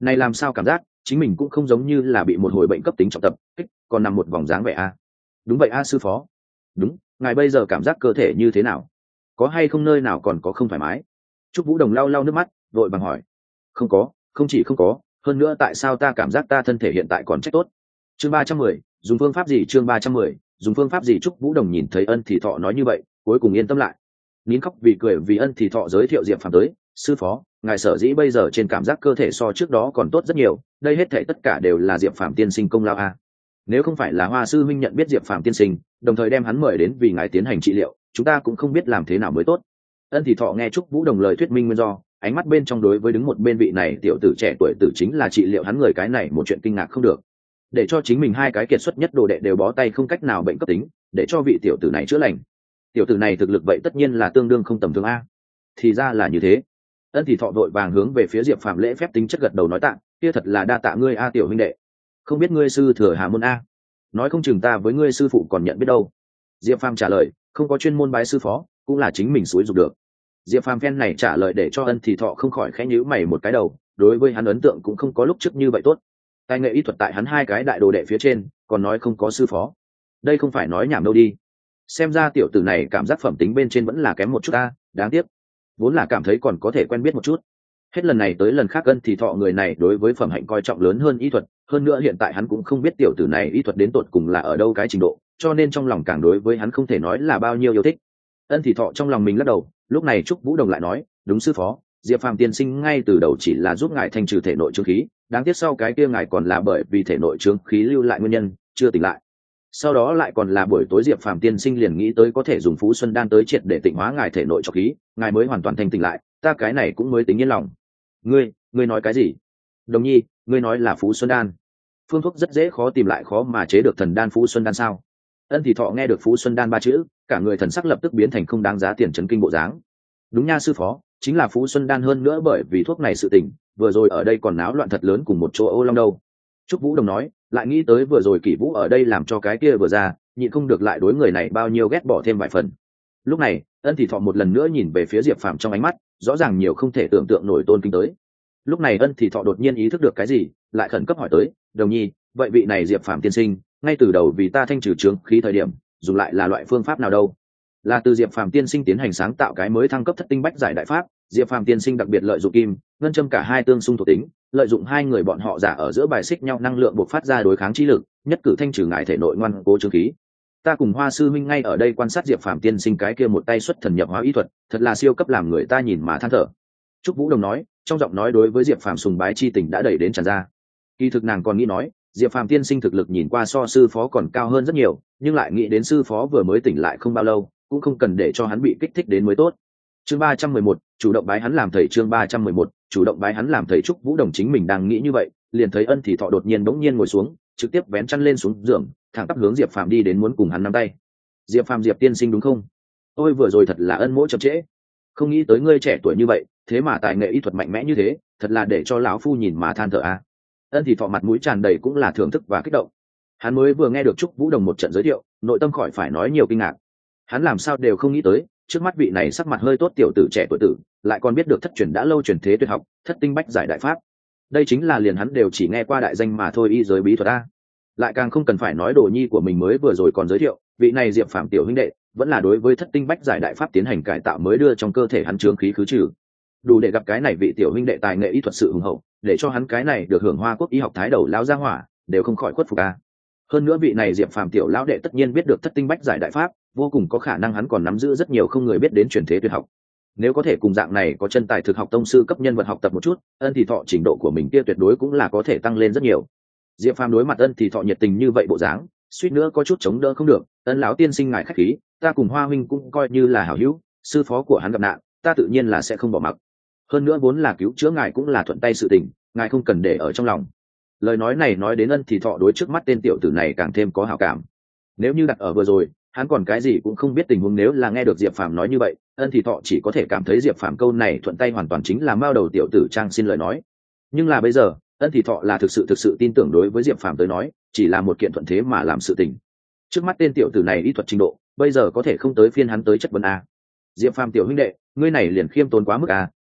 này làm sao cảm giác chính mình cũng không giống như là bị một hồi bệnh cấp tính trọng tập kích, còn nằm một vòng dáng vẻ a. Đúng vậy a sư phó. Đúng, ngài bây giờ cảm giác cơ thể như thế nào, có hay không nơi nào còn có không thoải mái? Trúc Vũ Đồng lau lau nước mắt vội vàng hỏi. Không có, không chỉ không có, hơn nữa tại sao ta cảm giác ta thân thể hiện tại còn trách tốt. Chương 310, dùng phương pháp gì? Chương 310, dùng phương pháp gì? Trúc Vũ Đồng nhìn thấy Ân Thì Thọ nói như vậy, cuối cùng yên tâm lại, nín khóc vì cười vì Ân Thì Thọ giới thiệu Diệp Phàm tới. Sư phó, ngài sở dĩ bây giờ trên cảm giác cơ thể so trước đó còn tốt rất nhiều, đây hết thảy tất cả đều là Diệp Phàm tiên sinh công lao a. Nếu không phải là Hoa sư huynh nhận biết Diệp Phàm tiên sinh, đồng thời đem hắn mời đến vì ngài tiến hành trị liệu, chúng ta cũng không biết làm thế nào mới tốt. Ân Thì Thọ nghe Trúc Vũ Đồng lời thuyết minh nguyên do, ánh mắt bên trong đối với đứng một bên vị này tiểu tử trẻ tuổi tử chính là trị liệu hắn người cái này một chuyện kinh ngạc không được. Để cho chính mình hai cái kiệt xuất nhất đồ đệ đều bó tay không cách nào bệnh cấp tính, để cho vị tiểu tử này chữa lành. Tiểu tử này thực lực vậy tất nhiên là tương đương không tầm thường a. Thì ra là như thế. Ân Thì Thọ vội vàng hướng về phía Diệp Phàm lễ phép tính chất gật đầu nói tạ, kia thật là đa tạ ngươi a tiểu huynh đệ. Không biết ngươi sư thừa Hà môn a? Nói không chừng ta với ngươi sư phụ còn nhận biết đâu. Diệp Phàm trả lời, không có chuyên môn bái sư phó, cũng là chính mình xúi dục được. Diệp Phàm phen này trả lời để cho Ân Thì Thọ không khỏi khẽ nhíu mày một cái đầu, đối với hắn ấn tượng cũng không có lúc trước như vậy tốt. Tài nghệ y thuật tại hắn hai cái đại đồ đệ phía trên, còn nói không có sư phó, đây không phải nói nhảm đâu đi. Xem ra tiểu tử này cảm giác phẩm tính bên trên vẫn là kém một chút ta, đáng tiếc. Vốn là cảm thấy còn có thể quen biết một chút. Hết lần này tới lần khác Ân Thì Thọ người này đối với phẩm hạnh coi trọng lớn hơn y thuật, hơn nữa hiện tại hắn cũng không biết tiểu tử này y thuật đến tột cùng là ở đâu cái trình độ, cho nên trong lòng càng đối với hắn không thể nói là bao nhiêu yêu thích. Ân Thì Thọ trong lòng mình lắc đầu, lúc này Trúc Vũ Đồng lại nói, đúng sư phó, Diệp Phàm tiên sinh ngay từ đầu chỉ là giúp ngài thanh trừ thể nội trướng khí, đáng tiếc sau cái kia ngài còn là bởi vì thể nội trướng khí lưu lại nguyên nhân chưa tỉnh lại. Sau đó lại còn là buổi tối Diệp Phàm tiên sinh liền nghĩ tới có thể dùng Phú Xuân đan tới triệt để tịnh hóa ngài thể nội trọc khí, ngài mới hoàn toàn thanh tỉnh lại, ta cái này cũng mới tính yên lòng. Ngươi nói cái gì? Đồng nhi, ngươi nói là Phú Xuân đan? Phương thuốc rất dễ khó tìm lại khó mà chế được thần đan Phú Xuân đan sao? Ân Thì Thọ nghe được Phú Xuân đan ba chữ, cả người thần sắc lập tức biến thành không đáng giá tiền chấn kinh bộ dáng. Đúng nha sư phó, chính là Phú Xuân đan, hơn nữa bởi vì thuốc này sự tình, vừa rồi ở đây còn náo loạn thật lớn cùng một chỗ ô long đâu. Trúc Vũ Đồng nói, lại nghĩ tới vừa rồi Kỷ Vũ ở đây làm cho cái kia vừa ra, nhịn không được lại đối người này bao nhiêu ghét bỏ thêm vài phần. Lúc này, Ân Thì Thọ một lần nữa nhìn về phía Diệp Phàm trong ánh mắt, rõ ràng nhiều không thể tưởng tượng nổi tôn kính tới. Lúc này Ân Thì Thọ đột nhiên ý thức được cái gì, lại khẩn cấp hỏi tới, đồng nhi, vậy vị này Diệp Phàm tiên sinh, ngay từ đầu vì ta thanh trừ trướng khí thời điểm, dùng lại là loại phương pháp nào đâu? Là từ Diệp Phàm tiên sinh tiến hành sáng tạo cái mới thăng cấp thất tinh bách giải đại pháp. Diệp Phàm tiên sinh đặc biệt lợi dụng kim ngân châm cả hai tương xung thuộc tính, lợi dụng hai người bọn họ giả ở giữa bài xích nhau năng lượng buộc phát ra đối kháng trí lực, nhất cử thanh trừ ngại thể nội ngoan cố trướng khí. Ta cùng Hoa sư huynh ngay ở đây quan sát Diệp Phàm tiên sinh cái kia một tay xuất thần nhập hóa y thuật, thật là siêu cấp làm người ta nhìn mà than thở. Trúc Vũ Đồng nói, trong giọng nói đối với Diệp Phàm sùng bái chi tình đã đẩy đến tràn ra. Kỳ thực nàng còn nghĩ nói, Diệp Phàm tiên sinh thực lực nhìn qua so sư phó còn cao hơn rất nhiều, nhưng lại nghĩ đến sư phó vừa mới tỉnh lại không bao lâu, cũng không cần để cho hắn bị kích thích đến mới tốt. Chương 311, chủ động bái hắn làm thầy. Chương 311, chủ động bái hắn làm thầy. Trúc Vũ Đồng chính mình đang nghĩ như vậy, liền thấy Ân Thì Thọ đột nhiên bỗng nhiên ngồi xuống, trực tiếp vén chăn lên xuống giường, thẳng tắp hướng Diệp Phàm đi đến muốn cùng hắn nắm tay. Diệp Phàm, Diệp tiên sinh đúng không? Ôi vừa rồi thật là ân mỗ chậm trễ, không nghĩ tới ngươi trẻ tuổi như vậy, thế mà tài nghệ y thuật mạnh mẽ như thế, thật là để cho lão phu nhìn mà than thở a. Ân Thì Thọ mặt mũi tràn đầy cũng là thưởng thức và kích động. Hắn mới vừa nghe được Trúc Vũ Đồng một trận giới thiệu, nội tâm khỏi phải nói nhiều kinh ngạc. Hắn làm sao đều không nghĩ tới, trước mắt vị này sắc mặt hơi tốt tiểu tử trẻ tuổi tử, lại còn biết được thất truyền đã lâu truyền thế tuyệt học, thất tinh bách giải đại pháp. Đây chính là liền hắn đều chỉ nghe qua đại danh mà thôi, y giới bí thuật a. Lại càng không cần phải nói đồ nhi của mình mới vừa rồi còn giới thiệu, vị này Diệp Phàm tiểu huynh đệ, vẫn là đối với thất tinh bách giải đại pháp tiến hành cải tạo mới đưa trong cơ thể hắn chướng khí khứ trừ. Đủ để gặp cái này vị tiểu huynh đệ tài nghệ y thuật sự hùng hậu, để cho hắn cái này được hưởng Hoa Quốc y học thái đầu lão gia hỏa, đều không khỏi khuất phục a. Hơn nữa vị này Diệp Phàm tiểu lão đệ tất nhiên biết được thất tinh bách giải đại pháp, vô cùng có khả năng hắn còn nắm giữ rất nhiều không người biết đến truyền thế tuyệt học. Nếu có thể cùng dạng này có chân tài thực học tông sư cấp nhân vật học tập một chút, Ân Thì Thọ trình độ của mình kia tuyệt đối cũng là có thể tăng lên rất nhiều. Diệp Phàm đối mặt Ân Thì Thọ nhiệt tình như vậy bộ dáng, suýt nữa có chút chống đỡ không được. Ân lão tiên sinh ngài khách khí, ta cùng Hoa huynh cũng coi như là hảo hữu, sư phó của hắn gặp nạn, ta tự nhiên là sẽ không bỏ mặc. Hơn nữa vốn là cứu chữa ngài cũng là thuận tay sự tình, ngài không cần để ở trong lòng. Lời nói này nói đến Ân Thì Thọ đối trước mắt tên tiểu tử này càng thêm có hảo cảm. Nếu như đặt ở vừa rồi, hắn còn cái gì cũng không biết tình huống, nếu là nghe được Diệp Phàm nói như vậy, Ân Thì Thọ chỉ có thể cảm thấy Diệp Phàm câu này thuận tay hoàn toàn chính là mao đầu tiểu tử trang xin lời nói. Nhưng là bây giờ, Ân Thì Thọ là thực sự tin tưởng đối với Diệp Phàm tới nói, chỉ là một kiện thuận thế mà làm sự tình. Trước mắt tên tiểu tử này y thuật trình độ, bây giờ có thể không tới phiên hắn tới chất vấn a. Diệp Phàm tiểu huynh đệ, ngươi này liền khiêm tốn quá mức a,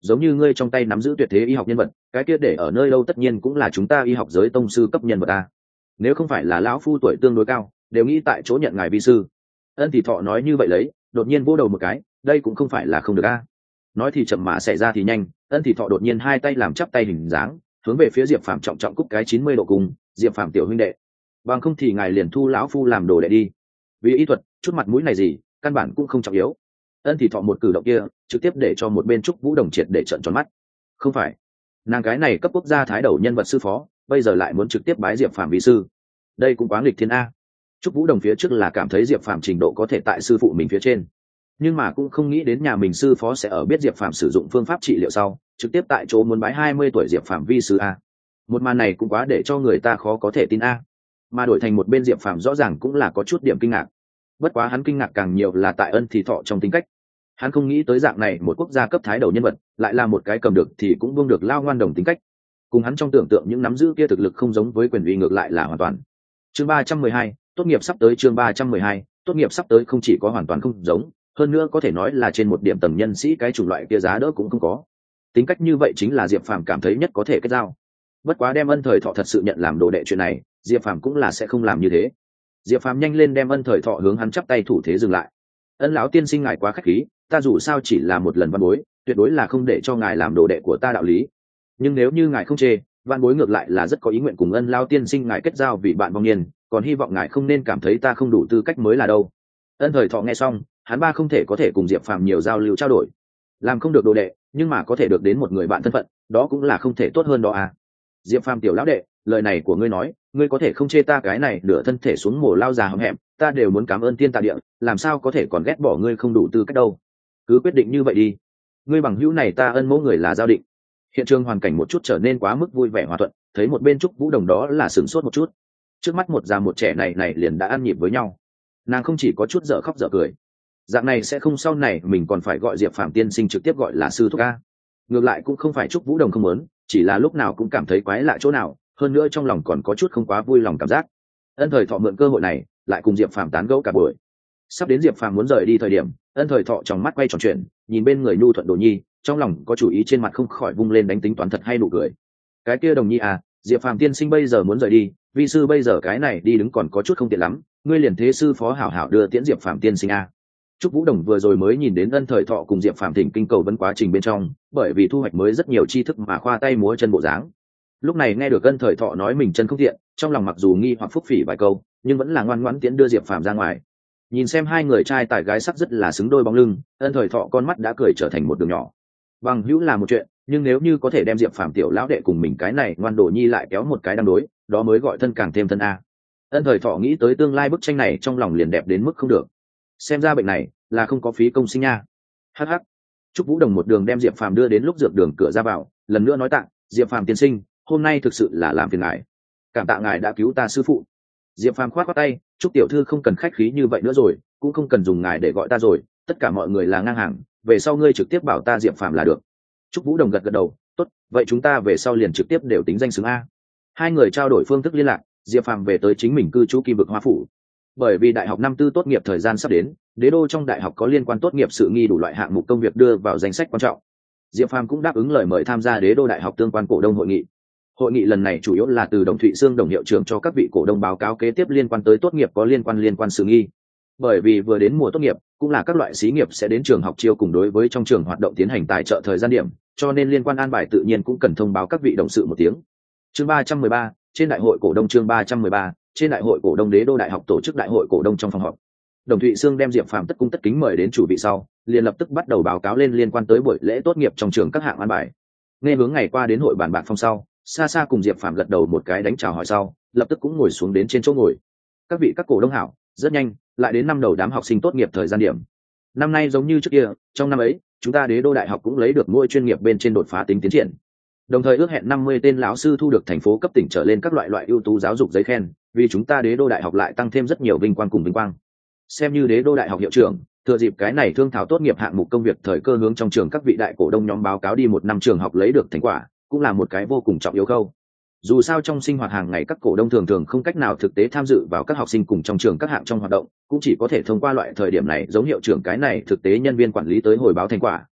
giống như ngươi trong tay nắm giữ tuyệt thế y học nhân vật, cái kia để ở nơi đâu tất nhiên cũng là chúng ta y học giới tông sư cấp nhân vật ta. Nếu không phải là lão phu tuổi tương đối cao, đều nghĩ tại chỗ nhận ngài vi sư. Ân Thị Thọ nói như vậy lấy, đột nhiên vỗ đầu một cái, đây cũng không phải là không được a. Nói thì chậm mà xảy ra thì nhanh, Ân Thị Thọ đột nhiên hai tay làm chắp tay hình dáng, hướng về phía Diệp Phàm trọng trọng cúc cái 90 độ cùng, Diệp Phàm tiểu huynh đệ, bằng không thì ngài liền thu lão phu làm đồ đệ đi. Vì y thuật, chút mặt mũi này gì, căn bản cũng không trọng yếu. Ân Thị Thọ một cử động kia, trực tiếp để cho một bên Trúc Vũ Đồng triệt để trợn tròn mắt. Không phải, nàng cái này cấp quốc gia thái đầu nhân vật sư phó, bây giờ lại muốn trực tiếp bái Diệp Phàm vi sư, đây cũng quá nghịch thiên a. Trúc Vũ Đồng phía trước là cảm thấy Diệp Phàm trình độ có thể tại sư phụ mình phía trên, nhưng mà cũng không nghĩ đến nhà mình sư phó sẽ ở biết Diệp Phàm sử dụng phương pháp trị liệu sau, trực tiếp tại chỗ muốn bái 20 tuổi Diệp Phàm vi sư a. Một màn này cũng quá để cho người ta khó có thể tin a. Mà đổi thành một bên Diệp Phàm rõ ràng cũng là có chút điểm kinh ngạc. Bất quá hắn kinh ngạc càng nhiều là tại Ân Thị Thọ trong tính cách. Hắn không nghĩ tới dạng này một quốc gia cấp thái đầu nhân vật, lại là một cái cầm được thì cũng buông được lao ngoan đồng tính cách. Cùng hắn trong tưởng tượng những nắm giữ kia thực lực không giống với quyền uy, ngược lại là hoàn toàn. Chương 312, tốt nghiệp sắp tới. Chương 312, tốt nghiệp sắp tới không chỉ có hoàn toàn không giống, hơn nữa có thể nói là trên một điểm tầng nhân sĩ cái chủng loại kia giá đỡ cũng không có. Tính cách như vậy chính là Diệp Phàm cảm thấy nhất có thể kết giao. Bất quá đem Ân Thời Thọ thật sự nhận làm đồ đệ chuyện này, Diệp Phàm cũng là sẽ không làm như thế. Diệp Phàm nhanh lên đem Ân Thời Thọ hướng hắn chắp tay thủ thế dừng lại. Ân lão tiên sinh ngài quá khách khí, ta dù sao chỉ là một lần văn bối, tuyệt đối là không để cho ngài làm đồ đệ của ta đạo lý. Nhưng nếu như ngài không chê, văn bối ngược lại là rất có ý nguyện cùng Ân lão tiên sinh ngài kết giao vì bạn vong niên, còn hy vọng ngài không nên cảm thấy ta không đủ tư cách mới là đâu. Ân Thời Thọ nghe xong, hắn ba không thể có thể cùng Diệp Phàm nhiều giao lưu trao đổi, làm không được đồ đệ, nhưng mà có thể được đến một người bạn thân phận, đó cũng là không thể tốt hơn đó à. Diệp Phàm tiểu lão đệ, lời này của ngươi nói, ngươi có thể không chê ta cái này nửa thân thể xuống mồ lao già hậm hẹm, ta đều muốn cảm ơn tiên tạ địa, làm sao có thể còn ghét bỏ ngươi không đủ tư cách đâu. Cứ quyết định như vậy đi, ngươi bằng hữu này ta ân mẫu người là giao định. Hiện trường hoàn cảnh một chút trở nên quá mức vui vẻ hòa thuận, thấy một bên Trúc Vũ Đồng đó là sửng sốt một chút. Trước mắt một già một trẻ này liền đã ăn nhịp với nhau, nàng không chỉ có chút dở khóc dở cười, dạng này sẽ không sau này mình còn phải gọi Diệp Phàm tiên sinh trực tiếp gọi là sư thúc a. Ngược lại cũng không phải Trúc Vũ Đồng không muốn, chỉ là lúc nào cũng cảm thấy quái lạ chỗ nào, hơn nữa trong lòng còn có chút không quá vui lòng cảm giác. Ân Thời Thọ mượn cơ hội này lại cùng Diệp Phàm tán gẫu cả buổi. Sắp đến Diệp Phàm muốn rời đi thời điểm, Ân Thời Thọ trong mắt quay tròn chuyện, nhìn bên người nhu thuận Đồ Nhi, trong lòng có chủ ý, trên mặt không khỏi vung lên đánh tính toán thật hay nụ cười. Cái kia Đồng Nhi à, Diệp Phàm tiên sinh bây giờ muốn rời đi, vi sư bây giờ cái này đi đứng còn có chút không tiện lắm, ngươi liền thế sư phó hảo hảo đưa tiễn Diệp Phàm tiên sinh a. Trúc Vũ Đồng vừa rồi mới nhìn đến Ân Thời Thọ cùng Diệp Phàm thỉnh kinh cầu vấn quá trình bên trong, bởi vì thu hoạch mới rất nhiều tri thức mà khoa tay múa chân bộ dáng. Lúc này nghe được Ân Thời Thọ nói mình chân không thiện, trong lòng mặc dù nghi hoặc phúc phỉ vài câu, nhưng vẫn là ngoan ngoãn tiễn đưa Diệp Phàm ra ngoài. Nhìn xem hai người trai tài gái sắc rất là xứng đôi bóng lưng, Ân Thời Thọ con mắt đã cười trở thành một đường nhỏ. Bằng hữu là một chuyện, nhưng nếu như có thể đem Diệp Phàm tiểu lão đệ cùng mình cái này ngoan Đồ Nhi lại kéo một cái đăng đối, đó mới gọi thân càng thêm thân a. Ân Thời Thọ nghĩ tới tương lai bức tranh này trong lòng liền đẹp đến mức không được. Xem ra bệnh này là không có phí công sinh nha. Hắc hắc. Trúc Vũ Đồng một đường đem Diệp Phàm đưa đến lúc dược đường cửa ra vào, lần nữa nói tạ, Diệp Phàm tiên sinh, hôm nay thực sự là làm phiền ngài, cảm tạ ngài đã cứu ta sư phụ. Diệp Phàm khoát khoát tay, Trúc tiểu thư không cần khách khí như vậy nữa rồi, cũng không cần dùng ngài để gọi ta rồi, tất cả mọi người là ngang hàng, về sau ngươi trực tiếp bảo ta Diệp Phàm là được. Trúc Vũ Đồng gật gật đầu, tốt, vậy chúng ta về sau liền trực tiếp đều tính danh xứng a. Hai người trao đổi phương thức liên lạc, Diệp Phàm về tới chính mình cư trú Kim Vực Hoa phủ. Bởi vì đại học năm tư tốt nghiệp thời gian sắp đến, đế đô trong đại học có liên quan tốt nghiệp sự nghi đủ loại hạng mục công việc đưa vào danh sách quan trọng. Diệp Phàm cũng đáp ứng lời mời tham gia đế đô đại học tương quan cổ đông hội nghị. Hội nghị lần này chủ yếu là từ Đồng Thụy Sương đồng hiệu trưởng cho các vị cổ đông báo cáo kế tiếp liên quan tới tốt nghiệp có liên quan sự nghi. Bởi vì vừa đến mùa tốt nghiệp, cũng là các loại xí nghiệp sẽ đến trường học chiêu cùng đối với trong trường hoạt động tiến hành tài trợ thời gian điểm, cho nên liên quan an bài tự nhiên cũng cần thông báo các vị đồng sự một tiếng. Chương 313, trên đại hội cổ đông. Chương 313, trên đại hội cổ đông đế đô đại học tổ chức đại hội cổ đông trong phòng họp. Đồng Thụy Sương đem Diệp Phàm tất cung tất kính mời đến chủ vị sau, liền lập tức bắt đầu báo cáo lên liên quan tới buổi lễ tốt nghiệp trong trường các hạng an bài. Nghe hướng ngày qua đến hội bàn bạc phong sau, xa xa cùng Diệp Phàm gật đầu một cái đánh chào hỏi sau, lập tức cũng ngồi xuống đến trên chỗ ngồi. Các vị các cổ đông hảo, rất nhanh lại đến năm đầu đám học sinh tốt nghiệp thời gian điểm. Năm nay giống như trước kia, trong năm ấy, chúng ta đế đô đại học cũng lấy được ngôi chuyên nghiệp bên trên đột phá tính tiến triển. Đồng thời ước hẹn 50 tên lão sư thu được thành phố cấp tỉnh trở lên các loại ưu tú giáo dục giấy khen, vì chúng ta đế đô đại học lại tăng thêm rất nhiều vinh quang cùng vinh quang. Xem như đế đô đại học hiệu trưởng, thừa dịp cái này thương thảo tốt nghiệp hạng mục công việc thời cơ hướng trong trường các vị đại cổ đông nhóm báo cáo đi một năm trường học lấy được thành quả, cũng là một cái vô cùng trọng yếu khâu. Dù sao trong sinh hoạt hàng ngày các cổ đông thường không cách nào thực tế tham dự vào các học sinh cùng trong trường các hạng trong hoạt động, cũng chỉ có thể thông qua loại thời điểm này giống hiệu trưởng cái này thực tế nhân viên quản lý tới hồi báo thành quả,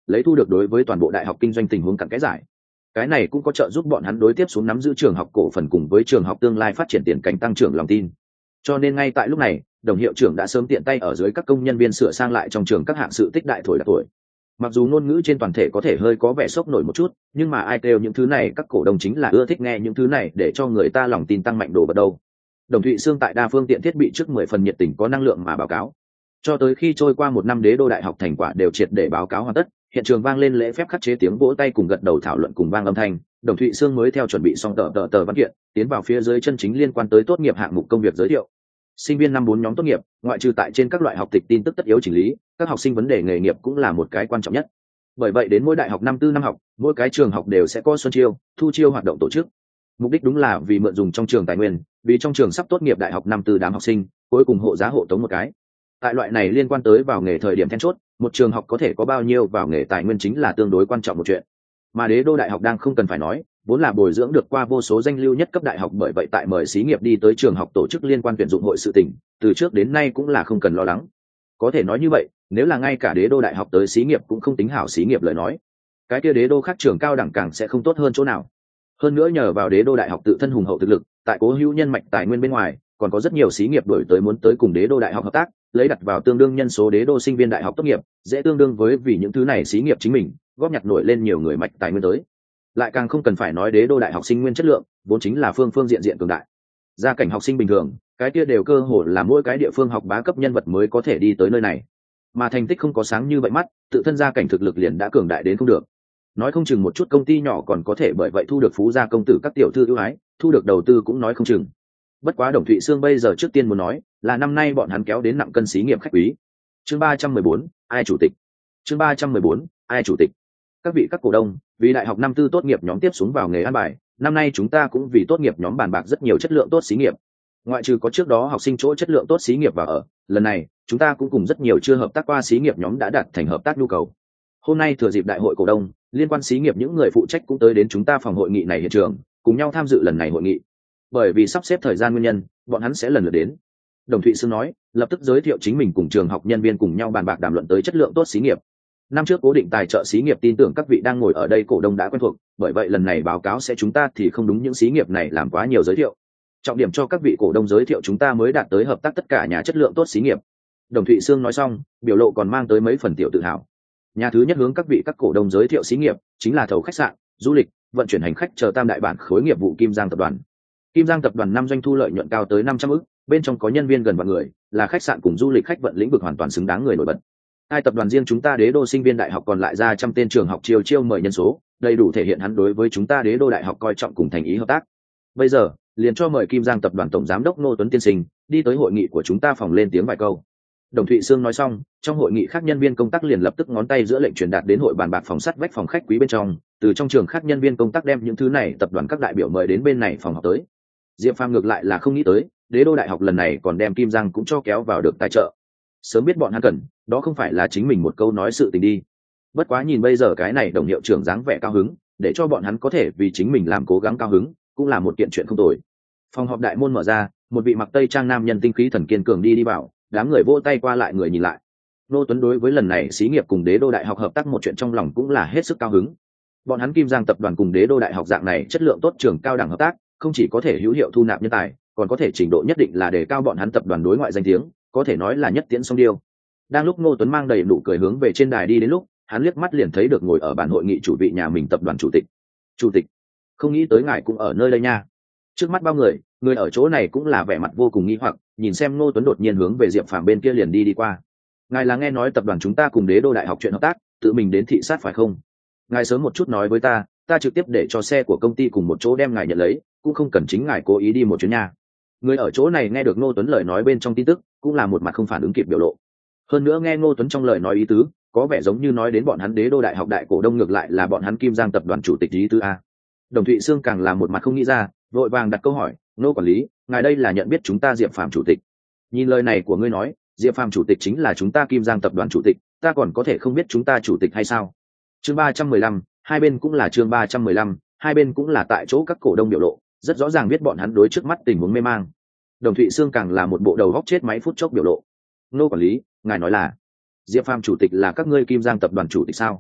lấy thu được đối với toàn bộ đại học kinh doanh tình huống cặn kẽ giải. Cái này cũng có trợ giúp bọn hắn đối tiếp xuống nắm giữ trường học cổ phần cùng với trường học tương lai phát triển tiền cảnh tăng trưởng lòng tin. Cho nên ngay tại lúc này, đồng hiệu trưởng đã sớm tiện tay ở dưới các công nhân viên sửa sang lại trong trường các hạng sự tích đại thổi đặc tuổi. Mặc dù ngôn ngữ trên toàn thể có thể hơi có vẻ sốc nổi một chút, nhưng mà ai kêu những thứ này các cổ đông chính là ưa thích nghe những thứ này để cho người ta lòng tin tăng mạnh đồ vật đâu. Đồng Thụy Sương tại đa phương tiện thiết bị trước 10 phần nhiệt tình có năng lượng mà báo cáo. Cho tới khi trôi qua một năm Đế Đô Đại học thành quả đều triệt để báo cáo hoàn tất, hiện trường vang lên lễ phép khắc chế tiếng vỗ tay cùng gật đầu thảo luận cùng vang âm thanh, Đồng Thụy Sương mới theo chuẩn bị xong tờ văn kiện, tiến vào phía dưới chân chính liên quan tới tốt nghiệp hạng mục công việc giới thiệu. Sinh viên năm 4 nhóm tốt nghiệp, ngoại trừ tại trên các loại học tịch tin tức tất yếu chỉnh lý, các học sinh vấn đề nghề nghiệp cũng là một cái quan trọng nhất. Bởi vậy đến mỗi đại học năm tư năm học, mỗi cái trường học đều sẽ có xuân chiêu, thu chiêu hoạt động tổ chức. Mục đích đúng là vì mượn dùng trong trường tài nguyên, vì trong trường sắp tốt nghiệp đại học năm tư đám học sinh, cuối cùng hộ giá hộ tống một cái. Tại loại này liên quan tới vào nghề thời điểm then chốt, một trường học có thể có bao nhiêu vào nghề tài nguyên chính là tương đối quan trọng một chuyện. Mà Đế Đô Đại học đang không cần phải nói, vốn là bồi dưỡng được qua vô số danh lưu nhất cấp đại học, bởi vậy tại mời xí nghiệp đi tới trường học tổ chức liên quan tuyển dụng hội sự tình, từ trước đến nay cũng là không cần lo lắng. Có thể nói như vậy, nếu là ngay cả Đế Đô Đại học tới xí nghiệp cũng không tính hảo xí nghiệp lời nói, cái kia Đế Đô khác trường cao đẳng càng sẽ không tốt hơn chỗ nào. Hơn nữa nhờ vào Đế Đô Đại học tự thân hùng hậu thực lực, tại cố hữu nhân mạch tài nguyên bên ngoài, còn có rất nhiều xí nghiệp đổi tới muốn tới cùng Đế Đô Đại học hợp tác, lấy đặt vào tương đương nhân số Đế Đô sinh viên đại học tốt nghiệp, dễ tương đương với vì những thứ này xí nghiệp chính mình góp nhặt nổi lên nhiều người mạch tài nguyên tới. Lại càng không cần phải nói Đế Đô Đại học sinh nguyên chất lượng, vốn chính là phương phương diện diện cường đại. Gia cảnh học sinh bình thường, cái kia đều cơ hồ là mỗi cái địa phương học bá cấp nhân vật mới có thể đi tới nơi này. Mà thành tích không có sáng như vậy mắt, tự thân gia cảnh thực lực liền đã cường đại đến không được. Nói không chừng một chút công ty nhỏ còn có thể bởi vậy thu được phú gia công tử các tiểu thư ưu ái, thu được đầu tư cũng nói không chừng. Bất quá Đồng Thụy Sương bây giờ trước tiên muốn nói là năm nay bọn hắn kéo đến nặng cân xí nghiệp khách quý. Chương 314, ai chủ tịch? Chương 314, ai chủ tịch? Các vị các cổ đông, vì đại học năm tư tốt nghiệp nhóm tiếp xuống vào nghề an bài, năm nay chúng ta cũng vì tốt nghiệp nhóm bàn bạc rất nhiều chất lượng tốt xí nghiệp. Ngoại trừ có trước đó học sinh chỗ chất lượng tốt xí nghiệp vào ở, lần này chúng ta cũng cùng rất nhiều chưa hợp tác qua xí nghiệp nhóm đã đạt thành hợp tác nhu cầu. Hôm nay thừa dịp đại hội cổ đông, liên quan xí nghiệp những người phụ trách cũng tới đến chúng ta phòng hội nghị này hiện trường, cùng nhau tham dự lần này hội nghị. Bởi vì sắp xếp thời gian nguyên nhân, bọn hắn sẽ lần lượt đến. Đồng Thụy Sương nói, lập tức giới thiệu chính mình cùng trường học nhân viên cùng nhau bàn bạc đàm luận tới chất lượng tốt xí nghiệp. Năm trước cố định tài trợ xí nghiệp tin tưởng các vị đang ngồi ở đây cổ đông đã quen thuộc, bởi vậy lần này báo cáo sẽ chúng ta thì không đúng những xí nghiệp này làm quá nhiều giới thiệu. Trọng điểm cho các vị cổ đông giới thiệu chúng ta mới đạt tới hợp tác tất cả nhà chất lượng tốt xí nghiệp. Đồng Thụy Sương nói xong, biểu lộ còn mang tới mấy phần tiểu tự hào. Nhà thứ nhất hướng các vị các cổ đông giới thiệu xí nghiệp chính là thầu khách sạn, du lịch, vận chuyển hành khách chờ tam đại bản khối nghiệp vụ Kim Giang tập đoàn. Kim Giang tập đoàn năm doanh thu lợi nhuận cao tới 500 ức, bên trong có nhân viên gần vạn người, là khách sạn cùng du lịch khách vận lĩnh vực hoàn toàn xứng đáng người nổi bật. Hai tập đoàn riêng chúng ta Đế Đô sinh viên đại học còn lại ra trăm tên trường học chiêu mời nhân số, đầy đủ thể hiện hắn đối với chúng ta Đế Đô đại học coi trọng cùng thành ý hợp tác. Bây giờ, liền cho mời Kim Giang tập đoàn tổng giám đốc Ngô Tuấn tiên sinh đi tới hội nghị của chúng ta phòng lên tiếng vài câu. Đồng Thụy Sương nói xong, trong hội nghị khác nhân viên công tác liền lập tức ngón tay giữa lệnh truyền đạt đến hội bàn bạc phòng sắt vách phòng khách quý bên trong, từ trong trường khác nhân viên công tác đem những thứ này tập đoàn các đại biểu mời đến bên này phòng họp tới. Diệp Phàm ngược lại là không nghĩ tới, Đế Đô đại học lần này còn đem Kim Giang cũng cho kéo vào được tài trợ. Sớm biết bọn hắn cần, đó không phải là chính mình một câu nói sự tình đi. Bất quá nhìn bây giờ cái này Đồng hiệu trưởng dáng vẻ cao hứng, để cho bọn hắn có thể vì chính mình làm cố gắng cao hứng, cũng là một kiện chuyện không tồi. Phòng họp đại môn mở ra, một vị mặc tây trang nam nhân tinh khí thần kiên cường đi vào, đám người vỗ tay qua lại người nhìn lại. Ngô Tuấn đối với lần này xí nghiệp cùng Đế Đô đại học hợp tác một chuyện trong lòng cũng là hết sức cao hứng. Bọn hắn Kim Giang tập đoàn cùng Đế Đô đại học dạng này chất lượng tốt trường cao đẳng hợp tác, không chỉ có thể hữu hiệu thu nạp nhân tài, còn có thể trình độ nhất định là đề cao bọn hắn tập đoàn đối ngoại danh tiếng, có thể nói là nhất tiễn song điêu. Đang lúc Ngô Tuấn mang đầy nụ cười hướng về trên đài đi đến lúc, hắn liếc mắt liền thấy được ngồi ở bàn hội nghị chủ vị nhà mình tập đoàn chủ tịch. Chủ tịch, không nghĩ tới ngài cũng ở nơi đây nha. Trước mắt bao người, người ở chỗ này cũng là vẻ mặt vô cùng nghi hoặc, nhìn xem Ngô Tuấn đột nhiên hướng về Diệp Phàm bên kia liền đi qua. Ngài là nghe nói tập đoàn chúng ta cùng Đế Đô đại học chuyện hợp tác, tự mình đến thị sát phải không? Ngài sớm một chút nói với ta trực tiếp để cho xe của công ty cùng một chỗ đem ngài nhận lấy, cũng không cần chính ngài cố ý đi một chuyến nha. Người ở chỗ này nghe được Ngô Tuấn lời nói bên trong tin tức, cũng là một mặt không phản ứng kịp biểu lộ. Hơn nữa nghe Ngô Tuấn trong lời nói ý tứ, có vẻ giống như nói đến bọn hắn Đế Đô đại học đại cổ đông, ngược lại là bọn hắn Kim Giang tập đoàn chủ tịch ý tứ a. Đồng Thụy Sương càng là một mặt không nghĩ ra, vội vàng đặt câu hỏi, Ngô quản lý, ngài đây là nhận biết chúng ta Diệp Phàm chủ tịch? Nhìn lời này của ngươi nói, Diệp Phàm chủ tịch chính là chúng ta Kim Giang tập đoàn chủ tịch, ta còn có thể không biết chúng ta chủ tịch hay sao? Chương 315, hai bên cũng là chương 315, hai bên cũng là tại chỗ các cổ đông biểu lộ, rất rõ ràng biết bọn hắn đối trước mắt tình huống mê mang. Đồng Thụy Sương càng là một bộ đầu góc chết máy phút chốc biểu lộ. Ngô quản lý, ngài nói là Diệp Phàm chủ tịch là các ngươi Kim Giang tập đoàn chủ tịch sao?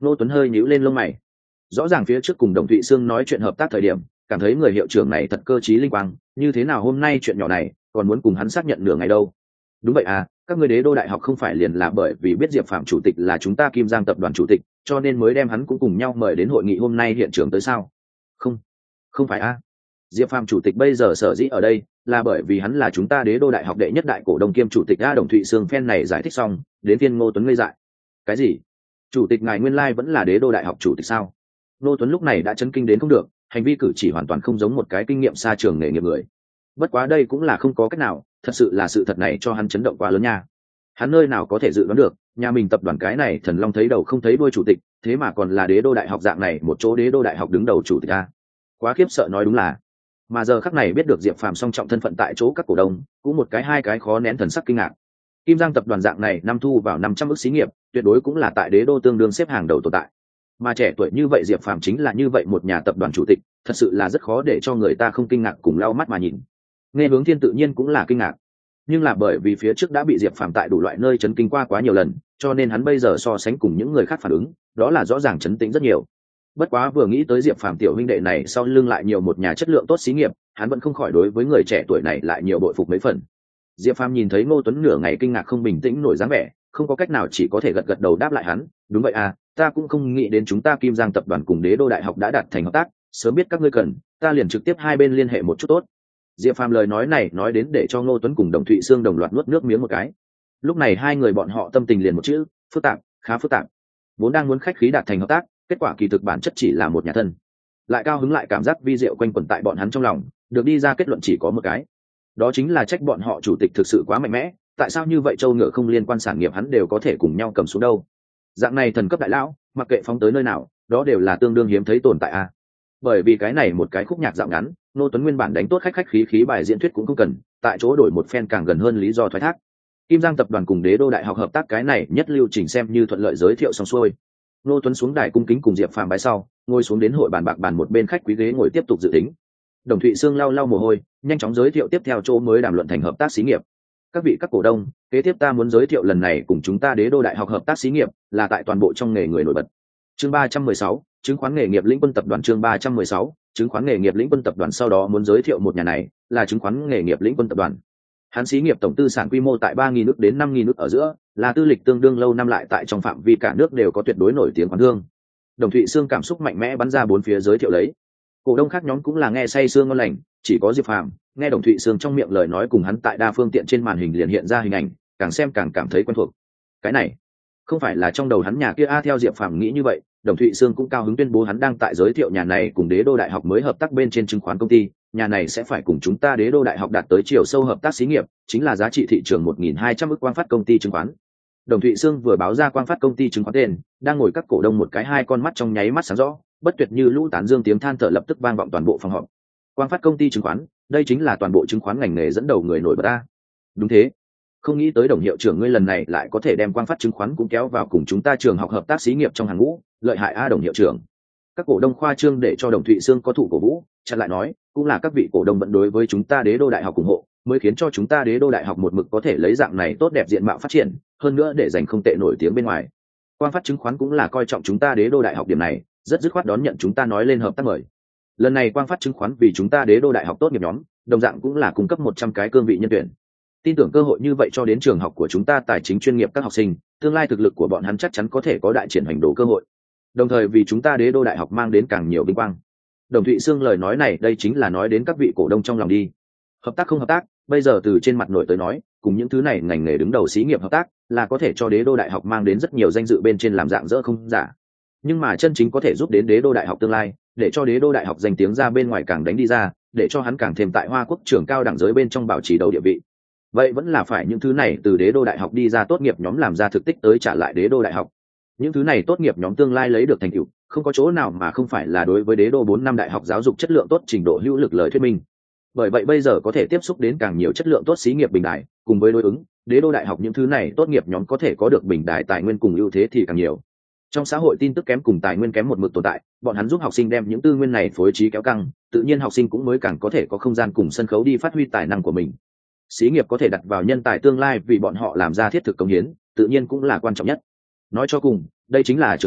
Ngô Tuấn hơi nhíu lên lông mày. Rõ ràng phía trước cùng Đồng Thụy Sương nói chuyện hợp tác thời điểm, cảm thấy người hiệu trưởng này thật cơ trí linh quang, như thế nào hôm nay chuyện nhỏ này còn muốn cùng hắn xác nhận nửa ngày đâu. Đúng vậy à, các người Đế Đô đại học không phải liền là bởi vì biết Diệp Phạm chủ tịch là chúng ta Kim Giang tập đoàn chủ tịch, cho nên mới đem hắn cũng cùng nhau mời đến hội nghị hôm nay hiện trường tới sao? Không, không phải à. Diệp Phạm chủ tịch bây giờ sở dĩ ở đây là bởi vì hắn là chúng ta Đế Đô đại học đệ nhất đại cổ đông kiêm chủ tịch. Đồng Thụy Sương phen này giải thích xong, đến phiên Ngô Tuấn ngây dại. Cái gì? Chủ tịch ngài nguyên lai vẫn là Đế Đô đại học chủ tịch sao? Ngô Tuấn lúc này đã chấn kinh đến không được, hành vi cử chỉ hoàn toàn không giống một cái kinh nghiệm xa trường nghề nghiệp người. Bất quá đây cũng là không có cách nào, thật sự là sự thật này cho hắn chấn động quá lớn nha. Hắn nơi nào có thể dự đoán được, nhà mình tập đoàn cái này thần long thấy đầu không thấy đuôi chủ tịch, thế mà còn là Đế Đô đại học dạng này một chỗ Đế Đô đại học đứng đầu chủ tịch a. Quá khiếp sợ nói đúng là. Mà giờ khắc này biết được Diệp Phàm song trọng thân phận tại chỗ các cổ đông, cũng một cái hai cái khó nén thần sắc kinh ngạc. Kim Giang tập đoàn dạng này năm thu vào 500 ức xí nghiệp, tuyệt đối cũng là tại Đế Đô tương đương xếp hàng đầu tồn tại. Mà trẻ tuổi như vậy Diệp Phàm chính là như vậy một nhà tập đoàn chủ tịch, thật sự là rất khó để cho người ta không kinh ngạc cùng lau mắt mà nhìn. Nghe Hướng Thiên tự nhiên cũng là kinh ngạc, nhưng là bởi vì phía trước đã bị Diệp Phàm tại đủ loại nơi chấn kinh qua quá nhiều lần, cho nên hắn bây giờ so sánh cùng những người khác phản ứng, đó là rõ ràng chấn tĩnh rất nhiều. Bất quá vừa nghĩ tới Diệp Phàm tiểu huynh đệ này sau lưng lại nhiều một nhà chất lượng tốt xí nghiệp, hắn vẫn không khỏi đối với người trẻ tuổi này lại nhiều bội phục mấy phần. Diệp Phàm nhìn thấy Ngô Tuấn nửa ngày kinh ngạc không bình tĩnh nổi dáng vẻ, không có cách nào chỉ có thể gật gật đầu đáp lại hắn, đúng vậy à, ta cũng không nghĩ đến chúng ta Kim Giang tập đoàn cùng Đế Đô đại học đã đạt thành hợp tác, sớm biết các ngươi cần, ta liền trực tiếp hai bên liên hệ một chút tốt. Diệp Phàm lời nói này nói đến để cho Ngô Tuấn cùng Đồng Thụy Sương đồng loạt nuốt nước miếng một cái. Lúc này hai người bọn họ tâm tình liền một chữ, phức tạp, khá phức tạp. Vốn đang muốn khách khí đạt thành hợp tác, kết quả kỳ thực bản chất chỉ là một nhà thân. Lại cao hứng lại cảm giác vi diệu quanh quẩn tại bọn hắn trong lòng, được đi ra kết luận chỉ có một cái. Đó chính là trách bọn họ chủ tịch thực sự quá mạnh mẽ, tại sao như vậy châu ngựa không liên quan sản nghiệp hắn đều có thể cùng nhau cầm xuống đâu. Dạng này thần cấp đại lão, mặc kệ phóng tới nơi nào, đó đều là tương đương hiếm thấy tồn tại a. Bởi vì cái này một cái khúc nhạc dạo ngắn, Ngô Tuấn nguyên bản đánh tốt khách khí khí bài diễn thuyết cũng không cần, tại chỗ đổi một phen càng gần hơn lý do thoái thác. Kim Giang tập đoàn cùng Đế Đô đại học hợp tác cái này nhất lưu trình xem như thuận lợi giới thiệu xong xuôi. Ngô Tuấn xuống đài cung kính cùng Diệp Phàm bái sau, ngồi xuống đến hội bàn bạc bàn một bên khách quý ghế ngồi tiếp tục dự tính. Đồng Thụy Sương lau lau mồ hôi, nhanh chóng giới thiệu tiếp theo chỗ mới đàm luận thành hợp tác xí nghiệp. Các vị các cổ đông, kế tiếp ta muốn giới thiệu lần này cùng chúng ta Đế Đô đại học hợp tác xí nghiệp, là tại toàn bộ trong nghề người nổi bật. Chương 316, chứng khoán nghề nghiệp Lĩnh Quân tập đoàn. Chương 316, chứng khoán nghề nghiệp Lĩnh Quân tập đoàn. Sau đó muốn giới thiệu một nhà này, là chứng khoán nghề nghiệp Lĩnh Quân tập đoàn. Hắn xí nghiệp tổng tư sản quy mô tại 3.000 ức đến 5.000 ức ở giữa, là tư lịch tương đương lâu năm lại tại trong phạm vi cả nước đều có tuyệt đối nổi tiếng khoán thương. Đồng Thụy Sương cảm xúc mạnh mẽ bắn ra bốn phía giới thiệu lấy. Cổ đông khác nhóm cũng là nghe say sương ngon lành, chỉ có Diệp Phàm nghe Đồng Thụy Sương trong miệng lời nói cùng hắn tại đa phương tiện trên màn hình liền hiện ra hình ảnh, càng xem càng cảm thấy quen thuộc. Cái này không phải là trong đầu hắn nhà kia a. Theo Diệp Phàm nghĩ như vậy, Đồng Thụy Sương cũng cao hứng tuyên bố hắn đang tại giới thiệu nhà này cùng Đế Đô đại học mới hợp tác bên trên chứng khoán công ty, nhà này sẽ phải cùng chúng ta Đế Đô đại học đạt tới chiều sâu hợp tác xí nghiệp, chính là giá trị thị trường 1.200 ức Quang Phát công ty chứng khoán. Đồng Thụy Sương vừa báo ra Quang Phát công ty chứng khoán tên, đang ngồi các cổ đông một cái hai con mắt trong nháy mắt sáng rõ, bất tuyệt như lũ tán dương tiếng than thở lập tức vang vọng toàn bộ phòng họp. Quang Phát công ty chứng khoán, đây chính là toàn bộ chứng khoán ngành nghề dẫn đầu người nổi bật ta. Đúng thế, không nghĩ tới Đồng hiệu trưởng ngươi lần này lại có thể đem Quang Phát chứng khoán cũng kéo vào cùng chúng ta trường học hợp tác xí nghiệp trong hàng ngũ, lợi hại a Đồng hiệu trưởng. Các cổ đông khoa trương để cho Đồng Thụy Sương có thủ cổ vũ, chặn lại nói, cũng là các vị cổ đông vẫn đối với chúng ta Đế Đô đại học ủng hộ, mới khiến cho chúng ta Đế Đô đại học một mực có thể lấy dạng này tốt đẹp diện mạo phát triển, hơn nữa để giành không tệ nổi tiếng bên ngoài. Quang Phát chứng khoán cũng là coi trọng chúng ta Đế Đô đại học điểm này, rất dứt khoát đón nhận chúng ta nói lên hợp tác mời. Lần này Quang Phát chứng khoán vì chúng ta Đế Đô đại học tốt nghiệp nhóm, đồng dạng cũng là cung cấp 100 cái cương vị nhân tuyển. Tin tưởng cơ hội như vậy cho đến trường học của chúng ta tài chính chuyên nghiệp các học sinh, tương lai thực lực của bọn hắn chắc chắn có thể có đại triển hành đồ cơ hội. Đồng thời vì chúng ta Đế Đô đại học mang đến càng nhiều vinh quang. Đồng Thụy Sương lời nói này đây chính là nói đến các vị cổ đông trong lòng đi. Hợp tác không hợp tác, bây giờ từ trên mặt nội tới nói, cùng những thứ này ngành nghề đứng đầu xí nghiệp hợp tác, là có thể cho Đế Đô đại học mang đến rất nhiều danh dự bên trên làm dạng dỡ không giả. Nhưng mà chân chính có thể giúp đến Đế Đô đại học tương lai, để cho Đế Đô đại học danh tiếng ra bên ngoài càng đánh đi ra, để cho hắn càng thêm tại Hoa Quốc trường cao đẳng giới bên trong bảo trì đầu địa vị. Vậy vẫn là phải những thứ này từ Đế Đô đại học đi ra tốt nghiệp nhóm làm ra thực tích tới trả lại Đế Đô đại học. Những thứ này tốt nghiệp nhóm tương lai lấy được thành tựu, không có chỗ nào mà không phải là đối với Đế Đô 4 năm đại học giáo dục chất lượng tốt trình độ hữu lực lời thuyết minh. Bởi vậy bây giờ có thể tiếp xúc đến càng nhiều chất lượng tốt xí nghiệp bình đại, cùng với đối ứng Đế Đô đại học những thứ này tốt nghiệp nhóm có thể có được bình đại tài nguyên cùng ưu thế thì càng nhiều. Trong xã hội tin tức kém cùng tài nguyên kém một mực tồn tại, bọn hắn giúp học sinh đem những tư nguyên này phối trí kéo căng, tự nhiên học sinh cũng mới càng có thể có không gian cùng sân khấu đi phát huy tài năng của mình. Xí nghiệp có thể đặt vào nhân tài tương lai vì bọn họ làm ra thiết thực công hiến, tự nhiên cũng là quan trọng nhất. Nói cho cùng, đây chính là trường học,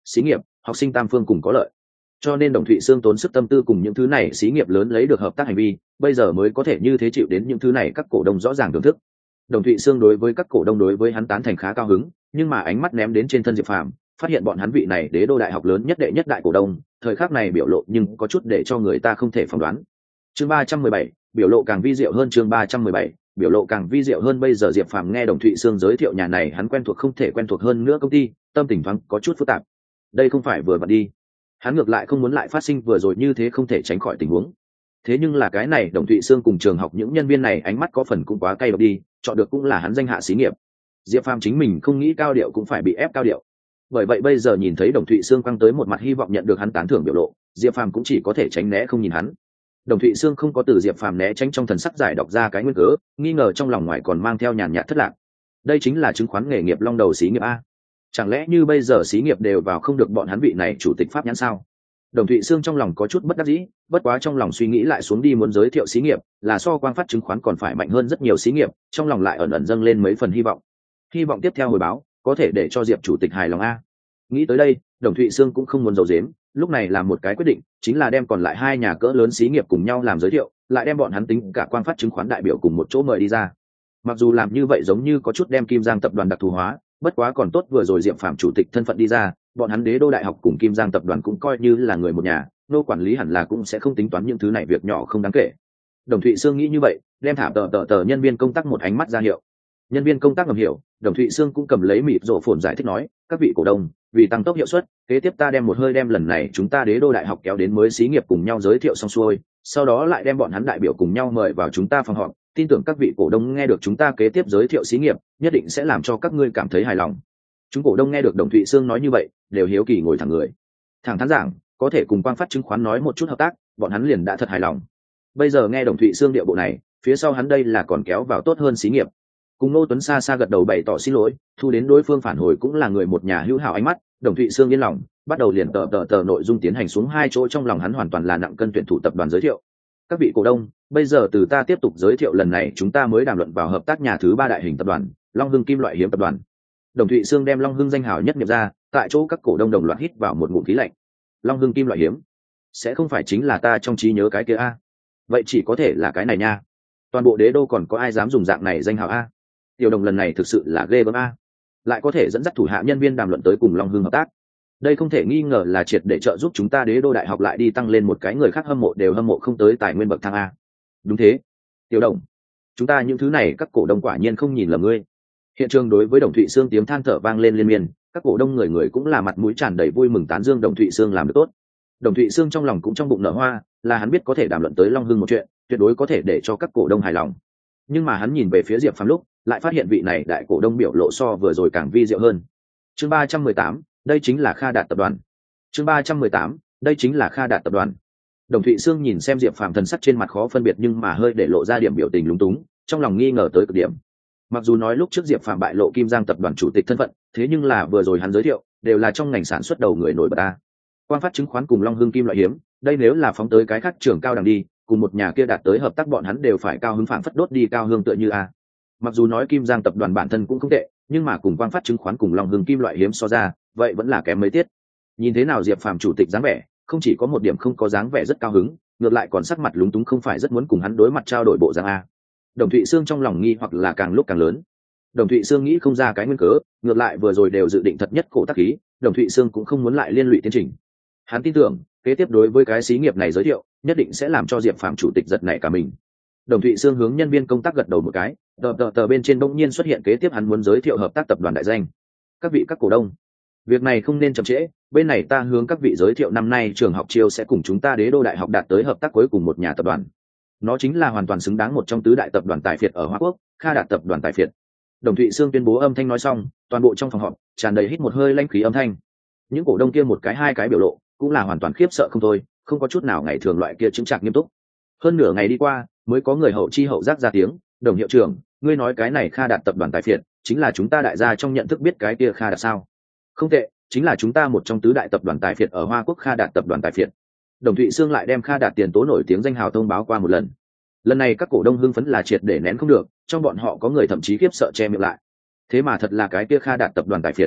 xí nghiệp, học sinh tam phương cùng có lợi. Cho nên Đồng Thụy Sương tốn sức tâm tư cùng những thứ này xí nghiệp lớn lấy được hợp tác hành vi, bây giờ mới có thể như thế chịu đến những thứ này các cổ đông rõ ràng thưởng thức. Đồng Thụy Sương đối với các cổ đông đối với hắn tán thành khá cao hứng, nhưng mà ánh mắt ném đến trên thân Diệp Phàm, phát hiện bọn hắn vị này đế đô đại học lớn nhất đệ nhất đại cổ đông, thời khắc này biểu lộ nhưng có chút để cho người ta không thể phỏng đoán. Chương 317, biểu lộ càng vi diệu hơn. Chương 317, biểu lộ càng vi diệu hơn. Bây giờ Diệp Phàm nghe Đồng Thụy Sương giới thiệu nhà này hắn quen thuộc không thể quen thuộc hơn nữa công ty, tâm tình thoáng có chút phức tạp. Đây không phải vừa vặn đi. Hắn ngược lại không muốn lại phát sinh vừa rồi như thế không thể tránh khỏi tình huống. Thế nhưng là cái này Đồng Thụy Sương cùng trường học những nhân viên này ánh mắt có phần cũng quá cay độc đi, chọn được cũng là hắn danh hạ xí nghiệp. Diệp Phàm chính mình không nghĩ cao điệu cũng phải bị ép cao điệu. Bởi vậy bây giờ nhìn thấy Đồng Thụy Sương quăng tới một mặt hy vọng nhận được hắn tán thưởng biểu lộ, Diệp Phàm cũng chỉ có thể tránh né không nhìn hắn. Đồng Thụy Sương không có từ Diệp Phàm né tránh trong thần sắc giải đọc ra cái nguyên cớ, nghi ngờ trong lòng ngoài còn mang theo nhàn nhạt thất lạc. Đây chính là chứng khoán nghề nghiệp long đầu xí nghiệp a. Chẳng lẽ như bây giờ xí nghiệp đều vào không được bọn hắn vị này chủ tịch pháp nhãn sao? Đồng Thụy Sương trong lòng có chút bất đắc dĩ, bất quá trong lòng suy nghĩ lại xuống đi muốn giới thiệu xí nghiệp, là so Quang Phát chứng khoán còn phải mạnh hơn rất nhiều xí nghiệp, trong lòng lại ẩn ẩn dâng lên mấy phần hy vọng. Hy vọng tiếp theo hồi báo, có thể để cho Diệp chủ tịch hài lòng a. Nghĩ tới đây, Đồng Thụy Sương cũng không muốn giấu giếm, lúc này làm một cái quyết định, chính là đem còn lại hai nhà cỡ lớn xí nghiệp cùng nhau làm giới thiệu, lại đem bọn hắn tính cả Quang Phát chứng khoán đại biểu cùng một chỗ mời đi ra. Mặc dù làm như vậy giống như có chút đem Kim Giang tập đoàn đặc thù hóa, bất quá còn tốt vừa rồi Diệp Phàm chủ tịch thân phận đi ra, bọn hắn đế đô đại học cùng Kim Giang tập đoàn cũng coi như là người một nhà, nô quản lý hẳn là cũng sẽ không tính toán những thứ này việc nhỏ không đáng kể. Đồng Thụy Sương nghĩ như vậy, đem thả tờ nhân viên công tác một ánh mắt ra hiệu. Nhân viên công tác ngầm hiểu, Đồng Thụy Sương cũng cầm lấy mịt rổ phồn giải thích nói, các vị cổ đông, vì tăng tốc hiệu suất, kế tiếp ta đem một hơi đem lần này chúng ta đế đô đại học kéo đến mới xí nghiệp cùng nhau giới thiệu xong xuôi, sau đó lại đem bọn hắn đại biểu cùng nhau mời vào chúng ta phòng họp, tin tưởng các vị cổ đông nghe được chúng ta kế tiếp giới thiệu xí nghiệp, nhất định sẽ làm cho các ngươi cảm thấy hài lòng. Chúng cổ đông nghe được Đồng Thụy Sương nói như vậy, đều hiếu kỳ ngồi thẳng người. Thẳng thắn giảng, có thể cùng Quang Phát chứng khoán nói một chút hợp tác, bọn hắn liền đã thật hài lòng. Bây giờ nghe Đồng Thụy Sương điệu bộ này, phía sau hắn đây là còn kéo vào tốt hơn xí nghiệp. Cùng Ngô Tuấn xa xa gật đầu bày tỏ xin lỗi, thu đến đối phương phản hồi cũng là người một nhà hữu hảo ánh mắt, Đồng Thụy Sương yên lòng, bắt đầu liền tờ nội dung tiến hành xuống hai chỗ trong lòng hắn hoàn toàn là nặng cân tuyển thủ tập đoàn giới thiệu. Các vị cổ đông, bây giờ từ ta tiếp tục giới thiệu lần này chúng ta mới đàm luận vào hợp tác nhà thứ ba đại hình tập đoàn, Long Hưng Kim Loại Hiếm tập đoàn. Đồng Thụy Sương đem Long Hưng danh hào nhất nhập ra, tại chỗ các cổ đông đồng loạt hít vào một ngụm khí lạnh. Long Hưng Kim Loại Hiếm, sẽ không phải chính là ta trong trí nhớ cái kia a? Vậy chỉ có thể là cái này nha. Toàn bộ đế đô còn có ai dám dùng dạng này danh hào a? Tiểu Đồng lần này thực sự là ghê gớm a, lại có thể dẫn dắt thủ hạ nhân viên đàm luận tới cùng Long Hưng hợp tác. Đây không thể nghi ngờ là triệt để trợ giúp chúng ta đế đô đại học lại đi tăng lên một cái người khác hâm mộ đều hâm mộ không tới tài nguyên bậc thang a. Đúng thế, Tiểu Đồng, chúng ta những thứ này các cổ đông quả nhiên không nhìn lầm ngươi. Hiện trường đối với Đồng Thụy Sương tiếng than thở vang lên liên miên, các cổ đông người người cũng là mặt mũi tràn đầy vui mừng tán dương Đồng Thụy Sương làm được tốt. Đồng Thụy Sương trong lòng cũng trong bụng nở hoa, là hắn biết có thể đàm luận tới Long Hưng một chuyện, tuyệt đối có thể để cho các cổ đông hài lòng. Nhưng mà hắn nhìn về phía Diệp Phàm lúc, lại phát hiện vị này đại cổ đông biểu lộ so vừa rồi càng vi diệu hơn. Chương 318, đây chính là Kha Đạt tập đoàn. Chương 318, đây chính là Kha Đạt tập đoàn. Đồng Thụy Sương nhìn xem Diệp Phàm thần sắc trên mặt khó phân biệt nhưng mà hơi để lộ ra điểm biểu tình lúng túng, trong lòng nghi ngờ tới cực điểm. Mặc dù nói lúc trước Diệp Phàm bại lộ Kim Giang tập đoàn chủ tịch thân phận, thế nhưng là vừa rồi hắn giới thiệu, đều là trong ngành sản xuất đầu người nổi bật a. Quang Phát chứng khoán cùng Long Hưng Kim Loại Hiếm, đây nếu là phóng tới cái khác trường cao đẳng đi, cùng một nhà kia đạt tới hợp tác bọn hắn đều phải cao hứng phảng phất đốt đi cao hương tựa như a. Mặc dù nói Kim Giang tập đoàn bản thân cũng không tệ, nhưng mà cùng Quang Phát chứng khoán cùng Long Hưng Kim Loại Hiếm so ra, vậy vẫn là kém mấy tiết. Nhìn thế nào Diệp Phàm chủ tịch dáng vẻ, không chỉ có một điểm không có dáng vẻ rất cao hứng, ngược lại còn sắc mặt lúng túng không phải rất muốn cùng hắn đối mặt trao đổi bộ dáng a. Đồng Thụy Sương trong lòng nghi hoặc là càng lúc càng lớn. Đồng Thụy Sương nghĩ không ra cái nguyên cớ, ngược lại vừa rồi đều dự định thật nhất cổ tác khí, Đồng Thụy Sương cũng không muốn lại liên lụy tiến trình. Hắn tin tưởng, kế tiếp đối với cái xí nghiệp này giới thiệu, nhất định sẽ làm cho Diệp Phàm chủ tịch giật nảy cả mình. Đồng Thụy Sương hướng nhân viên công tác gật đầu một cái, tờ bên trên bỗng nhiên xuất hiện kế tiếp hắn muốn giới thiệu hợp tác tập đoàn đại danh. Các vị các cổ đông, việc này không nên chậm trễ, bên này ta hướng các vị giới thiệu năm nay trường học chiêu sẽ cùng chúng ta đế đô đại học đạt tới hợp tác cuối cùng một nhà tập đoàn. Nó chính là hoàn toàn xứng đáng một trong tứ đại tập đoàn tài phiệt ở Hoa Quốc, Kha Đạt tập đoàn tài phiệt. Đồng Thụy Sương tuyên bố âm thanh nói xong, toàn bộ trong phòng họp tràn đầy hít một hơi lãnh khí âm thanh. Những cổ đông kia một cái hai cái biểu lộ, cũng là hoàn toàn khiếp sợ không thôi, không có chút nào ngày thường loại kia chứng trạc nghiêm túc. Hơn nửa ngày đi qua, mới có người hậu chi hậu giác ra tiếng, "Đồng hiệu trưởng, ngươi nói cái này Kha Đạt tập đoàn tài phiệt, chính là chúng ta đại gia trong nhận thức biết cái kia Kha Đạt sao?" "Không tệ, chính là chúng ta một trong tứ đại tập đoàn tài phiệt ở Hoa Quốc Kha Đạt tập đoàn tài phiệt." Đồng Thụy Sương lại đem Kha Đạt tiền tố nổi tiếng danh hào thông báo qua một lần. Lần này các cổ đông hưng phấn là triệt để nén không được, trong bọn họ có người thậm chí khiếp sợ che miệng lại. Thế mà thật là cái kia Kha Đạt tập đoàn tài phiệt.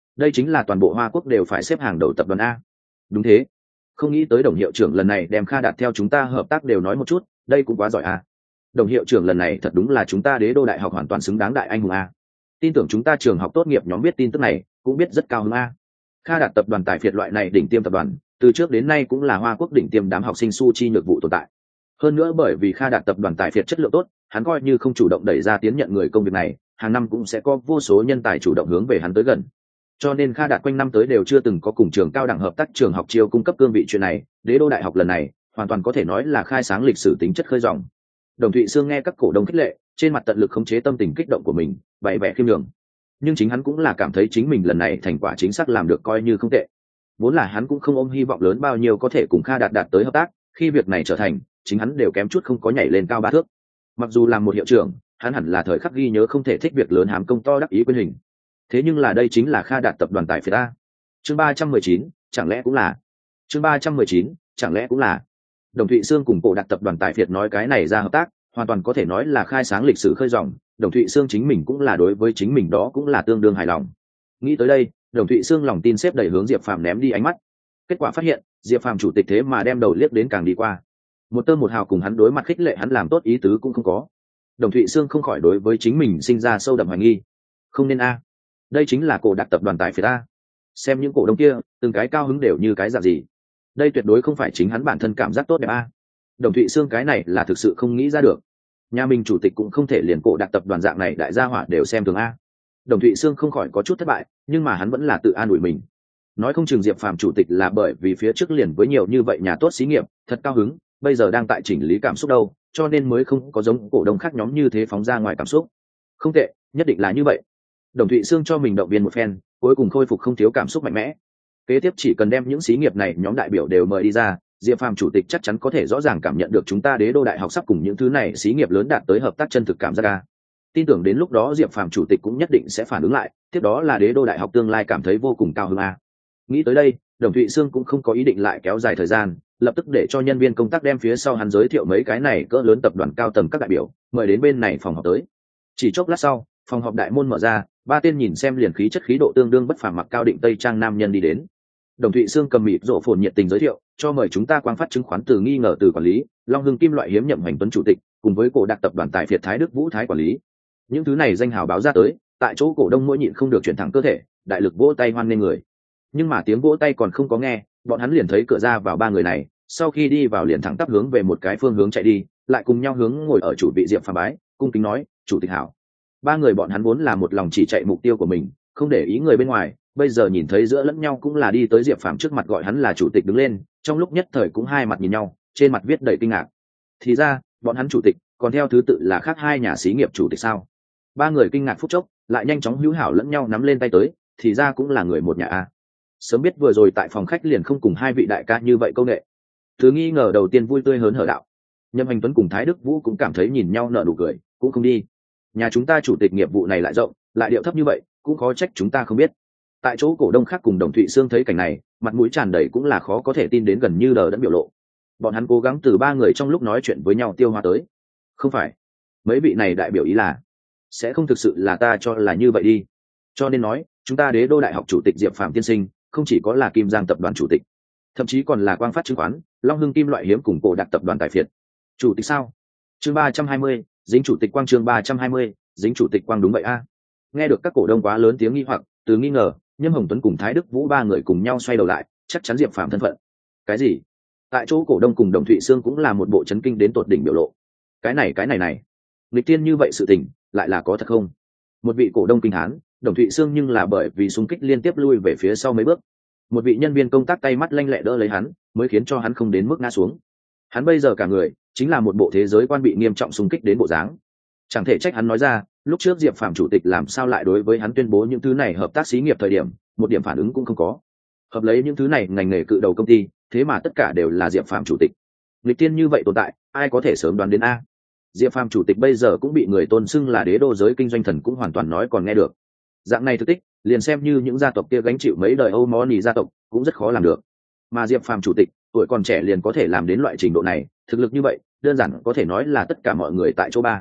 đây chính là toàn bộ Hoa Quốc đều phải xếp hàng đầu tập đoàn a. Đúng thế, không nghĩ tới Đồng hiệu trưởng lần này đem Kha Đạt theo chúng ta hợp tác đều nói một chút, đây cũng quá giỏi a. Đồng hiệu trưởng lần này thật đúng là chúng ta Đế Đô Đại học hoàn toàn xứng đáng đại anh hùng a. Tin tưởng chúng ta trường học tốt nghiệp nhóm biết tin tức này cũng biết rất cao hứng a. Kha Đạt tập đoàn tài phiệt loại này đỉnh tiêm tập đoàn, từ trước đến nay cũng là Hoa Quốc đỉnh tiêm đám học sinh su chi nhược vụ tồn tại. Hơn nữa bởi vì Kha Đạt tập đoàn tài phiệt chất lượng tốt, hắn coi như không chủ động đẩy ra tiến nhận người công việc này, hàng năm cũng sẽ có vô số nhân tài chủ động hướng về hắn tới gần. Cho nên Kha Đạt quanh năm tới đều chưa từng có cùng trường cao đẳng hợp tác trường học chiêu cung cấp cương vị chuyện này, Đế Đô Đại học lần này hoàn toàn có thể nói là khai sáng lịch sử tính chất khơi dòng. Đồng Thụy Sương nghe các cổ đông khích lệ, trên mặt tận lực khống chế tâm tình kích động của mình, bày vẻ khiêm nhường. Nhưng chính hắn cũng là cảm thấy chính mình lần này thành quả chính xác làm được coi như không tệ. Vốn là hắn cũng không ôm hy vọng lớn bao nhiêu có thể cùng Kha Đạt đạt tới hợp tác, khi việc này trở thành, chính hắn đều kém chút không có nhảy lên cao 3 thước. Mặc dù làm một hiệu trưởng, hắn hẳn là thời khắc ghi nhớ không thể thích việc lớn hám công to đắc ý quyền hình. Thế nhưng là đây chính là Kha Đạt tập đoàn tài phiệt a. Chương 319, chẳng lẽ cũng là. Chương 319, chẳng lẽ cũng là. Đồng Thụy Sương cùng Cổ Đạt tập đoàn tài phiệt nói cái này ra hợp tác, hoàn toàn có thể nói là khai sáng lịch sử khơi dòng, Đồng Thụy Sương chính mình cũng là đối với chính mình đó cũng là tương đương hài lòng. Nghĩ tới đây, Đồng Thụy Sương lòng tin xếp đẩy hướng Diệp Phàm ném đi ánh mắt. Kết quả phát hiện, Diệp Phàm chủ tịch thế mà đem đầu liếc đến càng đi qua. Một tơ một hào cùng hắn đối mặt khích lệ hắn làm tốt ý tứ cũng không có. Đồng Thụy Sương không khỏi đối với chính mình sinh ra sâu đậm hoài nghi. Không nên a. Đây chính là Cổ Đạt tập đoàn tài phiệt a. Xem những cổ đông kia, từng cái cao hứng đều như cái dạng gì. Đây tuyệt đối không phải chính hắn bản thân cảm giác tốt đẹp a. Đồng Thụy Sương cái này là thực sự không nghĩ ra được. Nhà mình chủ tịch cũng không thể liền Cổ Đạt tập đoàn dạng này đại gia hỏa đều xem thường a. Đồng Thụy Sương không khỏi có chút thất bại, nhưng mà hắn vẫn là tự an ủi mình. Nói không chừng Diệp Phàm chủ tịch là bởi vì phía trước liền với nhiều như vậy nhà tốt xí nghiệp, thật cao hứng, bây giờ đang tại chỉnh lý cảm xúc đâu, cho nên mới không có giống cổ đông khác nhóm như thế phóng ra ngoài cảm xúc. Không tệ, nhất định là như vậy. Đồng Thụy Sương cho mình động viên một phen, cuối cùng khôi phục không thiếu cảm xúc mạnh mẽ. Kế tiếp chỉ cần đem những xí nghiệp này nhóm đại biểu đều mời đi ra, Diệp Phàm chủ tịch chắc chắn có thể rõ ràng cảm nhận được chúng ta Đế Đô Đại học sắp cùng những thứ này xí nghiệp lớn đạt tới hợp tác chân thực cảm giác ca. Tin tưởng đến lúc đó Diệp Phàm chủ tịch cũng nhất định sẽ phản ứng lại, tiếp đó là Đế Đô Đại học tương lai cảm thấy vô cùng cao hứng a. Nghĩ tới đây, Đồng Thụy Sương cũng không có ý định lại kéo dài thời gian, lập tức để cho nhân viên công tác đem phía sau hắn giới thiệu mấy cái này cỡ lớn tập đoàn cao tầng các đại biểu, mời đến bên này phòng họp tới. Chỉ chốc lát sau, phòng họp đại môn mở ra, 3 tên nhìn xem liền khí chất khí độ tương đương bất phàm mặc cao định tây trang nam nhân đi đến. Đồng Thụy Sương cầm mịt rộ phồn nhiệt tình giới thiệu, cho mời chúng ta Quang Phát chứng khoán từ nghi ngờ từ quản lý, Long Hưng Kim loại hiếm nhậm hành tuấn chủ tịch, cùng với Cổ Đạt tập đoàn tài phiệt Thái Đức Vũ Thái quản lý. Những thứ này danh hào báo ra tới, tại chỗ cổ đông mỗi nhịn không được chuyển thẳng cơ thể, đại lực vỗ tay hoan nghênh người. Nhưng mà tiếng vỗ tay còn không có nghe, bọn hắn liền thấy cửa ra vào 3 người này, sau khi đi vào liền thẳng tắp hướng về một cái phương hướng chạy đi, lại cùng nhau hướng ngồi ở chủ vị Diệp Phàm bái, cung kính nói, chủ tịch hảo. 3 người bọn hắn vốn là một lòng chỉ chạy mục tiêu của mình, không để ý người bên ngoài, bây giờ nhìn thấy giữa lẫn nhau cũng là đi tới Diệp Phàm trước mặt gọi hắn là chủ tịch đứng lên, trong lúc nhất thời cũng hai mặt nhìn nhau, trên mặt viết đầy kinh ngạc. Thì ra, bọn hắn chủ tịch, còn theo thứ tự là khác 2 nhà xí nghiệp chủ tịch sao? 3 người kinh ngạc phút chốc, lại nhanh chóng hữu hảo lẫn nhau nắm lên tay tới, thì ra cũng là người một nhà a. Sớm biết vừa rồi tại phòng khách liền không cùng 2 vị đại ca như vậy câu nệ. Thứ nghi ngờ đầu tiên vui tươi hớn hở đạo. Nhâm Hành Tuấn cùng Thái Đức Vũ cũng cảm thấy nhìn nhau nở nụ cười, cũng không đi. Nhà chúng ta chủ tịch nghiệp vụ này lại rộng, lại điệu thấp như vậy, cũng khó trách chúng ta không biết. Tại chỗ cổ đông khác cùng Đồng Thụy Sương thấy cảnh này, mặt mũi tràn đầy cũng là khó có thể tin đến gần như đờ đẫn biểu lộ. Bọn hắn cố gắng từ 3 người trong lúc nói chuyện với nhau tiêu hóa tới. Không phải, mấy vị này đại biểu ý là sẽ không thực sự là ta cho là như vậy đi. Cho nên nói, chúng ta Đế Đô Đại học chủ tịch Diệp Phàm tiên sinh, không chỉ có là Kim Giang tập đoàn chủ tịch, thậm chí còn là Quang Phát chứng khoán, Long Hưng Kim loại hiếm cùng Cổ Đạt tập đoàn tài phiệt chủ tịch sao? Chương 320, dính chủ tịch Quang. Chương 320, dính chủ tịch Quang. Đúng vậy a. Nghe được các cổ đông quá lớn tiếng nghi hoặc, từ nghi ngờ, Nhâm Hồng Tuấn cùng Thái Đức Vũ 3 người cùng nhau xoay đầu lại, chắc chắn Diệp Phàm thân phận. Cái gì? Tại chỗ cổ đông cùng Đồng Thụy Sương cũng là một bộ chấn kinh đến tột đỉnh biểu lộ. Cái này, nghịch tiên như vậy sự tình, lại là có thật không? Một vị cổ đông kinh hán, Đồng Thụy Sương nhưng là bởi vì xung kích liên tiếp lui về phía sau mấy bước. Một vị nhân viên công tác tay mắt lanh lẹ đỡ lấy hắn, mới khiến cho hắn không đến mức ngã xuống. Hắn bây giờ cả người chính là một bộ thế giới quan bị nghiêm trọng xung kích đến bộ dáng. Chẳng thể trách hắn nói ra, lúc trước Diệp Phàm chủ tịch làm sao lại đối với hắn tuyên bố những thứ này hợp tác xí nghiệp thời điểm, một điểm phản ứng cũng không có. Hợp lấy những thứ này ngành nghề cự đầu công ty, thế mà tất cả đều là Diệp Phàm chủ tịch. Nghịch tiên như vậy tồn tại, ai có thể sớm đoán đến a? Diệp Phàm chủ tịch bây giờ cũng bị người tôn xưng là đế đô giới kinh doanh thần cũng hoàn toàn nói còn nghe được. Dạng này thực tích, liền xem như những gia tộc kia gánh chịu mấy đời Âu Moni gia tộc, cũng rất khó làm được. Mà Diệp Phàm chủ tịch, tuổi còn trẻ liền có thể làm đến loại trình độ này, thực lực như vậy, đơn giản có thể nói là tất cả mọi người tại chỗ ba.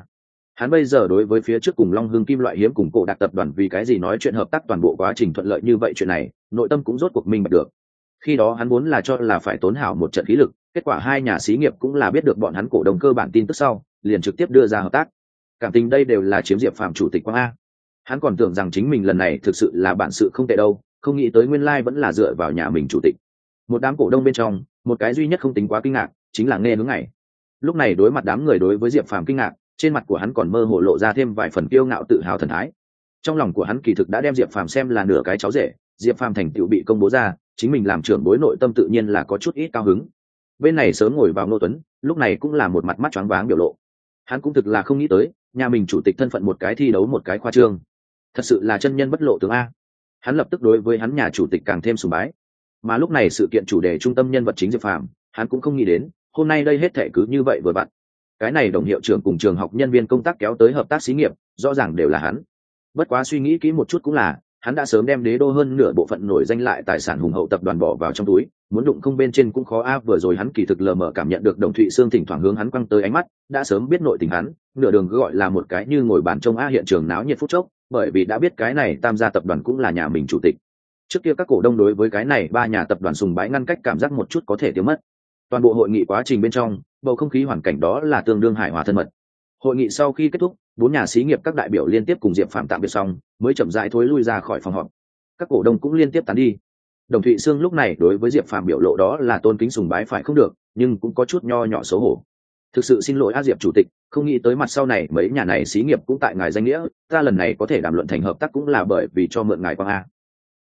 Hắn bây giờ đối với phía trước cùng Long Hưng Kim loại hiếm cùng Cổ Đặc tập đoàn vì cái gì nói chuyện hợp tác toàn bộ quá trình thuận lợi như vậy chuyện này, nội tâm cũng rốt cuộc minh bạch được. Khi đó hắn vốn là cho là phải tốn hảo một trận khí lực, kết quả hai nhà xí nghiệp cũng là biết được bọn hắn cổ đông cơ bản tin tức sau, liền trực tiếp đưa ra hợp tác. Cảm tình đây đều là chiếm Diệp Phàm chủ tịch Quang A. Hắn còn tưởng rằng chính mình lần này thực sự là bản sự không tệ đâu, không nghĩ tới nguyên lai vẫn là dựa vào nhà mình chủ tịch. Một đám cổ đông bên trong, một cái duy nhất không tính quá kinh ngạc, chính là Nghe Hướng Ngày. Lúc này đối mặt đám người đối với Diệp Phàm kinh ngạc, trên mặt của hắn còn mơ hồ lộ ra thêm vài phần kiêu ngạo tự hào thần thái. Trong lòng của hắn kỳ thực đã đem Diệp Phàm xem là nửa cái cháu rể, Diệp Phàm thành tựu bị công bố ra, chính mình làm trưởng bối nội tâm tự nhiên là có chút ít cao hứng. Bên này sớm ngồi vào Ngô Tuấn, lúc này cũng là một mặt mắt choáng váng biểu lộ. Hắn cũng thực là không nghĩ tới, nhà mình chủ tịch thân phận một cái thi đấu một cái khoa trương, thật sự là chân nhân bất lộ tướng A. Hắn lập tức đối với hắn nhà chủ tịch càng thêm sùng bái. Mà lúc này sự kiện chủ đề trung tâm nhân vật chính Diệp Phàm, hắn cũng không nghĩ đến, hôm nay đây hết thảy cứ như vậy vừa vặn. Cái này đồng hiệu trưởng cùng trường học nhân viên công tác kéo tới hợp tác xí nghiệp, rõ ràng đều là hắn. Bất quá suy nghĩ kỹ một chút cũng là, hắn đã sớm đem Đế Đô hơn nửa bộ phận nổi danh lại tài sản hùng hậu tập đoàn bỏ vào trong túi, muốn đụng không bên trên cũng khó a. Vừa rồi hắn kỳ thực lờ mờ cảm nhận được Đồng Thụy Sương thỉnh thoảng hướng hắn quăng tới ánh mắt, đã sớm biết nội tình hắn, nửa đường cứ gọi là một cái như ngồi bàn trông a hiện trường náo nhiệt phút chốc, bởi vì đã biết cái này Tam gia tập đoàn cũng là nhà mình chủ tịch. Trước kia các cổ đông đối với cái này ba nhà tập đoàn sùng bái ngăn cách cảm giác một chút có thể tiêu mất. Toàn bộ hội nghị quá trình bên trong, bầu không khí hoàn cảnh đó là tương đương hài hòa thân mật. Hội nghị sau khi kết thúc, bốn nhà xí nghiệp các đại biểu liên tiếp cùng Diệp Phạm tạm biệt xong, mới chậm rãi thối lui ra khỏi phòng họp. Các cổ đông cũng liên tiếp tán đi. Đồng Thụy Sương lúc này đối với Diệp Phạm biểu lộ đó là tôn kính sùng bái phải không được, nhưng cũng có chút nho nhỏ xấu hổ. Thực sự xin lỗi a Diệp chủ tịch, không nghĩ tới mặt sau này mấy nhà này xí nghiệp cũng tại ngài danh nghĩa, ta lần này có thể đàm luận thành hợp tác cũng là bởi vì cho mượn ngài Quang a.